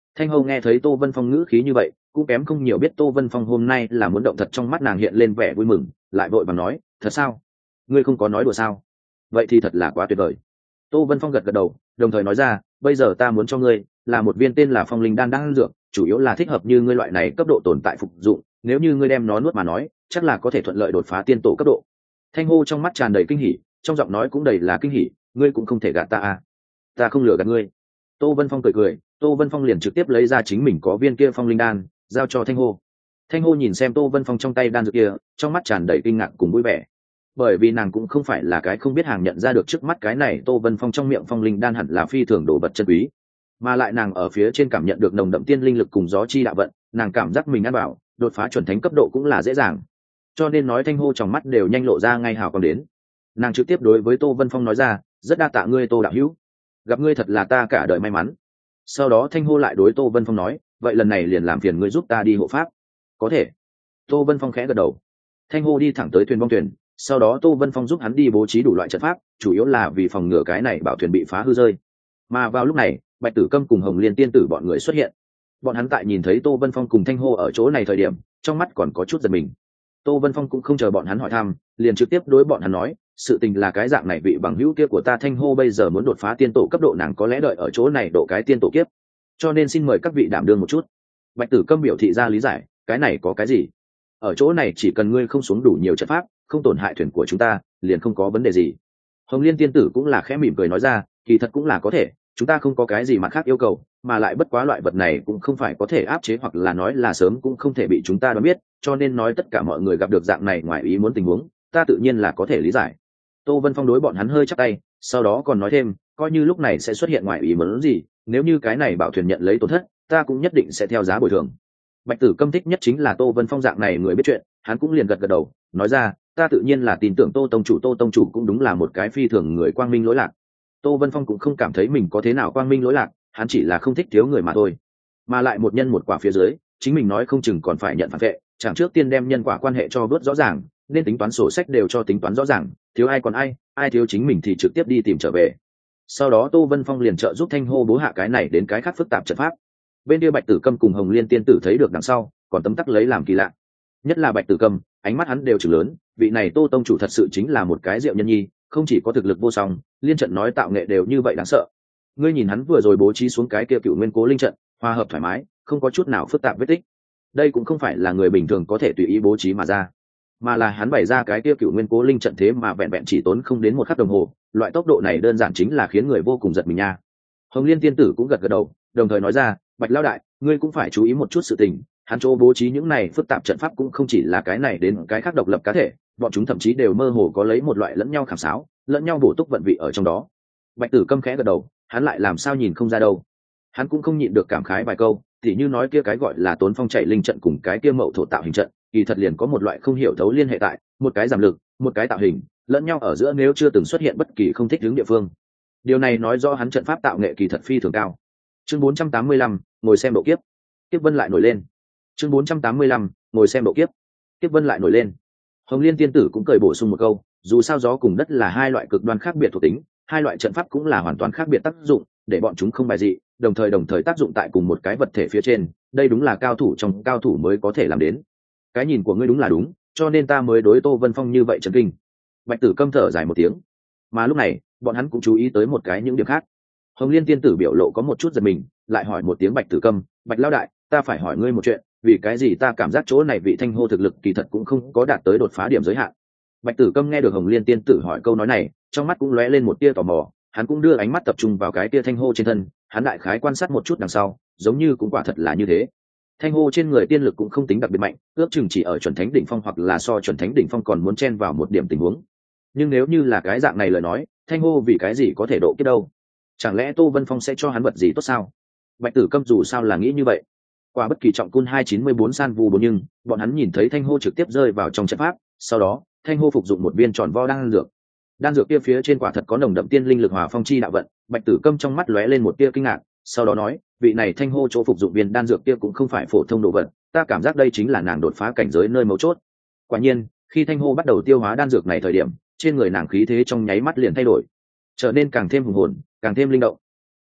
Thanh Hô nghe thấy Tô Vân Phong ngữ khí như vậy, cũng kém không nhiều biết Tô Vân Phong hôm nay là muốn động thật, trong mắt nàng hiện lên vẻ vui mừng, lại vội vàng nói, thật sao? Ngươi không có nói đùa sao? Vậy thì thật là quá tuyệt vời. Tô Vân Phong gật gật đầu, đồng thời nói ra, bây giờ ta muốn cho ngươi là một viên tên là Phong Linh đan đan dược, chủ yếu là thích hợp như ngươi loại này cấp độ tồn tại phục dụng, nếu như ngươi đem nó nuốt mà nói, chắc là có thể thuận lợi đột phá tiên tổ cấp độ. Thanh Hô trong mắt tràn đầy kinh hỉ, trong giọng nói cũng đầy là kinh hỉ, ngươi cũng không thể gạt ta à? Ta không lừa gạt ngươi. Tô Vân Phong cười cười, Tô Vân Phong liền trực tiếp lấy ra chính mình có viên kia Phong Linh đan, giao cho Thanh Hô. Thanh Hô nhìn xem Tô Vân Phong trong tay đan dược kia, trong mắt tràn đầy kinh ngạc cùng vui vẻ, bởi vì nàng cũng không phải là cái không biết hàng nhận ra được trước mắt cái này Tô Vân Phong trong miệng Phong Linh đan hẳn là phi thường đồ vật chân quý, mà lại nàng ở phía trên cảm nhận được nồng đậm tiên linh lực cùng gió chi đạo vận, nàng cảm giác mình ăn bảo đột phá chuẩn thánh cấp độ cũng là dễ dàng, cho nên nói Thanh Hô trong mắt đều nhanh lộ ra ngay hào còn đến. Nàng trực tiếp đối với Tô Vân Phong nói ra, rất đa tạ ngươi Tô đạo hữu, gặp ngươi thật là ta cả đời may mắn. Sau đó Thanh Hô lại đối Tô Vân Phong nói, vậy lần này liền làm phiền ngươi giúp ta đi hộ pháp. Có thể. Tô Vân Phong khẽ gật đầu. Thanh Hô đi thẳng tới thuyền bong thuyền, sau đó Tô Vân Phong giúp hắn đi bố trí đủ loại trận pháp, chủ yếu là vì phòng ngừa cái này bảo thuyền bị phá hư rơi. Mà vào lúc này, Bạch Tử Câm cùng Hồng Liên tiên tử bọn người xuất hiện. Bọn hắn tại nhìn thấy Tô Vân Phong cùng Thanh Hô ở chỗ này thời điểm, trong mắt còn có chút giật mình. Tô Vân Phong cũng không chờ bọn hắn hỏi thăm, liền trực tiếp đối bọn hắn nói, sự tình là cái dạng này, vị bằng hữu kia của ta Thanh Hô bây giờ muốn đột phá tiên tổ cấp độ, nàng có lẽ đợi ở chỗ này độ cái tiên tổ kiếp, cho nên xin mời các vị đảm đương một chút. Bạch Tử Câm biểu thị ra lý giải, cái này có cái gì? Ở chỗ này chỉ cần ngươi không xuống đủ nhiều trận pháp, không tổn hại thuyền của chúng ta, liền không có vấn đề gì. Hồng Liên tiên tử cũng là khẽ mỉm cười nói ra, kỳ thật cũng là có thể, chúng ta không có cái gì mà khác yêu cầu, mà lại bất quá loại vật này cũng không phải có thể áp chế, hoặc là nói là sớm cũng không thể bị chúng ta đoán biết, cho nên nói tất cả mọi người gặp được dạng này ngoài ý muốn tình huống, ta tự nhiên là có thể lý giải. Tô Vân Phong đối bọn hắn hơi chắp tay, sau đó còn nói thêm, coi như lúc này sẽ xuất hiện ngoài ý muốn gì, nếu như cái này bảo thuyền nhận lấy tổn thất, ta cũng nhất định sẽ theo giá bồi thường. Bạch Tử Câm thích nhất chính là Tô Vân Phong dạng này người biết chuyện, hắn cũng liền gật gật đầu, nói ra, ta tự nhiên là tin tưởng Tô tông chủ, Tô tông chủ cũng đúng là một cái phi thường người quang minh lỗi lạc. Tô Vân Phong cũng không cảm thấy mình có thế nào quang minh lỗi lạc, hắn chỉ là không thích thiếu người mà thôi. Mà lại một nhân một quả phía dưới, chính mình nói không chừng còn phải nhận phản vệ, chẳng trước tiên đem nhân quả quan hệ cho bớt rõ ràng, nên tính toán sổ sách đều cho tính toán rõ ràng, thiếu ai còn ai, ai thiếu chính mình thì trực tiếp đi tìm trở về. Sau đó Tô Vân Phong liền trợ giúp Thanh Hô bố hạ cái này đến cái khác phức tạp trận pháp. Bên kia Bạch Tử Câm cùng Hồng Liên tiên tử thấy được đằng sau, còn tấm tắc lấy làm kỳ lạ. Nhất là Bạch Tử Câm, ánh mắt hắn đều trừng lớn, vị này Tô tông chủ thật sự chính là một cái diệu nhân nhi, không chỉ có thực lực vô song, liên trận nói tạo nghệ đều như vậy đáng sợ. Ngươi nhìn hắn vừa rồi bố trí xuống cái kia Cửu Nguyên Cố Linh trận, hòa hợp thoải mái, không có chút nào phức tạp vết tích. Đây cũng không phải là người bình thường có thể tùy ý bố trí mà ra, mà là hắn bày ra cái kia Cửu Nguyên Cố Linh trận thế mà vẹn vẹn chỉ tốn không đến một khắc đồng hồ, loại tốc độ này đơn giản chính là khiến người vô cùng giật mình nha. Hồng Liên tiên tử cũng gật gật đầu, đồng thời nói ra, Bạch lão đại, ngươi cũng phải chú ý một chút sự tình, hắn chỗ bố trí những này phức tạp trận pháp cũng không chỉ là cái này đến cái khác độc lập cá thể, bọn chúng thậm chí đều mơ hồ có lấy một loại lẫn nhau khảm sáo, lẫn nhau bổ túc vận vị ở trong đó. Bạch Tử Câm khẽ gật đầu, hắn lại làm sao nhìn không ra đâu. Hắn cũng không nhịn được cảm khái vài câu, thì như nói kia cái gọi là Tốn Phong chạy linh trận cùng cái kia Mậu Thổ tạo hình trận, kỳ thật liền có một loại không hiểu thấu liên hệ tại, một cái giảm lực, một cái tạo hình, lẫn nhau ở giữa nếu chưa từng xuất hiện bất kỳ không thích ứng địa phương. Điều này nói rõ hắn trận pháp tạo nghệ kỳ thật phi thường cao. Chương bốn trăm tám mươi lăm, ngồi xem độ kiếp. Kiếp vân lại nổi lên. Chương bốn trăm tám mươi lăm, ngồi xem độ kiếp. Kiếp vân lại nổi lên. Hồng Liên tiên tử cũng cười bổ sung một câu, dù sao gió cùng đất là hai loại cực đoan khác biệt thuộc tính, hai loại trận pháp cũng là hoàn toàn khác biệt tác dụng, để bọn chúng không bài dị, đồng thời đồng thời tác dụng tại cùng một cái vật thể phía trên, đây đúng là cao thủ trong cao thủ mới có thể làm đến. Cái nhìn của ngươi đúng là đúng, cho nên ta mới đối Tô Vân Phong như vậy chấn kinh. Bạch Tử Câm thở dài một tiếng. Mà lúc này, bọn hắn cũng chú ý tới một cái những điểm khác. Hồng Liên tiên tử biểu lộ có một chút giật mình, lại hỏi một tiếng Bạch Tử Câm, Bạch lão đại, ta phải hỏi ngươi một chuyện, vì cái gì ta cảm giác chỗ này vị Thanh Hô thực lực kỳ thật cũng không có đạt tới đột phá điểm giới hạn. Bạch Tử Câm nghe được Hồng Liên tiên tử hỏi câu nói này, trong mắt cũng lóe lên một tia tò mò, hắn cũng đưa ánh mắt tập trung vào cái tia Thanh Hô trên thân, hắn đại khái quan sát một chút đằng sau, giống như cũng quả thật là như thế. Thanh Hô trên người tiên lực cũng không tính đặc biệt mạnh, ước chừng chỉ ở chuẩn thánh đỉnh phong hoặc là so chuẩn thánh đỉnh phong còn muốn chen vào một điểm tình huống. Nhưng nếu như là cái dạng này lời nói, Thanh Hô vì cái gì có thể độ kiếp đâu? Chẳng lẽ Tô Vân Phong sẽ cho hắn vật gì tốt sao? Bạch Tử Câm dù sao là nghĩ như vậy. Qua bất kỳ trọng cun hai chín mươi bốn san vu bốn, nhưng bọn hắn nhìn thấy Thanh Hô trực tiếp rơi vào trong trận pháp, sau đó Thanh Hô phục dụng một viên tròn vo đan dược. Đan dược kia phía trên quả thật có nồng đậm tiên linh lực hòa phong chi đạo vận. Bạch Tử Câm trong mắt lóe lên một tia kinh ngạc, sau đó nói, vị này Thanh Hô chỗ phục dụng viên đan dược kia cũng không phải phổ thông đồ vật, ta cảm giác đây chính là nàng đột phá cảnh giới nơi mấu chốt. Quả nhiên, khi Thanh Hô bắt đầu tiêu hóa đan dược này thời điểm, trên người nàng khí thế trong nháy mắt liền thay đổi, trở nên càng thêm hùng hồn, càng thêm linh động.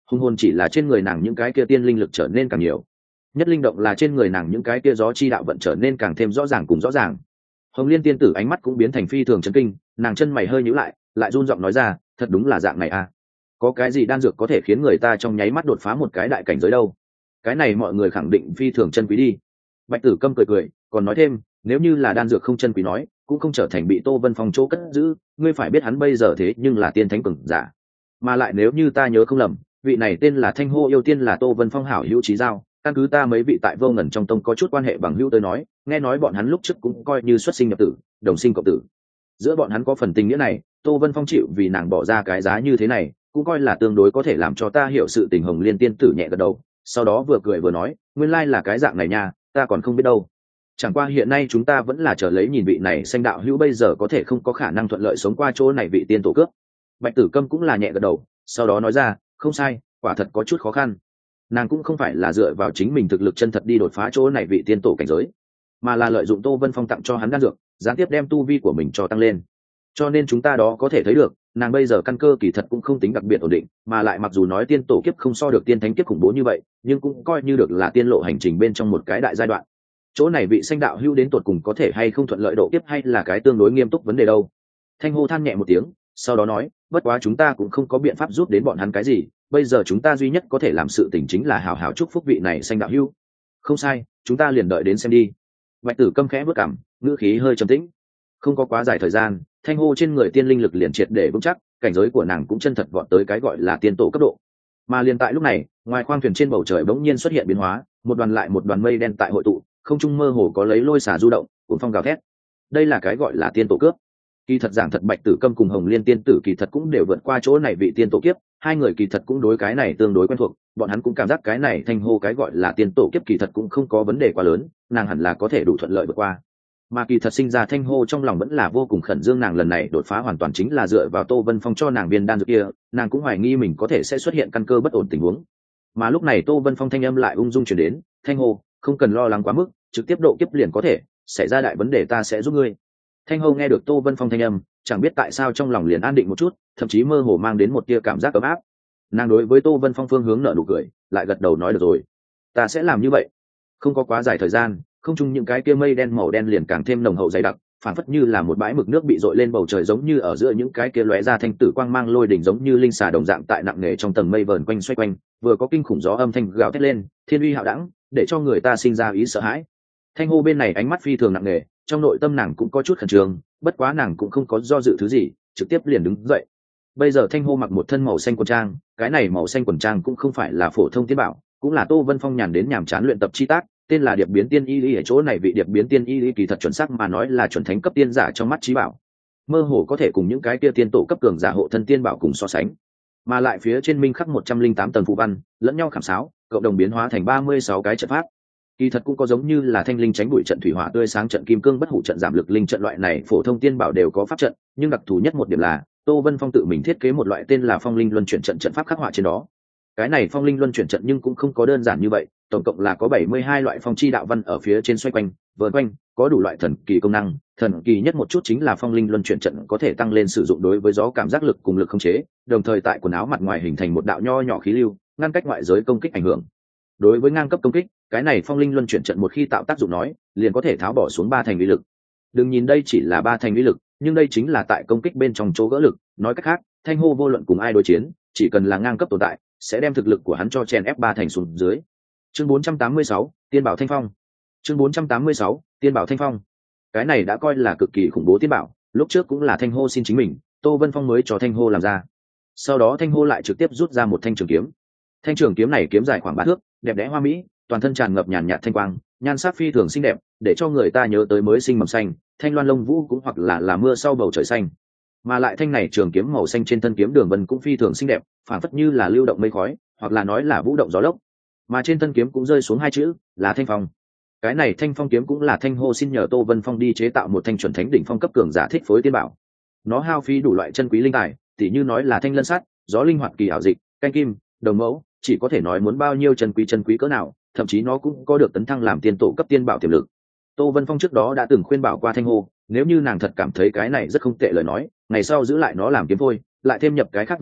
hung hồn chỉ là trên người nàng những cái kia tiên linh lực trở nên càng nhiều, nhất linh động là trên người nàng những cái kia gió chi đạo vận trở nên càng thêm rõ ràng cùng rõ ràng. Hồng Liên tiên tử ánh mắt cũng biến thành phi thường chấn kinh, nàng chân mày hơi nhíu lại, lại run giọng nói ra, thật đúng là dạng này à, có cái gì đan dược có thể khiến người ta trong nháy mắt đột phá một cái đại cảnh giới đâu? Cái này mọi người khẳng định phi thường chân quý đi. Bạch Tử Câm cười cười, còn nói thêm, nếu như là đan dược không chân quý nói, cũng không trở thành bị Tô Vân Phong chỗ cất giữ, ngươi phải biết hắn bây giờ thế nhưng là tiên thánh cường giả. Mà lại nếu như ta nhớ không lầm, vị này tên là Thanh Hô yêu tiên là Tô Vân Phong hảo hữu chí giao, căn cứ ta mấy vị tại Vô Ngần trong tông có chút quan hệ bằng hữu tới nói, nghe nói bọn hắn lúc trước cũng coi như xuất sinh nhập tử, đồng sinh cộng tử. Giữa bọn hắn có phần tình nghĩa này, Tô Vân Phong chịu vì nàng bỏ ra cái giá như thế này, cũng coi là tương đối có thể làm cho ta hiểu sự tình. Hồng Liên tiên tử nhẹ gật đầu, sau đó vừa cười vừa nói, nguyên lai là cái dạng này nha, ta còn không biết đâu. Chẳng qua hiện nay chúng ta vẫn là chờ lấy nhìn vị này Xanh đạo hữu bây giờ có thể không có khả năng thuận lợi sống qua chỗ này vị tiên tổ cướp. Bạch Tử Câm cũng là nhẹ gật đầu, sau đó nói ra, không sai, quả thật có chút khó khăn. Nàng cũng không phải là dựa vào chính mình thực lực chân thật đi đột phá chỗ này vị tiên tổ cảnh giới, mà là lợi dụng Tô Vân Phong tặng cho hắn đan dược, gián tiếp đem tu vi của mình cho tăng lên. Cho nên chúng ta đó có thể thấy được, nàng bây giờ căn cơ kỳ thật cũng không tính đặc biệt ổn định, mà lại mặc dù nói tiên tổ kiếp không so được tiên thánh kiếp khủng bố như vậy, nhưng cũng coi như được là tiên lộ hành trình bên trong một cái đại giai đoạn. Chỗ này vị Xanh đạo hữu đến tột cùng có thể hay không thuận lợi độ kiếp hay là cái tương đối nghiêm túc vấn đề đâu. Thanh Hô than nhẹ một tiếng, sau đó nói, bất quá chúng ta cũng không có biện pháp giúp đến bọn hắn cái gì, bây giờ chúng ta duy nhất có thể làm sự tình chính là hào hào chúc phúc vị này Xanh đạo hữu. Không sai, chúng ta liền đợi đến xem đi. Bạch Tử Câm khẽ bước cằm, ngữ khí hơi trầm tĩnh. Không có quá dài thời gian, Thanh Hô trên người tiên linh lực liền triệt để vững chắc, cảnh giới của nàng cũng chân thật vọt tới cái gọi là tiên tổ cấp độ. Mà liền tại lúc này, ngoài khoang thuyền trên bầu trời bỗng nhiên xuất hiện biến hóa, một đoàn lại một đoàn mây đen tại hội tụ, không trung mơ hồ có lấy lôi xả du động, cuồng phong gào thét. Đây là cái gọi là tiên tổ cướp. Kỳ thật giảng thật, Bạch Tử Câm cùng Hồng Liên tiên tử kỳ thật cũng đều vượt qua chỗ này vị tiên tổ kiếp, hai người kỳ thật cũng đối cái này tương đối quen thuộc, bọn hắn cũng cảm giác cái này Thanh Hô cái gọi là tiên tổ kiếp kỳ thật cũng không có vấn đề quá lớn, nàng hẳn là có thể đủ thuận lợi vượt qua. Mà kỳ thật sinh ra Thanh Hô trong lòng vẫn là vô cùng khẩn dương, nàng lần này đột phá hoàn toàn chính là dựa vào Tô Vân Phong cho nàng viên đan dược kia, nàng cũng hoài nghi mình có thể sẽ xuất hiện căn cơ bất ổn tình huống. Mà lúc này Tô Vân Phong thanh âm lại ung dung truyền đến, Thanh Hô, không cần lo lắng quá mức, trực tiếp độ kiếp liền có thể, xảy ra đại vấn đề ta sẽ giúp ngươi. Thanh Hô nghe được Tô Vân Phong thanh âm, chẳng biết tại sao trong lòng liền an định một chút, thậm chí mơ hồ mang đến một tia cảm giác ấm áp. Nàng đối với Tô Vân Phong phương hướng nở nụ cười, lại gật đầu nói được rồi, ta sẽ làm như vậy. Không có quá dài thời gian, không chung những cái kia mây đen màu đen liền càng thêm nồng hậu dày đặc, phản phất như là một bãi mực nước bị dội lên bầu trời, giống như ở giữa những cái kia lóe ra thanh tử quang mang lôi đỉnh, giống như linh xà đồng dạng tại nặng nề trong tầng mây vờn quanh xoay quanh, vừa có kinh khủng gió âm thanh gào thét lên, thiên uy hạo đẳng, để cho người ta sinh ra ý sợ hãi. Thanh Hô bên này ánh mắt phi thường nặng nề, trong nội tâm nàng cũng có chút khẩn trương, bất quá nàng cũng không có do dự thứ gì, trực tiếp liền đứng dậy. Bây giờ Thanh Hô mặc một thân màu xanh quần trang, cái này màu xanh quần trang cũng không phải là phổ thông tiên bảo, cũng là Tô Vân Phong nhàn đến nhàm chán luyện tập chi tác, tên là Điệp Biến Tiên Y Lý. Ở chỗ này vị Điệp Biến Tiên Y Lý kỳ thật chuẩn xác mà nói là chuẩn thánh cấp tiên giả trong mắt trí bảo, mơ hồ có thể cùng những cái kia tiên tổ cấp cường giả hộ thân tiên bảo cùng so sánh. Mà lại phía trên minh khắc một trăm linh tám tầng phù văn, lẫn nhau khảm sáo, cộng đồng biến hóa thành ba mươi sáu cái trận pháp. Kỳ thật cũng có giống như là Thanh Linh tránh bụi trận, thủy hỏa tươi sáng trận, kim cương bất hủ trận, giảm lực linh trận, loại này phổ thông tiên bảo đều có pháp trận, nhưng đặc thù nhất một điểm là Tô Vân Phong tự mình thiết kế một loại tên là Phong Linh Luân chuyển trận, trận pháp khắc họa trên đó. Cái này Phong Linh Luân chuyển trận nhưng cũng không có đơn giản như vậy, tổng cộng là có bảy mươi hai loại phong chi đạo văn ở phía trên xoay quanh, vờn quanh, có đủ loại thần kỳ công năng, thần kỳ nhất một chút chính là Phong Linh Luân chuyển trận có thể tăng lên sử dụng đối với gió cảm giác lực cùng lực khống chế, đồng thời tại quần áo mặt ngoài hình thành một đạo nho nhỏ khí lưu, ngăn cách ngoại giới công kích ảnh hưởng. Đối với ngang cấp công kích, cái này Phong Linh Luân chuyển trận một khi tạo tác dụng nói, liền có thể tháo bỏ xuống ba thành uy lực. Đừng nhìn đây chỉ là ba thành uy lực, nhưng đây chính là tại công kích bên trong chỗ gỡ lực, nói cách khác, Thanh Hô vô luận cùng ai đối chiến, chỉ cần là ngang cấp tồn tại, sẽ đem thực lực của hắn cho chèn ép ba thành xuống dưới. Chương bốn trăm tám mươi sáu, Tiên bảo Thanh Phong. Chương bốn trăm tám mươi sáu, Tiên bảo Thanh Phong. Cái này đã coi là cực kỳ khủng bố tiên bảo, lúc trước cũng là Thanh Hô xin chính mình, Tô Vân Phong mới cho Thanh Hô làm ra. Sau đó Thanh Hô lại trực tiếp rút ra một thanh trường kiếm. Thanh trường kiếm này kiếm dài khoảng ba thước, đẹp đẽ hoa mỹ, toàn thân tràn ngập nhàn nhạt thanh quang, nhan sắc phi thường xinh đẹp, để cho người ta nhớ tới mới sinh mầm xanh, thanh loan lông vũ cũng hoặc là là mưa sau bầu trời xanh. Mà lại thanh này trường kiếm màu xanh trên thân kiếm đường vân cũng phi thường xinh đẹp, phản phất như là lưu động mây khói, hoặc là nói là vũ động gió lốc. Mà trên thân kiếm cũng rơi xuống hai chữ, là Thanh Phong. Cái này Thanh Phong kiếm cũng là Thanh Hô xin nhờ Tô Vân Phong đi chế tạo một thanh chuẩn thánh đỉnh phong cấp cường giả thích phối tiên bảo. Nó hao phí đủ loại chân quý linh tài, tỉ như nói là thanh lân sắt, gió linh hoạt kỳ ảo dịch, canh kim, đồng mẫu, chỉ có thể nói muốn bao nhiêu chân quý chân quý cỡ nào, thậm chí nó cũng có được tấn thăng làm tiên tổ cấp tiên bảo tiềm lực. Tô Vân Phong trước đó đã từng khuyên bảo qua Thanh Hô, nếu như nàng thật cảm thấy cái này rất không tệ lời nói, ngày sau giữ lại nó làm kiếm phôi, lại thêm nhập cái khác vật liệu,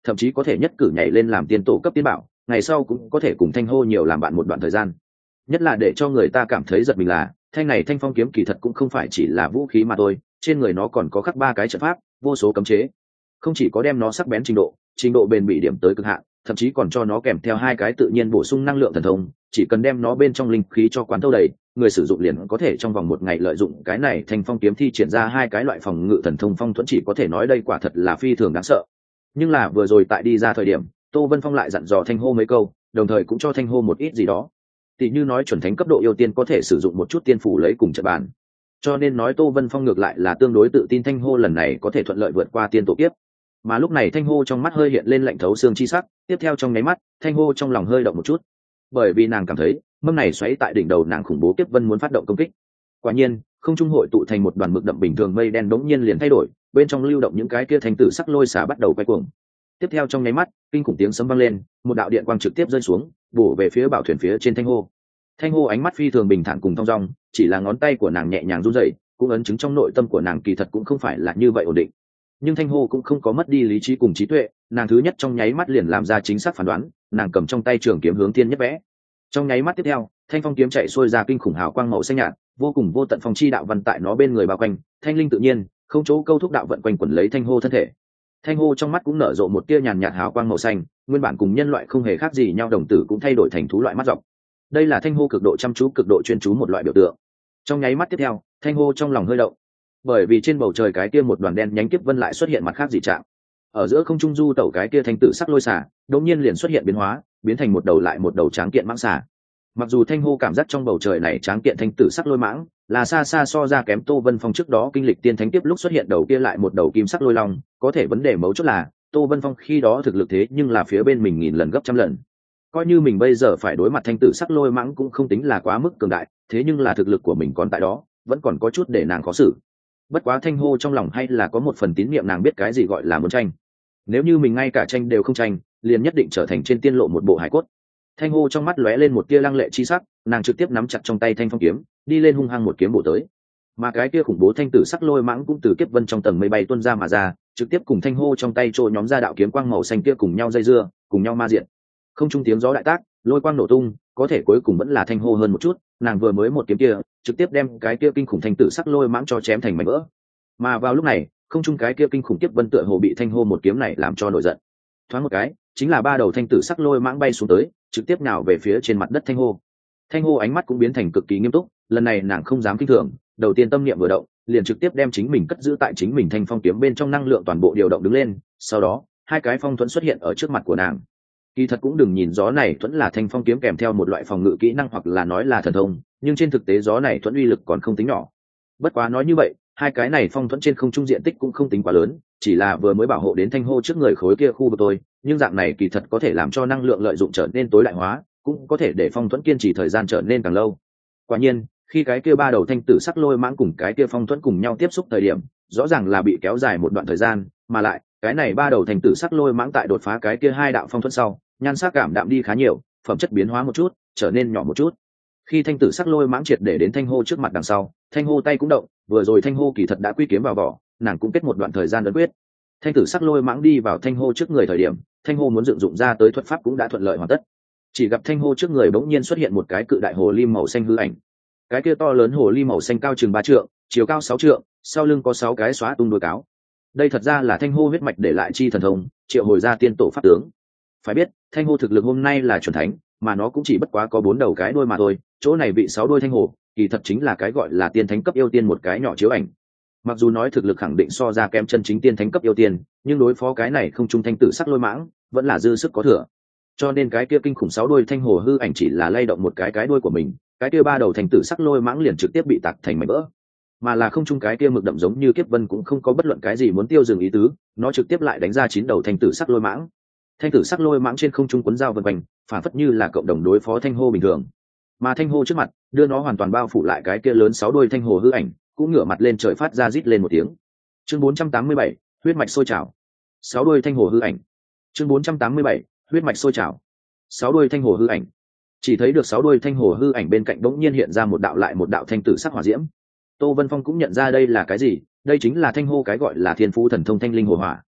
thậm chí có thể nhất cử nhảy lên làm tiên tổ cấp tiên bảo, ngày sau cũng có thể cùng thanh hô nhiều làm bạn một đoạn thời gian. Nhất là để cho người ta cảm thấy giật mình là thanh này thanh phong kiếm kỳ thật cũng không phải chỉ là vũ khí mà thôi, trên người nó còn có khắc ba cái trận pháp, vô số cấm chế, không chỉ có đem nó sắc bén trình độ trình độ bền bỉ điểm tới cực hạn, thậm chí còn cho nó kèm theo hai cái tự nhiên bổ sung năng lượng thần thông, chỉ cần đem nó bên trong linh khí cho quán thâu đầy, người sử dụng liền có thể trong vòng một ngày lợi dụng cái này thanh phong kiếm thi triển ra hai cái loại phòng ngự thần thông phong thuẫn, chỉ có thể nói đây quả thật là phi thường đáng sợ. Nhưng là vừa rồi tại đi ra thời điểm, Tô Vân Phong lại dặn dò thanh hô mấy câu, đồng thời cũng cho thanh hô một ít gì đó, tỷ như nói chuẩn thánh cấp độ yêu tiên có thể sử dụng một chút tiên phủ lấy cùng trận bàn, cho nên nói Tô Vân Phong ngược lại là tương đối tự tin thanh hô lần này có thể thuận lợi vượt qua tiên tổ kiếp. Mà lúc này thanh hô trong mắt hơi hiện lên lạnh thấu xương chi sắc, tiếp theo trong nháy mắt thanh hô trong lòng hơi động một chút, bởi vì nàng cảm thấy mâm này xoáy tại đỉnh đầu nàng khủng bố kiếp vân muốn phát động công kích. Quả nhiên không trung hội tụ thành một đoàn mực đậm bình thường mây đen đống nhiên liền thay đổi, bên trong lưu động những cái kia thanh tử sắc lôi xả bắt đầu quay cuồng. Tiếp theo trong nháy mắt kinh khủng tiếng sấm vang lên, một đạo điện quang trực tiếp rơi xuống bổ về phía bảo thuyền phía trên thanh hô. Thanh hô ánh mắt phi thường bình thản cùng thong dong, chỉ là ngón tay của nàng nhẹ nhàng run rẩy, cũng ấn chứng trong nội tâm của nàng kỳ thật cũng không phải là như vậy ổn định. Nhưng thanh hô cũng không có mất đi lý trí cùng trí tuệ, nàng thứ nhất trong nháy mắt liền làm ra chính xác phán đoán, nàng cầm trong tay trường kiếm hướng thiên nhất vẽ. Trong nháy mắt tiếp theo thanh phong kiếm chạy xuôi ra kinh khủng hào quang màu xanh nhạt, vô cùng vô tận phong chi đạo văn tại nó bên người bao quanh, thanh linh tự nhiên không chỗ câu thúc đạo vận quanh quẩn lấy thanh hô thân thể. Thanh hô trong mắt cũng nở rộ một tia nhàn nhạt hào quang màu xanh, nguyên bản cùng nhân loại không hề khác gì nhau đồng tử cũng thay đổi thành thú loại mắt dọc. Đây là thanh hô cực độ chăm chú cực độ chuyên chú một loại biểu tượng. Trong nháy mắt tiếp theo thanh hô trong lòng hơi động, bởi vì trên bầu trời cái kia một đoàn đen nhánh kiếp vân lại xuất hiện mặt khác dị trạng. Ở giữa không trung du tẩu cái kia thanh tử sắc lôi xả đột nhiên liền xuất hiện biến hóa, biến thành một đầu lại một đầu tráng kiện mãng xả. Mặc dù thanh hô cảm giác trong bầu trời này tráng kiện thanh tử sắc lôi mãng là xa xa so ra kém Tô Vân Phong trước đó kinh lịch tiên thánh tiếp lúc xuất hiện đầu kia lại một đầu kim sắc lôi long, có thể vấn đề mấu chốt là Tô Vân Phong khi đó thực lực thế nhưng là phía bên mình nghìn lần gấp trăm lần. Coi như mình bây giờ phải đối mặt thanh tử sắc lôi mãng cũng không tính là quá mức cường đại, thế nhưng là thực lực của mình còn tại đó, vẫn còn có chút để nàng khó xử. Bất quá thanh hô trong lòng hay là có một phần tín niệm, nàng biết cái gì gọi là muốn tranh. Nếu như mình ngay cả tranh đều không tranh, liền nhất định trở thành trên tiên lộ một bộ hải cốt. Thanh hô trong mắt lóe lên một tia lăng lệ chi sắc, nàng trực tiếp nắm chặt trong tay thanh phong kiếm, đi lên hung hăng một kiếm bổ tới. Mà cái kia khủng bố thanh tử sắc lôi mãng cũng từ kiếp vân trong tầng mây bay tuôn ra mà ra, trực tiếp cùng thanh hô trong tay trôi nhóm ra đạo kiếm quang màu xanh kia cùng nhau dây dưa, cùng nhau ma diện. Không trung tiếng gió đại tác, lôi quang nổ tung, có thể cuối cùng vẫn là thanh hô hơn một chút, nàng vừa mới một kiếm kia trực tiếp đem cái kia kinh khủng thanh tử sắc lôi mãng cho chém thành mảnh vỡ. Mà vào lúc này không trung cái kia kinh khủng kiếp vân tựa hồ bị thanh hô một kiếm này làm cho nổi giận, thoáng một cái chính là ba đầu thanh tử sắc lôi mãng bay xuống tới, trực tiếp nào về phía trên mặt đất thanh hô. Thanh hô ánh mắt cũng biến thành cực kỳ nghiêm túc, lần này nàng không dám kinh thường, đầu tiên tâm niệm vừa động liền trực tiếp đem chính mình cất giữ tại chính mình thanh phong kiếm bên trong năng lượng toàn bộ điều động đứng lên, sau đó hai cái phong thuẫn xuất hiện ở trước mặt của nàng. Kỳ thật cũng đừng nhìn gió này thuẫn là thanh phong kiếm kèm theo một loại phòng ngự kỹ năng hoặc là nói là thần thông, nhưng trên thực tế gió này thuẫn uy lực còn không tính nhỏ. Bất quá nói như vậy, hai cái này phong thuẫn trên không trung diện tích cũng không tính quá lớn, chỉ là vừa mới bảo hộ đến thanh hô trước người khối kia khu vực tôi, nhưng dạng này kỳ thật có thể làm cho năng lượng lợi dụng trở nên tối đại hóa, cũng có thể để phong thuẫn kiên trì thời gian trở nên càng lâu. Quả nhiên, khi cái kia ba đầu thanh tử sắc lôi mãng cùng cái kia phong thuẫn cùng nhau tiếp xúc thời điểm, rõ ràng là bị kéo dài một đoạn thời gian, mà lại cái này ba đầu thanh tử sắc lôi mãng tại đột phá cái kia hai đạo phong thuẫn sau, nhan sắc cảm đạm đi khá nhiều, phẩm chất biến hóa một chút, trở nên nhỏ một chút. Khi thanh tử sắc lôi mãng triệt để đến thanh hô trước mặt đằng sau, thanh hô tay cũng động, vừa rồi thanh hô kỳ thật đã quy kiếm vào vỏ, nàng cũng kết một đoạn thời gian ấn quyết. Thanh tử sắc lôi mãng đi vào thanh hô trước người thời điểm, thanh hô muốn dựng dụng ra tới thuật pháp cũng đã thuận lợi hoàn tất. Chỉ gặp thanh hô trước người bỗng nhiên xuất hiện một cái cự đại hồ ly màu xanh hư ảnh. Cái kia to lớn hồ ly màu xanh cao chừng ba trượng, chiều cao sáu trượng, sau lưng có sáu cái xóa tung đuôi cáo. Đây thật ra là thanh hô huyết mạch để lại chi thần thông, triệu hồi ra tiên tổ pháp tướng. Phải biết, thanh hô thực lực hôm nay là chuẩn thánh, mà nó cũng chỉ bất quá có bốn đầu cái đuôi mà thôi, chỗ này bị sáu đuôi thanh hổ, kỳ thật chính là cái gọi là tiên thánh cấp yêu tiên một cái nhỏ chiếu ảnh. Mặc dù nói thực lực khẳng định so ra kém chân chính tiên thánh cấp yêu tiên, nhưng đối phó cái này không trung thanh tử sắc lôi mãng, vẫn là dư sức có thừa. Cho nên cái kia kinh khủng sáu đuôi thanh hổ hư ảnh chỉ là lay động một cái cái đuôi của mình, cái kia ba đầu thanh tử sắc lôi mãng liền trực tiếp bị tạc thành mảnh vỡ. Mà là không trung cái kia mực đậm giống như kiếp vân cũng không có bất luận cái gì muốn tiêu dừng ý tứ, nó trực tiếp lại đánh ra chín đầu thanh tử sắc lôi mãng. Thanh tử sắc lôi mãng trên không trung cuốn dao vần quanh, phản phất như là cộng đồng đối phó thanh hô bình thường. Mà thanh hô trước mặt đưa nó hoàn toàn bao phủ lại cái kia lớn sáu đuôi thanh hổ hư ảnh cũng ngửa mặt lên trời phát ra rít lên một tiếng. Chương bốn trăm tám mươi bảy, huyết mạch sôi trào. Sáu đuôi thanh hổ hư ảnh. Chương bốn trăm tám mươi bảy, huyết mạch sôi trào. Sáu đuôi thanh hổ hư ảnh. Chỉ thấy được sáu đuôi thanh hổ hư ảnh bên cạnh bỗng nhiên hiện ra một đạo lại một đạo thanh tử sắc hỏa diễm. Tô Vân Phong cũng nhận ra đây là cái gì, đây chính là thanh hô cái gọi là thiên phú thần thông thanh linh hồ hỏa.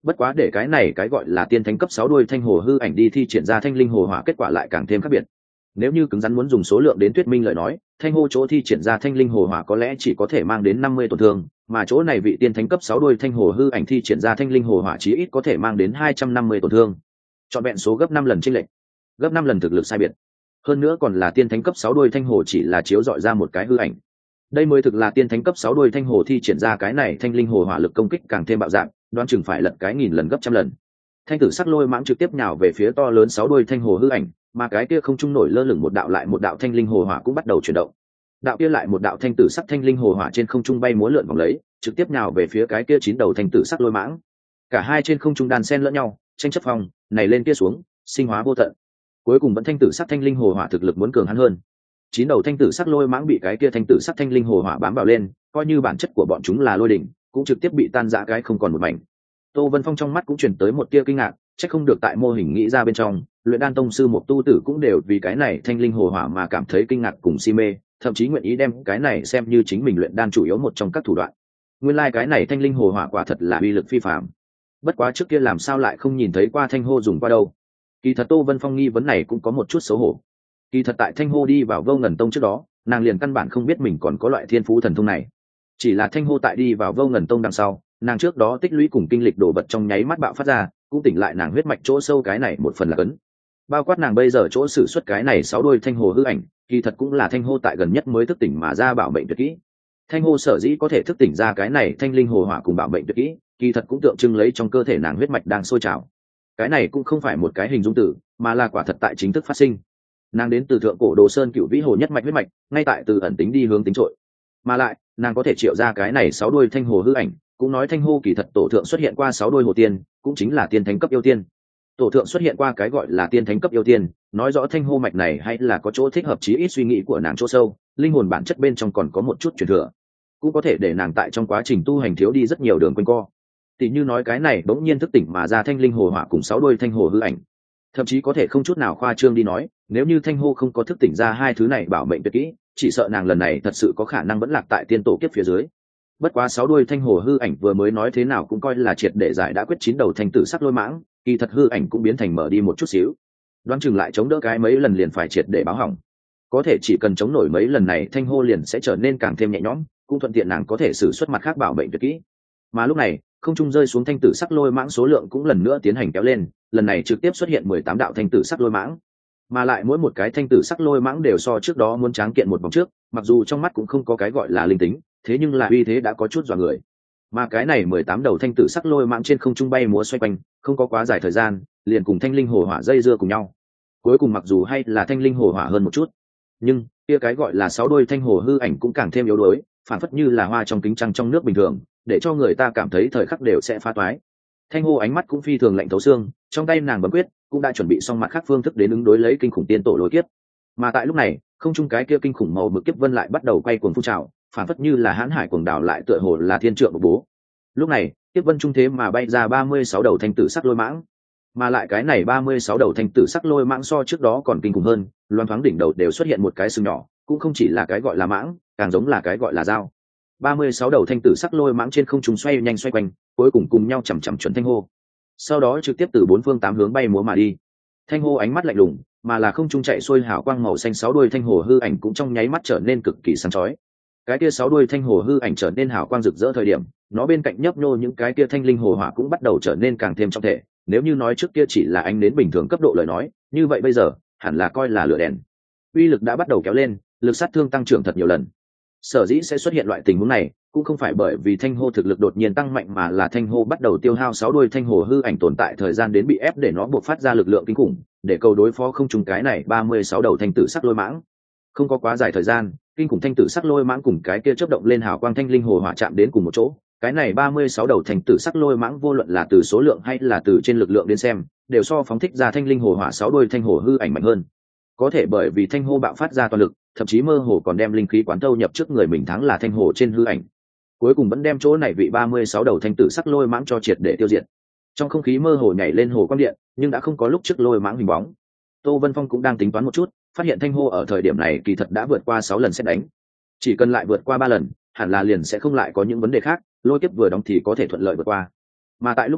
Bất quá để cái này cái gọi là tiên thánh cấp sáu đuôi thanh hồ hư ảnh đi thi triển ra thanh linh hồ hỏa, kết quả lại càng thêm khác biệt. Nếu như cứng rắn muốn dùng số lượng đến thuyết minh lời nói, thanh hô chỗ thi triển ra thanh linh hồ hỏa có lẽ chỉ có thể mang đến năm mươi tổn thương, mà chỗ này vị tiên thánh cấp sáu đuôi thanh hồ hư ảnh thi triển ra thanh linh hồ hỏa chí ít có thể mang đến hai trăm năm mươi tổn thương. Chọn vẹn số gấp năm lần chênh lệch, gấp năm lần thực lực sai biệt. Hơn nữa còn là tiên thánh cấp sáu đuôi thanh hồ chỉ là chiếu dọi ra một cái hư ảnh. Đây mới thực là tiên thánh cấp sáu đuôi thanh hồ thi triển ra cái này thanh linh hồ hỏa lực công kích càng thêm bạo dạng, đoán chừng phải lật cái nghìn lần gấp trăm lần. Thanh tử sắc lôi mãng trực tiếp nhào về phía to lớn sáu đuôi thanh hồ hư ảnh, mà cái kia không trung nổi lơ lửng một đạo lại một đạo thanh linh hồ hỏa cũng bắt đầu chuyển động. Đạo kia lại một đạo thanh tử sắc thanh linh hồ hỏa trên không trung bay múa lượn vòng lấy, trực tiếp nhào về phía cái kia chín đầu thanh tử sắc lôi mãng. Cả hai trên không trung đan xen lẫn nhau, tranh chấp phong, này lên kia xuống, sinh hóa vô tận. Cuối cùng vẫn thanh tử sắc thanh linh hồ hỏa thực lực muốn cường hắn hơn. Chín đầu thanh tử sắc lôi mãng bị cái kia thanh tử sắc thanh linh hồ hỏa bám vào lên, coi như bản chất của bọn chúng là lôi đỉnh, cũng trực tiếp bị tan rã cái không còn một mảnh. Tô Vân Phong trong mắt cũng truyền tới một tia kinh ngạc, chắc không được tại mô hình nghĩ ra bên trong, luyện đan tông sư một tu tử cũng đều vì cái này thanh linh hồ hỏa mà cảm thấy kinh ngạc cùng si mê, thậm chí nguyện ý đem cái này xem như chính mình luyện đan chủ yếu một trong các thủ đoạn. Nguyên lai like cái này thanh linh hồ hỏa quả thật là uy lực phi phàm. Bất quá trước kia làm sao lại không nhìn thấy qua thanh hô dùng qua đâu. Kỳ thật Tô Vân Phong nghi vấn này cũng có một chút xấu hổ. Kỳ thật tại thanh hô đi vào Vô Ngần tông trước đó, nàng liền căn bản không biết mình còn có loại thiên phú thần thông này. Chỉ là thanh hô tại đi vào Vô Ngần tông đằng sau, nàng trước đó tích lũy cùng kinh lịch đổ vật trong nháy mắt bạo phát ra, cũng tỉnh lại nàng huyết mạch chỗ sâu cái này một phần là cấn. Bao quát nàng bây giờ chỗ sử xuất cái này sáu đôi thanh hồ hư ảnh, kỳ thật cũng là thanh hô tại gần nhất mới thức tỉnh mà ra bảo mệnh tuyệt kỹ. Thanh hô sở dĩ có thể thức tỉnh ra cái này thanh linh hồ hỏa cùng bảo mệnh tuyệt kỹ, kỳ thật cũng tượng trưng lấy trong cơ thể nàng huyết mạch đang sôi trào. Cái này cũng không phải một cái hình dung tử, mà là quả thật tại chính thức phát sinh. Nàng đến từ thượng cổ Đồ Sơn Cựu Vĩ Hồ nhất mạch huyết mạch, ngay tại từ ẩn tính đi hướng tính trội. Mà lại, nàng có thể triệu ra cái này sáu đôi thanh hồ hư ảnh, cũng nói thanh hô kỳ thật tổ thượng xuất hiện qua sáu đôi hồ tiên, cũng chính là tiên thánh cấp yêu tiên. Tổ thượng xuất hiện qua cái gọi là tiên thánh cấp yêu tiên, nói rõ thanh hô mạch này hay là có chỗ thích hợp chí ít suy nghĩ của nàng chỗ sâu, linh hồn bản chất bên trong còn có một chút truyền thừa, cũng có thể để nàng tại trong quá trình tu hành thiếu đi rất nhiều đường quanh co. Tỷ như nói cái này bỗng nhiên thức tỉnh mà ra thanh linh hồ hỏa cùng sáu đôi thanh hồ hư ảnh, thậm chí có thể không chút nào khoa trương đi nói, nếu như thanh hô không có thức tỉnh ra hai thứ này bảo mệnh tuyệt kỹ, chỉ sợ nàng lần này thật sự có khả năng vẫn lạc tại tiên tổ kiếp phía dưới. Bất quá sáu đuôi thanh hồ hư ảnh vừa mới nói thế nào cũng coi là triệt để giải đã quyết chín đầu thanh tử sắc lôi mãng, kỳ thật hư ảnh cũng biến thành mở đi một chút xíu, đoán chừng lại chống đỡ cái mấy lần liền phải triệt để báo hỏng. Có thể chỉ cần chống nổi mấy lần này thanh hô liền sẽ trở nên càng thêm nhẹ nhõm, cũng thuận tiện nàng có thể sử xuất mặt khác bảo mệnh tuyệt kỹ. Mà lúc này không trung rơi xuống thanh tử sắc lôi mãng số lượng cũng lần nữa tiến hành kéo lên, lần này trực tiếp xuất hiện mười tám đạo thanh tử sắc lôi mãng, mà lại mỗi một cái thanh tử sắc lôi mãng đều so trước đó muốn tráng kiện một vòng trước, mặc dù trong mắt cũng không có cái gọi là linh tính, thế nhưng là uy thế đã có chút dọa người. Mà cái này mười tám đầu thanh tử sắc lôi mãng trên không trung bay múa xoay quanh, không có quá dài thời gian liền cùng thanh linh hồ hỏa dây dưa cùng nhau. Cuối cùng mặc dù hay là thanh linh hồ hỏa hơn một chút, nhưng kia cái gọi là sáu đôi thanh hồ hư ảnh cũng càng thêm yếu đuối, phản phất như là hoa trong kính trăng trong nước bình thường, để cho người ta cảm thấy thời khắc đều sẽ phá toái. Thanh hô ánh mắt cũng phi thường lạnh thấu xương, trong tay nàng bấm quyết cũng đã chuẩn bị xong mặt khác phương thức đến ứng đối lấy kinh khủng tiên tổ lôi kiếp. Mà tại lúc này không trung cái kia kinh khủng màu mực kiếp vân lại bắt đầu quay cuồng phun trào, phản phất như là hãn hải cuồng đảo lại tựa hồ là thiên trượng của bố. Lúc này kiếp vân trung thế mà bay ra ba mươi sáu đầu thanh tử sắc lôi mãng, mà lại cái này ba mươi sáu đầu thanh tử sắc lôi mãng so trước đó còn kinh khủng hơn, loan thoáng đỉnh đầu đều xuất hiện một cái sừng nhỏ, cũng không chỉ là cái gọi là mãng, càng giống là cái gọi là dao. ba mươi sáu đầu thanh tử sắc lôi mãng trên không trung xoay nhanh xoay quanh, cuối cùng cùng nhau chầm chậm chuẩn thanh hô, sau đó trực tiếp từ bốn phương tám hướng bay múa mà đi. Thanh hô ánh mắt lạnh lùng, mà là không trung chạy xuôi hào quang màu xanh sáu đuôi thanh hồ hư ảnh cũng trong nháy mắt trở nên cực kỳ sáng chói. Cái kia sáu đuôi thanh hồ hư ảnh trở nên hào quang rực rỡ thời điểm, nó bên cạnh nhấp nhô những cái kia thanh linh hồ hỏa cũng bắt đầu trở nên càng thêm trong thể. Nếu như nói trước kia chỉ là ánh đến bình thường cấp độ lời nói, như vậy bây giờ hẳn là coi là lửa đèn. Uy lực đã bắt đầu kéo lên, lực sát thương tăng trưởng thật nhiều lần. Sở dĩ sẽ xuất hiện loại tình huống này cũng không phải bởi vì thanh hô thực lực đột nhiên tăng mạnh, mà là thanh hô bắt đầu tiêu hao sáu đuôi thanh hồ hư ảnh tồn tại thời gian đến bị ép để nó buộc phát ra lực lượng kinh khủng để cầu đối phó không trùng cái này ba mươi sáu đầu thanh tử sắc lôi mãng. Không có quá dài thời gian, kinh khủng thanh tử sắc lôi mãng cùng cái kia chớp động lên hào quang thanh linh hồ hỏa chạm đến cùng một chỗ. Cái này ba mươi sáu đầu thanh tử sắc lôi mãng vô luận là từ số lượng hay là từ trên lực lượng đến xem, đều so phóng thích ra thanh linh hồ hỏa sáu đuôi thanh hồ hư ảnh mạnh hơn. Có thể bởi vì thanh hô bạo phát ra toàn lực, thậm chí mơ hồ còn đem linh khí quán thâu nhập trước người mình thắng là thanh hồ trên hư ảnh, cuối cùng vẫn đem chỗ này vị ba mươi sáu đầu thanh tử sắc lôi mãng cho triệt để tiêu diệt. Trong không khí mơ hồ nhảy lên hồ quang điện, nhưng đã không có lúc trước lôi mãng hình bóng. Tô Vân Phong cũng đang tính toán một chút, phát hiện thanh hô ở thời điểm này kỳ thật đã vượt qua sáu lần xét đánh, chỉ cần lại vượt qua ba lần hẳn là liền sẽ không lại có những vấn đề khác, lôi kiếp vừa đóng thì có thể thuận lợi vượt qua. Mà tại lúc này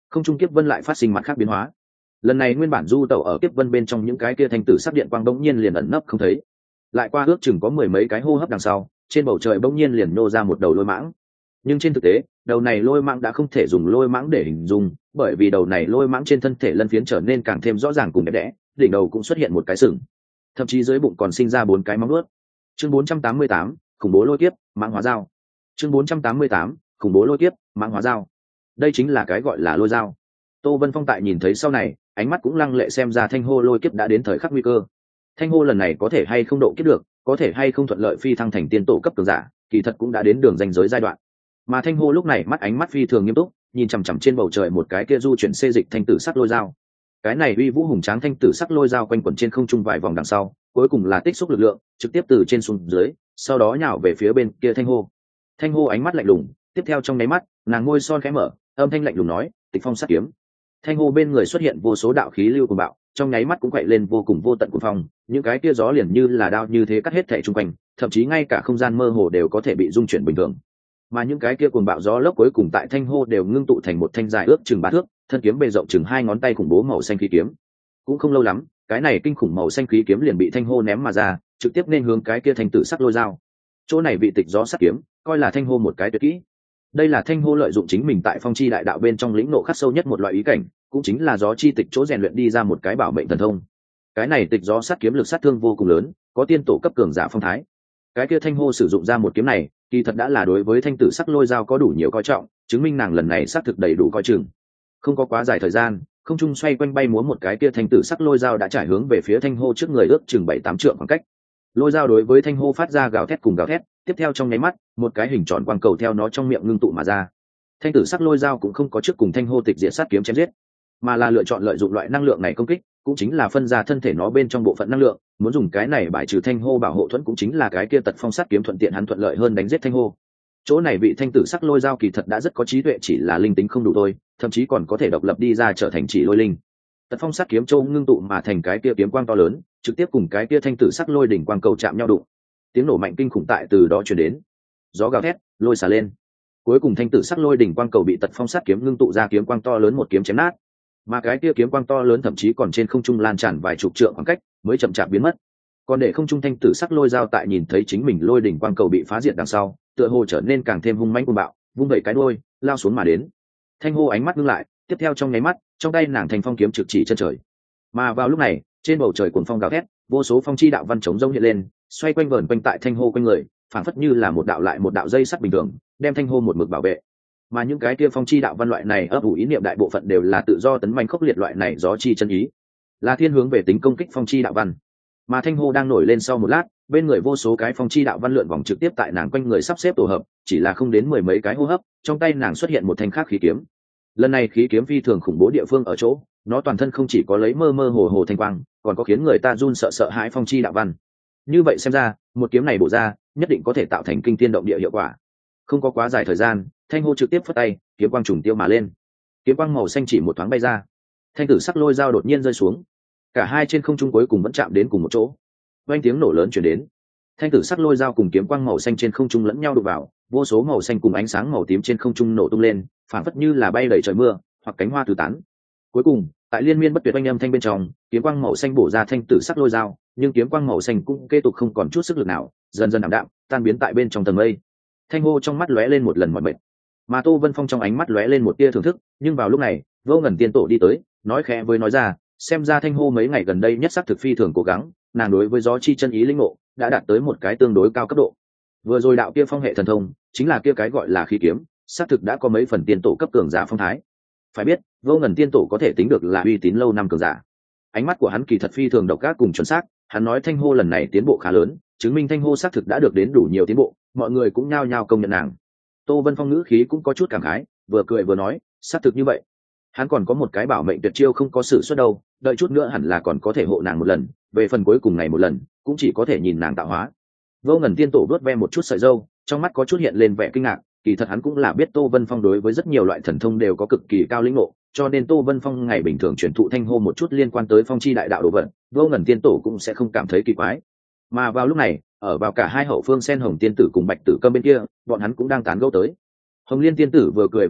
không trung kiếp vân lại phát sinh mặt khác biến hóa. Lần này nguyên bản du tẩu ở kiếp vân bên trong những cái kia thanh tử sắc điện quang bỗng nhiên liền ẩn nấp không thấy. Lại qua ước chừng có mười mấy cái hô hấp đằng sau, trên bầu trời bỗng nhiên liền nô ra một đầu lôi mãng. Nhưng trên thực tế, đầu này lôi mãng đã không thể dùng lôi mãng để hình dung, bởi vì đầu này lôi mãng trên thân thể lân phiến trở nên càng thêm rõ ràng cùng đẹp đẽ, đỉnh đầu cũng xuất hiện một cái sừng, thậm chí dưới bụng còn sinh ra bốn cái móng vuốt. Chương bốn trăm tám mươi tám, khủng bố lôi kiếp, mãng hóa dao. Chương bốn trăm tám mươi tám, khủng bố lôi kiếp, mãng hóa dao. Đây chính là cái gọi là lôi dao. Tô Vân Phong tại nhìn thấy sau này, ánh mắt cũng lăng lệ xem ra thanh hô lôi kiếp đã đến thời khắc nguy cơ. Thanh hô lần này có thể hay không độ kiếp được, có thể hay không thuận lợi phi thăng thành tiên tổ cấp cường giả, kỳ thật cũng đã đến đường ranh giới giai đoạn. Mà thanh hô lúc này mắt ánh mắt phi thường nghiêm túc, nhìn chằm chằm trên bầu trời một cái kia du chuyển xê dịch thanh tử sắc lôi dao. Cái này uy vũ hùng tráng thanh tử sắc lôi dao quanh quẩn trên không trung vài vòng đằng sau, cuối cùng là tích xúc lực lượng, trực tiếp từ trên xuống dưới, sau đó nhào về phía bên kia thanh hô. Thanh hô ánh mắt lạnh lùng, tiếp theo trong nháy mắt, nàng môi son khẽ mở, âm thanh lạnh lùng nói, Tịch Phong sát kiếm. Thanh hô bên người xuất hiện vô số đạo khí lưu cuồng bạo, trong nháy mắt cũng quậy lên vô cùng vô tận cuồng phong, những cái kia gió liền như là đao như thế cắt hết thảy xung quanh, thậm chí ngay cả không gian mơ hồ đều có thể bị dung chuyển bình thường. Mà những cái kia cuồng bạo gió lốc cuối cùng tại thanh hô đều ngưng tụ thành một thanh dài ước chừng ba thước, thân kiếm bề rộng chừng hai ngón tay khủng bố màu xanh khí kiếm. Cũng không lâu lắm, cái này kinh khủng màu xanh khí kiếm liền bị thanh hô ném mà ra, trực tiếp nên hướng cái kia thanh tử sắc lôi dao. Chỗ này bị tịch gió sắc kiếm, coi là thanh hô một cái tuyệt kỹ. Đây là thanh hô lợi dụng chính mình tại phong chi đại đạo bên trong lĩnh nộ khắc sâu nhất một loại ý cảnh, cũng chính là gió chi tịch chỗ rèn luyện đi ra một cái bảo mệnh thần thông. Cái này tịch gió sát kiếm lực sát thương vô cùng lớn, có tiên tổ cấp cường giả phong thái. Cái kia thanh hô sử dụng ra một kiếm này, kỳ thật đã là đối với thanh tử sắc lôi dao có đủ nhiều coi trọng, chứng minh nàng lần này xác thực đầy đủ coi chừng. Không có quá dài thời gian, không trung xoay quanh bay múa một cái kia thanh tử sắc lôi dao đã trải hướng về phía thanh hô trước người ước chừng bảy tám trượng khoảng cách. Lôi dao đối với thanh hô phát ra gào thét cùng gào thét, tiếp theo trong nháy mắt, một cái hình tròn quang cầu theo nó trong miệng ngưng tụ mà ra. Thanh tử sắc lôi dao cũng không có trước cùng thanh hô tịch diệt sát kiếm chém giết, mà là lựa chọn lợi dụng loại năng lượng này công kích, cũng chính là phân ra thân thể nó bên trong bộ phận năng lượng, muốn dùng cái này bài trừ thanh hô bảo hộ thuẫn, cũng chính là cái kia tật phong sát kiếm thuận tiện hắn thuận lợi hơn đánh giết thanh hô. Chỗ này vị thanh tử sắc lôi dao kỳ thật đã rất có trí tuệ, chỉ là linh tính không đủ thôi, thậm chí còn có thể độc lập đi ra trở thành chỉ lôi linh. Tật phong sát kiếm châu ngưng tụ mà thành cái kia kiếm quang to lớn, trực tiếp cùng cái kia thanh tử sắc lôi đỉnh quang cầu chạm nhau đụng. Tiếng nổ mạnh kinh khủng tại từ đó truyền đến. Gió gào thét, lôi xả lên. Cuối cùng thanh tử sắc lôi đỉnh quang cầu bị tật phong sát kiếm ngưng tụ ra kiếm quang to lớn một kiếm chém nát. Mà cái kia kiếm quang to lớn thậm chí còn trên không trung lan tràn vài chục trượng khoảng cách, mới chậm chạp biến mất. Còn để không trung thanh tử sắc lôi dao tại nhìn thấy chính mình lôi đỉnh quang cầu bị phá diệt đằng sau, tựa hồ trở nên càng thêm hung mãnh cuồng bạo, vung vẩy cái đuôi, lao xuống mà đến. Thanh hô ánh mắt ngưng lại, tiếp theo trong nháy mắt, trong tay nàng thành phong kiếm trực chỉ chân trời. Mà vào lúc này, trên bầu trời cuồng phong gào thét, vô số phong chi đạo văn chống rông hiện lên, xoay quanh vờn quanh tại thanh hô quanh người, phảng phất như là một đạo lại một đạo dây sắt bình thường, đem thanh hô một mực bảo vệ. Mà những cái kia phong chi đạo văn loại này ấp ủ ý niệm đại bộ phận đều là tự do tấn manh khốc liệt loại này gió chi chân ý, là thiên hướng về tính công kích phong chi đạo văn. Mà thanh hô đang nổi lên sau một lát, bên người vô số cái phong chi đạo văn lượn vòng trực tiếp tại nàng quanh người sắp xếp tổ hợp, chỉ là không đến mười mấy cái hô hấp, trong tay nàng xuất hiện một thanh khác khí kiếm. Lần này khí kiếm phi thường khủng bố địa phương ở chỗ, nó toàn thân không chỉ có lấy mơ mơ hồ hồ thanh quang, còn có khiến người ta run sợ sợ hãi phong chi đạo văn. Như vậy xem ra, một kiếm này bổ ra, nhất định có thể tạo thành kinh thiên động địa hiệu quả. Không có quá dài thời gian, thanh hô trực tiếp phất tay, kiếm quang trùng tiêu mà lên. Kiếm quang màu xanh chỉ một thoáng bay ra, thanh tử sắc lôi dao đột nhiên rơi xuống. Cả hai trên không trung cuối cùng vẫn chạm đến cùng một chỗ. Vang tiếng nổ lớn truyền đến. Thanh tử sắc lôi dao cùng kiếm quang màu xanh trên không trung lẫn nhau đụng vào, vô số màu xanh cùng ánh sáng màu tím trên không trung nổ tung lên, phảng phất như là bay đầy trời mưa, hoặc cánh hoa tứ tán. Cuối cùng, tại liên miên bất tuyệt oanh âm thanh bên trong, kiếm quang màu xanh bổ ra thanh tử sắc lôi dao, nhưng kiếm quang màu xanh cũng kế tục không còn chút sức lực nào, dần dần ảm đạm, tan biến tại bên trong tầng mây. Thanh hô trong mắt lóe lên một lần mỏi mệt, mà Tô Vân Phong trong ánh mắt lóe lên một tia thưởng thức, nhưng vào lúc này, Vô Ngần Tiên Tổ đi tới, nói khẽ với nói ra, xem ra thanh hô mấy ngày gần đây nhất sắc thực phi thường cố gắng, nàng đối với gió chi chân ý linh ngộ đã đạt tới một cái tương đối cao cấp độ. Vừa rồi đạo kia phong hệ thần thông, chính là kia cái gọi là khí kiếm, sắc thực đã có mấy phần tiên tổ cấp cường giả phong thái. Phải biết, Vô Ngần Tiên Tổ có thể tính được là uy tín lâu năm cường giả. Ánh mắt của hắn kỳ thật phi thường độc ác cùng chuẩn xác, hắn nói thanh hô lần này tiến bộ khá lớn, chứng minh thanh hô xác thực đã được đến đủ nhiều tiến bộ, mọi người cũng nhao nhao công nhận nàng. Tô Vân Phong ngữ khí cũng có chút cảm khái, vừa cười vừa nói, xác thực như vậy. Hắn còn có một cái bảo mệnh tuyệt chiêu không có sử xuất đâu, đợi chút nữa hẳn là còn có thể hộ nàng một lần, về phần cuối cùng này một lần, cũng chỉ có thể nhìn nàng tạo hóa. Vô Ngần Tiên Tổ vuốt ve một chút sợi râu, trong mắt có chút hiện lên vẻ kinh ngạc, kỳ thật hắn cũng là biết Tô Vân Phong đối với rất nhiều loại thần thông đều có cực kỳ cao lĩnh ngộ, cho nên Tô Vân Phong ngày bình thường truyền thụ thanh hô một chút liên quan tới phong chi đại đạo đồ vật, Vô Ngần Tiên Tổ cũng sẽ không cảm thấy kỳ quái. Mà vào lúc này, ở vào cả hai hậu phương Sen Hồng Tiên Tử cùng Bạch Tử Câm bên kia, bọn hắn cũng đang tán gẫu tới. Hồng Liên Tiên Tử vừa cười vừa nói,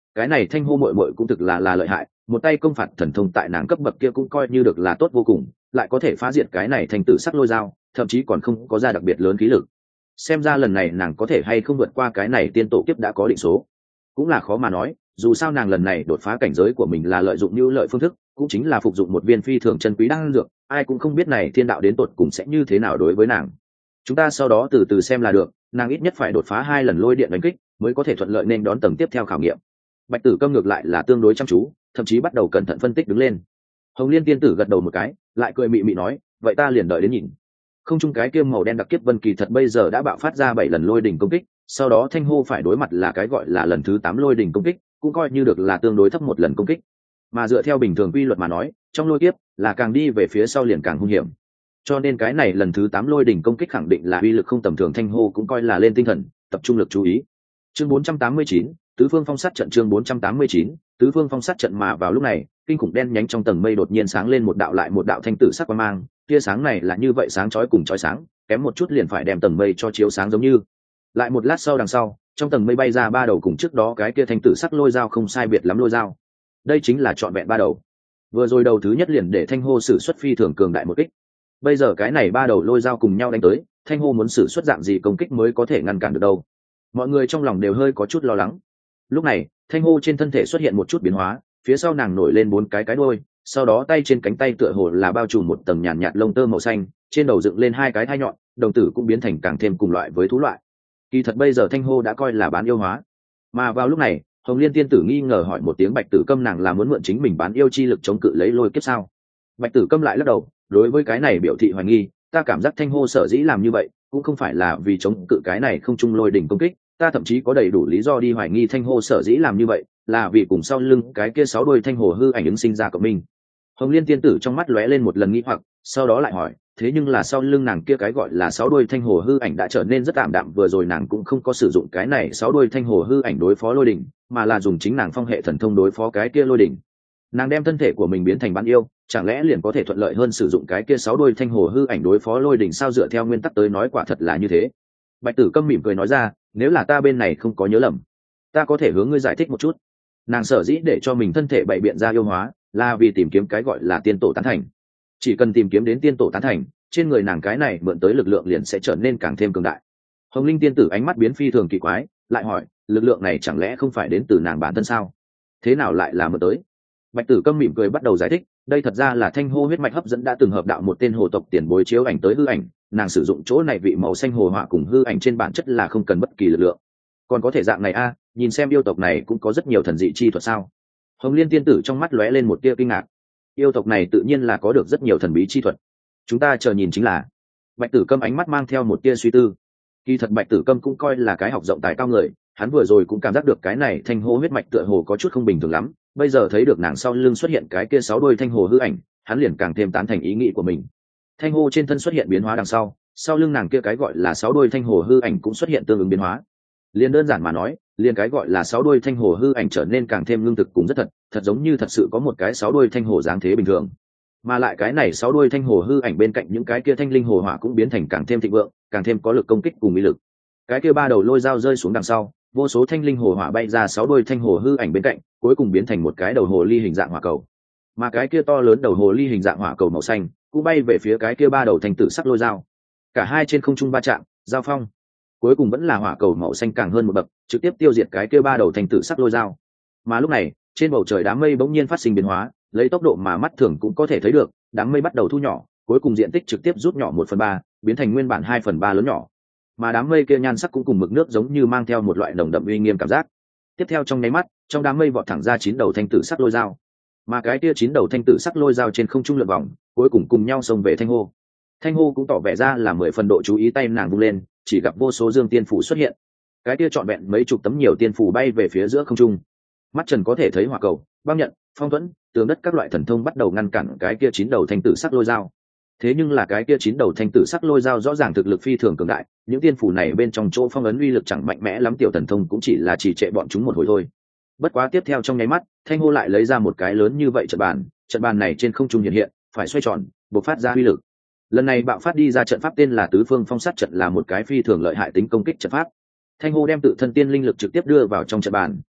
cái này thanh hô muội muội cũng thực là là lợi hại, một tay công phạt thần thông tại nàng cấp bậc kia cũng coi như được là tốt vô cùng, lại có thể phá diệt cái này thanh tử sắc lôi dao, thậm chí còn không có ra đặc biệt lớn khí lực. Xem ra lần này nàng có thể hay không vượt qua cái này tiên tổ kiếp đã có định số, cũng là khó mà nói. Dù sao nàng lần này đột phá cảnh giới của mình là lợi dụng như lợi phương thức, cũng chính là phục dụng một viên phi thường chân quý đan dược, ai cũng không biết này thiên đạo đến tột cùng sẽ như thế nào đối với nàng. Chúng ta sau đó từ từ xem là được, nàng ít nhất phải đột phá hai lần lôi điện đánh kích mới có thể thuận lợi nên đón tầng tiếp theo khảo nghiệm. Bạch Tử Câm ngược lại là tương đối chăm chú, thậm chí bắt đầu cẩn thận phân tích đứng lên. Hồng Liên tiên tử gật đầu một cái, lại cười mị mị nói, vậy ta liền đợi đến nhìn. Không chung cái kiêm màu đen đặc kiếp vân kỳ thật bây giờ đã bạo phát ra bảy lần lôi đỉnh công kích, sau đó thanh hô phải đối mặt là cái gọi là lần thứ tám lôi đỉnh công kích, cũng coi như được là tương đối thấp một lần công kích. Mà dựa theo bình thường quy luật mà nói, trong lôi kiếp là càng đi về phía sau liền càng hung hiểm. Cho nên cái này lần thứ tám lôi đỉnh công kích khẳng định là uy lực không tầm thường, thanh hô cũng coi là lên tinh thần, tập trung lực chú ý. Chương bốn trăm tám mươi chín, tứ phương phong sát trận. Chương bốn trăm tám mươi chín, tứ phương phong sát trận. Mà vào lúc này, kinh khủng đen nhánh trong tầng mây đột nhiên sáng lên một đạo lại một đạo thanh tử sắc quang mang, tia sáng này là như vậy sáng chói cùng chói sáng, kém một chút liền phải đem tầng mây cho chiếu sáng giống như. Lại một lát sau đằng sau, trong tầng mây bay ra ba đầu cùng trước đó cái kia thanh tử sắc lôi dao không sai biệt lắm lôi dao. Đây chính là trọn vẹn ba đầu. Vừa rồi đầu thứ nhất liền để thanh hô sử xuất phi thường cường đại một kích. Bây giờ cái này ba đầu lôi dao cùng nhau đánh tới, thanh hô muốn sử xuất dạng gì công kích mới có thể ngăn cản được đâu. Mọi người trong lòng đều hơi có chút lo lắng. Lúc này, thanh hô trên thân thể xuất hiện một chút biến hóa, phía sau nàng nổi lên bốn cái cái đuôi, sau đó tay trên cánh tay tựa hồ là bao trùm một tầng nhàn nhạt, nhạt lông tơ màu xanh, trên đầu dựng lên hai cái thai nhọn, đồng tử cũng biến thành càng thêm cùng loại với thú loại. Kỳ thật bây giờ thanh hô đã coi là bán yêu hóa. Mà vào lúc này, Hồng Liên tiên tử nghi ngờ hỏi một tiếng Bạch Tử Câm, nàng là muốn mượn chính mình bán yêu chi lực chống cự lấy lôi kiếp sao? Bạch Tử Câm lại lắc đầu, đối với cái này biểu thị hoài nghi, ta cảm giác thanh hô sở dĩ làm như vậy, cũng không phải là vì chống cự cái này không trung lôi đỉnh công kích, ta thậm chí có đầy đủ lý do đi hoài nghi thanh hô sở dĩ làm như vậy, là vì cùng sau lưng cái kia sáu đôi thanh hồ hư ảnh ứng sinh ra cộng minh. Hồng Liên tiên tử trong mắt lóe lên một lần nghi hoặc, sau đó lại hỏi, thế nhưng là sau lưng nàng kia cái gọi là sáu đôi thanh hồ hư ảnh đã trở nên rất tạm đạm, vừa rồi nàng cũng không có sử dụng cái này sáu đôi thanh hồ hư ảnh đối phó lôi đỉnh, mà là dùng chính nàng phong hệ thần thông đối phó cái kia lôi đỉnh. Nàng đem thân thể của mình biến thành bán yêu, chẳng lẽ liền có thể thuận lợi hơn sử dụng cái kia sáu đôi thanh hồ hư ảnh đối phó lôi đỉnh sao? Dựa theo nguyên tắc tới nói quả thật là như thế. Bạch Tử Câm mỉm cười nói ra, nếu là ta bên này không có nhớ lầm, ta có thể hướng ngươi giải thích một chút. Nàng sở dĩ để cho mình thân thể bày biện ra yêu hóa, là vì tìm kiếm cái gọi là tiên tổ tán thành. Chỉ cần tìm kiếm đến tiên tổ tán thành, trên người nàng cái này mượn tới lực lượng liền sẽ trở nên càng thêm cường đại. Hồng Linh tiên tử ánh mắt biến phi thường kỳ quái, lại hỏi, lực lượng này chẳng lẽ không phải đến từ nàng bản thân sao? Thế nào lại là mượn tới? Bạch Tử Câm mỉm cười bắt đầu giải thích, đây thật ra là thanh hô huyết mạch hấp dẫn đã từng hợp đạo một tên hồ tộc tiền bối chiếu ảnh tới hư ảnh, nàng sử dụng chỗ này vị màu xanh hồ họa cùng hư ảnh trên bản chất là không cần bất kỳ lực lượng. Còn có thể dạng này a, à, nhìn xem yêu tộc này cũng có rất nhiều thần dị chi thuật sao? Hồng Liên tiên tử trong mắt lóe lên một tia kinh ngạc. Yêu tộc này tự nhiên là có được rất nhiều thần bí chi thuật. Chúng ta chờ nhìn chính là. Bạch Tử Câm ánh mắt mang theo một tia suy tư. Kỳ thật Bạch Tử Câm cũng coi là cái học rộng tài cao người, hắn vừa rồi cũng cảm giác được cái này thanh hô huyết mạch tựa hồ có chút không bình thường lắm, bây giờ thấy được nàng sau lưng xuất hiện cái kia sáu đôi thanh hồ hư ảnh, hắn liền càng thêm tán thành ý nghĩ của mình. Thanh hô trên thân xuất hiện biến hóa đằng sau, sau lưng nàng kia cái gọi là sáu đôi thanh hồ hư ảnh cũng xuất hiện tương ứng biến hóa. Liền đơn giản mà nói, liền cái gọi là sáu đôi thanh hồ hư ảnh trở nên càng thêm ngưng thực cùng rất thật, thật giống như thật sự có một cái sáu đôi thanh hồ dáng thế bình thường. Mà lại cái này sáu đôi thanh hồ hư ảnh bên cạnh những cái kia thanh linh hồ hỏa cũng biến thành càng thêm thịnh vượng, càng thêm có lực công kích cùng uy lực. Cái kia ba đầu lôi dao rơi xuống đằng sau, vô số thanh linh hồ hỏa bay ra sáu đôi thanh hồ hư ảnh bên cạnh, cuối cùng biến thành một cái đầu hồ ly hình dạng hỏa cầu. Mà cái kia to lớn đầu hồ ly hình dạng hỏa cầu màu xanh cũng bay về phía cái kia ba đầu thanh tử sắc lôi dao. Cả hai trên không trung va chạm, giao phong. Cuối cùng vẫn là hỏa cầu màu xanh càng hơn một bậc, trực tiếp tiêu diệt cái kia ba đầu thanh tử sắc lôi dao. Mà lúc này, trên bầu trời đám mây bỗng nhiên phát sinh biến hóa, lấy tốc độ mà mắt thường cũng có thể thấy được, đám mây bắt đầu thu nhỏ, cuối cùng diện tích trực tiếp rút nhỏ một phần ba, biến thành nguyên bản hai phần ba lớn nhỏ. Mà đám mây kia nhan sắc cũng cùng mực nước giống như mang theo một loại nồng đậm uy nghiêm cảm giác. Tiếp theo trong nháy mắt, trong đám mây vọt thẳng ra chín đầu thanh tử sắc lôi dao. Mà cái kia chín đầu thanh tử sắc lôi dao trên không trung lượn vòng, cuối cùng cùng nhau xông về thanh hô. Thanh hô cũng tỏ vẻ ra là mười phần độ chú ý, tay nàng vung lên, chỉ gặp vô số dương tiên phủ xuất hiện. Cái kia trọn vẹn mấy chục tấm nhiều tiên phủ bay về phía giữa không trung. Mắt trần có thể thấy hỏa cầu, băng nhận, phong thuẫn, tường đất các loại thần thông bắt đầu ngăn cản cái kia chín đầu thanh tử sắc lôi dao. Thế nhưng là cái kia chín đầu thanh tử sắc lôi dao rõ ràng thực lực phi thường cường đại, những tiên phủ này bên trong chỗ phong ấn uy lực chẳng mạnh mẽ lắm, tiểu thần thông cũng chỉ là trì trệ bọn chúng một hồi thôi. Bất quá tiếp theo trong nháy mắt, thanh hô lại lấy ra một cái lớn như vậy trận bàn, trận bàn này trên không trung hiện hiện, phải xoay tròn, bộc phát ra uy lực. Lần này bạo phát đi ra trận pháp tên là tứ phương phong sát trận, là một cái phi thường lợi hại tính công kích trận pháp. Thanh hô đem tự thân tiên linh lực trực tiếp đưa vào trong trận bàn,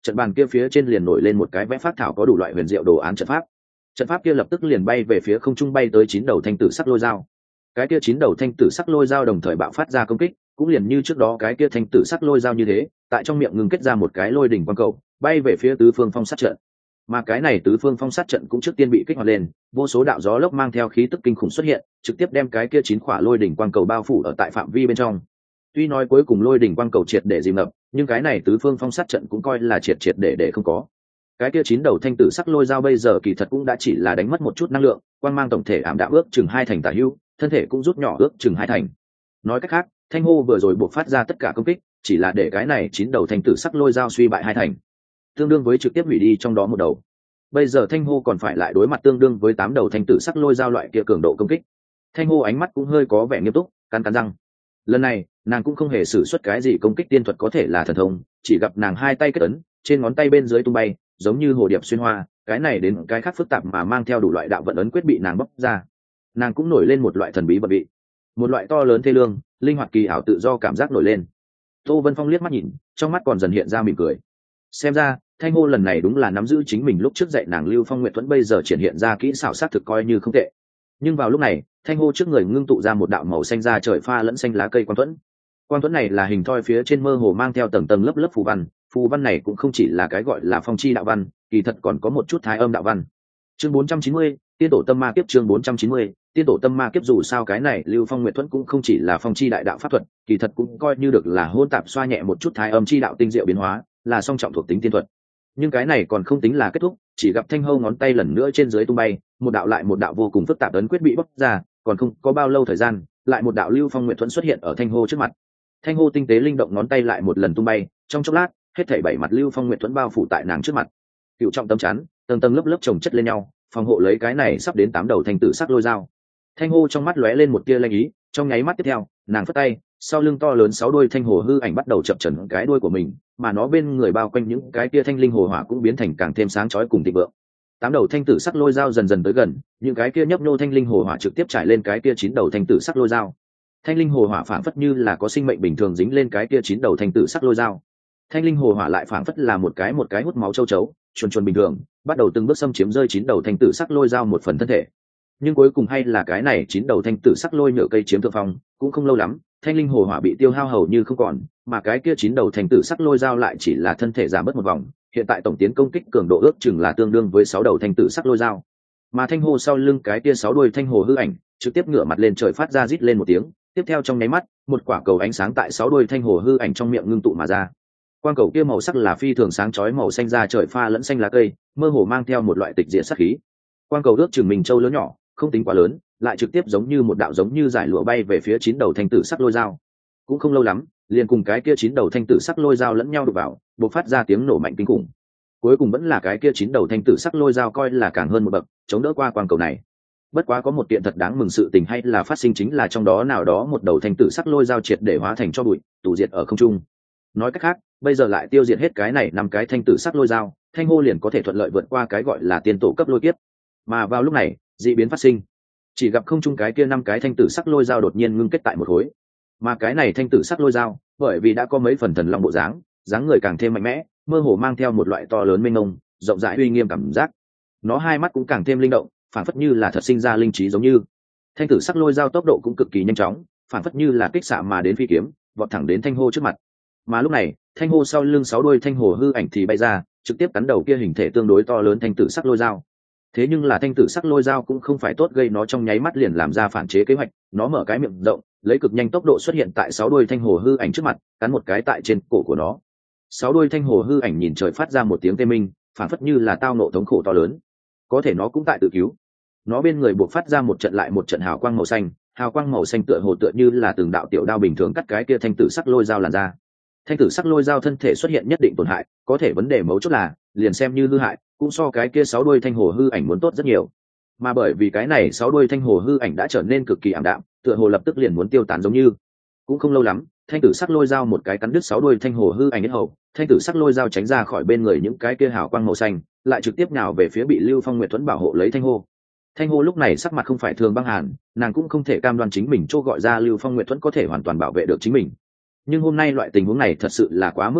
trận bàn kia phía trên liền nổi lên một cái vẽ phát thảo có đủ loại huyền diệu đồ án trận pháp. Trận pháp kia lập tức liền bay về phía không trung, bay tới chín đầu thanh tử sắc lôi dao. Cái kia chín đầu thanh tử sắc lôi dao đồng thời bạo phát ra công kích, cũng liền như trước đó cái kia thanh tử sắc lôi dao như thế, tại trong miệng ngừng kết ra một cái lôi đỉnh quang cầu, bay về phía tứ phương phong sát trận. Mà cái này tứ phương phong sát trận cũng trước tiên bị kích hoạt lên, vô số đạo gió lốc mang theo khí tức kinh khủng xuất hiện, trực tiếp đem cái kia chín quả lôi đỉnh quang cầu bao phủ ở tại phạm vi bên trong. Tuy nói cuối cùng lôi đỉnh quang cầu triệt để dìm ngập, nhưng cái này tứ phương phong sát trận cũng coi là triệt triệt để để không có. Cái kia chín đầu thanh tử sắc lôi dao bây giờ kỳ thật cũng đã chỉ là đánh mất một chút năng lượng, quang mang tổng thể ảm đạm ước chừng hai thành tả hữu, thân thể cũng rút nhỏ ước chừng hai thành. Nói cách khác, thanh hô vừa rồi buộc phát ra tất cả công kích, chỉ là để cái này chín đầu thanh tử sắc lôi dao suy bại hai thành, tương đương với trực tiếp hủy đi trong đó một đầu. Bây giờ thanh hô còn phải lại đối mặt tương đương với tám đầu thanh tử sắc lôi dao loại kia cường độ công kích. Thanh hô ánh mắt cũng hơi có vẻ nghiêm túc, cắn cắn răng. Lần này nàng cũng không hề sử xuất cái gì công kích tiên thuật có thể là thần thông, chỉ gặp nàng hai tay kết ấn, trên ngón tay bên dưới tung bay giống như hồ điệp xuyên hoa, cái này đến cái khác phức tạp mà mang theo đủ loại đạo vận ấn quyết bị nàng bóc ra. Nàng cũng nổi lên một loại thần bí vận vị, một loại to lớn thê lương, linh hoạt kỳ ảo tự do cảm giác nổi lên. Tô Vân Phong liếc mắt nhìn, trong mắt còn dần hiện ra mỉm cười. Xem ra thanh hô lần này đúng là nắm giữ chính mình lúc trước dạy nàng Lưu Phong Nguyệt Thuẫn bây giờ triển hiện ra kỹ xảo sát thực coi như không tệ. Nhưng vào lúc này, thanh hô trước người ngưng tụ ra một đạo màu xanh da trời pha lẫn xanh lá cây quang thuẫn. Quang thuẫn này là hình thoi phía trên mơ hồ mang theo tầng tầng lớp lớp phù văn, phù văn này cũng không chỉ là cái gọi là phong chi đạo văn, kỳ thật còn có một chút thái âm đạo văn. Chương bốn trăm chín mươi, tiên tổ tâm ma kiếp. Chương bốn trăm chín mươi, tiên tổ tâm ma kiếp. Dù sao cái này Lưu Phong Nguyệt Thuẫn cũng không chỉ là phong chi đại đạo pháp thuật, kỳ thật cũng coi như được là hôn tạp xoa nhẹ một chút thái âm chi đạo tinh diệu biến hóa, là song trọng thuộc tính tiên thuật. Nhưng cái này còn không tính là kết thúc, chỉ gặp thanh hô ngón tay lần nữa trên dưới tung bay, một đạo lại một đạo vô cùng phức tạp ấn quyết bị bóc ra, còn không có bao lâu thời gian, lại một đạo Lưu Phong Nguyệt Thuẫn xuất hiện ở thanh hô trước mặt. Thanh hô tinh tế linh động ngón tay lại một lần tung bay, trong chốc lát, hết thảy bảy mặt Lưu Phong Nguyệt Thuẫn bao phủ tại nàng trước mặt. Cựu trọng tâm chắn, tầng tầng lớp lớp chồng chất lên nhau, phòng hộ lấy cái này sắp đến tám đầu thanh tử sắc lôi dao. Thanh hô trong mắt lóe lên một tia lanh ý, trong nháy mắt tiếp theo, nàng phất tay, sau lưng to lớn sáu đuôi thanh hồ hư ảnh bắt đầu chập chờn cái đuôi của mình, mà nó bên người bao quanh những cái tia thanh linh hồ hỏa cũng biến thành càng thêm sáng chói cùng thịnh vượng. Tám đầu thanh tử sắc lôi dao dần dần tới gần, những cái kia nhấp nhô thanh linh hồ hỏa trực tiếp trải lên cái kia chín đầu thanh tử sắc lôi dao. Thanh linh hồ hỏa phảng phất như là có sinh mệnh bình thường dính lên cái kia chín đầu thanh tử sắc lôi dao. Thanh linh hồ hỏa lại phảng phất là một cái một cái hút máu châu chấu, chuồn chuồn bình thường, bắt đầu từng bước xâm chiếm rơi chín đầu thanh tử sắc lôi dao một phần thân thể. Nhưng cuối cùng hay là cái này chín đầu thanh tử sắc lôi nhựa cây chiếm thượng phong, cũng không lâu lắm, thanh linh hồ hỏa bị tiêu hao hầu như không còn, mà cái kia chín đầu thanh tử sắc lôi dao lại chỉ là thân thể giảm bớt một vòng, hiện tại tổng tiến công kích cường độ ước chừng là tương đương với sáu đầu thanh tử sắc lôi dao. Mà thanh hồ sau lưng cái kia sáu đuôi thanh hồ hư ảnh, trực tiếp ngửa mặt lên trời phát ra rít lên một tiếng, tiếp theo trong nháy mắt, một quả cầu ánh sáng tại sáu đuôi thanh hồ hư ảnh trong miệng ngưng tụ mà ra. Quang cầu kia màu sắc là phi thường sáng chói màu xanh da trời pha lẫn xanh lá cây, mơ hồ mang theo một loại tịch diệt sát khí. Quang cầu ước chừng mình châu lớn nhỏ, không tính quá lớn, lại trực tiếp giống như một đạo giống như giải lụa bay về phía chín đầu thanh tử sắc lôi dao. Cũng không lâu lắm, liền cùng cái kia chín đầu thanh tử sắc lôi dao lẫn nhau đụng vào, bộc phát ra tiếng nổ mạnh kinh khủng. Cuối cùng vẫn là cái kia chín đầu thanh tử sắc lôi dao coi là càng hơn một bậc, chống đỡ qua quang cầu này. Bất quá có một kiện thật đáng mừng sự tình hay là phát sinh, chính là trong đó nào đó một đầu thanh tử sắc lôi dao triệt để hóa thành cho bụi, tụ diệt ở không trung. Nói cách khác, bây giờ lại tiêu diệt hết cái này năm cái thanh tử sắc lôi dao, thanh hô liền có thể thuận lợi vượt qua cái gọi là tiên tổ cấp lôi kiếp. Mà vào lúc này, dị biến phát sinh, chỉ gặp không trung cái kia năm cái thanh tử sắc lôi dao đột nhiên ngưng kết tại một khối. Mà cái này thanh tử sắc lôi dao, bởi vì đã có mấy phần thần long bộ dáng, dáng người càng thêm mạnh mẽ, mơ hồ mang theo một loại to lớn mênh mông, rộng rãi uy nghiêm cảm giác. Nó hai mắt cũng càng thêm linh động, phản phất như là thật sinh ra linh trí giống như. Thanh tử sắc lôi dao tốc độ cũng cực kỳ nhanh chóng, phản phất như là kích xạ mà đến phi kiếm, vọt thẳng đến thanh hô trước mặt. Mà lúc này, thanh hô sau lưng sáu đuôi thanh hồ hư ảnh thì bay ra, trực tiếp cắn đầu kia hình thể tương đối to lớn thanh tử sắc lôi dao. Thế nhưng là thanh tử sắc lôi dao cũng không phải tốt gây, nó trong nháy mắt liền làm ra phản chế kế hoạch, nó mở cái miệng rộng, lấy cực nhanh tốc độ xuất hiện tại sáu đuôi thanh hồ hư ảnh trước mặt, cắn một cái tại trên cổ của nó. Sáu đuôi thanh hồ hư ảnh nhìn trời phát ra một tiếng tê minh, phản phất như là tao nộ thống khổ to lớn. Có thể nó cũng tại tự cứu. Nó bên người buộc phát ra một trận lại một trận hào quang màu xanh, hào quang màu xanh tựa hồ tựa như là từng đạo tiểu đao bình thường cắt cái kia thanh tử sắc lôi dao làn ra. Thanh tử sắc lôi dao thân thể xuất hiện nhất định tổn hại, có thể vấn đề mấu chốt là liền xem như hư hại cũng so cái kia sáu đuôi thanh hồ hư ảnh muốn tốt rất nhiều. Mà bởi vì cái này sáu đuôi thanh hồ hư ảnh đã trở nên cực kỳ ảm đạm, tựa hồ lập tức liền muốn tiêu tán giống như. Cũng không lâu lắm, thanh tử sắc lôi dao một cái cắn đứt sáu đuôi thanh hồ hư ảnh nhất hầu, thanh tử sắc lôi dao tránh ra khỏi bên người những cái kia hào quang màu xanh, lại trực tiếp nhào về phía bị Lưu Phong Nguyệt Thuẫn bảo hộ lấy thanh hô. Thanh hô lúc này sắc mặt không phải thường băng hàn, nàng cũng không thể cam đoan chính mình chỗ gọi ra Lưu Phong Nguyệt Thuẫn có thể hoàn toàn bảo vệ được chính mình. Nhưng hôm nay loại tình huống này thật sự là quá mức nguy cấp,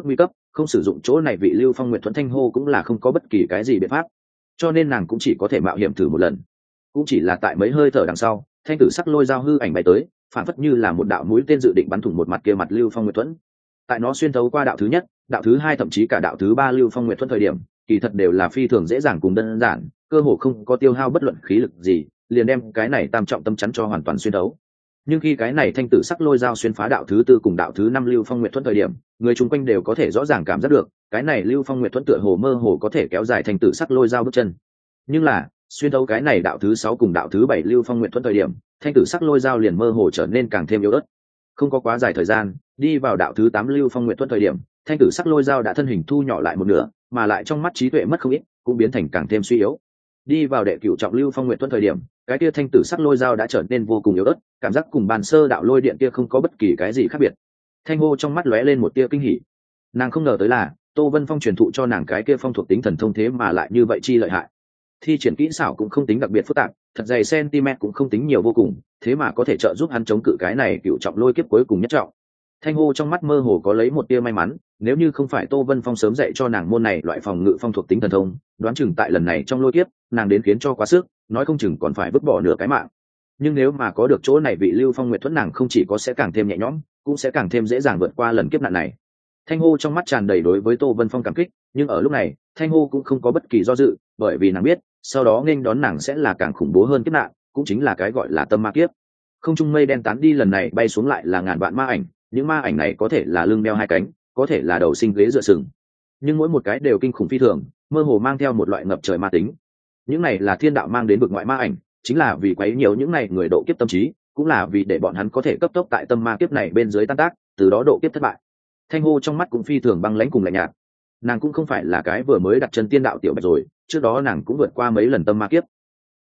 không sử dụng chỗ này vị lưu phong nguyệt thuẫn thanh hô cũng là không có bất kỳ cái gì biện pháp, cho nên nàng cũng chỉ có thể mạo hiểm thử một lần. Cũng chỉ là tại mấy hơi thở đằng sau, thanh tử sắc lôi dao hư ảnh bay tới, phản phất như là một đạo mũi tên dự định bắn thủng một mặt kia mặt lưu phong nguyệt thuẫn. Tại nó xuyên thấu qua đạo thứ nhất, đạo thứ hai, thậm chí cả đạo thứ ba lưu phong nguyệt thuẫn thời điểm, kỳ thật đều là phi thường dễ dàng cùng đơn giản, cơ hồ không có tiêu hao bất luận khí lực gì, liền đem cái này tam trọng tâm chắn cho hoàn toàn xuyên thấu. Nhưng khi cái này thanh tử sắc lôi dao xuyên phá đạo thứ tư cùng đạo thứ năm lưu phong nguyệt thuẫn thời điểm, người chung quanh đều có thể rõ ràng cảm giác được cái này lưu phong nguyệt thuẫn tựa hồ mơ hồ có thể kéo dài thanh tử sắc lôi dao bước chân. Nhưng là xuyên thấu cái này đạo thứ sáu cùng đạo thứ bảy lưu phong nguyệt thuẫn thời điểm, thanh tử sắc lôi dao liền mơ hồ trở nên càng thêm yếu ớt. Không có quá dài thời gian, đi vào đạo thứ tám lưu phong nguyệt thuẫn thời điểm, thanh tử sắc lôi dao đã thân hình thu nhỏ lại một nửa, mà lại trong mắt trí tuệ mất không ít, cũng biến thành càng thêm suy yếu. Đi vào đệ cửu trọng lưu phong nguyệt thuẫn thời điểm, cái kia thanh tử sắc lôi dao đã trở nên vô cùng yếu ớt, cảm giác cùng bàn sơ đạo lôi điện kia không có bất kỳ cái gì khác biệt. Thanh hô trong mắt lóe lên một tia kinh hỉ. Nàng không ngờ tới là Tô Vân Phong truyền thụ cho nàng cái kia phong thuộc tính thần thông thế mà lại như vậy chi lợi hại. Thi triển kỹ xảo cũng không tính đặc biệt phức tạp, thật dày cm cũng không tính nhiều vô cùng, thế mà có thể trợ giúp hắn chống cự cái này cựu trọng lôi kiếp cuối cùng nhất trọng. Thanh hô trong mắt mơ hồ có lấy một tia may mắn, nếu như không phải Tô Vân Phong sớm dạy cho nàng môn này loại phòng ngự phong thuộc tính thần thông, đoán chừng tại lần này trong lôi kiếp, nàng đến khiến cho quá sức, nói không chừng còn phải vứt bỏ nửa cái mạng. Nhưng nếu mà có được chỗ này vị lưu phong nguyệt thuẫn, nàng không chỉ có sẽ càng thêm nhẹ nhõm, cũng sẽ càng thêm dễ dàng vượt qua lần kiếp nạn này. Thanh hô trong mắt tràn đầy đối với Tô Vân Phong cảm kích, nhưng ở lúc này Thanh hô cũng không có bất kỳ do dự, bởi vì nàng biết sau đó nghênh đón nàng sẽ là càng khủng bố hơn kiếp nạn, cũng chính là cái gọi là tâm ma kiếp. Không trung mây đen tán đi, lần này bay xuống lại là ngàn vạn ma ảnh, những ma ảnh này có thể là lưng đeo hai cánh, có thể là đầu sinh ghế dựa sừng, nhưng mỗi một cái đều kinh khủng phi thường, mơ hồ mang theo một loại ngập trời ma tính. Những này là thiên đạo mang đến vực ngoại ma ảnh, chính là vì quấy nhiều những này người độ kiếp tâm trí, cũng là vì để bọn hắn có thể cấp tốc tại tâm ma kiếp này bên dưới tan tác, từ đó độ kiếp thất bại. Thanh hô trong mắt cũng phi thường băng lãnh cùng lạnh nhạt. Nàng cũng không phải là cái vừa mới đặt chân tiên đạo tiểu bạch rồi, trước đó nàng cũng vượt qua mấy lần tâm ma kiếp.